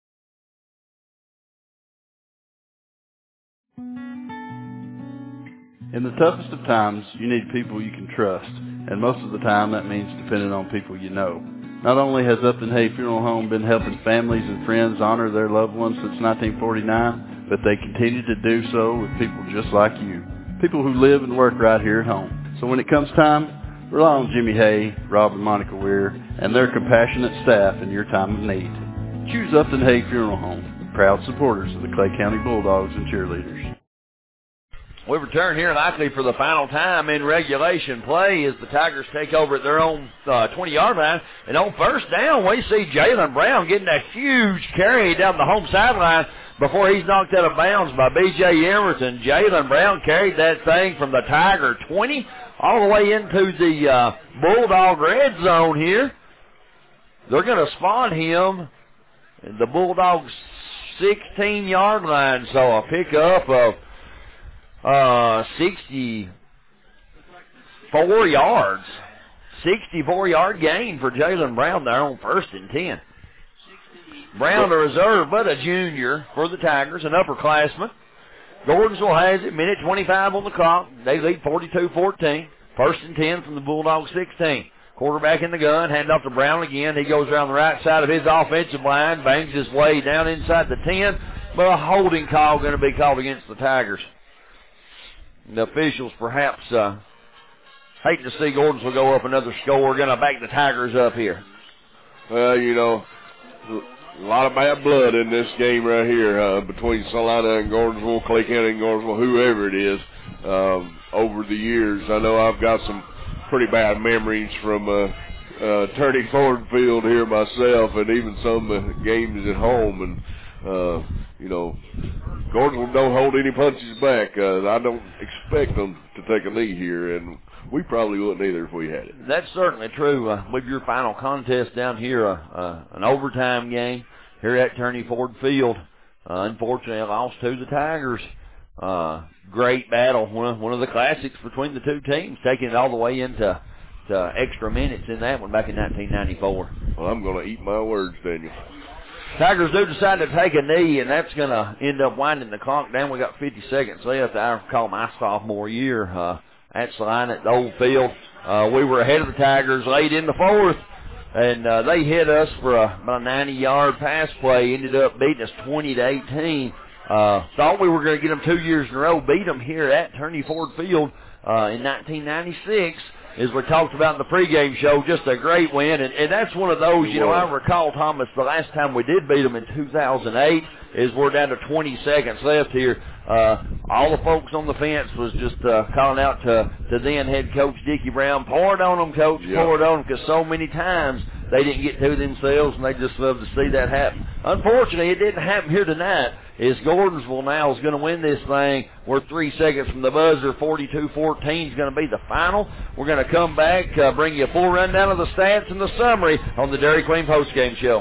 In the toughest of times, you need people you can trust, and most of the time that means depending on people you know. Not only has Upton Hay Funeral Home been helping families and friends honor their loved ones since nineteen forty-nine, but they continue to do so with people just like you, people who live and work right here at home. So when it comes time, rely on Jimmy Hay, Rob and Monica Weir, and their compassionate staff in your time of need. Choose Upton Hay Funeral Home, proud supporters of the Clay County Bulldogs and cheerleaders. We return here likely for the final time in regulation play as the Tigers take over at their own uh, twenty-yard line. And on first down, we see Jalen Brown getting a huge carry down the home sideline before he's knocked out of bounds by B J Emerson. Jalen Brown carried that thing from the Tiger twenty all the way into the uh, Bulldog red zone here. They're going to spawn him at the Bulldogs sixteen-yard line, so a pickup of Uh, sixty-four yards. sixty-four-yard gain for Jalen Brown there on first and ten. Brown, a reserve, but a junior for the Tigers, an upperclassman. Gordonsville has it, minute twenty-five on the clock. They lead forty-two fourteen. First and ten from the Bulldogs sixteen. Quarterback in the gun, hand off to Brown again. He goes around the right side of his offensive line, bangs his way down inside the ten, but a holding call going to be called against the Tigers. The officials perhaps uh, hate to see Gordonsville go up another score. Going to back the Tigers up here. Well, you know, a lot of bad blood in this game right here uh, between Salina and Gordonsville, Clay County and Gordonsville, whoever it is, um, over the years. I know I've got some pretty bad memories from uh, uh, turning Ford Field here myself, and even some uh, games at home. And uh, you know, Gordonsville don't hold any punches back. Uh, I don't expect them to take a knee here, and we probably wouldn't either if we had it. That's certainly true. Uh, with your final contest down here, uh, uh, an overtime game here at Turney Ford Field, uh, unfortunately lost to the Tigers. Uh, great battle, one of, one of the classics between the two teams, taking it all the way into to extra minutes in that one back in nineteen ninety-four. Well, I'm going to eat my words, Daniel. Tigers do decide to take a knee, and that's going to end up winding the clock down. We got fifty seconds left. I recall my sophomore year uh, at Salina at the old field. Uh, we were ahead of the Tigers late in the fourth, and uh, they hit us for a, about a ninety-yard pass play. Ended up beating us twenty to eighteen. Uh, thought we were going to get them two years in a row. Beat them here at Turney Ford Field uh, in nineteen ninety-six. As we talked about in the pregame show, just a great win. And, and that's one of those, you know, I recall, Thomas, the last time we did beat them in two thousand eight is we're down to twenty seconds left here. Uh, all the folks on the fence was just uh, calling out to, to then head coach Dickie Brown, pour it on them, coach, yeah. pour it on them, because so many times they didn't get to themselves, and they just love to see that happen. Unfortunately, it didn't happen here tonight, as Gordonsville now is going to win this thing. We're three seconds from the buzzer. forty-two fourteen is going to be the final. We're going to come back, uh, bring you a full rundown of the stats and the summary on the Dairy Queen postgame show.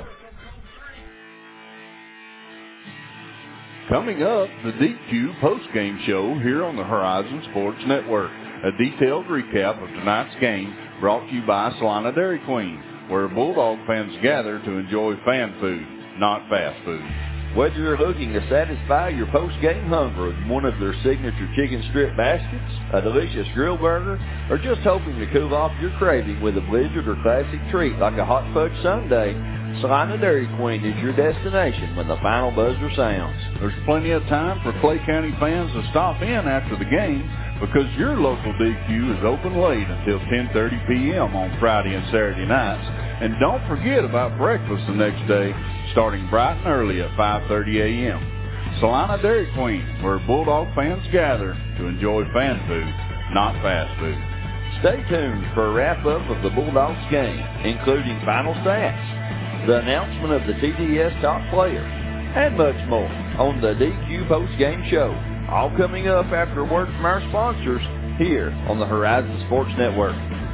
Coming up, the D Q postgame show here on the Horizon Sports Network. A detailed recap of tonight's game brought to you by Salina Dairy Queen, where Bulldog fans gather to enjoy fan food, not fast food. Whether you're looking to satisfy your post-game hunger with one of their signature chicken strip baskets, a delicious grill burger, or just hoping to cool off your craving with a blizzard or classic treat like a hot fudge sundae, Salina Dairy Queen is your destination when the final buzzer sounds. There's plenty of time for Clay County fans to stop in after the game because your local D Q is open late until ten thirty p.m. on Friday and Saturday nights. And don't forget about breakfast the next day, starting bright and early at five thirty a.m. Salina Dairy Queen, where Bulldog fans gather to enjoy fan food, not fast food. Stay tuned for a wrap-up of the Bulldogs game, including final stats, the announcement of the T D S top player, and much more on the D Q postgame show. All coming up after a word from our sponsors here on the Horizon Sports Network.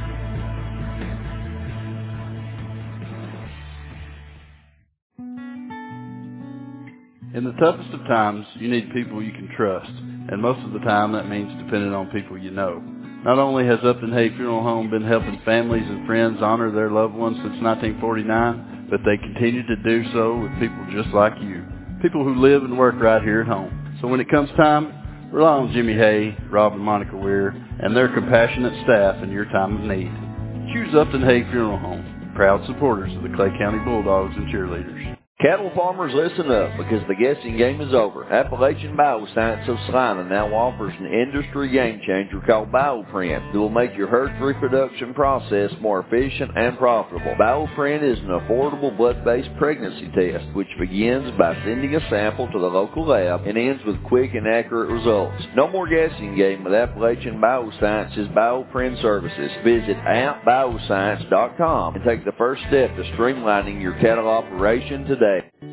In the toughest of times, you need people you can trust, and most of the time that means depending on people you know. Not only has Upton Hay Funeral Home been helping families and friends honor their loved ones since nineteen forty-nine, but they continue to do so with people just like you, people who live and work right here at home. So when it comes time, rely on Jimmy Hay, Rob and Monica Weir, and their compassionate staff in your time of need. Choose Upton Hay Funeral Home, proud supporters of the Clay County Bulldogs and cheerleaders. Cattle farmers, listen up, because the guessing game is over. Appalachian Bioscience of Salina now offers an industry game changer called BioPrint that will make your herd's reproduction process more efficient and profitable. BioPrint is an affordable blood-based pregnancy test which begins by sending a sample to the local lab and ends with quick and accurate results. No more guessing game with Appalachian Bioscience's BioPrint services. Visit app bioscience dot com and take the first step to streamlining your cattle operation today.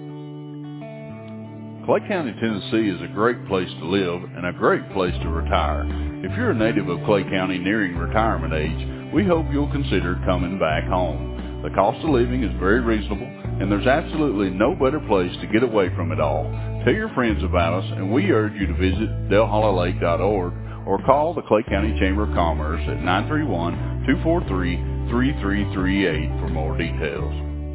Clay County, Tennessee is a great place to live and a great place to retire. If you're a native of Clay County nearing retirement age, we hope you'll consider coming back home. The cost of living is very reasonable, and there's absolutely no better place to get away from it all. Tell your friends about us, and we urge you to visit del holla lake dot org or call the Clay County Chamber of Commerce at nine three one, two four three, three three three eight for more details.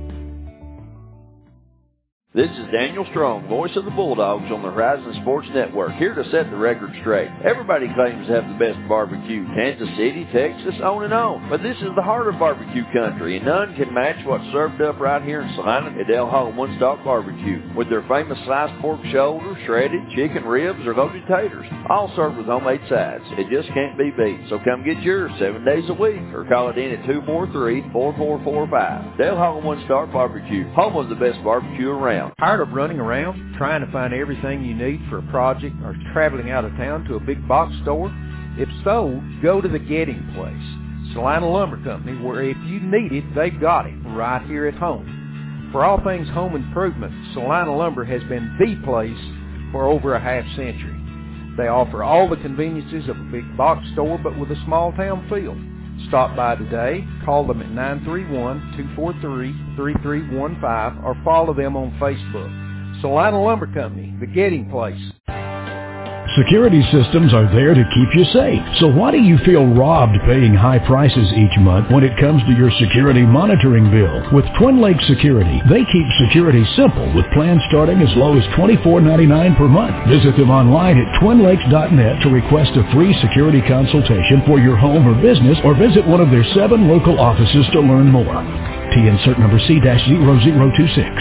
This is Daniel Strong, voice of the Bulldogs on the Horizon Sports Network, here to set the record straight. Everybody claims to have the best barbecue, Kansas City, Texas, on and on. But this is the heart of barbecue country, and none can match what's served up right here in Salina at Del Holla One Stop Barbecue, with their famous sliced pork shoulder, shredded chicken ribs, or loaded taters, all served with homemade sides. It just can't be beat. So come get yours seven days a week, or call it in at two four three, four four four five. Del Holla One Stop Barbecue, home of the best barbecue around. Tired of running around, trying to find everything you need for a project, or traveling out of town to a big box store? If so, go to the Getting Place, Salina Lumber Company, where if you need it, they've got it right here at home. For all things home improvement, Salina Lumber has been the place for over a half century. They offer all the conveniences of a big box store, but with a small town feel. Stop by today, call them at nine three one, two four three, three three one five, or follow them on Facebook. Salina Lumber Company, the Getting Place. Security systems are there to keep you safe. So why do you feel robbed paying high prices each month when it comes to your security monitoring bill? With Twin Lakes Security, they keep security simple with plans starting as low as twenty-four ninety-nine per month. Visit them online at twin lakes dot net to request a free security consultation for your home or business, or visit one of their seven local offices to learn more. T insert number C zero zero two six.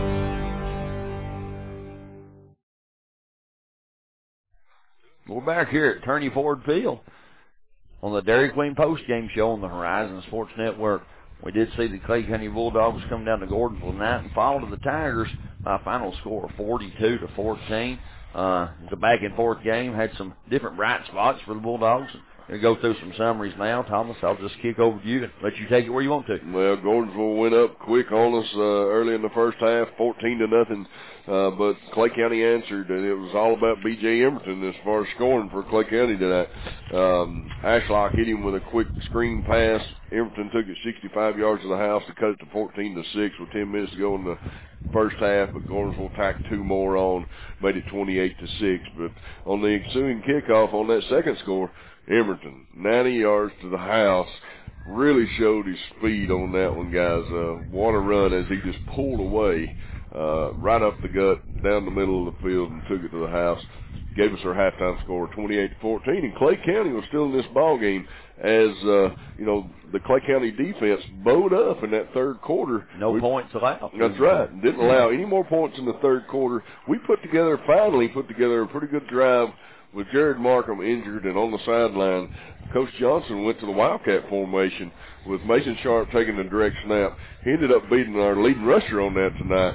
We're back here at Turney Ford Field on the Dairy Queen postgame show on the Horizon Sports Network. We did see the Clay County Bulldogs come down to Gordonsville tonight and fall to the Tigers by a final score of forty-two to fourteen. Uh, it's a back-and-forth game. Had some different bright spots for the Bulldogs. Going to go through some summaries now. Thomas, I'll just kick over to you and let you take it where you want to. Well, Gordonsville went up quick on us uh, early in the first half, fourteen to nothing. Uh, but Clay County answered, and it was all about B J Emerton as far as scoring for Clay County tonight. Um, Ashlock hit him with a quick screen pass. Emerton took it sixty-five yards to the house to cut it to fourteen to six with ten minutes to go in the first half, but Gordonsville tacked two more on, made it twenty-eight to six. But on the ensuing kickoff on that second score, Emerton, ninety yards to the house, really showed his speed on that one, guys. Uh, what a run as he just pulled away uh, right up the gut, down the middle of the field, and took it to the house. Gave us our halftime score, twenty-eight to fourteen. And Clay County was still in this ball game as, uh, you know, the Clay County defense bowed up in that third quarter. No we, points allowed. That's right. Didn't allow any more points in the third quarter. We put together, finally put together a pretty good drive with Jared Markham injured and on the sideline. Coach Johnson went to the Wildcat formation with Mason Sharp taking the direct snap. He ended up beating our leading rusher on that tonight.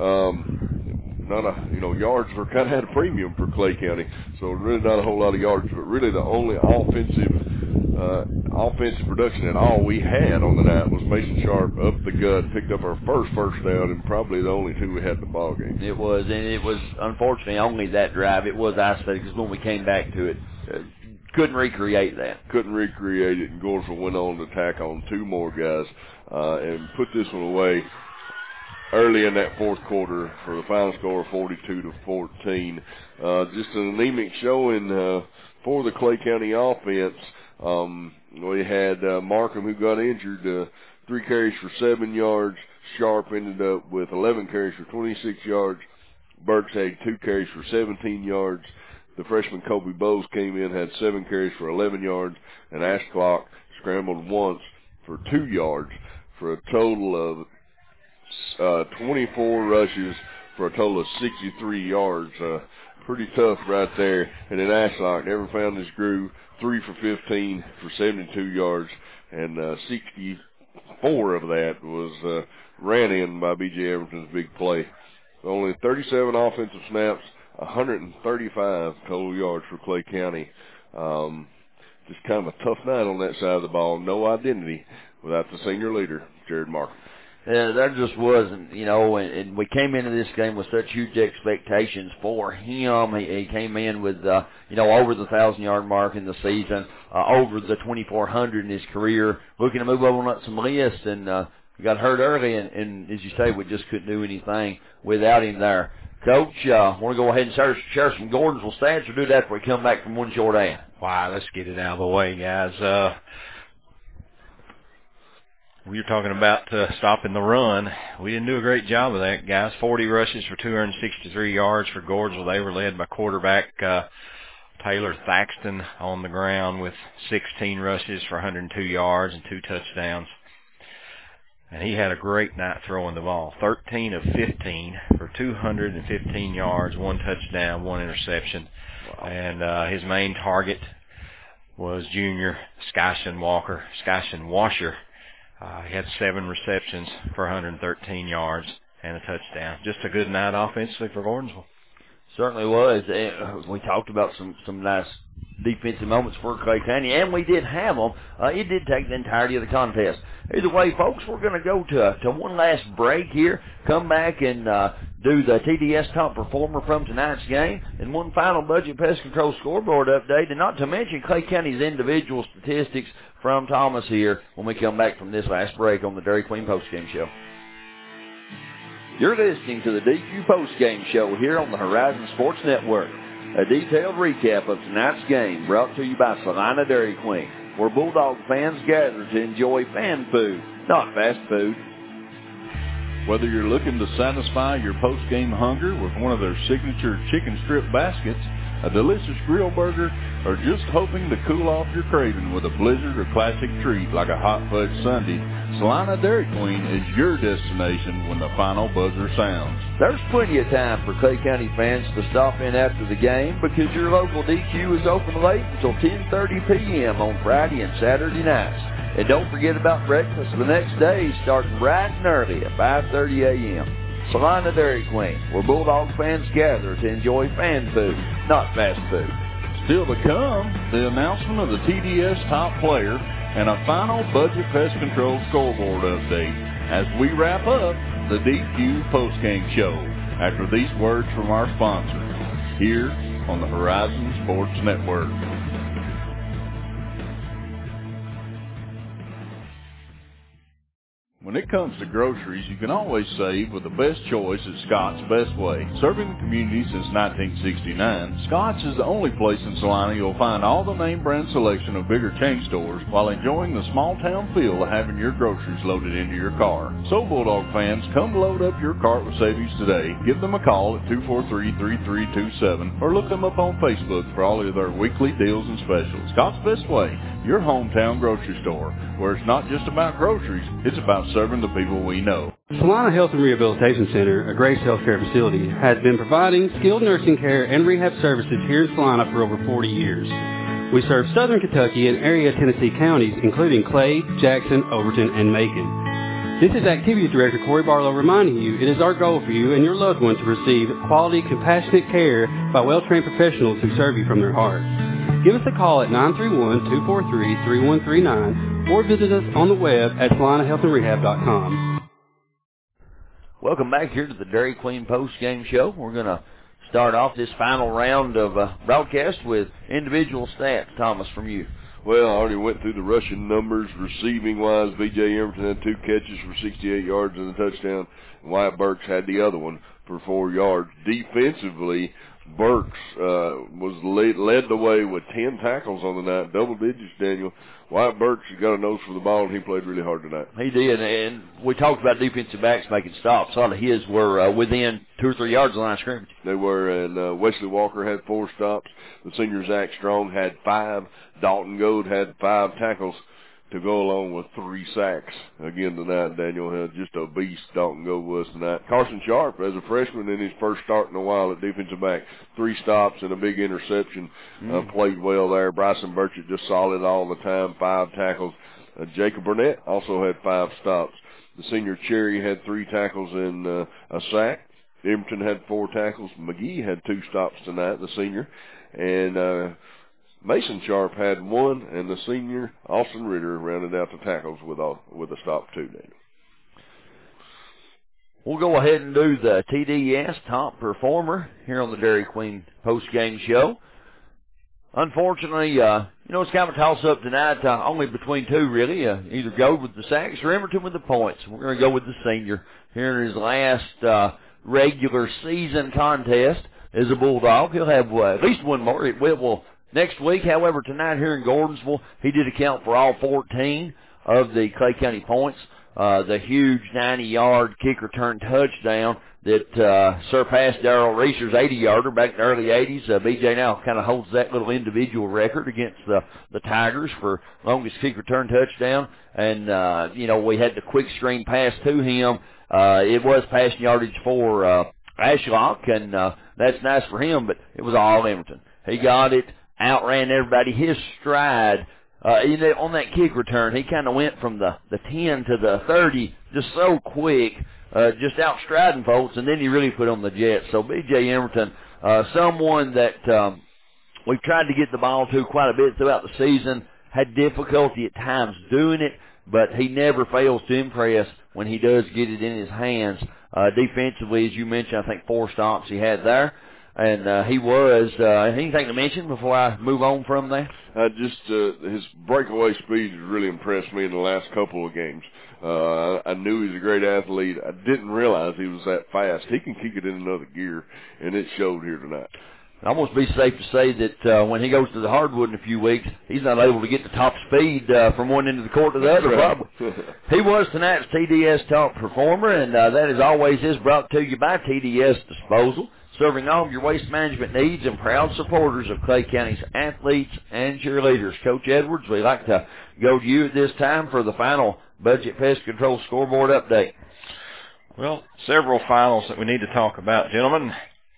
Um, not a, you know, yards were kind of at a premium for Clay County, so really not a whole lot of yards, but really the only offensive uh, offensive production at all we had on the night was Mason Sharp up the gut, picked up our first first down, and probably the only two we had in the ball game. It was, and it was unfortunately only that drive. It was isolated because when we came back to it, uh, couldn't recreate that. Couldn't recreate it, and Gordonsville went on to tack on two more guys uh, and put this one away early in that fourth quarter for the final score of forty-two to fourteen. Uh, just an anemic showing uh, for the Clay County offense. Um, we had uh, Markham, who got injured, uh, three carries for seven yards. Sharp ended up with eleven carries for twenty-six yards. Burks had two carries for seventeen yards. The freshman Kobe Bowes came in, had seven carries for eleven yards, and Ashlock scrambled once for two yards for a total of uh, twenty-four rushes for a total of sixty-three yards. Uh, pretty tough right there. And then Ashlock never found his groove, three for fifteen for seventy-two yards, and uh, sixty-four of that was uh, ran in by B J Everton's big play. Only thirty-seven offensive snaps, one hundred thirty-five total yards for Clay County. Um, just kind of a tough night on that side of the ball. No identity without the senior leader, Jared Markham. Yeah, there just wasn't, you know, and, and we came into this game with such huge expectations for him. He, he came in with, uh, you know, over the one thousand yard mark in the season, uh, over the twenty-four hundred in his career, looking to move over on some lists, and uh, he got hurt early, and, and as you say, we just couldn't do anything without him there. Coach, uh, want to go ahead and share, share some Gordonsville stats, or do that before we come back from one short ad? Wow, let's get it out of the way, guys. Uh, we were talking about uh, stopping the run. We didn't do a great job of that, guys. forty rushes for two hundred sixty-three yards for Gordonsville. They were led by quarterback uh, Taylor Thaxton on the ground with sixteen rushes for one hundred two yards and two touchdowns. And he had a great night throwing the ball. thirteen of fifteen for two hundred fifteen yards, one touchdown, one interception. Wow. And uh, his main target was junior Skyshin Walker, Skyshin Washer. Uh, he had seven receptions for one hundred thirteen yards and a touchdown. Just a good night offensively for Gordonsville. Certainly was. And we talked about some, some nice defensive moments for Clay County, and we did have them. Uh, it did take the entirety of the contest. Either way, folks, we're going to go to to one last break here, come back and uh, do the T D S top performer from tonight's game, and one final budget pest control scoreboard update, and not to mention Clay County's individual statistics from Thomas here when we come back from this last break on the Dairy Queen Postgame Show. You're listening to the D Q Postgame Show here on the Horizon Sports Network. A detailed recap of tonight's game brought to you by Salina Dairy Queen, where Bulldog fans gather to enjoy fan food, not fast food. Whether you're looking to satisfy your post-game hunger with one of their signature chicken strip baskets, a delicious grill burger, or just hoping to cool off your craving with a blizzard or classic treat like a hot fudge sundae, Salina Dairy Queen is your destination when the final buzzer sounds. There's plenty of time for Clay County fans to stop in after the game because your local D Q is open late until ten thirty p.m. on Friday and Saturday nights. And don't forget about breakfast the next day starting bright and early at five thirty a.m. Salina Dairy Queen, where Bulldog fans gather to enjoy fan food, not fast food. Still to come, the announcement of the T D S top player and a final Budget Pest Control scoreboard update as we wrap up the D Q postgame show after these words from our sponsor here on the Horizon Sports Network. When it comes to groceries, you can always save with the best choice at Scott's Best Way. Serving the community since nineteen sixty-nine, Scott's is the only place in Salina you'll find all the name brand selection of bigger chain stores while enjoying the small town feel of having your groceries loaded into your car. So Bulldog fans, come load up your cart with savings today. Give them a call at two four three, three three two seven or look them up on Facebook for all of their weekly deals and specials. Scott's Best Way, your hometown grocery store, where it's not just about groceries, it's about serving the people we know. Salina Health and Rehabilitation Center, a Grace Healthcare facility, has been providing skilled nursing care and rehab services here in Salina for over forty years. We serve southern Kentucky and area Tennessee counties, including Clay, Jackson, Overton, and Macon. This is Activity Director Corey Barlow reminding you it is our goal for you and your loved one to receive quality, compassionate care by well-trained professionals who serve you from their heart. Give us a call at nine three one, two four three, three one three nine or visit us on the web at salina health and rehab dot com. Welcome back here to the Dairy Queen post-game show. We're going to start off this final round of uh, broadcast with individual stats. Thomas, from you. Well, I already went through the rushing numbers. Receiving-wise, B J Emerton had two catches for sixty-eight yards and a touchdown. Wyatt Burks had the other one for four yards. Defensively, Burks uh, was led, led the way with ten tackles on the night, double digits, Daniel. Wyatt Burks has got a nose for the ball, and he played really hard tonight. He did, and we talked about defensive backs making stops. A lot of his were uh, within two or three yards of the line of scrimmage. They were, and uh, Wesley Walker had four stops. The senior Zach Strong had five. Dalton Goad had five tackles to go along with three sacks again tonight. Daniel had just a beast. Dalton Goad was tonight. Carson Sharp, as a freshman in his first start in a while at defensive back, three stops and a big interception. Mm. Uh, played well there. Bryson Burchett just solid all the time, five tackles. Uh, Jacob Burnett also had five stops. The senior Cherry had three tackles and uh, a sack. Emerton had four tackles. McGee had two stops tonight, the senior. And uh, Mason Sharp had one, and the senior, Austin Ritter, rounded out the tackles with a, with a stop, too, Daniel. We'll go ahead and do the T D S top performer here on the Dairy Queen post-game show. Unfortunately, uh, you know, it's kind of a toss-up tonight, uh, only between two, really. Uh, either go with the sacks or Emerton with the points. We're going to go with the senior here in his last uh, regular season contest as a Bulldog. He'll have uh, at least one more. It will, will next week. However, tonight here in Gordonsville, he did account for all fourteen of the Clay County points. Uh, the huge ninety-yard kick return touchdown that uh, surpassed Darrell Reeser's eighty-yarder back in the early eighties. Uh, B J now kind of holds that little individual record against the, the Tigers for longest kick return touchdown. And, uh, you know, we had the quick stream pass to him. Uh, it was passing yardage for uh, Ashlock, and uh, that's nice for him, but it was all Emerton. He got it, outran everybody. His stride, uh, you know, on that kick return, he kind of went from the, the ten to the thirty just so quick, uh, just outstriding folks, and then he really put on the jet. So B J Emerton, uh, someone that um, we've tried to get the ball to quite a bit throughout the season, had difficulty at times doing it, but he never fails to impress when he does get it in his hands. Uh, defensively, as you mentioned, I think four stops he had there. And uh, he was, uh, anything to mention before I move on from there? Uh, just uh, his breakaway speed has really impressed me in the last couple of games. Uh, I knew he's a great athlete. I didn't realize he was that fast. He can kick it in another gear, and it showed here tonight. I almost be safe to say that uh, when he goes to the hardwood in a few weeks, he's not able to get the top speed uh, from one end of the court to the other, probably. He was tonight's T D S top performer, and uh, that, as always, is brought to you by T D S Disposal, serving all of your waste management needs and proud supporters of Clay County's athletes and cheerleaders. Coach Edwards, we'd like to go to you at this time for the final Budget Pest Control scoreboard update. Well, several finals that we need to talk about, gentlemen.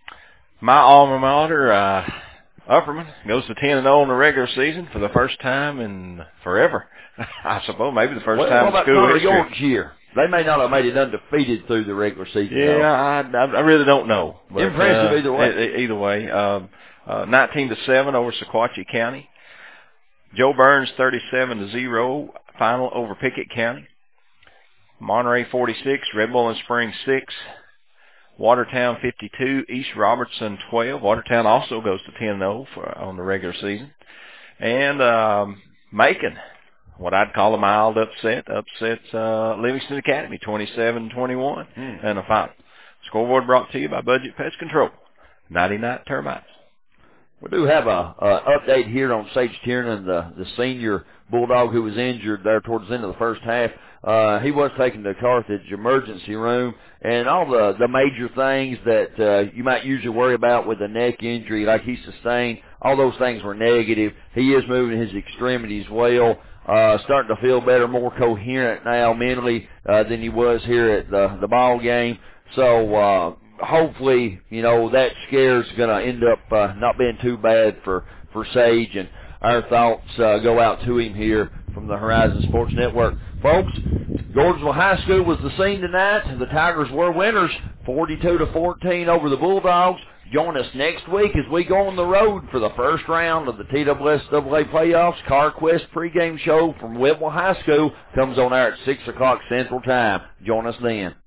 My alma mater, uh, Upperman, goes to ten and oh in the regular season for the first time in forever. I suppose maybe the first well, time what in school about history. York's year? They may not have made it undefeated through the regular season. Yeah, I, I really don't know. But, Impressive uh, either way. Either way, um, uh, nineteen to seven over Sequatchie County. Joe Burns thirty-seven to zero final over Pickett County. Monterey forty-six, Red Bowling Springs six. Watertown fifty-two, East Robertson twelve. Watertown also goes to ten and oh for, on the regular season. And um, Macon, what I'd call a mild upset, upsets uh, Livingston Academy twenty-seven twenty-one mm. and a final. Scoreboard brought to you by Budget Pest Control, ninety-nine Termites. We do have a, a update here on Sage Tiernan, the, the senior Bulldog who was injured there towards the end of the first half. Uh, he was taken to Carthage emergency room, and all the, the major things that uh, you might usually worry about with a neck injury like he sustained, all those things were negative. He is moving his extremities well, uh, starting to feel better, more coherent now mentally uh, than he was here at the, the ball game. So, uh, hopefully, you know, that scare's going to end up uh, not being too bad for, for Sage, and our thoughts uh, go out to him here from the Horizon Sports Network. Folks, Gordonsville High School was the scene tonight. The Tigers were winners, forty-two to fourteen over the Bulldogs. Join us next week as we go on the road for the first round of the T W S A A playoffs. CarQuest pregame show from Whitwell High School comes on air at six o'clock Central Time. Join us then.